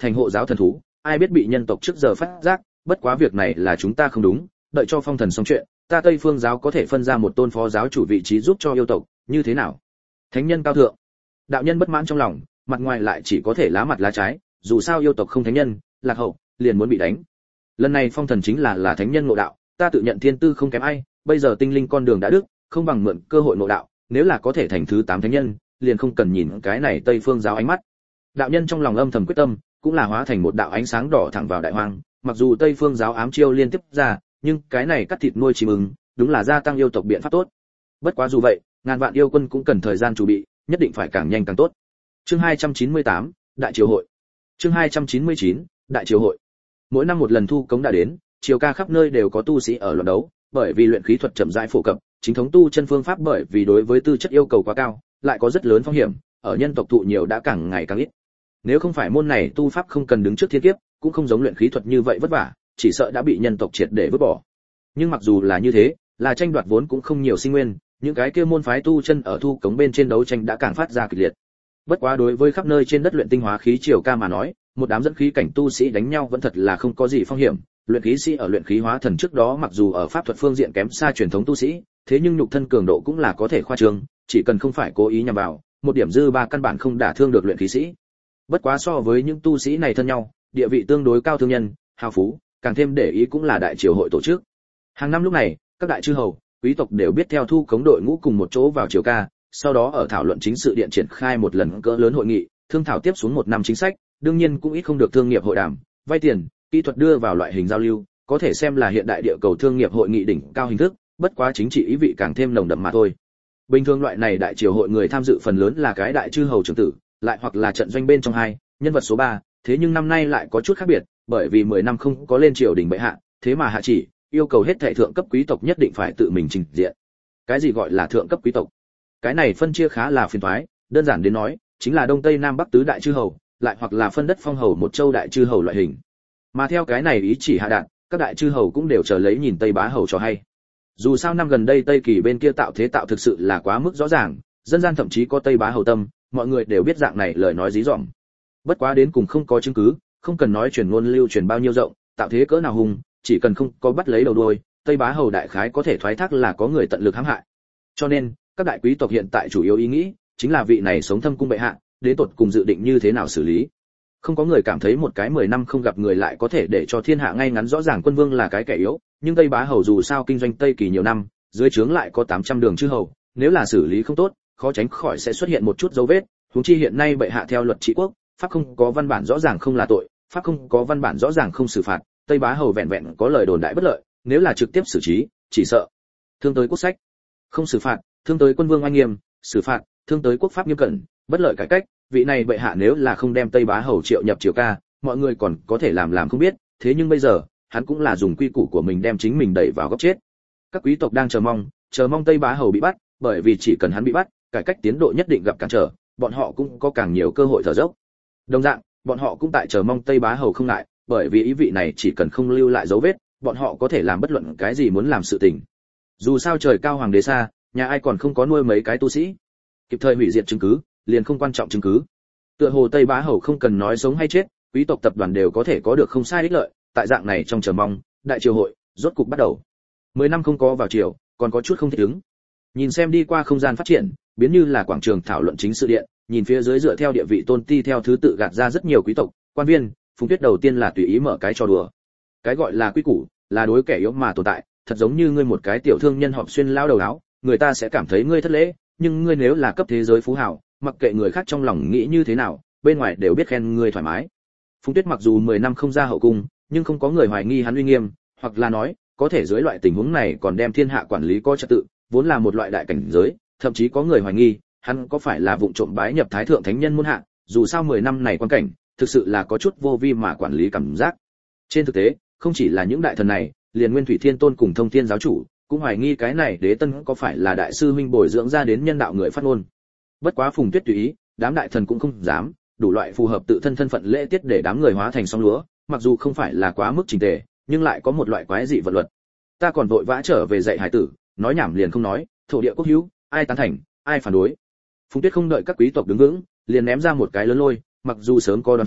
thành hộ giáo thần thú, ai biết bị nhân tộc trước giờ phát giác, bất quá việc này là chúng ta không đúng, đợi cho phong thần xong chuyện, ta Tây Phương giáo có thể phân ra một tôn phó giáo chủ vị trí giúp cho yêu tộc, như thế nào? Thánh nhân cao thượng. Đạo nhân bất mãn trong lòng, mặt ngoài lại chỉ có thể lá mặt lá trái, dù sao yêu tộc không thánh nhân, lạc hậu, liền muốn bị đánh. Lần này phong thần chính là thánh nhân ngộ đạo, ta tự nhận thiên tư không kém ai, bây giờ tinh linh con đường đã đứt, không bằng mượn cơ hội ngộ đạo, nếu là có thể thành thứ 8 thánh nhân, liền không cần nhìn cái này Tây Phương giáo ánh mắt. Đạo nhân trong lòng âm thầm quyết tâm, cũng là hóa thành một đạo ánh sáng đỏ thẳng vào đại hoang, mặc dù Tây Phương giáo ám chiêu liên tiếp ra, nhưng cái này cắt thịt nuôi chim ưng, đúng là gia tăng yêu tộc biện pháp tốt. Bất quá dù vậy, ngàn vạn yêu quân cũng cần thời gian chuẩn bị, nhất định phải càng nhanh càng tốt. Chương 298, Đại triều hội. Chương 299, Đại triều hội. Mỗi năm một lần thu cống đã đến, triều ca khắp nơi đều có tu sĩ ở luận đấu, bởi vì luyện khí thuật chậm rãi phổ cập, chính thống tu chân phương pháp bởi vì đối với tư chất yêu cầu quá cao, lại có rất lớn phong hiểm, ở nhân tộc thụ nhiều đã càng ngày càng ít. Nếu không phải môn này tu pháp không cần đứng trước thiên kiếp, cũng không giống luyện khí thuật như vậy vất vả, chỉ sợ đã bị nhân tộc triệt để vứt bỏ. Nhưng mặc dù là như thế, là tranh đoạt vốn cũng không nhiều sinh nguyên, những cái kia môn phái tu chân ở thu cống bên trên đấu tranh đã càng phát ra kịch liệt. Bất quá đối với khắp nơi trên đất luyện tinh hóa khí triều ca mà nói, một đám dẫn khí cảnh tu sĩ đánh nhau vẫn thật là không có gì phong hiểm. Luyện khí sĩ ở luyện khí hóa thần trước đó mặc dù ở pháp thuật phương diện kém xa truyền thống tu sĩ, thế nhưng nhục thân cường độ cũng là có thể khoa trương, chỉ cần không phải cố ý nhằm vào, một điểm dư ba căn bản không đả thương được luyện khí sĩ. Bất quá so với những tu sĩ này thân nhau, địa vị tương đối cao thương nhân, hào phú, càng thêm để ý cũng là đại triều hội tổ chức. Hàng năm lúc này, các đại chư hầu, quý tộc đều biết theo thu cống đội ngũ cùng một chỗ vào triều ca, sau đó ở thảo luận chính sự điện triển khai một lần cỡ lớn hội nghị, thương thảo tiếp xuống một năm chính sách, đương nhiên cũng ít không được thương nghiệp hội đàm, vay tiền, kỹ thuật đưa vào loại hình giao lưu, có thể xem là hiện đại địa cầu thương nghiệp hội nghị đỉnh cao hình thức, bất quá chính trị ý vị càng thêm nồng đậm mà thôi. Bình thường loại này đại triều hội người tham dự phần lớn là cái đại chư hầu trưởng tử, lại hoặc là trận doanh bên trong hai, nhân vật số 3, thế nhưng năm nay lại có chút khác biệt, bởi vì 10 năm không có lên triều đình bệ hạ, thế mà hạ chỉ yêu cầu hết thảy thượng cấp quý tộc nhất định phải tự mình trình diện. Cái gì gọi là thượng cấp quý tộc? Cái này phân chia khá là phiền toái, đơn giản đến nói, chính là Đông Tây Nam Bắc tứ đại chư hầu, lại hoặc là phân đất phong hầu một châu đại chư hầu loại hình. Mà theo cái này ý chỉ hạ đạt, các đại chư hầu cũng đều chờ lấy nhìn Tây Bá hầu cho hay. Dù sao năm gần đây Tây Kỳ bên kia tạo thế tạo thực sự là quá mức rõ ràng, dân gian thậm chí có Tây Bá hầu tâm, mọi người đều biết dạng này lời nói dí dỏm. Bất quá đến cùng không có chứng cứ, không cần nói truyền ngôn lưu truyền bao nhiêu rộng, tạo thế cỡ nào hùng, chỉ cần không có bắt lấy đầu đuôi, Tây Bá hầu đại khái có thể thoái thác là có người tận lực hãm hại. Cho nên, các đại quý tộc hiện tại chủ yếu ý nghĩ chính là vị này sống thâm cung bệ hạ, đến tột cùng dự định như thế nào xử lý. Không có người cảm thấy một cái 10 năm không gặp người lại có thể để cho thiên hạ ngay ngắn rõ ràng quân vương là cái kẻ yếu, nhưng Tây Bá hầu dù sao kinh doanh Tây Kỳ nhiều năm, dưới trướng lại có 800 đường chư hầu, nếu là xử lý không tốt, khó tránh khỏi sẽ xuất hiện một chút dấu vết, huống chi hiện nay bệ hạ theo luật trị quốc, pháp không có văn bản rõ ràng không là tội, pháp không có văn bản rõ ràng không xử phạt, Tây Bá hầu vẹn vẹn có lời đồn đại bất lợi, nếu là trực tiếp xử trí, chỉ sợ thương tới quốc sách. Không xử phạt, thương tới quân vương oai nghiêm, xử phạt, thương tới quốc pháp nghiêm cẩn, bất lợi cải cách, vị này bệ hạ nếu là không đem Tây Bá hầu triệu nhập triều ca, mọi người còn có thể làm không biết, thế nhưng bây giờ, hắn cũng là dùng quy củ của mình đem chính mình đẩy vào góc chết. Các quý tộc đang chờ mong Tây Bá hầu bị bắt, bởi vì chỉ cần hắn bị bắt, cải cách tiến độ nhất định gặp cản trở, bọn họ cũng có càng nhiều cơ hội thở dốc. Đồng dạng, bọn họ cũng tại chờ mong Tây Bá hầu không ngại, bởi vì ý vị này chỉ cần không lưu lại dấu vết, bọn họ có thể làm bất luận cái gì muốn làm sự tình. Dù sao trời cao hoàng đế xa, nhà ai còn không có nuôi mấy cái tu sĩ. Kịp thời hủy diệt chứng cứ, liền không quan trọng chứng cứ. Tựa hồ Tây Bá hầu không cần nói sống hay chết, quý tộc tập đoàn đều có thể có được không sai ích lợi, tại dạng này trong chờ mong, đại triều hội rốt cục bắt đầu. 10 năm không có vào triều, còn có chút không thích ứng. Nhìn xem đi qua không gian phát triển, biến như là quảng trường thảo luận chính sự điện, nhìn phía dưới dựa theo địa vị tôn ti theo thứ tự gạt ra rất nhiều quý tộc, quan viên, Phùng Tuyết đầu tiên là tùy ý mở cái trò đùa. Cái gọi là quy củ, là đối kẻ yếu mà tồn tại, thật giống như ngươi một cái tiểu thương nhân họp xuyên lao đầu áo, người ta sẽ cảm thấy ngươi thất lễ, nhưng ngươi nếu là cấp thế giới phú hào, mặc kệ người khác trong lòng nghĩ như thế nào, bên ngoài đều biết khen ngươi thoải mái. Phùng Tuyết mặc dù 10 năm không ra hậu cung, nhưng không có người hoài nghi hắn uy nghiêm, hoặc là nói, có thể dưới loại tình huống này còn đem thiên hạ quản lý có trật tự, vốn là một loại đại cảnh giới, thậm chí có người hoài nghi, hắn có phải là vụng trộm bái nhập thái thượng thánh nhân môn hạ, dù sao 10 năm này quan cảnh, thực sự là có chút vô vi mà quản lý cảm giác. Trên thực tế, không chỉ là những đại thần này, liền Nguyên Thủy Thiên Tôn cùng Thông Thiên giáo chủ, cũng hoài nghi cái này Đế Tân có phải là đại sư huynh bồi dưỡng ra đến nhân đạo người phát ngôn. Bất quá Phùng Tuyết tùy ý, đám đại thần cũng không dám, đủ loại phù hợp tự thân thân phận lễ tiết để đám người hóa thành song lúa, mặc dù không phải là quá mức chỉnh tề, nhưng lại có một loại quái dị vận luật. Ta còn vội vã trở về dạy hải tử, nói nhảm liền không nói, thổ địa quốc hữu, ai tán thành, ai phản đối. Phùng Tuyết không đợi các quý tộc đứng vững, liền ném ra một cái lớn lôi, mặc dù sớm có đoán trước,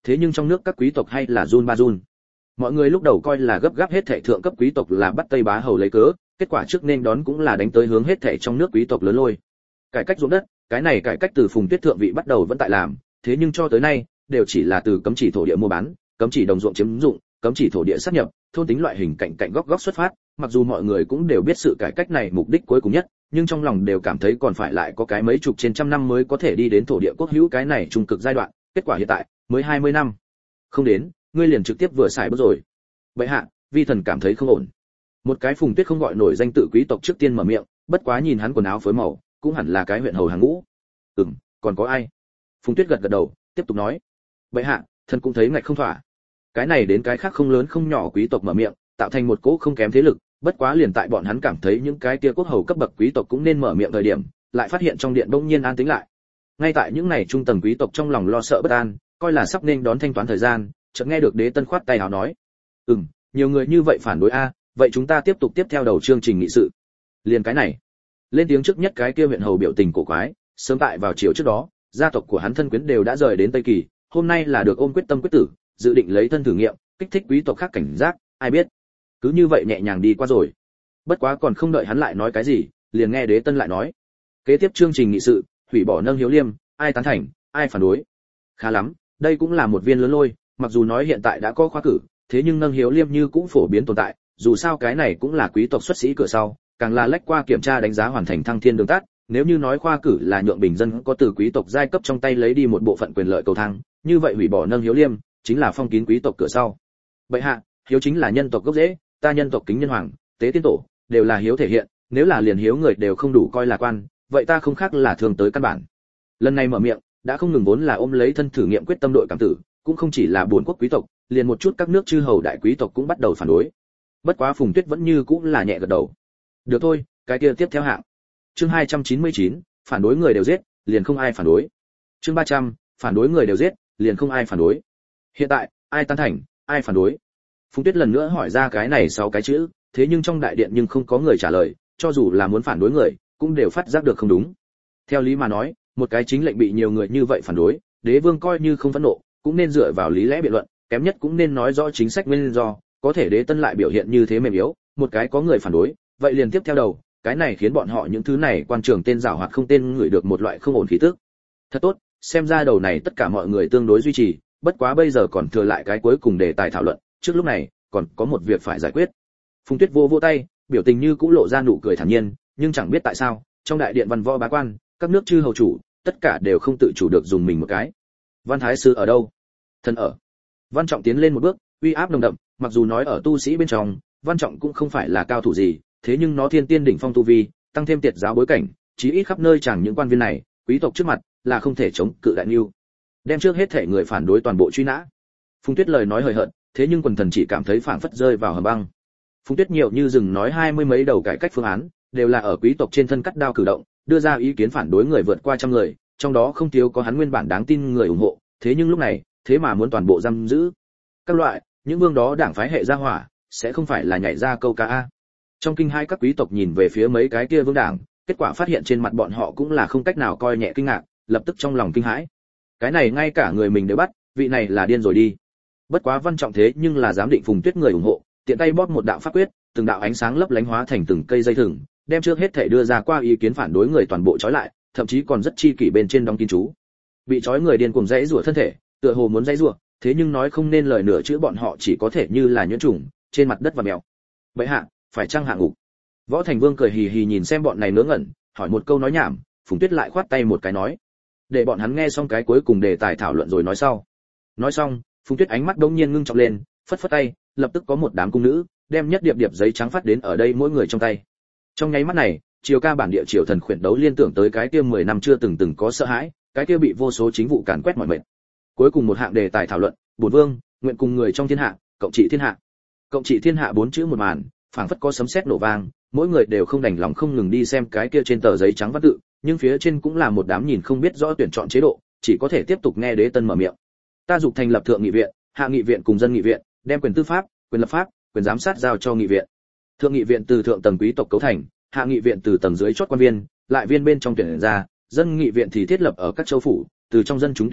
thế nhưng trong nước các quý tộc hay là run ba run. Mọi người lúc đầu coi là gấp gáp hết thảy thượng cấp quý tộc là bắt Tây Bá Hầu lấy cớ, kết quả trước nên đón cũng là đánh tới hướng hết thảy trong nước quý tộc lớn lôi. Cải cách ruộng đất, cái này cải cách từ Phùng Tuyết thượng vị bắt đầu vẫn tại làm, thế nhưng cho tới nay đều chỉ là từ cấm chỉ thổ địa mua bán, cấm chỉ đồng ruộng chiếm dụng, cấm chỉ thổ địa sát nhập, thôn tính loại hình cạnh cạnh góc góc xuất phát, mặc dù mọi người cũng đều biết sự cải cách này mục đích cuối cùng nhất, nhưng trong lòng đều cảm thấy còn phải lại có cái mấy chục trên trăm năm mới có thể đi đến thổ địa quốc hữu cái này trung cực giai đoạn, kết quả hiện tại mới 20 năm. Không đến, ngươi liền trực tiếp vừa xài bước rồi. Bệ hạ, vi thần cảm thấy không ổn. Một cái Phùng Tuyết không gọi nổi danh tự quý tộc trước tiên mở miệng, bất quá nhìn hắn quần áo phối màu, cũng hẳn là cái huyện hầu hàng ngũ. Còn có ai? Phùng Tuyết gật gật đầu, tiếp tục nói. Bệ hạ, thần cũng thấy ngạch không thỏa. Cái này đến cái khác không lớn không nhỏ quý tộc mở miệng, tạo thành một cỗ không kém thế lực, bất quá liền tại bọn hắn cảm thấy những cái kia quốc hầu cấp bậc quý tộc cũng nên mở miệng thời điểm, lại phát hiện trong điện bỗng nhiên an tĩnh lại. Ngay tại những này trung tầng quý tộc trong lòng lo sợ bất an, coi là sắp nên đón thanh toán thời gian, chợt nghe được Đế Tân khoát tay áo nói: nhiều người như vậy phản đối a, vậy chúng ta tiếp tục tiếp theo đầu chương trình nghị sự. Liền cái này. Lên tiếng trước nhất cái kia huyện hầu biểu tình cổ quái, sớm tại vào chiều trước đó, gia tộc của hắn thân quyến đều đã rời đến Tây Kỳ, hôm nay là được ôm quyết tâm quyết tử, dự định lấy thân thử nghiệm, kích thích quý tộc khác cảnh giác, ai biết. Cứ như vậy nhẹ nhàng đi qua rồi. Bất quá còn không đợi hắn lại nói cái gì, liền nghe Đế Tân lại nói: kế tiếp chương trình nghị sự, hủy bỏ nâng hiếu liêm, ai tán thành, ai phản đối. Khá lắm, đây cũng là một viên lớn lôi, mặc dù nói hiện tại đã có khoa cử, thế nhưng nâng hiếu liêm như cũng phổ biến tồn tại, dù sao cái này cũng là quý tộc xuất sĩ cửa sau, càng là lách qua kiểm tra đánh giá hoàn thành thăng thiên đường tắt, nếu như nói khoa cử là nhượng bình dân có từ quý tộc giai cấp trong tay lấy đi một bộ phận quyền lợi cầu thang, như vậy hủy bỏ nâng hiếu liêm chính là phong kín quý tộc cửa sau. Bệ hạ, hiếu chính là nhân tộc gốc rễ, ta nhân tộc kính nhân hoàng, tế tiên tổ, đều là hiếu thể hiện, nếu là liền hiếu người đều không đủ coi là quan, vậy ta không khác là thường tới căn bản. Lần này mở miệng, đã không ngừng vốn là ôm lấy thân thử nghiệm quyết tâm đội cảm tử, cũng không chỉ là bốn quốc quý tộc, liền một chút các nước chư hầu đại quý tộc cũng bắt đầu phản đối. Bất quá Phùng Tuyết vẫn như cũng là nhẹ gật đầu. Được thôi, cái kia tiếp theo hạng. Chương 299, phản đối người đều giết, liền không ai phản đối. Chương 300, phản đối người đều giết, liền không ai phản đối. Hiện tại, ai tán thành, ai phản đối? Phùng Tuyết lần nữa hỏi ra cái này 6 cái chữ, thế nhưng trong đại điện nhưng không có người trả lời, cho dù là muốn phản đối người, cũng đều phát giác được không đúng. Theo lý mà nói, một cái chính lệnh bị nhiều người như vậy phản đối, đế vương coi như không phẫn nộ, cũng nên dựa vào lý lẽ biện luận, kém nhất cũng nên nói rõ chính sách nguyên do, có thể Đế Tân lại biểu hiện như thế mềm yếu, một cái có người phản đối, vậy liền tiếp theo đầu, cái này khiến bọn họ những thứ này quan trường tên giảo hoạt không tên ngửi được một loại không ổn khí tức. Thật tốt, xem ra đầu này tất cả mọi người tương đối duy trì, bất quá bây giờ còn thừa lại cái cuối cùng đề tài thảo luận, trước lúc này còn có một việc phải giải quyết. Phùng Tuyết vô tay, biểu tình như cũ lộ ra nụ cười thản nhiên, nhưng chẳng biết tại sao, trong đại điện văn võ bá quan, các nước chư hầu chủ, tất cả đều không tự chủ được dùng mình một cái. Văn Thái sư ở đâu? Thần ở. Văn Trọng tiến lên một bước, uy áp nồng đậm, mặc dù nói ở tu sĩ bên trong, Văn Trọng cũng không phải là cao thủ gì, thế nhưng nó thiên tiên đỉnh phong tu vi, tăng thêm tiệt giáo bối cảnh, chí ít khắp nơi chẳng những quan viên này, quý tộc trước mặt, là không thể chống cự đại nhu. Đem trước hết thể người phản đối toàn bộ truy nã. Phùng Tuyết lời nói hời hợt, thế nhưng quần thần chỉ cảm thấy phảng phất rơi vào hầm băng. Phùng Tuyết nhiều như rừng nói 20 mấy đầu cải cách phương án, đều là ở quý tộc trên thân cắt đao cử động, đưa ra ý kiến phản đối người vượt qua trăm người, trong đó không thiếu có hắn nguyên bản đáng tin người ủng hộ, thế nhưng lúc này, thế mà muốn toàn bộ giam giữ. Các loại, những vương đó đảng phái hệ gia hỏa, sẽ không phải là nhảy ra câu ca a. Trong kinh hai các quý tộc nhìn về phía mấy cái kia vương đảng, kết quả phát hiện trên mặt bọn họ cũng là không cách nào coi nhẹ kinh ngạc, lập tức trong lòng kinh hãi. Cái này ngay cả người mình đều bắt, vị này là điên rồi đi. Bất quá Văn Trọng thế nhưng là giám định Phùng Tuyết người ủng hộ, tiện tay bóp một đạo pháp quyết, từng đạo ánh sáng lấp lánh hóa thành từng cây dây thừng, đem trước hết thể đưa ra qua ý kiến phản đối người toàn bộ trói lại, thậm chí còn rất chi kỷ bên trên đóng kín chú. Bị trói người điên cuồng rãy rủa thân thể, tựa hồ muốn rãy rủa, thế nhưng nói không nên lời nửa chữ bọn họ chỉ có thể như là nhuyễn trùng, trên mặt đất và mèo. Bệ hạ, phải chăng hạ ngục? Võ Thành Vương cười hì hì nhìn xem bọn này ngớ ngẩn, hỏi một câu nói nhảm, Phùng Tuyết lại khoát tay một cái nói, để bọn hắn nghe xong cái cuối cùng đề tài thảo luận rồi nói sau. Nói xong, Phùng Tuyết ánh mắt đống nhiên ngưng trọng lên, phất phất tay, lập tức có một đám cung nữ đem nhất điệp điệp giấy trắng phát đến ở đây mỗi người trong tay. Trong nháy mắt này, triều ca bản địa triều thần khuyển đấu liên tưởng tới cái kia 10 năm chưa từng có sợ hãi, cái kia bị vô số chính vụ càn quét mọi mệt. Cuối cùng một hạng đề tài thảo luận, bổn vương nguyện cùng người trong thiên hạ, cộng trị thiên hạ. Cộng trị thiên hạ 4 chữ một màn, phảng phất có sấm sét nổ vang, mỗi người đều không đành lòng không ngừng đi xem cái kia trên tờ giấy trắng văn tự, nhưng phía trên cũng là một đám nhìn không biết rõ tuyển chọn chế độ, chỉ có thể tiếp tục nghe Đế Tân mở miệng. Ta dục thành lập thượng nghị viện, hạ nghị viện cùng dân nghị viện, đem quyền tư pháp, quyền lập pháp, quyền giám sát giao cho nghị viện. Thượng nghị viện từ thượng tầng quý tộc cấu thành, hạ nghị viện từ tầng dưới chót quan viên, lại viên bên trong tuyển ra, dân nghị viện thì thiết lập ở các châu phủ, từ trong dân chúng tuyển chọn,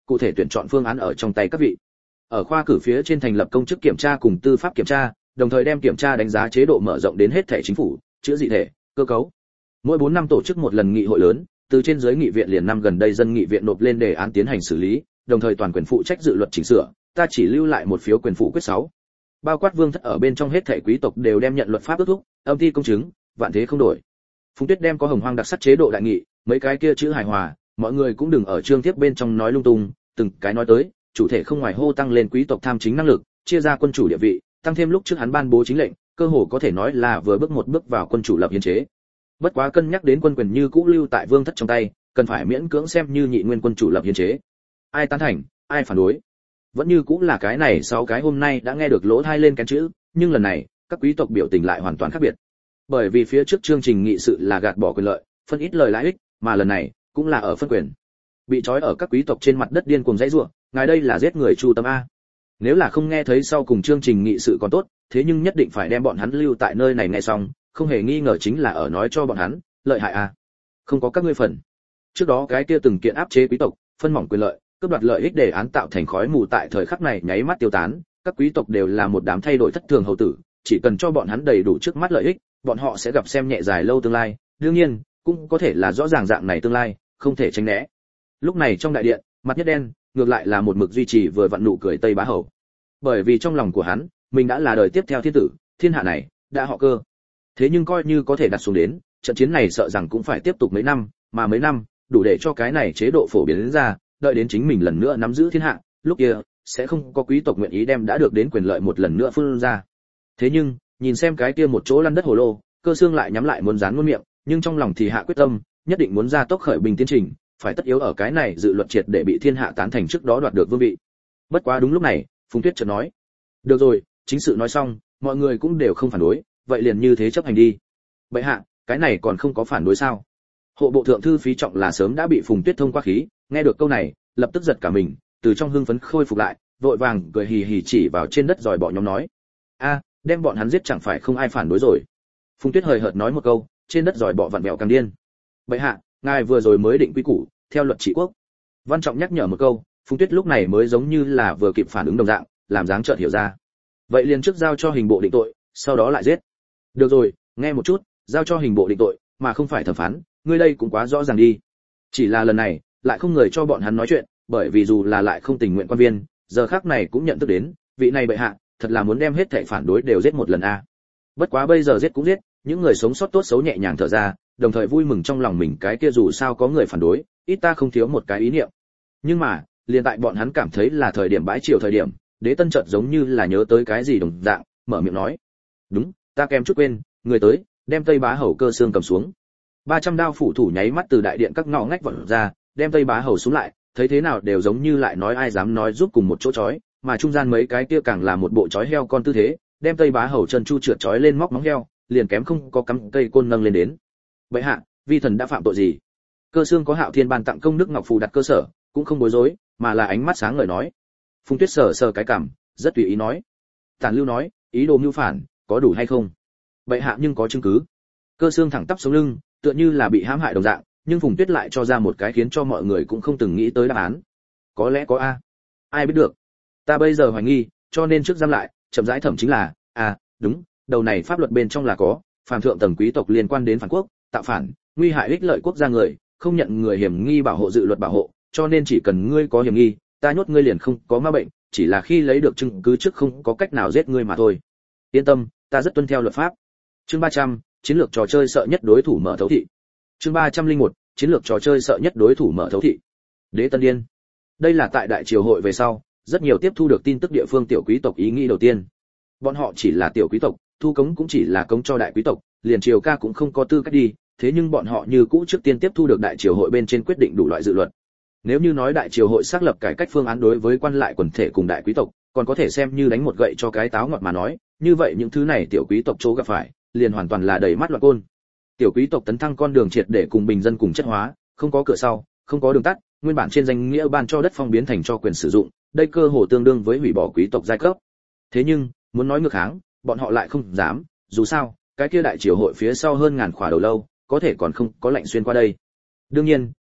cụ thể tuyển chọn phương án ở trong tay các vị. Ở khoa cử phía trên thành lập công chức kiểm tra cùng tư pháp kiểm tra, đồng thời đem kiểm tra đánh giá chế độ mở rộng đến hết thể chính phủ, chữa dị thể, cơ cấu. Mỗi 4 năm tổ chức một lần nghị hội lớn, từ trên dưới nghị viện liền năm gần đây dân nghị viện nộp lên đề án tiến hành xử lý, đồng thời toàn quyền phụ trách dự luật chỉnh sửa, ta chỉ lưu lại một phiếu quyền phụ quyết 6. Bao quát vương thất ở bên trong hết thảy quý tộc đều đem nhận luật pháp ước thúc, âm thi công chứng, vạn thế không đổi. Phùng Tuyết đem có hồng hoang đặc sắc chế độ đại nghị, mấy cái kia chữ hài hòa, mọi người cũng đừng ở chương tiếp bên trong nói lung tung, từng cái nói tới, chủ thể không ngoài hô tăng lên quý tộc tham chính năng lực, chia ra quân chủ địa vị, tăng thêm lúc trước hắn ban bố chính lệnh, cơ hồ có thể nói là vừa bước một bước vào quân chủ lập hiến chế. Bất quá cân nhắc đến quân quyền như cũ lưu tại vương thất trong tay, cần phải miễn cưỡng xem như nhị nguyên quân chủ lập hiến chế. Ai tán thành, ai phản đối, vẫn như cũ là cái này sau cái hôm nay đã nghe được lỗ tai lên cái chữ, nhưng lần này các quý tộc biểu tình lại hoàn toàn khác biệt. Bởi vì phía trước chương trình nghị sự là gạt bỏ quyền lợi, phân ít lời lãi ích, mà lần này cũng là ở phân quyền. Bị trói ở các quý tộc trên mặt đất điên cuồng dãy rủa, ngài đây là giết người chu tâm a. Nếu là không nghe thấy sau cùng chương trình nghị sự còn tốt, thế nhưng nhất định phải đem bọn hắn lưu tại nơi này nghe xong, không hề nghi ngờ chính là ở nói cho bọn hắn, lợi hại a. Không có các ngươi phần. Trước đó cái kia từng kiện áp chế quý tộc, phân mỏng quyền lợi, cướp đoạt lợi ích để án tạo thành khói mù tại thời khắc này nháy mắt tiêu tán, các quý tộc đều là một đám thay đổi thất thường hầu tử, chỉ cần cho bọn hắn đầy đủ trước mắt lợi ích, bọn họ sẽ gặp xem nhẹ dài lâu tương lai, đương nhiên, cũng có thể là rõ ràng dạng này tương lai, không thể tránh né. Lúc này trong đại điện, mặt nhất đen, ngược lại là một mực duy trì vừa vặn nụ cười Tây Bá Hầu. Bởi vì trong lòng của hắn, mình đã là đời tiếp theo thiên tử, thiên hạ này đã họ Cơ. Thế nhưng coi như có thể đặt xuống đến, trận chiến này sợ rằng cũng phải tiếp tục mấy năm, mà mấy năm, đủ để cho cái này chế độ phổ biến ra, đợi đến chính mình lần nữa nắm giữ thiên hạ, lúc kia sẽ không có quý tộc nguyện ý đem đã được đến quyền lợi một lần nữa phương ra. Thế nhưng, nhìn xem cái kia một chỗ lăn đất hồ lô, Cơ Xương lại nhắm lại muốn dán muôn miệng, nhưng trong lòng thì hạ quyết tâm, nhất định muốn ra tốc khởi bình tiến trình, phải tất yếu ở cái này dự luật triệt để bị thiên hạ tán thành trước đó đoạt được vương vị. Bất quá đúng lúc này, Phùng Tuyết chợt nói: "Được rồi, chính sự nói xong, mọi người cũng đều không phản đối, vậy liền như thế chấp hành đi." Bệ hạ, cái này còn không có phản đối sao? Hộ bộ thượng thư Phí Trọng là sớm đã bị Phùng Tuyết thông qua khí, nghe được câu này, lập tức giật cả mình, từ trong hưng phấn khôi phục lại, vội vàng cười hì hì chỉ vào trên đất giỏi bọ nhóm nói: "A, đem bọn hắn giết chẳng phải không ai phản đối rồi." Phùng Tuyết hời hợt nói một câu, trên đất giỏi bọ vặn vẹo càng điên. "Bệ hạ, ngài vừa rồi mới định quy củ, theo luật trị quốc." Văn Trọng nhắc nhở một câu, Phùng Tuyết lúc này mới giống như là vừa kịp phản ứng đồng dạng, làm dáng chợt hiểu ra. Vậy liền trước giao cho hình bộ định tội, sau đó lại giết. Được rồi, nghe một chút, giao cho hình bộ định tội, mà không phải thẩm phán, ngươi đây cũng quá rõ ràng đi. Chỉ là lần này, lại không người cho bọn hắn nói chuyện, bởi vì dù là lại không tình nguyện quan viên, giờ khắc này cũng nhận thức đến, vị này bệ hạ, thật là muốn đem hết thảy phản đối đều giết một lần a. Bất quá bây giờ giết cũng giết, những người sống sót tốt xấu nhẹ nhàng thở ra, đồng thời vui mừng trong lòng mình cái kia dù sao có người phản đối, ít ta không thiếu một cái ý niệm. Nhưng mà, liền tại bọn hắn cảm thấy là thời điểm bãi triều thời điểm, Đế Tân chợt giống như là nhớ tới cái gì đồng dạng, mở miệng nói: "Đúng, ta kèm chút quên, người tới, đem Tây Bá Hầu Cơ Xương cầm xuống." 300 đao phủ thủ nháy mắt từ đại điện các ngõ ngách vọt ra, đem Tây Bá Hầu xuống lại, thấy thế nào đều giống như lại nói ai dám nói giúp cùng một chỗ chói, mà trung gian mấy cái kia càng là một bộ chói heo con tư thế, đem Tây Bá Hầu chân chu trượt chói lên móc móng heo, liền kém không có cắm cây côn nâng lên đến. "Bệ hạ, vi thần đã phạm tội gì?" Cơ Xương có Hạo Thiên ban tặng công đức ngọc phù đặt cơ sở, cũng không bối rối, mà là ánh mắt sáng ngời nói. Phùng Tuyết sờ sờ cái cằm, rất tùy ý nói: "Tản Lưu nói, ý đồ mưu phản, có đủ hay không?" "Bệ hạ nhưng có chứng cứ." Cơ Xương thẳng tắp sống lưng, tựa như là bị hãm hại đồng dạng, nhưng Phùng Tuyết lại cho ra một cái khiến cho mọi người cũng không từng nghĩ tới đáp án. "Có lẽ có a, ai biết được. Ta bây giờ hoài nghi, cho nên trước giam lại, chậm rãi thẩm chính là, đúng, đầu này pháp luật bên trong là có, phàm thượng tầng quý tộc liên quan đến phản quốc, tạo phản, nguy hại ích lợi quốc gia người, không nhận người hiểm nghi bảo hộ dự luật bảo hộ, cho nên chỉ cần ngươi có hiểm nghi, ta nhốt ngươi liền không có ma bệnh, chỉ là khi lấy được chứng cứ trước không có cách nào giết ngươi mà thôi. Yên tâm, ta rất tuân theo luật pháp." Chương 300, chiến lược trò chơi sợ nhất đối thủ mở thấu thị. Chương 301, chiến lược trò chơi sợ nhất đối thủ mở thấu thị. Đế Tân điên. Đây là tại đại triều hội về sau, rất nhiều tiếp thu được tin tức địa phương tiểu quý tộc ý nghĩ đầu tiên. Bọn họ chỉ là tiểu quý tộc, thu cống cũng chỉ là cống cho đại quý tộc, liền triều ca cũng không có tư cách đi, thế nhưng bọn họ như cũ trước tiên tiếp thu được đại triều hội bên trên quyết định đủ loại dự luật. Nếu như nói đại triều hội xác lập cải cách phương án đối với quan lại quần thể cùng đại quý tộc, còn có thể xem như đánh một gậy cho cái táo ngọt mà nói, như vậy những thứ này tiểu quý tộc chỗ gặp phải, liền hoàn toàn là đầy mắt loạn côn. Tiểu quý tộc tấn thăng con đường triệt để cùng bình dân cùng chất hóa, không có cửa sau, không có đường tắt, nguyên bản trên danh nghĩa ban cho đất phong biến thành cho quyền sử dụng, đây cơ hồ tương đương với hủy bỏ quý tộc giai cấp. Thế nhưng, muốn nói ngược kháng, bọn họ lại không dám, dù sao, cái kia đại triều hội phía sau hơn ngàn khỏa đầu lâu, có thể còn không có lệnh xuyên qua đây. Đương nhiên,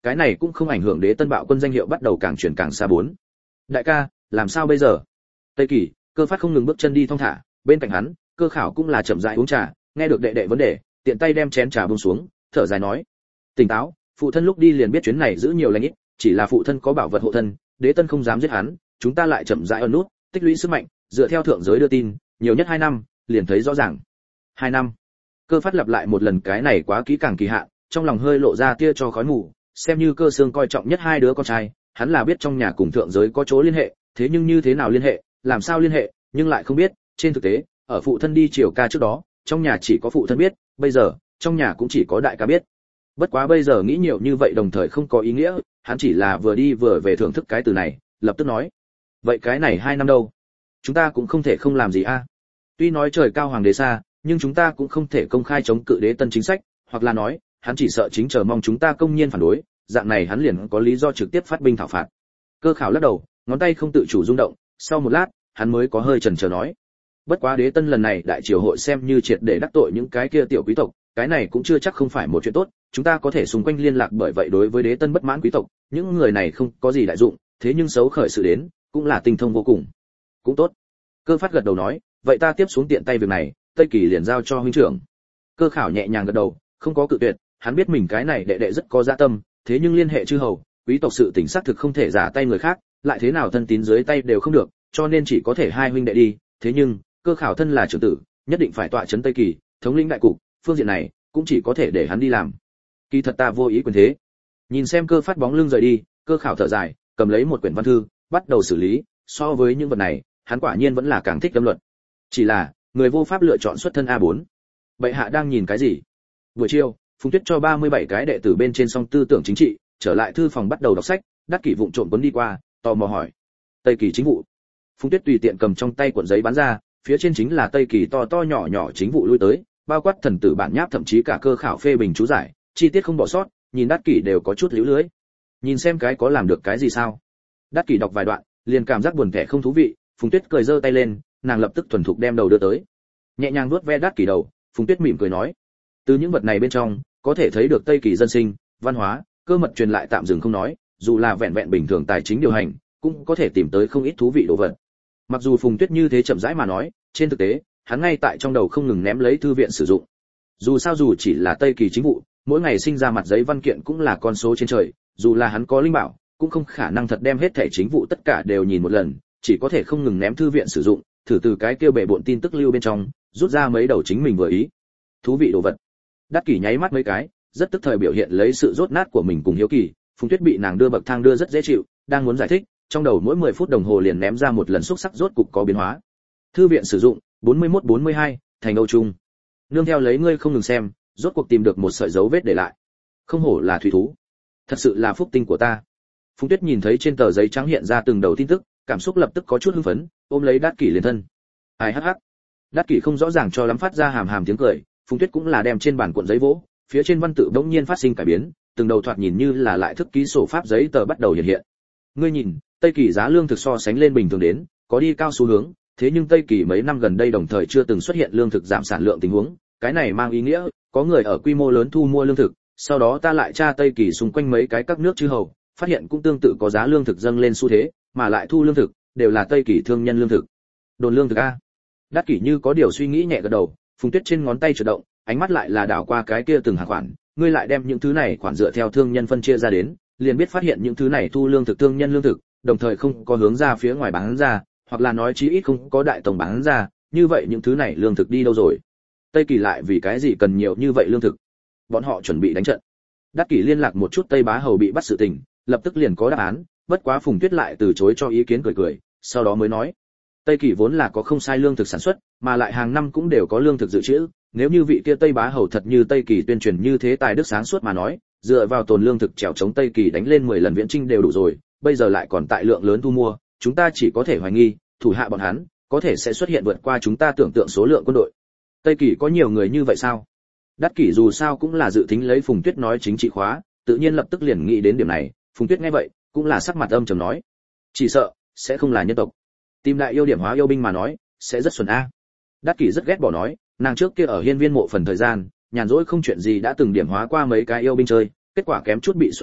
cái này cũng không ảnh hưởng Đế Tân bạo quân danh hiệu bắt đầu càng chuyển càng xa bốn. Đại ca, làm sao bây giờ? Tây Kỳ, Cơ Phát không ngừng bước chân đi thong thả, bên cạnh hắn, Cơ Khảo cũng là chậm rãi uống trà, nghe được đệ đệ vấn đề, tiện tay đem chén trà buông xuống, thở dài nói: "Tỉnh táo, phụ thân lúc đi liền biết chuyến này giữ nhiều lành ít, chỉ là phụ thân có bảo vật hộ thân, Đế Tân không dám giết hắn, chúng ta lại chậm rãi ẩn nút, tích lũy sức mạnh, dựa theo thượng giới đưa tin, nhiều nhất 2 năm, liền thấy rõ ràng." 2 năm. Cơ Phát lặp lại một lần cái này quá kỹ càng kỳ hạn, trong lòng hơi lộ ra tia cho khói mù, xem như Cơ Xương coi trọng nhất 2 đứa con trai, hắn là biết trong nhà cùng thượng giới có chỗ liên hệ, thế nhưng như thế nào liên hệ, làm sao liên hệ, nhưng lại không biết, trên thực tế, ở phụ thân đi triều ca trước đó, trong nhà chỉ có phụ thân biết, bây giờ, trong nhà cũng chỉ có đại ca biết. Bất quá bây giờ nghĩ nhiều như vậy đồng thời không có ý nghĩa, hắn chỉ là vừa đi vừa về thưởng thức cái từ này, lập tức nói: "Vậy cái này 2 năm đâu? Chúng ta cũng không thể không làm gì a. Tuy nói trời cao hoàng đế xa, nhưng chúng ta cũng không thể công khai chống cự Đế Tân chính sách, hoặc là nói, hắn chỉ sợ chính chờ mong chúng ta công nhiên phản đối, dạng này hắn liền có lý do trực tiếp phát binh thảo phạt." Cơ Khảo lắc đầu, ngón tay không tự chủ rung động, sau một lát, hắn mới có hơi chần chờ nói: "Bất quá Đế Tân lần này đại triều hội xem như triệt để đắc tội những cái kia tiểu quý tộc, cái này cũng chưa chắc không phải một chuyện tốt, chúng ta có thể xung quanh liên lạc, bởi vậy đối với Đế Tân bất mãn quý tộc, những người này không có gì đại dụng, thế nhưng xấu khởi sự đến, cũng là tinh thông vô cùng." "Cũng tốt." Cơ Phát gật đầu nói: "Vậy ta tiếp xuống tiện tay việc này, Tây Kỳ liền giao cho huynh trưởng." Cơ Khảo nhẹ nhàng gật đầu, không có cự tuyệt, hắn biết mình cái này đệ đệ rất có dạ tâm, thế nhưng liên hệ chư hầu, quý tộc sự tình xác thực không thể giả tay người khác, lại thế nào thân tín dưới tay đều không được, cho nên chỉ có thể hai huynh đệ đi, thế nhưng, Cơ Khảo thân là trưởng tử, nhất định phải tọa trấn Tây Kỳ, thống lĩnh đại cục, phương diện này cũng chỉ có thể để hắn đi làm. Kỳ thật ta vô ý quyền thế. Nhìn xem Cơ Phát bóng lưng rời đi, Cơ Khảo thở dài, cầm lấy một quyển văn thư, bắt đầu xử lý, so với những vật này, hắn quả nhiên vẫn là càng thích lâm luật. Chỉ là, người vô pháp lựa chọn xuất thân A4. Bệ hạ đang nhìn cái gì? Buổi chiều, Phùng Tuyết cho 37 cái đệ tử bên trên xong tư tưởng chính trị, trở lại thư phòng bắt đầu đọc sách, Đắc Kỷ vụng trộm cuốn đi qua, tò mò hỏi: "Tây Kỳ chính vụ?" Phùng Tuyết tùy tiện cầm trong tay cuộn giấy bán ra, phía trên chính là Tây Kỳ to to nhỏ nhỏ chính vụ lui tới, bao quát thần tử bản nháp thậm chí cả Cơ Khảo phê bình chú giải, chi tiết không bỏ sót, nhìn Đắc Kỷ đều có chút líu lưới. Nhìn xem cái có làm được cái gì sao? Đắc Kỷ đọc vài đoạn, liền cảm giác buồn tẻ không thú vị, Phùng Tuyết cười giơ tay lên, nàng lập tức thuần thục đem đầu đưa tới. Nhẹ nhàng vuốt ve Đắc Kỷ đầu, Phùng Tuyết mỉm cười nói: "Từ những vật này bên trong, có thể thấy được Tây Kỳ dân sinh, văn hóa, cơ mật truyền lại tạm dừng không nói, dù là vẹn vẹn bình thường tài chính điều hành, cũng có thể tìm tới không ít thú vị đồ vật." Mặc dù Phùng Tuyết như thế chậm rãi mà nói, trên thực tế, hắn ngay tại trong đầu không ngừng ném lấy thư viện sử dụng. Dù sao dù chỉ là Tây Kỳ chính vụ, mỗi ngày sinh ra mặt giấy văn kiện cũng là con số trên trời, dù là hắn có linh bảo, cũng không khả năng thật đem hết thảy chính vụ tất cả đều nhìn một lần, chỉ có thể không ngừng ném thư viện sử dụng, thử từ cái kia bể bộn tin tức lưu bên trong, rút ra mấy đầu chính mình vừa ý. Thú vị đồ vật. Đắc Kỷ nháy mắt mấy cái, rất tức thời biểu hiện lấy sự rốt nát của mình cùng hiếu kỳ. Phùng Tuyết bị nàng đưa bậc thang đưa rất dễ chịu, đang muốn giải thích, trong đầu mỗi 10 phút đồng hồ liền ném ra một lần xúc sắc rốt cục có biến hóa. Thư viện sử dụng 41-42, thành Âu Trung. Nương theo lấy ngươi không ngừng xem, rốt cuộc tìm được một sợi dấu vết để lại. Không hổ là thủy thú, thật sự là phúc tinh của ta. Phùng Tuyết nhìn thấy trên tờ giấy trắng hiện ra từng đầu tin tức, cảm xúc lập tức có chút hưng phấn, ôm lấy Đắc Kỷ liền thân. Ai hắc hắc. Đắc Kỷ không rõ ràng cho lắm phát ra hàm hàm tiếng cười, Phùng Tuyết cũng là đem trên bàn cuộn giấy vỗ, phía trên văn tự bỗng nhiên phát sinh cải biến, từng đầu thoạt nhìn như là lại thức ký sổ pháp giấy tờ bắt đầu hiện hiện. Ngươi nhìn, Tây Kỳ giá lương thực so sánh lên bình thường đến, có đi cao xu hướng, thế nhưng Tây Kỳ mấy năm gần đây đồng thời chưa từng xuất hiện lương thực giảm sản lượng tình huống, cái này mang ý nghĩa có người ở quy mô lớn thu mua lương thực, sau đó ta lại tra Tây Kỳ xung quanh mấy cái các nước chư hầu, phát hiện cũng tương tự có giá lương thực dâng lên xu thế, mà lại thu lương thực đều là Tây Kỳ thương nhân lương thực. Đồn lương thực a. Đắc Kỷ như có điều suy nghĩ nhẹ gật đầu, Phùng Tuyết trên ngón tay chợt động, ánh mắt lại là đảo qua cái kia từng hàng khoản, ngươi lại đem những thứ này khoản dựa theo thương nhân phân chia ra đến, liền biết phát hiện những thứ này thu lương thực thương nhân lương thực, đồng thời không có hướng ra phía ngoài bán ra, hoặc là nói chí ít không có đại tổng bán ra, như vậy những thứ này lương thực đi đâu rồi? Tây Kỳ lại vì cái gì cần nhiều như vậy lương thực? Bọn họ chuẩn bị đánh trận. Đắc Kỷ liên lạc một chút Tây Bá hầu bị bắt sự tình, lập tức liền có đáp án, bất quá Phùng Tuyết lại từ chối cho ý kiến cười cười, sau đó mới nói: Tây Kỳ vốn là có không sai lương thực sản xuất, mà lại hàng năm cũng đều có lương thực dự trữ, nếu như vị kia Tây Bá hầu thật như Tây Kỳ tuyên truyền như thế tài đức sáng suốt mà nói, dựa vào tồn lương thực trèo chống Tây Kỳ đánh lên 10 lần viễn chinh đều đủ rồi, bây giờ lại còn tại lượng lớn thu mua, chúng ta chỉ có thể hoài nghi, thủ hạ bọn hắn có thể sẽ xuất hiện vượt qua chúng ta tưởng tượng số lượng quân đội. Tây Kỳ có nhiều người như vậy sao? Đắc Kỷ dù sao cũng là dự tính lấy Phùng Tuyết nói chính trị khóa, tự nhiên lập tức liền nghĩ đến điểm này, Phùng Tuyết nghe vậy, cũng là sắc mặt âm trầm nói: "Chỉ sợ sẽ không là nhân tộc. Tìm đại yêu điểm hóa yêu binh mà nói, sẽ rất xuẩn a." Đắc Kỷ rất ghét bỏ nói, nàng trước kia ở Hiên Viên Mộ phần thời gian, nhàn rỗi không chuyện gì đã từng điểm hóa qua mấy cái yêu binh chơi, kết quả kém chút bị xuẩn khóc,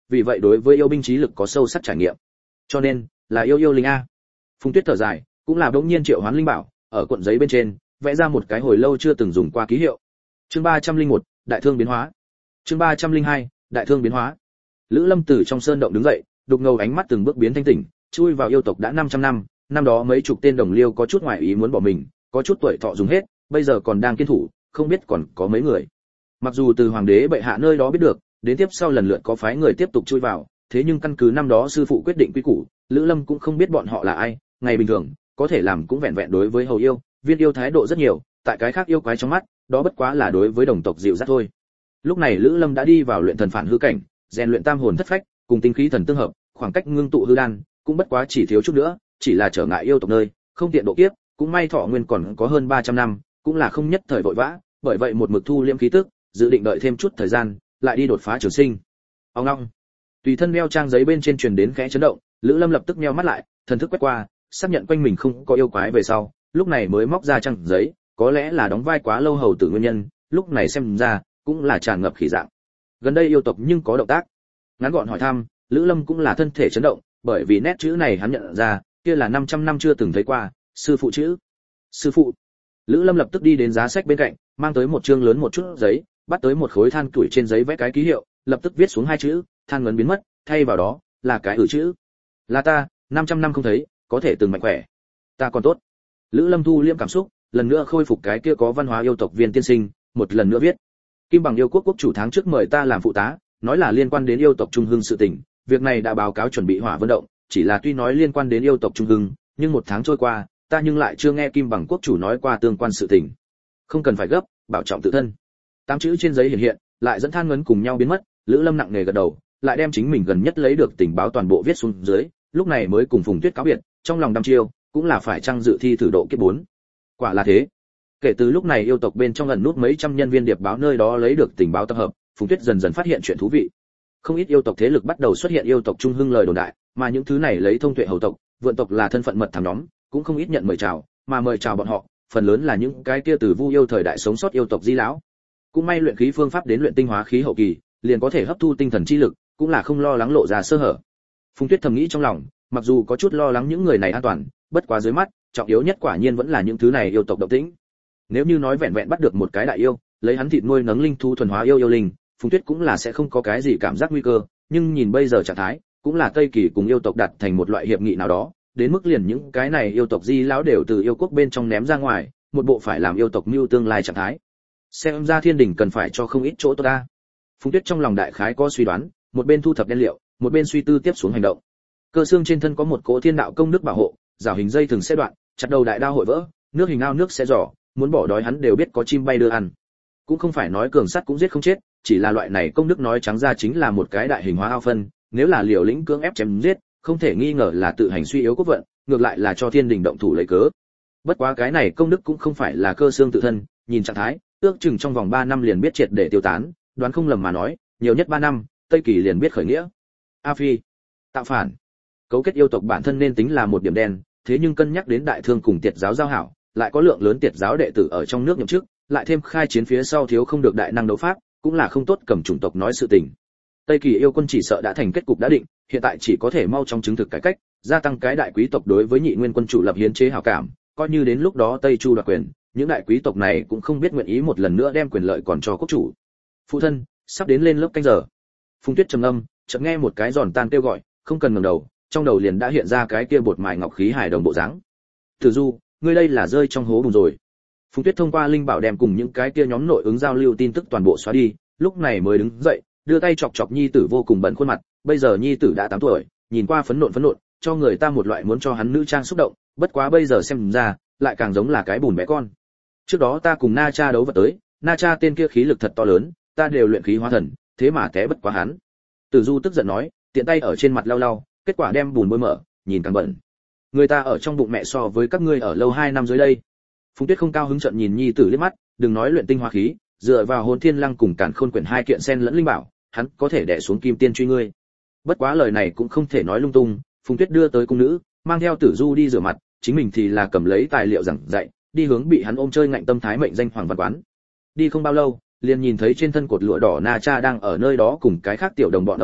vì vậy đối với yêu binh trí lực có sâu sắc trải nghiệm. Cho nên, là yêu linh a. Phùng Tuyết thở dài, cũng là bỗng nhiên triệu hoán linh bảo, ở cuộn giấy bên trên, vẽ ra một cái hồi lâu chưa từng dùng qua ký hiệu. Chương 301, đại thương biến hóa. Chương 302, đại thương biến hóa. Lữ Lâm từ trong sơn động đứng dậy, đục ngầu ánh mắt từng bước biến thanh tỉnh, chui vào yêu tộc đã 500 năm, năm đó mấy chục tên đồng liêu có chút ngoại ý muốn bỏ mình, có chút tuổi thọ dùng hết, bây giờ còn đang kiên thủ, không biết còn có mấy người. Mặc dù từ hoàng đế bệ hạ nơi đó biết được, đến tiếp sau lần lượt có phái người tiếp tục chui vào, thế nhưng căn cứ năm đó sư phụ quyết định quy củ, Lữ Lâm cũng không biết bọn họ là ai, ngày bình thường, có thể làm cũng vẹn vẹn đối với hầu yêu, viên yêu thái độ rất nhiều, tại cái khác yêu quái trong mắt, đó bất quá là đối với đồng tộc dịu dắt thôi. Lúc này Lữ Lâm đã đi vào luyện thần phản hư cảnh, rèn luyện tam hồn thất phách, cùng tinh khí thần tương hợp, khoảng cách ngưng tụ hư đan, cũng bất quá chỉ thiếu chút nữa, chỉ là trở ngại yêu tộc nơi, không tiện độ kiếp, cũng may thọ nguyên còn có hơn 300 năm, cũng là không nhất thời vội vã, bởi vậy một mực thu liễm khí tức, dự định đợi thêm chút thời gian, lại đi đột phá trường sinh. Ông ngoong. Tùy thân đeo trang giấy bên trên truyền đến khẽ chấn động, Lữ Lâm lập tức nheo mắt lại, thần thức quét qua, xác nhận quanh mình không có yêu quái về sau, lúc này mới móc ra trang giấy, có lẽ là đóng vai quá lâu hầu tử nguyên nhân, lúc này xem ra cũng là tràn ngập khí dạng. Gần đây yêu tộc nhưng có động tác. Ngắn gọn hỏi thăm, Lữ Lâm cũng là thân thể chấn động, bởi vì nét chữ này hắn nhận ra, kia là 500 năm chưa từng thấy qua, sư phụ chữ. Sư phụ. Lữ Lâm lập tức đi đến giá sách bên cạnh, mang tới một chương lớn một chút giấy, bắt tới một khối than tuổi trên giấy vẽ cái ký hiệu, lập tức viết xuống hai chữ, than ngấn biến mất, thay vào đó là cái chữ. Là ta, 500 năm không thấy, có thể từng mạnh khỏe. Ta còn tốt. Lữ Lâm thu liễm cảm xúc, lần nữa khôi phục cái kia có văn hóa yêu tộc viên tiên sinh, một lần nữa viết. Kim Bằng yêu quốc quốc chủ tháng trước mời ta làm phụ tá, nói là liên quan đến yêu tộc Trung Hưng sự tình, việc này đã báo cáo chuẩn bị hỏa vận động, chỉ là tuy nói liên quan đến yêu tộc Trung Hưng, nhưng một tháng trôi qua, ta nhưng lại chưa nghe Kim Bằng quốc chủ nói qua tương quan sự tình. Không cần phải gấp, bảo trọng tự thân. Tám chữ trên giấy hiện hiện, lại dẫn than ngấn cùng nhau biến mất, Lữ Lâm nặng nề gật đầu, lại đem chính mình gần nhất lấy được tình báo toàn bộ viết xuống dưới, lúc này mới cùng Phùng Tuyết cáo biệt, trong lòng đăm chiêu, cũng là phải trang dự thi thử độ kiếp 4. Quả là thế. Kể từ lúc này yêu tộc bên trong ẩn nút mấy trăm nhân viên điệp báo nơi đó lấy được tình báo tập hợp, Phùng Tuyết dần dần phát hiện chuyện thú vị. Không ít yêu tộc thế lực bắt đầu xuất hiện yêu tộc Trung Hưng lời đồn đại, mà những thứ này lấy thông tuệ hầu tộc, vượn tộc là thân phận mật thám nhóm, cũng không ít nhận mời chào, mà mời chào bọn họ, phần lớn là những cái kia từ Vu yêu thời đại sống sót yêu tộc di lão. Cũng may luyện khí phương pháp đến luyện tinh hóa khí hậu kỳ, liền có thể hấp thu tinh thần chi lực, cũng là không lo lắng lộ ra sơ hở. Phùng Tuyết thầm nghĩ trong lòng, mặc dù có chút lo lắng những người này an toàn, bất quá dưới mắt, trọng yếu nhất quả nhiên vẫn là những thứ này yêu tộc động tĩnh. Nếu như nói vẹn vẹn bắt được một cái đại yêu, lấy hắn thịt nuôi nấng linh thú thuần hóa yêu linh, Phùng Tuyết cũng là sẽ không có cái gì cảm giác nguy cơ, nhưng nhìn bây giờ trạng thái, cũng là Tây Kỳ cùng yêu tộc đặt thành một loại hiệp nghị nào đó, đến mức liền những cái này yêu tộc di lão đều từ yêu quốc bên trong ném ra ngoài, một bộ phải làm yêu tộc mưu tương lai trạng thái. Xem ra Thiên Đình cần phải cho không ít chỗ tốt ta. Phùng Tuyết trong lòng đại khái có suy đoán, một bên thu thập đen liệu, một bên suy tư tiếp xuống hành động. Cơ xương trên thân có một cỗ thiên đạo công đức bảo hộ, rào hình dây thường sẽ đoạn, chặt đầu đại đao hội vỡ, nước hình ao nước sẽ giỏ, muốn bỏ đói hắn đều biết có chim bay đưa ăn. Cũng không phải nói cường sắt cũng giết không chết, chỉ là loại này công đức nói trắng ra chính là một cái đại hình hóa ao phân, nếu là liều lĩnh cưỡng ép chém giết, không thể nghi ngờ là tự hành suy yếu quốc vận, ngược lại là cho Thiên Đình động thủ lấy cớ. Bất quá cái này công đức cũng không phải là cơ xương tự thân, nhìn trạng thái, ước chừng trong vòng 3 năm liền biết triệt để tiêu tán, đoán không lầm mà nói, nhiều nhất 3 năm, Tây Kỳ liền biết khởi nghĩa. A Phi, tạo phản, cấu kết yêu tộc bản thân nên tính là một điểm đen, thế nhưng cân nhắc đến đại thương cùng tiệt giáo giao hảo, lại có lượng lớn tiệt giáo đệ tử ở trong nước nhậm chức, lại thêm khai chiến phía sau thiếu không được đại năng đấu pháp, cũng là không tốt cầm chủng tộc nói sự tình. Tây Kỳ yêu quân chỉ sợ đã thành kết cục đã định, hiện tại chỉ có thể mau chóng chứng thực cải cách, gia tăng cái đại quý tộc đối với nhị nguyên quân chủ lập hiến chế hảo cảm, coi như đến lúc đó Tây Chu đoạt quyền, những đại quý tộc này cũng không biết nguyện ý một lần nữa đem quyền lợi còn cho quốc chủ. Phụ thân, sắp đến lên lớp canh giờ. Phùng Tuyết trầm ngâm, chợt nghe một cái giòn tan kêu gọi, không cần ngẩng đầu, trong đầu liền đã hiện ra cái kia bột mài ngọc khí hài đồng bộ dáng. Tử Du, ngươi đây là rơi trong hố bùn rồi. Phùng Tuyết thông qua linh bảo đem cùng những cái kia nhóm nội ứng giao lưu tin tức toàn bộ xóa đi, lúc này mới đứng dậy, đưa tay chọc chọc nhi tử vô cùng bận khuôn mặt, bây giờ nhi tử đã 8 tuổi, nhìn qua phấn nộn, cho người ta một loại muốn cho hắn nữ trang xúc động, bất quá bây giờ xem ra, lại càng giống là cái bùn bé con. Trước đó ta cùng Na Cha đấu vật tới, Na Cha tên kia khí lực thật to lớn, ta đều luyện khí hóa thần, thế mà té bất quá hắn. Tử Du tức giận nói, tiện tay ở trên mặt lau lau, kết quả đem bùn bôi mở, nhìn càng bẩn. Người ta ở trong bụng mẹ so với các ngươi ở lâu 2 năm dưới đây. Phùng Tuyết không cao hứng trợn nhìn nhi tử liếc mắt, đừng nói luyện tinh hóa khí, dựa vào Hồn Thiên Lăng cùng Càn Khôn Quyển 2 kiện sen lẫn linh bảo, hắn có thể đè xuống kim tiên truy ngươi. Bất quá lời này cũng không thể nói lung tung, Phùng Tuyết đưa tới cung nữ, mang theo Tử Du đi rửa mặt, chính mình thì là cầm lấy tài liệu giảng dạy, đi hướng bị hắn ôm chơi ngạnh tâm thái mệnh danh Hoàng Văn Quán. Đi không bao lâu, liền nhìn thấy trên thân cột lụa đỏ Na Cha đang ở nơi đó cùng cái khác tiểu đồng bọn ở Mỹ,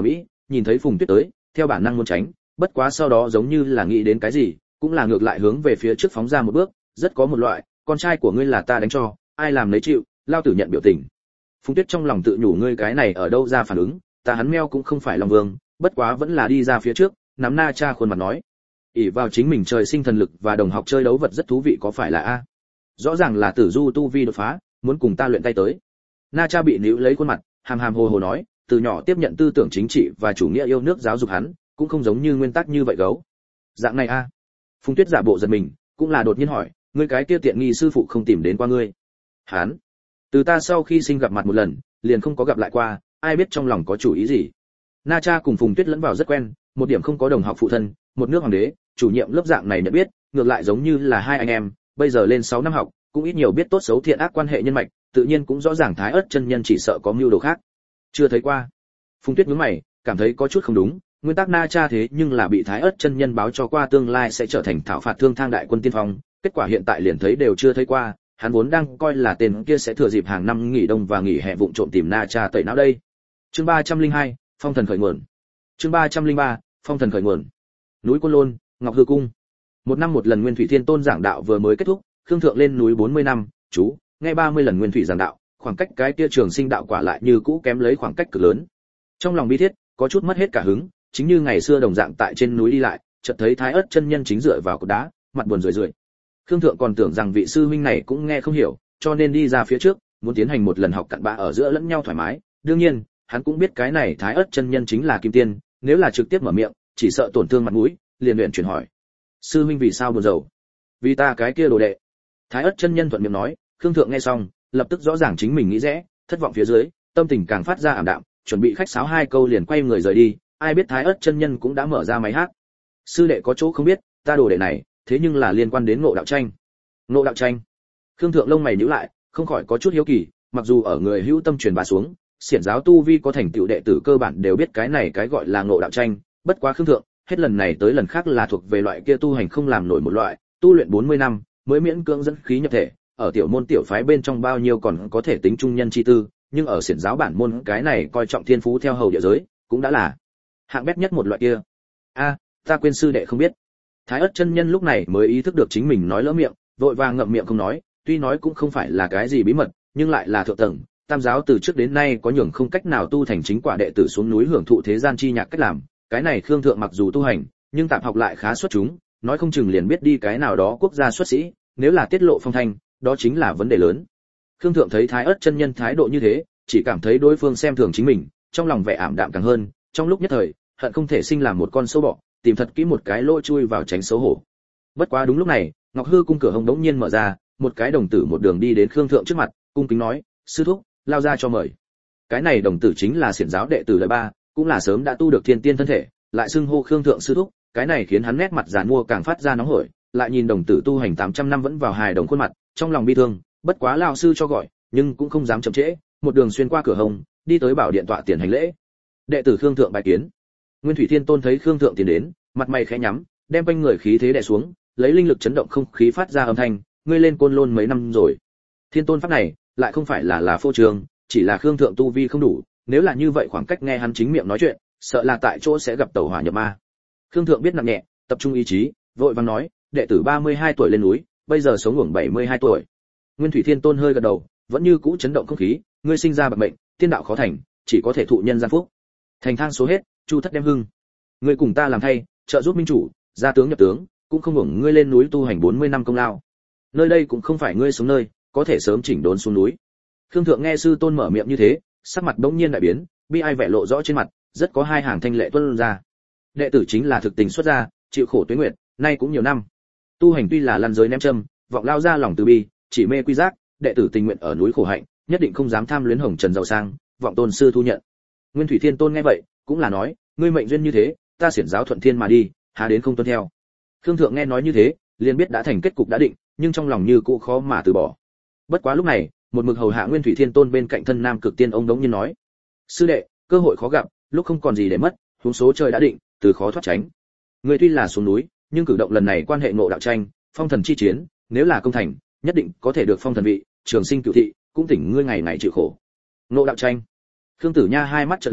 nhìn thấy Phùng Tuyết tới, theo bản năng muốn tránh, bất quá sau đó giống như là nghĩ đến cái gì, cũng là ngược lại hướng về phía trước phóng ra một bước, rất có một loại, con trai của ngươi là ta đánh cho, ai làm lấy chịu, lao tử nhận biểu tình. Phùng Tuyết trong lòng tự nhủ ngươi cái này ở đâu ra phản ứng, ta hắn meo cũng không phải Long Vương, bất quá vẫn là đi ra phía trước, nắm Na Cha khuôn mặt nói, ỷ vào chính mình trời sinh thần lực và đồng học chơi đấu vật rất thú vị có phải là a? Rõ ràng là Tử Du tu vi đột phá, muốn cùng ta luyện tay tới. Na Cha bị níu lấy khuôn mặt, hàm hàm hồ hồ nói, từ nhỏ tiếp nhận tư tưởng chính trị và chủ nghĩa yêu nước giáo dục hắn, cũng không giống như nguyên tắc như vậy gấu. Dạng này a? Phùng Tuyết giả bộ giật mình, cũng là đột nhiên hỏi, ngươi cái kia tiện nghi sư phụ không tìm đến qua ngươi? Hắn, từ ta sau khi sinh gặp mặt một lần, liền không có gặp lại qua, ai biết trong lòng có chủ ý gì. Na Cha cùng Phùng Tuyết lẫn vào rất quen, một điểm không có đồng học phụ thân, một nước hoàng đế, chủ nhiệm lớp dạng này nhận biết, ngược lại giống như là hai anh em, bây giờ lên 6 năm học, cũng ít nhiều biết tốt xấu thiện ác quan hệ nhân mạch, tự nhiên cũng rõ ràng Thái Ức chân nhân chỉ sợ có mưu đồ khác. Chưa thấy qua. Phùng Tuyết nhướng mày, cảm thấy có chút không đúng, nguyên tắc Na Cha thế nhưng là bị Thái Ức chân nhân báo cho qua tương lai sẽ trở thành thảo phạt thương thang đại quân tiên phong, kết quả hiện tại liền thấy đều chưa thấy qua, hắn vốn đang coi là tên kia sẽ thừa dịp hàng năm nghỉ đông và nghỉ hè vụng trộm tìm Na Cha tẩy não đây. Chương 302, Phong thần khởi nguồn. Chương 303, Phong thần khởi nguồn. Núi Côn Lôn, Ngọc Hư cung. Một năm một lần Nguyên Thủy Thiên Tôn giảng đạo vừa mới kết thúc, Khương Thượng lên núi 40 năm, chú, nghe 30 lần Nguyên Thủy giảng đạo, khoảng cách cái kia Trường Sinh đạo quả lại như cũ kém lấy khoảng cách cực lớn. Trong lòng bi thiết, có chút mất hết cả hứng, chính như ngày xưa đồng dạng tại trên núi đi lại, chợt thấy Thái Ức chân nhân chính dựa vào cột đá, mặt buồn rười rượi. Khương Thượng còn tưởng rằng vị sư huynh này cũng nghe không hiểu, cho nên đi ra phía trước, muốn tiến hành một lần học cặn bã ở giữa lẫn nhau thoải mái. Đương nhiên, hắn cũng biết cái này Thái Ức chân nhân chính là Kim Tiên, nếu là trực tiếp mở miệng, chỉ sợ tổn thương mặt mũi, liền luyện chuyển hỏi: sư huynh vì sao buồn rầu? Vì ta cái kia đồ đệ. Thái Ức chân nhân thuận miệng nói. Khương Thượng nghe xong, lập tức rõ ràng chính mình nghĩ rẽ, thất vọng phía dưới, tâm tình càng phát ra ảm đạm, chuẩn bị khách sáo hai câu liền quay người rời đi. Ai biết Thái Ức chân nhân cũng đã mở ra máy hát. Sư đệ có chỗ không biết, ta đồ đệ này, thế nhưng là liên quan đến Ngộ đạo tranh. Ngộ đạo tranh? Khương Thượng lông mày nhíu lại, không khỏi có chút hiếu kỳ, mặc dù ở người hữu tâm truyền bá xuống, xiển giáo tu vi có thành tựu đệ tử cơ bản đều biết cái này cái gọi là Ngộ đạo tranh, bất quá Khương Thượng, hết lần này tới lần khác là thuộc về loại kia tu hành không làm nổi một loại, tu luyện 40 năm mới miễn cưỡng dẫn khí nhập thể, ở tiểu môn tiểu phái bên trong bao nhiêu còn có thể tính trung nhân chi tư, nhưng ở xiển giáo bản môn cái này coi trọng thiên phú theo hầu địa giới, cũng đã là hạng bét nhất một loại kia. A, ta quên sư đệ không biết. Thái Ức chân nhân lúc này mới ý thức được chính mình nói lỡ miệng, vội vàng ngậm miệng không nói, tuy nói cũng không phải là cái gì bí mật, nhưng lại là thượng tầng, tam giáo từ trước đến nay có nhường không cách nào tu thành chính quả đệ tử xuống núi hưởng thụ thế gian chi nhạc cách làm, cái này Khương Thượng mặc dù tu hành, nhưng tạp học lại khá xuất chúng, nói không chừng liền biết đi cái nào đó quốc gia xuất sĩ, nếu là tiết lộ phong thanh, đó chính là vấn đề lớn. Khương Thượng thấy Thái Ức chân nhân thái độ như thế, chỉ cảm thấy đối phương xem thường chính mình, trong lòng vẻ ảm đạm càng hơn, trong lúc nhất thời, hận không thể sinh làm một con sâu bọ, tìm thật kỹ một cái lỗ chui vào tránh xấu hổ. Bất quá đúng lúc này, Ngọc Hư cung cửa hông đống nhiên mở ra, một cái đồng tử một đường đi đến Khương Thượng trước mặt, cung kính nói: "Sư thúc, lao ra cho mời." Cái này đồng tử chính là xiển giáo đệ tử đời ba, cũng là sớm đã tu được thiên tiên thân thể, lại xưng hô Khương Thượng sư thúc, cái này khiến hắn nét mặt giàn mua càng phát ra nóng hổi, lại nhìn đồng tử tu hành 800 năm vẫn vào hài đồng khuôn mặt, trong lòng bi thương, bất quá lão sư cho gọi, nhưng cũng không dám chậm trễ, một đường xuyên qua cửa hông, đi tới bảo điện tọa tiền hành lễ. Đệ tử Khương Thượng bài kiến. Nguyên Thủy Thiên Tôn thấy Khương Thượng tiến đến, mặt mày khẽ nhắm, đem quanh người khí thế đè xuống, lấy linh lực chấn động không khí phát ra âm thanh, ngươi lên Côn Lôn mấy năm rồi? Thiên Tôn pháp này, lại không phải là phô trương, chỉ là Khương Thượng tu vi không đủ, nếu là như vậy khoảng cách nghe hắn chính miệng nói chuyện, sợ là tại chỗ sẽ gặp tẩu hỏa nhập ma. Khương Thượng biết nặng nhẹ, tập trung ý chí, vội vàng nói, đệ tử 32 tuổi lên núi, bây giờ sống ngưỡng 72 tuổi. Nguyên Thủy Thiên Tôn hơi gật đầu, vẫn như cũ chấn động không khí, ngươi sinh ra bậc mệnh, tiên đạo khó thành, chỉ có thể thụ nhân gian phúc. Thành thang số hết, chu thất đem hưng. Ngươi cùng ta làm thay, trợ giúp minh chủ, gia tướng nhập tướng, cũng không hưởng ngươi lên núi tu hành 40 năm công lao. Nơi đây cũng không phải ngươi sống nơi, có thể sớm chỉnh đốn xuống núi. Khương Thượng nghe sư tôn mở miệng như thế, sắc mặt bỗng nhiên đại biến, bi ai vẻ lộ rõ trên mặt, rất có hai hàng thanh lệ tuôn ra. Đệ tử chính là thực tình xuất gia, chịu khổ tuế nguyệt, nay cũng nhiều năm. Tu hành tuy là lăn giới ném châm, vọng lao ra lòng từ bi, chỉ mê quy giác, đệ tử tình nguyện ở núi khổ hạnh, nhất định không dám tham luyến hồng trần giàu sang, vọng tôn sư thu nhận. Nguyên Thủy Thiên Tôn nghe vậy, cũng là nói, ngươi mệnh duyên như thế, ta xiển giáo thuận thiên mà đi, há đến không tuân theo. Khương Thượng nghe nói như thế, liền biết đã thành kết cục đã định, nhưng trong lòng như cũ khó mà từ bỏ. Bất quá lúc này, một mực hầu hạ Nguyên Thủy Thiên Tôn bên cạnh thân Nam Cực Tiên ông đống nhiên nói, sư đệ, cơ hội khó gặp, lúc không còn gì để mất, huống số trời đã định, từ khó thoát tránh. Ngươi tuy là xuống núi, nhưng cử động lần này quan hệ ngộ đạo tranh, phong thần chi chiến, nếu là công thành, nhất định có thể được phong thần vị, trường sinh cửu thị, cũng tỉnh ngươi ngày ngày chịu khổ. Ngộ đạo tranh. Khương Tử Nha hai mắt trợn lên,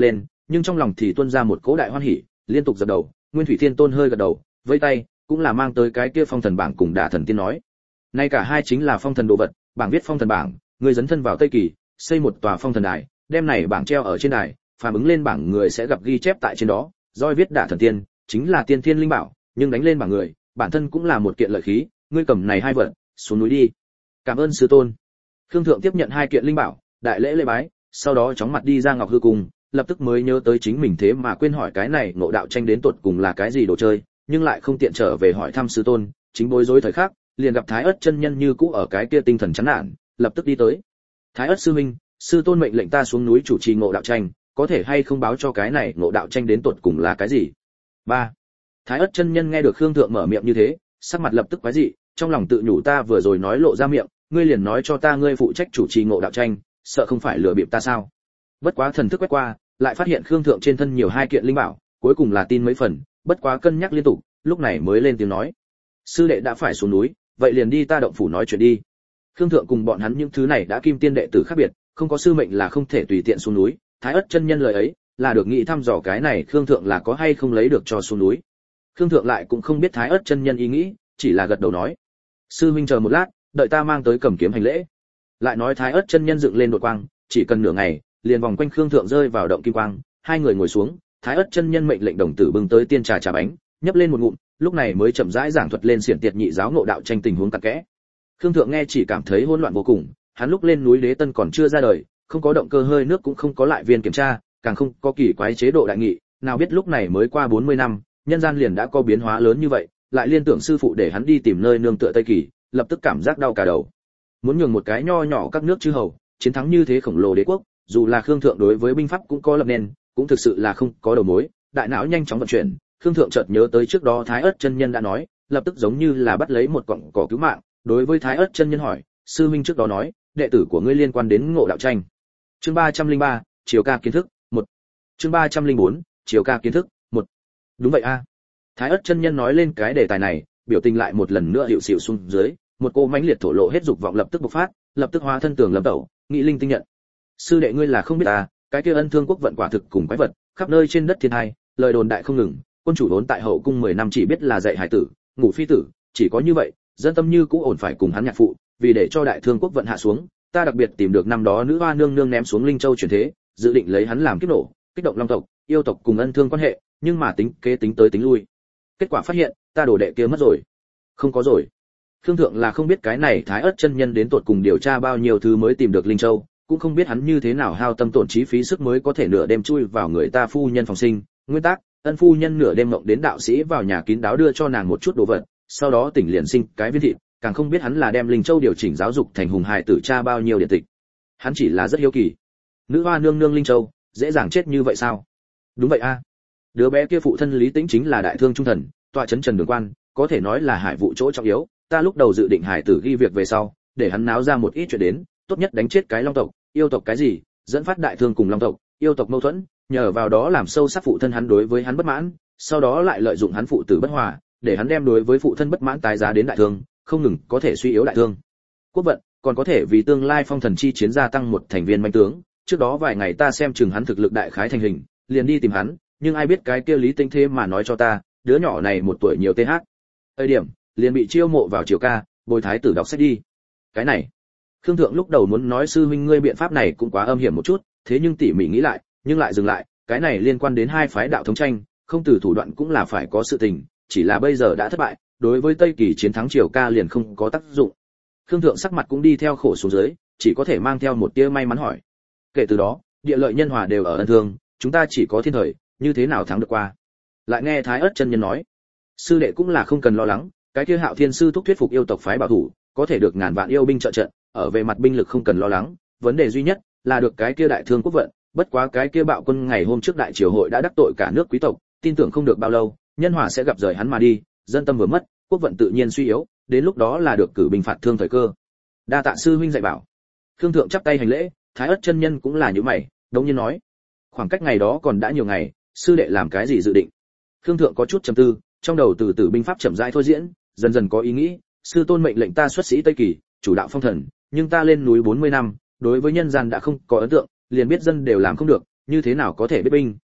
nhưng trong lòng thì tuôn ra một cỗ đại hoan hỉ, liên tục gật đầu. Nguyên Thủy Thiên Tôn hơi gật đầu, vẫy tay, cũng là mang tới cái kia phong thần bảng cùng Đả Thần Tiên nói. Nay cả hai chính là phong thần đồ vật, bảng viết phong thần bảng, người dấn thân vào Tây Kỳ, xây một tòa phong thần đài, đem này bảng treo ở trên đài, phàm ứng lên bảng người sẽ gặp ghi chép tại trên đó, roi viết Đả Thần Tiên, chính là tiên thiên linh bảo, nhưng đánh lên bảng người, bản thân cũng là một kiện lợi khí, ngươi cầm này hai vật, xuống núi đi. Cảm ơn sư tôn. Khương Thượng tiếp nhận hai kiện linh bảo, đại lễ lễ bái, sau đó chóng mặt đi ra Ngọc Hư Cung, lập tức mới nhớ tới chính mình thế mà quên hỏi cái này Ngộ Đạo Tranh đến tuột cùng là cái gì đồ chơi, nhưng lại không tiện trở về hỏi thăm sư tôn, chính bối rối thời khắc, liền gặp Thái Ức chân nhân như cũ ở cái kia tinh thần chán nản, lập tức đi tới. Thái Ức sư huynh, sư tôn mệnh lệnh ta xuống núi chủ trì Ngộ Đạo Tranh, có thể hay không báo cho cái này Ngộ Đạo Tranh đến tuột cùng là cái gì? 3. Thái Ức chân nhân nghe được Khương Thượng mở miệng như thế, sắc mặt lập tức quái dị, trong lòng tự nhủ ta vừa rồi nói lộ ra miệng, ngươi liền nói cho ta ngươi phụ trách chủ trì Ngộ Đạo Tranh, sợ không phải lừa bịp ta sao? Bất quá thần thức quét qua, lại phát hiện Khương Thượng trên thân nhiều hai kiện linh bảo, cuối cùng là tin mấy phần, bất quá cân nhắc liên tục, lúc này mới lên tiếng nói: sư đệ đã phải xuống núi, vậy liền đi ta động phủ nói chuyện đi. Khương Thượng cùng bọn hắn những thứ này đã kim tiên đệ tử khác biệt, không có sư mệnh là không thể tùy tiện xuống núi. Thái Ức chân nhân lời ấy là được nghĩ thăm dò cái này Khương Thượng là có hay không lấy được cho xuống núi. Khương Thượng lại cũng không biết Thái Ức chân nhân ý nghĩ, chỉ là gật đầu nói: sư huynh chờ một lát, đợi ta mang tới cầm kiếm hành lễ. Lại nói Thái Ức chân nhân dựng lên đột quang, chỉ cần nửa ngày, liền vòng quanh Khương Thượng rơi vào động kim quang, hai người ngồi xuống, Thái Ức chân nhân mệnh lệnh đồng tử bưng tới tiên trà trà bánh, nhấp lên một ngụm, lúc này mới chậm rãi giảng thuật lên xiển tiệt nhị giáo Ngộ Đạo Tranh tình huống cặn kẽ. Khương Thượng nghe chỉ cảm thấy hỗn loạn vô cùng, hắn lúc lên núi Đế Tân còn chưa ra đời, không có động cơ hơi nước cũng không có lại viên kiểm tra, càng không có kỳ quái chế độ đại nghị, nào biết lúc này mới qua 40 năm, nhân gian liền đã có biến hóa lớn như vậy, lại liên tưởng sư phụ để hắn đi tìm nơi nương tựa Tây Kỳ, lập tức cảm giác đau cả đầu. Muốn nhường một cái nho nhỏ các nước chư hầu, chiến thắng như thế khổng lồ đế quốc, dù là Khương Thượng đối với binh pháp cũng có lập nền, cũng thực sự là không có đầu mối, đại não nhanh chóng vận chuyển. Khương Thượng chợt nhớ tới trước đó Thái Ức chân nhân đã nói, lập tức giống như là bắt lấy một cọng cỏ cứu mạng, đối với Thái Ức chân nhân hỏi: sư huynh trước đó nói, đệ tử của ngươi liên quan đến Ngộ Đạo Tranh. Chương 303, chiều ca kiến thức 1. Chương 304, chiều ca kiến thức 1. Đúng vậy a. Thái Ức chân nhân nói lên cái đề tài này, biểu tình lại một lần nữa hiệu xịu xuống dưới, một cô mãnh liệt thổ lộ hết dục vọng lập tức bộc phát, lập tức hóa thân tường lâm tẩu, nghị linh tinh nhận. Sư đệ ngươi là không biết à, cái kia Ân Thương quốc vận quả thực cùng quái vật, khắp nơi trên đất thiên hai, lời đồn đại không ngừng, quân chủ đốn tại hậu cung 10 năm chỉ biết là dạy hải tử, ngủ phi tử, chỉ có như vậy, dân tâm như cũ ổn phải cùng hắn nhạc phụ, vì để cho Đại Thương quốc vận hạ xuống, ta đặc biệt tìm được năm đó nữ hoa nương nương ném xuống Linh Châu chuyển thế, dự định lấy hắn làm kiếp nổ, kích động Long tộc, yêu tộc cùng Ân Thương quan hệ, nhưng mà tính kế tính tới tính lui. Kết quả phát hiện, ta đồ đệ kia mất rồi. Không có rồi. Khương Thượng là không biết cái này Thái Ức chân nhân đến tột cùng điều tra bao nhiêu thứ mới tìm được Linh Châu, cũng không biết hắn như thế nào hao tâm tổn trí phí sức mới có thể nửa đêm chui vào người ta phu nhân phòng sinh. Nguyên tắc, Ân phu nhân nửa đêm mộng đến đạo sĩ vào nhà kín đáo đưa cho nàng một chút đồ vật, sau đó tỉnh liền sinh cái viên thịt, càng không biết hắn là đem Linh Châu điều chỉnh giáo dục thành hùng hài tử cha bao nhiêu điện tịch. Hắn chỉ là rất hiếu kỳ. Nữ hoa nương nương Linh Châu, dễ dàng chết như vậy sao? Đúng vậy a. Đứa bé kia phụ thân Lý Tĩnh chính là đại thương trung thần, tọa trấn Trần Đường Quan, có thể nói là hải vụ chỗ trọng yếu, ta lúc đầu dự định hải tử ghi việc về sau, để hắn náo ra một ít chuyện đến, tốt nhất đánh chết cái Long tộc, yêu tộc cái gì, dẫn phát đại thương cùng Long tộc, yêu tộc mâu thuẫn, nhờ vào đó làm sâu sắc phụ thân hắn đối với hắn bất mãn, sau đó lại lợi dụng hắn phụ tử bất hòa, để hắn đem đối với phụ thân bất mãn tái giá đến đại thương, không ngừng có thể suy yếu đại thương quốc vận, còn có thể vì tương lai phong thần chi chiến gia tăng một thành viên manh tướng. Trước đó vài ngày ta xem chừng hắn thực lực đại khái thành hình, liền đi tìm hắn, nhưng ai biết cái kia Lý Tĩnh thế mà nói cho ta, đứa nhỏ này 1 tuổi nhiều TH. Thời điểm, liền bị chiêu mộ vào triều ca, bồi thái tử đọc sách đi. Cái này, Khương Thượng lúc đầu muốn nói sư huynh ngươi biện pháp này cũng quá âm hiểm một chút, thế nhưng tỉ mỉ nghĩ lại, nhưng lại dừng lại, cái này liên quan đến hai phái đạo thống tranh, không từ thủ đoạn cũng là phải có sự tình, chỉ là bây giờ đã thất bại, đối với Tây Kỳ chiến thắng triều ca liền không có tác dụng. Khương Thượng sắc mặt cũng đi theo khổ xuống dưới, chỉ có thể mang theo một tia may mắn hỏi: kể từ đó, địa lợi nhân hòa đều ở Ân Thương, chúng ta chỉ có thiên thời, như thế nào thắng được qua? Lại nghe Thái Ức chân nhân nói: sư đệ cũng là không cần lo lắng, cái kia Hạo Thiên sư thúc thuyết phục yêu tộc phái bảo thủ, có thể được ngàn vạn yêu binh trợ trận, ở về mặt binh lực không cần lo lắng, vấn đề duy nhất là được cái kia đại thương quốc vận, bất quá cái kia bạo quân ngày hôm trước đại triều hội đã đắc tội cả nước quý tộc, tin tưởng không được bao lâu, nhân hòa sẽ gặp rời hắn mà đi, dân tâm vừa mất, quốc vận tự nhiên suy yếu, đến lúc đó là được cử binh phạt thương thời cơ. Đa tạ sư huynh dạy bảo. Khương Thượng chắp tay hành lễ, Thái Ức chân nhân cũng là như mày, đống nhiên nói: khoảng cách ngày đó còn đã nhiều ngày, sư đệ làm cái gì dự định? Khương Thượng có chút trầm tư, trong đầu từ từ binh pháp chậm rãi thôi diễn, dần dần có ý nghĩ, sư tôn mệnh lệnh ta xuất sĩ Tây Kỳ, chủ đạo phong thần, nhưng ta lên núi 40 năm, đối với nhân gian đã không có ấn tượng, liền biết dân đều làm không được, như thế nào có thể biết binh,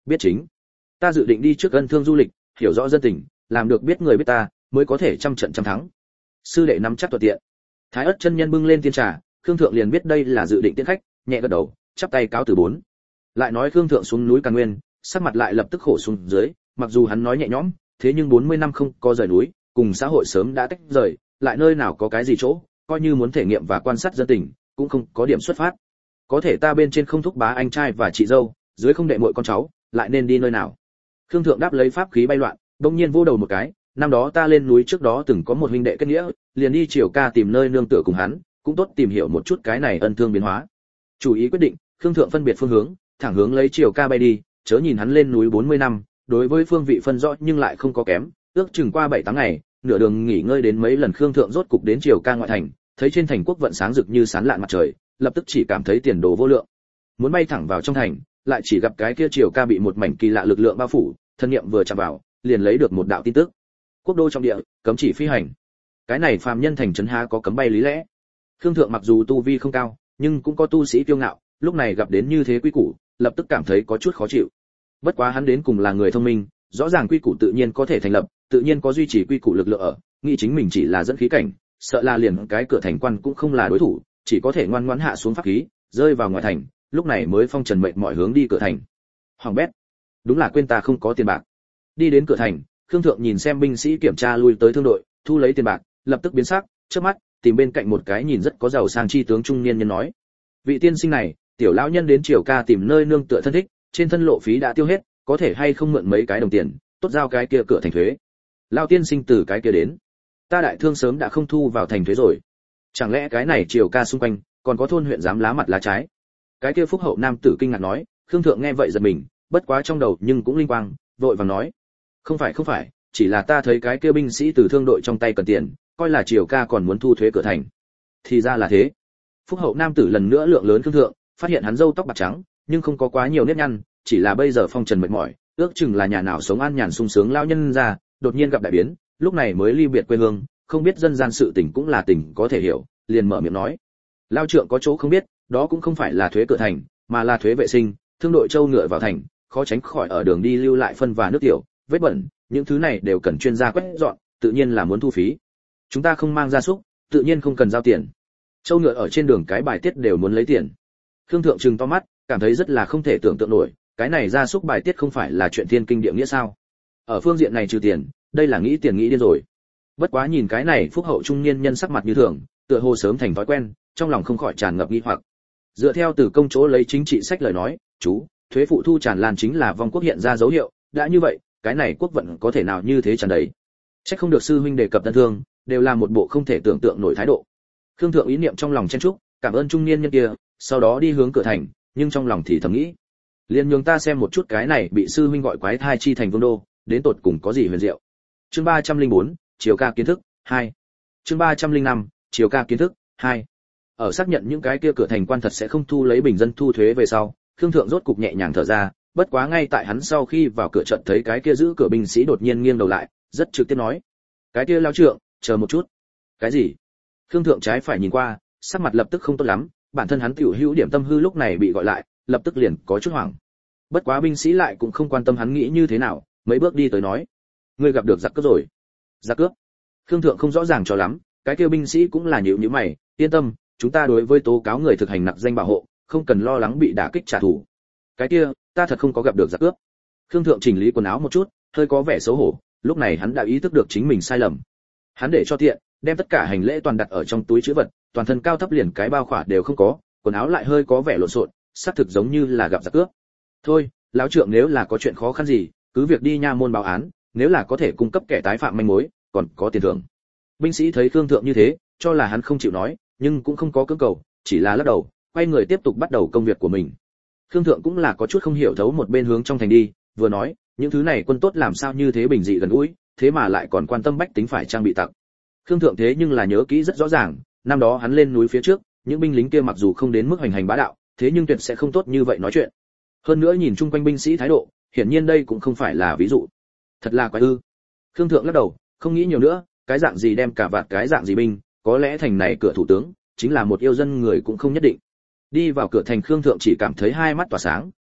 Biết chính, ta dự định đi trước ân thương du lịch, hiểu rõ dân tình, làm được biết người biết ta, mới có thể trăm trận trăm thắng. Sư đệ nắm chắc thuận tiện. Thái Ất chân nhân bưng lên tiên trà, Khương Thượng liền biết đây là dự định tiễn khách, nhẹ gật đầu, chắp tay cáo từ bốn. Lại nói Khương Thượng xuống núi Càn Nguyên, sắc mặt lại lập tức khổ xuống dưới, mặc dù hắn nói nhẹ nhõm, thế nhưng 40 năm không có rời núi, cùng xã hội sớm đã tách rời, lại nơi nào có cái gì chỗ, coi như muốn thể nghiệm và quan sát dân tình, cũng không có điểm xuất phát. Có thể ta bên trên không thúc bá anh trai và chị dâu, dưới không đệ muội con cháu, lại nên đi nơi nào? Khương Thượng đáp lấy pháp khí bay loạn, đột nhiên vô đầu một cái, năm đó ta lên núi trước đó từng có một huynh đệ kết nghĩa, liền đi Triều Ca tìm nơi nương tựa cùng hắn, cũng tốt tìm hiểu một chút cái này ân thương biến hóa. Chủ ý quyết định, Khương Thượng phân biệt phương hướng, thẳng hướng lấy Triều Ca bay đi, chớ nhìn hắn lên núi 40 năm, đối với phương vị phân rõ nhưng lại không có kém, ước chừng qua 7-8 ngày, nửa đường nghỉ ngơi đến mấy lần Khương Thượng rốt cục đến Triều Ca ngoại thành, thấy trên thành quốc vận sáng rực như sáng lạn mặt trời, lập tức chỉ cảm thấy tiền đồ vô lượng. Muốn bay thẳng vào trong thành, lại chỉ gặp cái kia Triều Ca bị một mảnh kỳ lạ lực lượng bao phủ, thân niệm vừa chạm vào, liền lấy được một đạo tin tức. Quốc đô trong địa, cấm chỉ phi hành. Cái này phàm nhân thành trấn há có cấm bay lý lẽ. Khương Thượng mặc dù tu vi không cao, nhưng cũng có tu sĩ kiêu ngạo, lúc này gặp đến như thế quy củ, lập tức cảm thấy có chút khó chịu. Bất quá hắn đến cùng là người thông minh, rõ ràng quy củ tự nhiên có thể thành lập, tự nhiên có duy trì quy củ lực lượng ở, nghĩ chính mình chỉ là dẫn khí cảnh, sợ là liền cái cửa thành quan cũng không là đối thủ, chỉ có thể ngoan ngoãn hạ xuống pháp khí, rơi vào ngoài thành, lúc này mới phong trần mệnh mọi hướng đi cửa thành. Hoàng bét, đúng là quên ta không có tiền bạc. Đi đến cửa thành, Khương Thượng nhìn xem binh sĩ kiểm tra lui tới thương đội, thu lấy tiền bạc, lập tức biến sắc, chớp mắt, tìm bên cạnh một cái nhìn rất có giàu sang chi tướng trung niên nhân nói: "Vị tiên sinh này, tiểu lão nhân đến Triều Ca tìm nơi nương tựa thân thích, trên thân lộ phí đã tiêu hết, có thể hay không mượn mấy cái đồng tiền, tốt giao cái kia cửa thành thuế." Lão tiên sinh từ cái kia đến, ta đại thương sớm đã không thu vào thành thuế rồi. Chẳng lẽ cái này Triều Ca xung quanh còn có thôn huyện dám lá mặt lá trái? Cái kia phúc hậu nam tử kinh ngạc nói. Khương Thượng nghe vậy giật mình, bất quá trong đầu nhưng cũng linh quang, vội vàng nói: không phải, chỉ là ta thấy cái kia binh sĩ từ thương đội trong tay cần tiền, coi là Triều Ca còn muốn thu thuế cửa thành. Thì ra là thế. Phúc hậu nam tử lần nữa lượng lớn Khương Thượng, phát hiện hắn râu tóc bạc trắng, nhưng không có quá nhiều nếp nhăn, chỉ là bây giờ phong trần mệt mỏi, ước chừng là nhà nào sống an nhàn sung sướng lao nhân ra, đột nhiên gặp đại biến, lúc này mới ly biệt quê hương, không biết dân gian sự tình cũng là tình có thể hiểu, liền mở miệng nói: lao trượng có chỗ không biết, đó cũng không phải là thuế cửa thành, mà là thuế vệ sinh, thương đội châu ngựa vào thành, khó tránh khỏi ở đường đi lưu lại phân và nước tiểu, vết bẩn, những thứ này đều cần chuyên gia quét dọn, tự nhiên là muốn thu phí. Chúng ta không mang gia súc, tự nhiên không cần giao tiền. Châu ngựa ở trên đường cái bài tiết đều muốn lấy tiền. Khương Thượng trừng to mắt, cảm thấy rất là không thể tưởng tượng nổi, cái này gia súc bài tiết không phải là chuyện thiên kinh địa nghĩa sao? Ở phương diện này trừ tiền, đây là nghĩ tiền nghĩ điên rồi. Bất quá nhìn cái này phúc hậu trung niên nhân sắc mặt như thường, tựa hồ sớm thành thói quen, trong lòng không khỏi tràn ngập nghi hoặc. Dựa theo từ công chỗ lấy chính trị sách lời nói, chú, thuế phụ thu tràn lan chính là vong quốc hiện ra dấu hiệu, đã như vậy, cái này quốc vận có thể nào như thế tràn đầy. Chắc không được sư huynh đề cập tân thương, đều là một bộ không thể tưởng tượng nổi thái độ. Khương Thượng ý niệm trong lòng chen chúc, cảm ơn trung niên nhân kia, sau đó đi hướng cửa thành, nhưng trong lòng thì thầm nghĩ, liền nhường ta xem một chút cái này bị sư huynh gọi quái thai chi thành vương đô, đến tột cùng có gì huyền diệu. Chương 304, Triều Ca kiến thức 2. Chương 305, Triều Ca kiến thức 2. Ở xác nhận những cái kia cửa thành quan thật sẽ không thu lấy bình dân thu thuế về sau, Khương Thượng rốt cục nhẹ nhàng thở ra, bất quá ngay tại hắn sau khi vào cửa trận thấy cái kia giữ cửa binh sĩ đột nhiên nghiêng đầu lại, rất trực tiếp nói: "Cái kia lão trượng, chờ một chút." "Cái gì?" Khương Thượng trái phải nhìn qua, sắc mặt lập tức không tốt lắm, bản thân hắn tiểu hữu điểm tâm hư lúc này bị gọi lại, lập tức liền có chút hoảng. Bất quá binh sĩ lại cũng không quan tâm hắn nghĩ như thế nào, mấy bước đi tới nói: "Ngươi gặp được giặc cướp rồi." "Giặc cướp?" Khương Thượng không rõ ràng cho lắm, cái kia binh sĩ cũng là nhíu nhíu mày, "Yên tâm, chúng ta đối với tố cáo người thực hành nặc danh bảo hộ, không cần lo lắng bị đả kích trả thù." "Cái kia, ta thật không có gặp được giặc cướp." Khương Thượng chỉnh lý quần áo một chút, hơi có vẻ xấu hổ, lúc này hắn đã ý thức được chính mình sai lầm. Hắn để cho tiện, đem tất cả hành lễ toàn đặt ở trong túi trữ vật, toàn thân cao thấp liền cái bao khỏa đều không có, quần áo lại hơi có vẻ lộn xộn, xác thực giống như là gặp giặc cướp. "Thôi, lão trượng nếu là có chuyện khó khăn gì, cứ việc đi nha môn báo án, nếu là có thể cung cấp kẻ tái phạm manh mối, còn có tiền thưởng." Binh sĩ thấy Khương Thượng như thế, cho là hắn không chịu nói, nhưng cũng không có cưỡng cầu, chỉ là lắc đầu, quay người tiếp tục bắt đầu công việc của mình. Khương Thượng cũng là có chút không hiểu thấu, một bên hướng trong thành đi, vừa nói, những thứ này quân tốt làm sao như thế bình dị gần gũi, thế mà lại còn quan tâm bách tính phải trang bị tặc. Khương Thượng thế nhưng là nhớ kỹ rất rõ ràng, năm đó hắn lên núi phía trước, những binh lính kia mặc dù không đến mức hoành hành bá đạo, thế nhưng tuyệt sẽ không tốt như vậy nói chuyện. Hơn nữa nhìn chung quanh binh sĩ thái độ, hiển nhiên đây cũng không phải là ví dụ. Thật là quái ư. Khương Thượng lắc đầu, không nghĩ nhiều nữa, cái dạng gì đem cả vạt cái dạng gì binh, có lẽ thành này cửa thủ tướng, chính là một yêu dân người cũng không nhất định. Đi vào cửa thành Khương Thượng chỉ cảm thấy hai mắt tỏa sáng,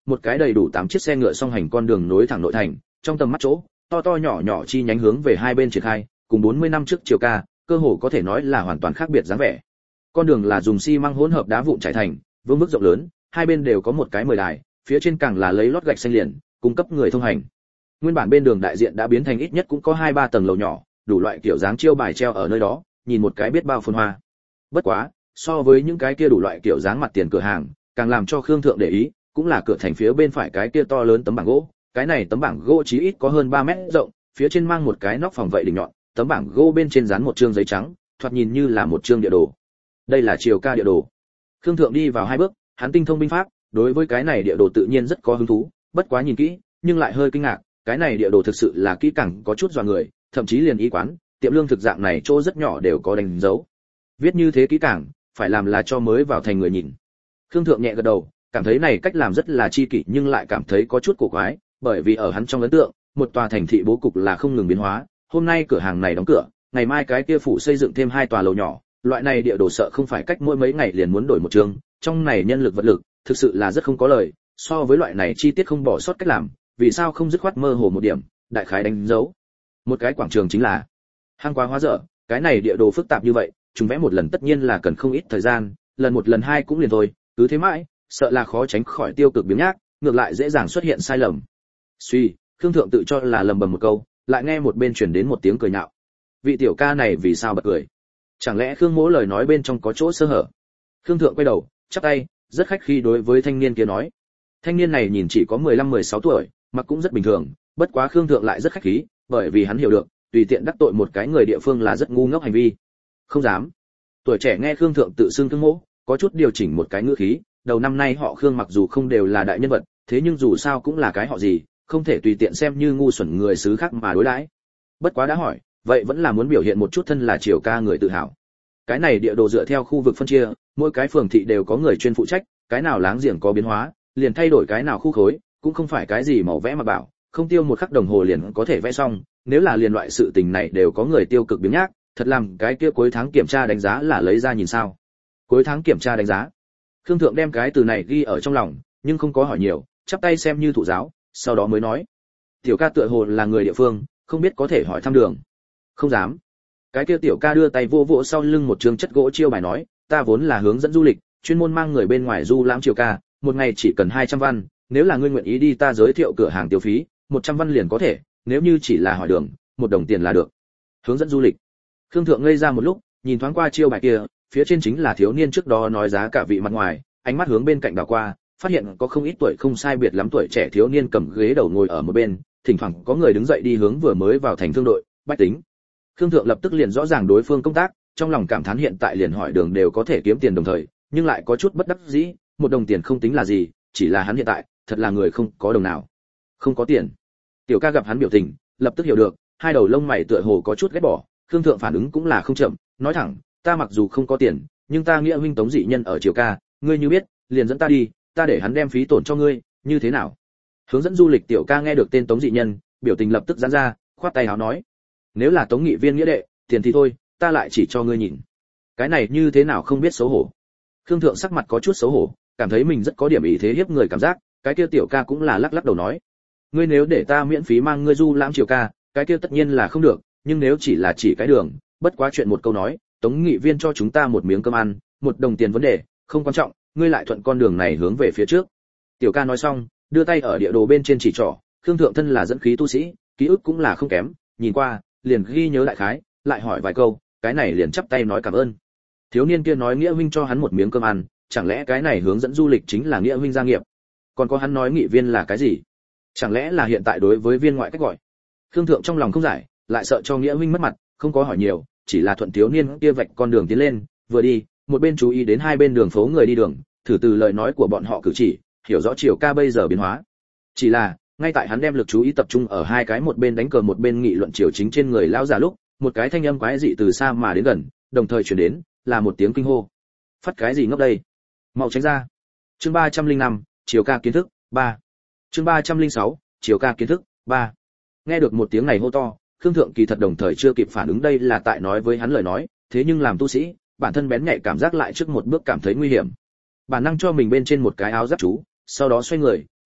một cái đầy đủ 8 chiếc xe ngựa song hành con đường nối thẳng nội thành, trong tầm mắt chỗ, to to nhỏ nhỏ chi nhánh hướng về hai bên triển khai, cùng 40 năm trước chiều ca, cơ hồ có thể nói là hoàn toàn khác biệt dáng vẻ. Con đường là dùng xi măng hỗn hợp đá vụn trải thành, vương vức rộng lớn, hai bên đều có một cái mười đài, phía trên càng là lấy lót gạch xanh liền, cung cấp người thông hành. Nguyên bản bên đường đại diện đã biến thành ít nhất cũng có 2-3 tầng lầu nhỏ, đủ loại kiểu dáng chiêu bài treo ở nơi đó, nhìn một cái biết bao phồn hoa. Bất quá, so với những cái kia đủ loại kiểu dáng mặt tiền cửa hàng, càng làm cho Khương Thượng để ý, cũng là cửa thành phía bên phải cái kia to lớn tấm bảng gỗ, cái này tấm bảng gỗ chí ít có hơn 3 mét rộng, phía trên mang một cái nóc phòng vậy đỉnh nhọn, tấm bảng gỗ bên trên dán một trương giấy trắng, thoạt nhìn như là một trương địa đồ. Đây là triều ca địa đồ. Khương Thượng đi vào hai bước, hắn tinh thông binh pháp, đối với cái này địa đồ tự nhiên rất có hứng thú, bất quá nhìn kỹ, nhưng lại hơi kinh ngạc, cái này địa đồ thực sự là kỹ càng có chút dọa người, thậm chí liền y quán, tiệm lương thực dạng này chỗ rất nhỏ đều có đánh dấu. Viết như thế kỹ càng, phải làm là cho mới vào thành người nhìn. Khương Thượng nhẹ gật đầu, cảm thấy này cách làm rất là chi kỷ nhưng lại cảm thấy có chút cổ quái, bởi vì ở hắn trong ấn tượng, một tòa thành thị bố cục là không ngừng biến hóa, hôm nay cửa hàng này đóng cửa, ngày mai cái kia phủ xây dựng thêm 2 tòa lầu nhỏ, loại này địa đồ sợ không phải cách mỗi mấy ngày liền muốn đổi một trường, trong này nhân lực vật lực, thực sự là rất không có lời, so với loại này chi tiết không bỏ sót cách làm, vì sao không dứt khoát mơ hồ một điểm, đại khái đánh dấu. Một cái quảng trường chính là hang quá hóa dở, cái này địa đồ phức tạp như vậy, chúng vẽ một lần tất nhiên là cần không ít thời gian, lần một lần hai cũng liền thôi, cứ thế mãi, sợ là khó tránh khỏi tiêu cực biếng nhác, ngược lại dễ dàng xuất hiện sai lầm. Suy, Khương Thượng tự cho là lầm bầm một câu, lại nghe một bên truyền đến một tiếng cười nhạo. Vị tiểu ca này vì sao bật cười? Chẳng lẽ Khương Mỗ lời nói bên trong có chỗ sơ hở? Khương Thượng quay đầu, chắp tay, rất khách khí đối với thanh niên kia nói. Thanh niên này nhìn chỉ có 15-16 tuổi, mặc cũng rất bình thường, bất quá Khương Thượng lại rất khách khí, bởi vì hắn hiểu được, tùy tiện đắc tội một cái người địa phương là rất ngu ngốc hành vi. Không dám. Tuổi trẻ nghe Khương Thượng tự xưng Khương Mỗ, có chút điều chỉnh một cái ngữ khí, đầu năm nay họ Khương mặc dù không đều là đại nhân vật, thế nhưng dù sao cũng là cái họ gì, không thể tùy tiện xem như ngu xuẩn người xứ khác mà đối đãi. Bất quá đã hỏi, vậy vẫn là muốn biểu hiện một chút thân là triều ca người tự hào. Cái này địa đồ dựa theo khu vực phân chia, mỗi cái phường thị đều có người chuyên phụ trách, cái nào láng giềng có biến hóa, liền thay đổi cái nào khu khối, cũng không phải cái gì màu vẽ mà bảo, không tiêu một khắc đồng hồ liền có thể vẽ xong, nếu là liền loại sự tình này đều có người tiêu cực biếng nhác, thật làm cái kia cuối tháng kiểm tra đánh giá là lấy ra nhìn sao? Cuối tháng kiểm tra đánh giá. Khương Thượng đem cái từ này ghi ở trong lòng, nhưng không có hỏi nhiều, chắp tay xem như thụ giáo, sau đó mới nói: "Tiểu ca tựa hồ là người địa phương, không biết có thể hỏi thăm đường." "Không dám." Cái kia tiểu ca đưa tay vô vỗ sau lưng một trường chất gỗ chiêu bài nói: "Ta vốn là hướng dẫn du lịch, chuyên môn mang người bên ngoài du lãm triều ca, một ngày chỉ cần 200 văn, nếu là ngươi nguyện ý đi ta giới thiệu cửa hàng tiêu phí, 100 văn liền có thể, nếu như chỉ là hỏi đường, 1 đồng tiền là được." Hướng dẫn du lịch. Khương Thượng ngây ra một lúc, nhìn thoáng qua chiêu bài kia, phía trên chính là thiếu niên trước đó nói giá cả vị mặt ngoài, ánh mắt hướng bên cạnh đảo qua, phát hiện có không ít tuổi không sai biệt lắm tuổi trẻ thiếu niên cầm ghế đầu ngồi ở một bên, thỉnh thoảng có người đứng dậy đi hướng vừa mới vào thành thương đội, bách tính. Khương Thượng lập tức liền rõ ràng đối phương công tác, trong lòng cảm thán hiện tại liền hỏi đường đều có thể kiếm tiền đồng thời, nhưng lại có chút bất đắc dĩ, 1 đồng tiền không tính là gì, chỉ là hắn hiện tại, thật là người không có đồng nào. Không có tiền. Tiểu ca gặp hắn biểu tình, lập tức hiểu được, hai đầu lông mày tựa hồ có chút ghét bỏ, Khương Thượng phản ứng cũng là không chậm, nói thẳng: "Ta mặc dù không có tiền, nhưng ta nghĩa huynh Tống dị nhân ở triều ca, ngươi như biết, liền dẫn ta đi, ta để hắn đem phí tổn cho ngươi, như thế nào?" Hướng dẫn du lịch tiểu ca nghe được tên Tống dị nhân, biểu tình lập tức giãn ra, khoát tay áo nói: "Nếu là Tống nghị viên nghĩa đệ, tiền thì thôi, ta lại chỉ cho ngươi nhìn." Cái này như thế nào không biết xấu hổ. Khương Thượng sắc mặt có chút xấu hổ, cảm thấy mình rất có điểm ý thế hiếp người cảm giác, cái kia tiểu ca cũng là lắc lắc đầu nói: "Ngươi nếu để ta miễn phí mang ngươi du lãm triều ca, cái kia tất nhiên là không được, nhưng nếu chỉ cái đường, bất quá chuyện một câu nói, Tống nghị viên cho chúng ta một miếng cơm ăn, 1 đồng tiền vấn đề, không quan trọng, ngươi lại thuận con đường này hướng về phía trước." Tiểu ca nói xong, đưa tay ở địa đồ bên trên chỉ trỏ, Khương Thượng thân là dẫn khí tu sĩ, ký ức cũng là không kém, nhìn qua, liền ghi nhớ đại khái, lại hỏi vài câu, cái này liền chắp tay nói cảm ơn. Thiếu niên kia nói nghĩa huynh cho hắn một miếng cơm ăn, chẳng lẽ cái này hướng dẫn du lịch chính là nghĩa huynh gia nghiệp? Còn có hắn nói nghị viên là cái gì? Chẳng lẽ là hiện tại đối với viên ngoại cách gọi? Khương Thượng trong lòng không giải, lại sợ cho nghĩa huynh mất mặt, không có hỏi nhiều, chỉ là thuận thiếu niên kia vạch con đường tiến lên, vừa đi, một bên chú ý đến hai bên đường phố người đi đường, thử từ lời nói của bọn họ cử chỉ, hiểu rõ triều ca bây giờ biến hóa. Chỉ là, ngay tại hắn đem lực chú ý tập trung ở hai cái một bên đánh cờ một bên nghị luận triều chính trên người lão già lúc, một cái thanh âm quái dị từ xa mà đến gần, đồng thời truyền đến, là một tiếng kinh hô. Phát cái gì ngốc đây? Mau tránh ra. Chương 305, triều ca kiến thức 3. Chương 306, triều ca kiến thức 3. Nghe được một tiếng này hô to, Khương Thượng kỳ thật đồng thời chưa kịp phản ứng đây là tại nói với hắn lời nói, thế nhưng làm tu sĩ, bản thân bén nhạy cảm giác lại trước một bước cảm thấy nguy hiểm. Bản năng cho mình bên trên một cái áo giáp chú, sau đó xoay người,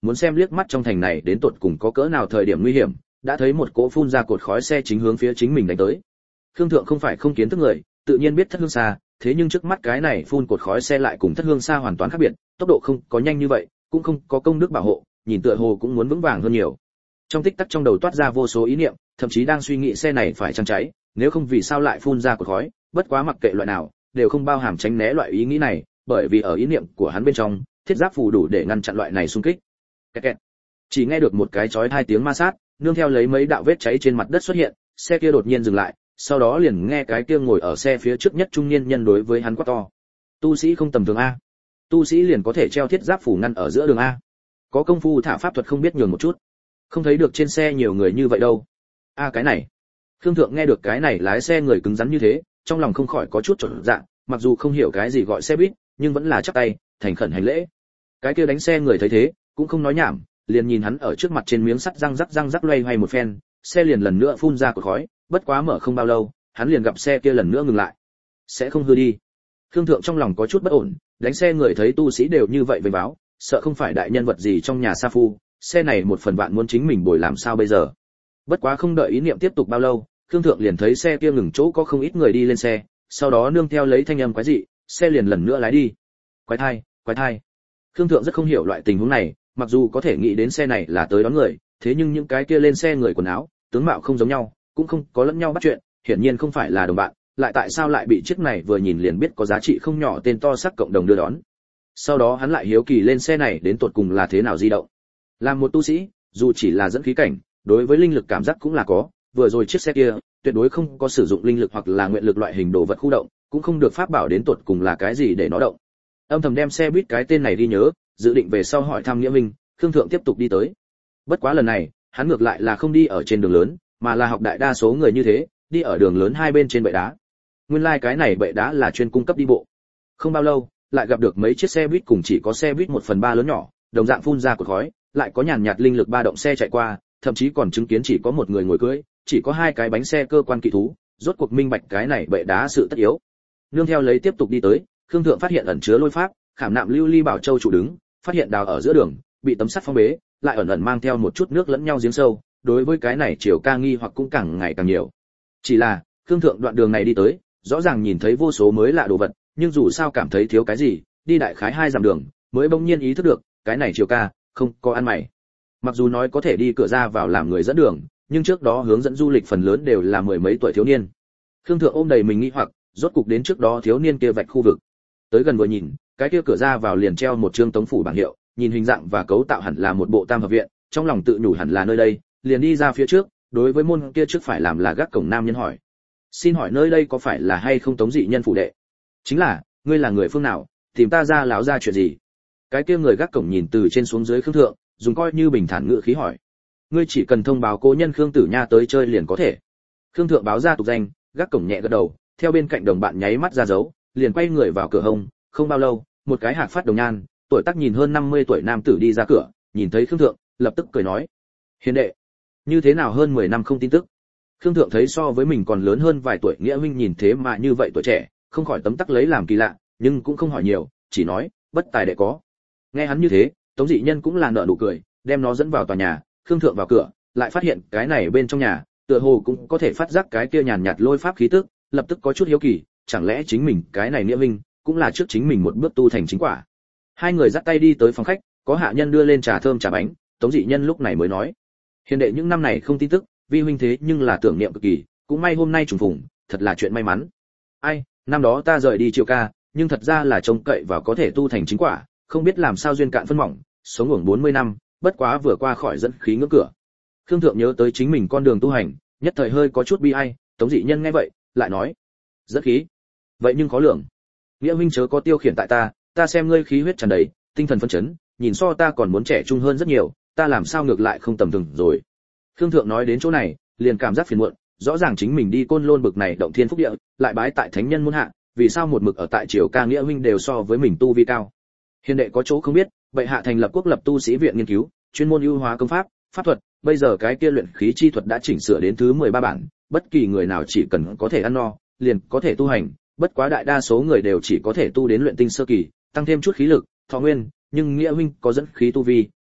muốn xem liếc mắt trong thành này đến tột cùng có cỡ nào thời điểm nguy hiểm, đã thấy một cỗ phun ra cột khói xe chính hướng phía chính mình đánh tới. Khương Thượng không phải không kiến thức người, tự nhiên biết Thất Hương Sa, thế nhưng trước mắt cái này phun cột khói xe lại cùng Thất Hương Sa hoàn toàn khác biệt, tốc độ không có nhanh như vậy, cũng không có công đức bảo hộ, nhìn tựa hồ cũng muốn vững vàng hơn nhiều. Trong tích tắc trong đầu toát ra vô số ý niệm, thậm chí đang suy nghĩ xe này phải chăng cháy, nếu không vì sao lại phun ra cột khói, bất quá mặc kệ loại nào, đều không bao hàm tránh né loại ý nghĩ này, bởi vì ở ý niệm của hắn bên trong, thiết giáp phù đủ để ngăn chặn loại này xung kích. Kẹt kẹt. Chỉ nghe được một cái chói tai tiếng ma sát, nương theo lấy mấy đạo vết cháy trên mặt đất xuất hiện, xe kia đột nhiên dừng lại, sau đó liền nghe cái kia ngồi ở xe phía trước nhất trung niên nhân đối với hắn quát to: "Tu sĩ không tầm thường a, tu sĩ liền có thể treo thiết giáp phủ ngăn ở giữa đường a, có công phu thả pháp thuật không biết nhường một chút, không thấy được trên xe nhiều người như vậy đâu." A cái này. Khương Thượng nghe được cái này lái xe người cứng rắn như thế, trong lòng không khỏi có chút chột dạ, mặc dù không hiểu cái gì gọi xe buýt, nhưng vẫn là chắp tay, thành khẩn hành lễ. Cái kia đánh xe người thấy thế, cũng không nói nhảm, liền nhìn hắn ở trước mặt trên miếng sắt răng rắc loay hoay một phen, xe liền lần nữa phun ra cột khói, bất quá mở không bao lâu, hắn liền gặp xe kia lần nữa ngừng lại. Sẽ không hư đi. Khương Thượng trong lòng có chút bất ổn, đánh xe người thấy tu sĩ đều như vậy vênh báo, sợ không phải đại nhân vật gì trong nhà sa phu, xe này một phần vạn muốn chính mình bồi làm sao bây giờ. Bất quá không đợi ý niệm tiếp tục bao lâu, Khương Thượng liền thấy xe kia ngừng chỗ có không ít người đi lên xe, sau đó nương theo lấy thanh âm quái dị, xe liền lần nữa lái đi. Quái thai. Khương Thượng rất không hiểu loại tình huống này, mặc dù có thể nghĩ đến xe này là tới đón người, thế nhưng những cái kia lên xe người quần áo, tướng mạo không giống nhau, cũng không có lẫn nhau bắt chuyện, hiển nhiên không phải là đồng bạn, lại tại sao lại bị chiếc này vừa nhìn liền biết có giá trị không nhỏ tên to sắc cộng đồng đưa đón. Sau đó hắn lại hiếu kỳ lên xe này đến tột cùng là thế nào di động. Làm một tu sĩ, dù chỉ là dẫn khí cảnh, đối với linh lực cảm giác cũng là có, vừa rồi chiếc xe kia, tuyệt đối không có sử dụng linh lực hoặc là nguyện lực loại hình đồ vật khu động, cũng không được pháp bảo đến tột cùng là cái gì để nó động. Âm thầm đem xe buýt cái tên này đi nhớ, dự định về sau hỏi thăm Nghĩa Minh, Khương Thượng tiếp tục đi tới. Bất quá lần này, hắn ngược lại là không đi ở trên đường lớn, mà là học đại đa số người như thế, đi ở đường lớn hai bên trên bệ đá. Nguyên lai cái này bệ đá là chuyên cung cấp đi bộ. Không bao lâu, lại gặp được mấy chiếc xe buýt cùng chỉ có xe buýt 1/3 lớn nhỏ, đồng dạng phun ra cột khói, lại có nhàn nhạt linh lực ba động xe chạy qua, thậm chí còn chứng kiến chỉ có một người ngồi cưỡi, chỉ có hai cái bánh xe cơ quan kỵ thú, rốt cuộc minh bạch cái này bệ đá sự tất yếu. Nương theo lấy tiếp tục đi tới, Khương Thượng phát hiện ẩn chứa lôi pháp, khảm nạm lưu ly bảo châu trụ đứng, phát hiện đào ở giữa đường, bị tấm sắt phong bế, lại ẩn ẩn mang theo một chút nước lẫn nhau giếng sâu, đối với cái này chiều ca nghi hoặc cũng càng ngày càng nhiều. Chỉ là, Khương Thượng đoạn đường này đi tới, rõ ràng nhìn thấy vô số mới lạ đồ vật, nhưng dù sao cảm thấy thiếu cái gì, đi đại khái 2 dặm đường, mới bỗng nhiên ý thức được, cái này chiều ca không có ăn mày. Mặc dù nói có thể đi cửa ra vào làm người dẫn đường, nhưng trước đó hướng dẫn du lịch phần lớn đều là mười mấy tuổi thiếu niên. Khương Thượng ôm đầy mình nghi hoặc, rốt cục đến trước đó thiếu niên kia vạch khu vực. Tới gần vừa nhìn, cái kia cửa ra vào liền treo một trương tống phủ bảng hiệu, nhìn hình dạng và cấu tạo hẳn là một bộ tam hợp viện, trong lòng tự nhủ hẳn là nơi đây, liền đi ra phía trước, đối với môn kia trước phải làm là gác cổng nam nhân hỏi: "Xin hỏi nơi đây có phải là hay không Tống dị nhân phủ đệ?" "Chính là, ngươi là người phương nào, tìm ta ra láo ra chuyện gì?" Cái kia người gác cổng nhìn từ trên xuống dưới Khương Thượng, dùng coi như bình thản ngữ khí hỏi: "Ngươi chỉ cần thông báo cố nhân Khương Tử Nha tới chơi liền có thể." Khương Thượng báo ra tục danh, gác cổng nhẹ gật đầu, theo bên cạnh đồng bạn nháy mắt ra dấu, liền quay người vào cửa hông. Không bao lâu, một cái hạc phát đồng nhan, tuổi tác nhìn hơn 50 tuổi nam tử đi ra cửa, nhìn thấy Khương Thượng, lập tức cười nói: "Hiền đệ, như thế nào hơn 10 năm không tin tức?" Khương Thượng thấy so với mình còn lớn hơn vài tuổi Nghĩa huynh nhìn thế mà như vậy tuổi trẻ, không khỏi tấm tắc lấy làm kỳ lạ, nhưng cũng không hỏi nhiều, chỉ nói: "Bất tài đệ có." Nghe hắn như thế, Tống dị nhân cũng là nở nụ cười, đem nó dẫn vào tòa nhà. Khương Thượng vào cửa, lại phát hiện cái này bên trong nhà, tựa hồ cũng có thể phát giác cái kia nhàn nhạt lôi pháp khí tức, lập tức có chút hiếu kỳ, chẳng lẽ chính mình cái này Nghĩa huynh cũng là trước chính mình một bước tu thành chính quả. Hai người dắt tay đi tới phòng khách, có hạ nhân đưa lên trà thơm trà bánh, Tống dị nhân lúc này mới nói: "Hiền đệ những năm này không tin tức, vi huynh thế nhưng là tưởng niệm cực kỳ, cũng may hôm nay trùng phùng, thật là chuyện may mắn. Ai, năm đó ta rời đi Triều Ca, nhưng thật ra là trông cậy vào có thể tu thành chính quả, không biết làm sao duyên cạn phân mỏng, sống uổng 40 năm, bất quá vừa qua khỏi dẫn khí ngưỡng cửa." Khương Thượng nhớ tới chính mình con đường tu hành, nhất thời hơi có chút bi ai. Tống dị nhân nghe vậy, lại nói: "Dẫn khí? Vậy nhưng khó lường. Nghĩa huynh chớ có tiêu khiển tại ta xem ngươi khí huyết tràn đầy, tinh thần phấn chấn, nhìn so ta còn muốn trẻ trung hơn rất nhiều, ta làm sao ngược lại không tầm thường rồi." Khương Thượng nói đến chỗ này, liền cảm giác phiền muộn, rõ ràng chính mình đi Côn Lôn bực này động thiên phúc địa, lại bái tại thánh nhân môn hạ, vì sao một mực ở tại Triều Ca Nghĩa huynh đều so với mình tu vi cao. Hiền đệ có chỗ không biết, bệ hạ thành lập quốc lập tu sĩ viện nghiên cứu, chuyên môn ưu hóa công pháp, pháp thuật, bây giờ cái kia luyện khí chi thuật đã chỉnh sửa đến thứ 13 bản, bất kỳ người nào chỉ cần có thể ăn no, liền có thể tu hành, bất quá đại đa số người đều chỉ có thể tu đến luyện tinh sơ kỳ, tăng thêm chút khí lực, thọ nguyên, nhưng Nghĩa huynh có dẫn khí tu vi,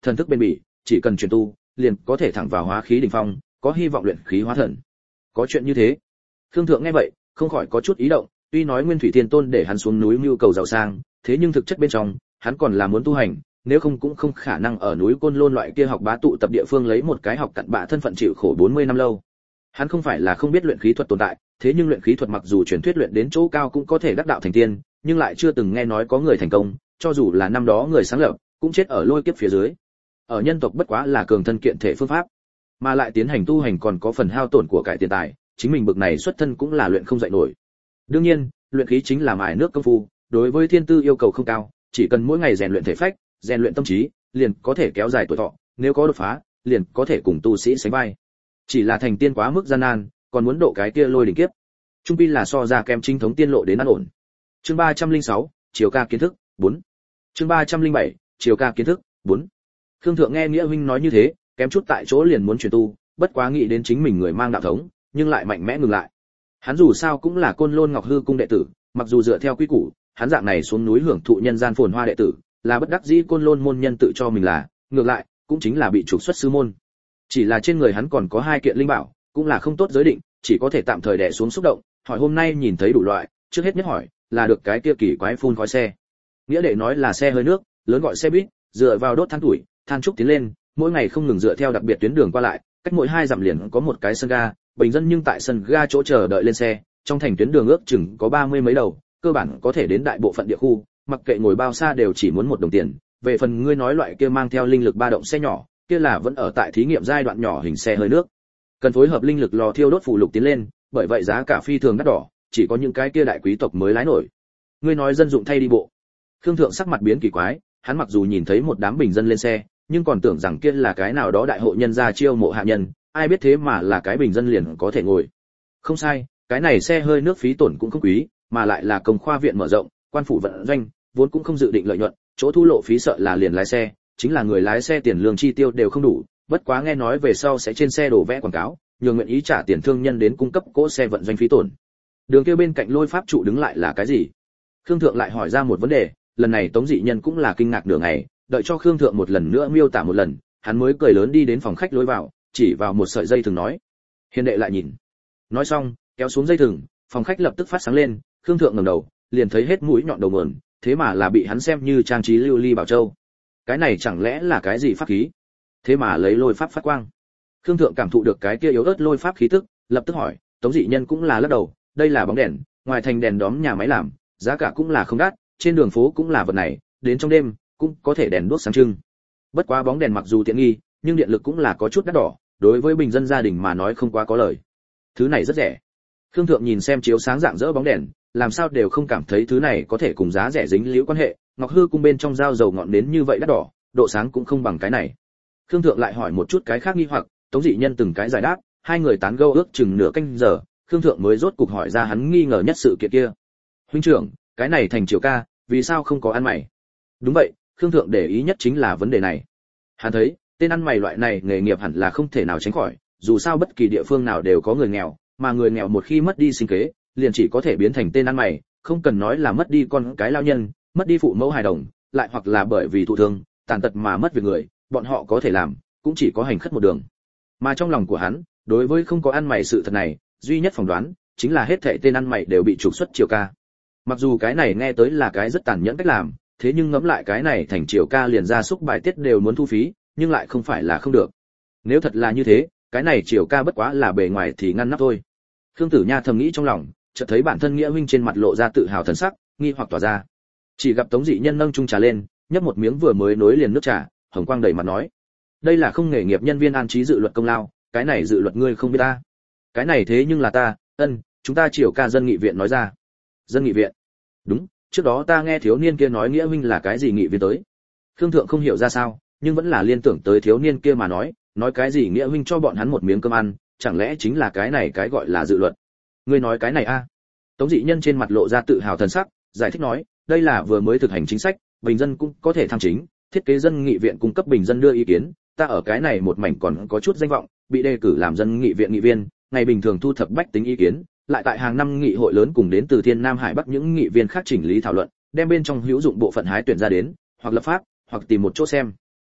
thần thức bên bỉ, chỉ cần chuyển tu, liền có thể thẳng vào hóa khí đỉnh phong, có hy vọng luyện khí hóa thần. Có chuyện như thế? Khương Thượng nghe vậy, không khỏi có chút ý động, tuy nói Nguyên Thủy Thiên Tôn để hắn xuống núi mưu cầu giàu sang, thế nhưng thực chất bên trong, hắn còn là muốn tu hành, nếu không cũng không khả năng ở núi Côn Lôn loại kia học bá tụ tập địa phương lấy một cái học cặn bạ thân phận chịu khổ 40 năm lâu. Hắn không phải là không biết luyện khí thuật tồn tại, thế nhưng luyện khí thuật mặc dù truyền thuyết luyện đến chỗ cao cũng có thể đắc đạo thành tiên, nhưng lại chưa từng nghe nói có người thành công, cho dù là năm đó người sáng lập, cũng chết ở lôi kiếp phía dưới. Ở nhân tộc bất quá là cường thân kiện thể phương pháp, mà lại tiến hành tu hành còn có phần hao tổn của cải tiền tài, chính mình bực này xuất thân cũng là luyện không dậy nổi. Đương nhiên, luyện khí chính là mài nước công phu, đối với thiên tư yêu cầu không cao, chỉ cần mỗi ngày rèn luyện thể phách, rèn luyện tâm trí, liền có thể kéo dài tuổi thọ, nếu có đột phá, liền có thể cùng tu sĩ sánh vai. Chỉ là thành tiên quá mức gian nan, còn muốn độ cái kia lôi đỉnh kiếp. Trung pi là so ra kem chính thống tiên lộ đến an ổn. Chương 306, chiều ca kiến thức 4. Chương 307, chiều ca kiến thức 4. Khương Thượng nghe Nghĩa huynh nói như thế, kém chút tại chỗ liền muốn chuyển tu, bất quá nghĩ đến chính mình người mang đạo thống, nhưng lại mạnh mẽ ngừng lại. Hắn dù sao cũng là Côn Lôn Ngọc Hư cung đệ tử, mặc dù dựa theo quy củ, hắn dạng này xuống núi hưởng thụ nhân gian phồn hoa đệ tử, là bất đắc dĩ Côn Lôn môn nhân tự cho mình là, ngược lại, cũng chính là bị trục xuất sư môn. Chỉ là trên người hắn còn có 2 kiện linh bảo, cũng là không tốt giới định, chỉ có thể tạm thời đè xuống xúc động, hỏi hôm nay nhìn thấy đủ loại, trước hết nhất hỏi, là được cái kia kỳ quái phun khói xe. Nghĩa đệ nói là xe hơi nước, lớn gọi xe buýt, dựa vào đốt than tuổi, than trúc tiến lên, mỗi ngày không ngừng dựa theo đặc biệt tuyến đường qua lại, cách mỗi 2 dặm liền có một cái sân ga, bình dân nhưng tại sân ga chỗ chờ đợi lên xe, trong thành tuyến đường ước chừng có 30 mấy đầu, cơ bản có thể đến đại bộ phận địa khu, mặc kệ ngồi bao xa đều chỉ muốn 1 đồng tiền. Về phần ngươi nói loại kia mang theo linh lực ba động xe nhỏ, kia là vẫn ở tại thí nghiệm giai đoạn nhỏ hình xe hơi nước. Cần phối hợp linh lực lò thiêu đốt phụ lục tiến lên, bởi vậy giá cả phi thường đắt đỏ, chỉ có những cái kia đại quý tộc mới lái nổi. Ngươi nói dân dụng thay đi bộ. Khương Thượng sắc mặt biến kỳ quái, hắn mặc dù nhìn thấy một đám bình dân lên xe, nhưng còn tưởng rằng kia là cái nào đó đại hộ nhân gia chiêu mộ hạ nhân, ai biết thế mà là cái bình dân liền có thể ngồi. Không sai, cái này xe hơi nước phí tổn cũng không quý, mà lại là công khoa viện mở rộng, quan phủ vận doanh, vốn cũng không dự định lợi nhuận, chỗ thu lộ phí sợ là liền lái xe, chính là người lái xe tiền lương chi tiêu đều không đủ, bất quá nghe nói về sau sẽ trên xe đổ vẽ quảng cáo, nhường nguyện ý trả tiền thương nhân đến cung cấp cỗ xe vận doanh phí tổn. Đường kia bên cạnh lôi pháp trụ đứng lại là cái gì? Khương Thượng lại hỏi ra một vấn đề, lần này Tống Dị Nhân cũng là kinh ngạc nửa ngày, đợi cho Khương Thượng một lần nữa miêu tả một lần, hắn mới cười lớn đi đến phòng khách lối vào, chỉ vào một sợi dây thừng nói: "Hiền đệ lại nhìn." Nói xong, kéo xuống dây thừng, phòng khách lập tức phát sáng lên, Khương Thượng ngẩng đầu, liền thấy hết mũi nhọn đầu nguồn, thế mà là bị hắn xem như trang trí lưu ly bảo châu. Cái này chẳng lẽ là cái gì pháp khí? Thế mà lấy lôi pháp phát quang. Khương Thượng cảm thụ được cái kia yếu ớt lôi pháp khí tức, lập tức hỏi, Tống Dị Nhân cũng là lắc đầu, đây là bóng đèn, ngoài thành đèn đóm nhà máy làm, giá cả cũng là không đắt, trên đường phố cũng là vật này, đến trong đêm cũng có thể đèn đuốc sáng trưng. Bất quá bóng đèn mặc dù tiện nghi, nhưng điện lực cũng là có chút đắt đỏ, đối với bình dân gia đình mà nói không quá có lời. Thứ này rất rẻ. Khương Thượng nhìn xem chiếu sáng rạng rỡ bóng đèn, làm sao đều không cảm thấy thứ này có thể cùng giá rẻ dính líu quan hệ, Ngọc Hư cung bên trong dao dầu ngọn nến như vậy đắt đỏ, độ sáng cũng không bằng cái này. Khương Thượng lại hỏi một chút cái khác nghi hoặc, Tống Dị Nhân từng cái giải đáp, 2 người tán gẫu ước chừng nửa canh giờ, Khương Thượng mới rốt cục hỏi ra hắn nghi ngờ nhất sự kiện kia. Huynh trưởng, cái này thành triều ca, vì sao không có ăn mày? Đúng vậy, Khương Thượng để ý nhất chính là vấn đề này. Hắn thấy, tên ăn mày loại này nghề nghiệp hẳn là không thể nào tránh khỏi, dù sao bất kỳ địa phương nào đều có người nghèo, mà người nghèo một khi mất đi sinh kế, liền chỉ có thể biến thành tên ăn mày, không cần nói là mất đi con cái lao nhân, mất đi phụ mẫu hài đồng, lại hoặc là bởi vì thụ thương, tàn tật mà mất việc người, bọn họ có thể làm, cũng chỉ có hành khất một đường. Mà trong lòng của hắn, đối với không có ăn mày sự thật này, duy nhất phỏng đoán chính là hết thảy tên ăn mày đều bị trục xuất triều ca. Mặc dù cái này nghe tới là cái rất tàn nhẫn cách làm, thế nhưng ngẫm lại cái này thành triều ca liền ra xúc bài tiết đều muốn thu phí, nhưng lại không phải là không được. Nếu thật là như thế, cái này triều ca bất quá là bề ngoài thì ngăn nắp thôi. Khương Tử Nha thầm nghĩ trong lòng, chợt thấy bản thân Nghĩa huynh trên mặt lộ ra tự hào thần sắc, nghi hoặc tỏa ra. Chỉ gặp Tống Dị Nhân nâng chung trà lên, nhấp một miếng vừa mới nối liền nước trà, hồng quang đầy mặt nói: "Đây là không nghề nghiệp nhân viên an trí dự luật công lao, cái này dự luật ngươi không biết ta. Cái này thế nhưng là ta, chúng ta triều ca dân nghị viện nói ra." Dân nghị viện? Đúng, trước đó ta nghe thiếu niên kia nói Nghĩa huynh là cái gì nghị viên tới. Khương Thượng không hiểu ra sao, nhưng vẫn là liên tưởng tới thiếu niên kia mà nói cái gì Nghĩa huynh cho bọn hắn một miếng cơm ăn, chẳng lẽ chính là cái này cái gọi là dự luật. Ngươi nói cái này a? Tống Dị Nhân trên mặt lộ ra tự hào thần sắc, giải thích nói, đây là vừa mới thực hành chính sách, bình dân cũng có thể tham chính, thiết kế dân nghị viện cung cấp bình dân đưa ý kiến, ta ở cái này một mảnh còn có chút danh vọng, bị đề cử làm dân nghị viện nghị viên, ngày bình thường thu thập bách tính ý kiến, lại tại hàng năm nghị hội lớn cùng đến từ Thiên Nam Hải Bắc những nghị viên khác chỉnh lý thảo luận, đem bên trong hữu dụng bộ phận hái tuyển ra đến, hoặc lập pháp, hoặc tìm một chỗ xem.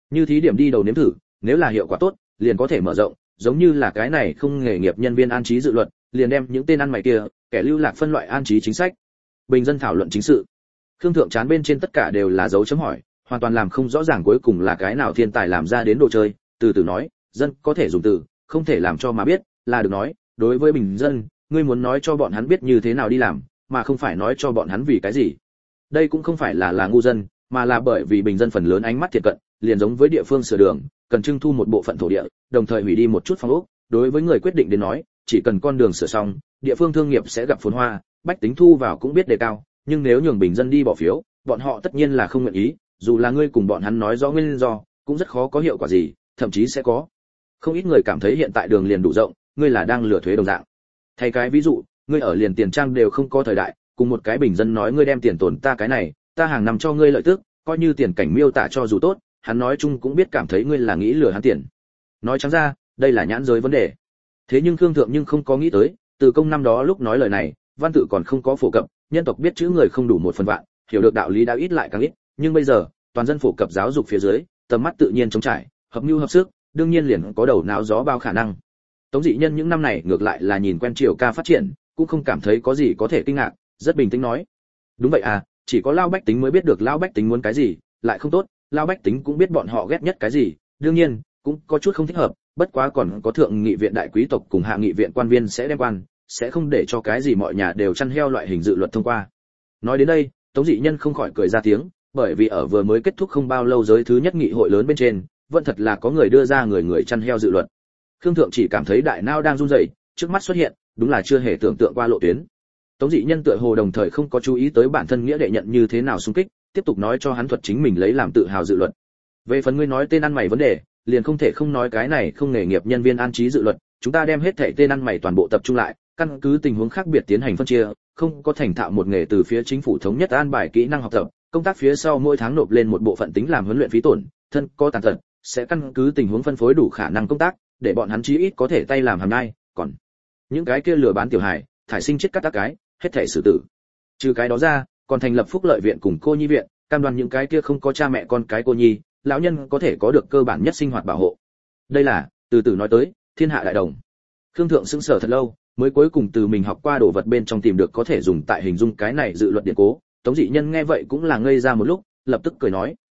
Như thí điểm đi đầu nếm thử, nếu là hiệu quả tốt, liền có thể mở rộng, giống như là cái này không nghề nghiệp nhân viên an trí dự luật, liền đem những tên ăn mày kia, kẻ lưu lạc phân loại an trí chính sách. Bình dân thảo luận chính sự. Khương Thượng chán bên trên tất cả đều là dấu chấm hỏi, hoàn toàn làm không rõ ràng cuối cùng là cái nào thiên tài làm ra đến đồ chơi, từ từ nói, dân có thể dùng từ, không thể làm cho mà biết, là được nói, đối với bình dân, ngươi muốn nói cho bọn hắn biết như thế nào đi làm, mà không phải nói cho bọn hắn vì cái gì. Đây cũng không phải là ngu dân, mà là bởi vì bình dân phần lớn ánh mắt thiệt cận, liền giống với địa phương sửa đường, cần trưng thu một bộ phận thổ địa, đồng thời hủy đi một chút phong ốc, đối với người quyết định đến nói, chỉ cần con đường sửa xong, địa phương thương nghiệp sẽ gặp phồn hoa, bách tính thu vào cũng biết đề cao, nhưng nếu nhường bình dân đi bỏ phiếu, bọn họ tất nhiên là không nguyện ý, dù là ngươi cùng bọn hắn nói rõ nguyên do, cũng rất khó có hiệu quả gì, thậm chí sẽ có không ít người cảm thấy hiện tại đường liền đủ rộng, ngươi là đang lừa thuế đồng dạng. Thay cái ví dụ, ngươi ở liền tiền trang đều không có thời đại, cùng một cái bình dân nói ngươi đem tiền tồn ta cái này, ta hàng năm cho ngươi lợi tức, coi như tiền cảnh miêu tả cho dù tốt, hắn nói chung cũng biết cảm thấy ngươi là nghĩ lừa hắn tiền. Nói trắng ra, đây là nhãn giới vấn đề. Thế nhưng Khương Thượng nhưng không có nghĩ tới, từ công năm đó lúc nói lời này, văn tự còn không có phổ cập, nhân tộc biết chữ người không đủ 1/1000, hiểu được đạo lý đã ít lại càng ít, nhưng bây giờ, toàn dân phổ cập giáo dục phía dưới, tầm mắt tự nhiên trống trải, hợp nhu hợp sức, đương nhiên liền có đầu não gió bao khả năng. Tống Dị Nhân những năm này ngược lại là nhìn quen Triều Ca phát triển, cũng không cảm thấy có gì có thể kinh ngạc, rất bình tĩnh nói: "Đúng vậy à, chỉ có lão bách tính mới biết được lão bách tính muốn cái gì, lại không tốt, lão bách tính cũng biết bọn họ ghét nhất cái gì, đương nhiên, cũng có chút không thích hợp, bất quá còn có thượng nghị viện đại quý tộc cùng hạ nghị viện quan viên sẽ đem quan, sẽ không để cho cái gì mọi nhà đều chăn heo loại hình dự luật thông qua." Nói đến đây, Tống Dị Nhân không khỏi cười ra tiếng, bởi vì ở vừa mới kết thúc không bao lâu giới thứ nhất nghị hội lớn bên trên, vẫn thật là có người đưa ra người chăn heo dự luật. Khương Thượng chỉ cảm thấy đại não đang run rẩy, trước mắt xuất hiện, đúng là chưa hề tưởng tượng qua lộ tuyến. Tống Dị Nhân tựa hồ đồng thời không có chú ý tới bản thân nghĩa đệ nhận như thế nào xung kích, tiếp tục nói cho hắn thuật chính mình lấy làm tự hào dự luật. Về phần ngươi nói tên ăn mày vấn đề, liền không thể không nói cái này không nghề nghiệp nhân viên an trí dự luật, chúng ta đem hết thảy tên ăn mày toàn bộ tập trung lại, căn cứ tình huống khác biệt tiến hành phân chia, không có thành thạo một nghề từ phía chính phủ thống nhất an bài kỹ năng học tập, công tác phía sau mỗi tháng nộp lên một bộ phận tính làm huấn luyện phí tổn, thân có tàn tật, sẽ căn cứ tình huống phân phối đủ khả năng công tác, để bọn hắn chí ít có thể tay làm hàm nhai, còn những cái kia lừa bán tiểu hài, thải sinh chết cắt tác cái, hết thảy xử tử. Trừ cái đó ra, còn thành lập phúc lợi viện cùng cô nhi viện, cam đoan những cái kia không có cha mẹ con cái cô nhi, lão nhân có thể có được cơ bản nhất sinh hoạt bảo hộ. Đây là, từ từ nói tới, thiên hạ đại đồng. Khương Thượng sững sờ thật lâu, mới cuối cùng từ mình học qua đồ vật bên trong tìm được có thể dùng tại hình dung cái này dự luật điển cố. Tống Dị Nhân nghe vậy cũng là ngây ra một lúc, lập tức cười nói: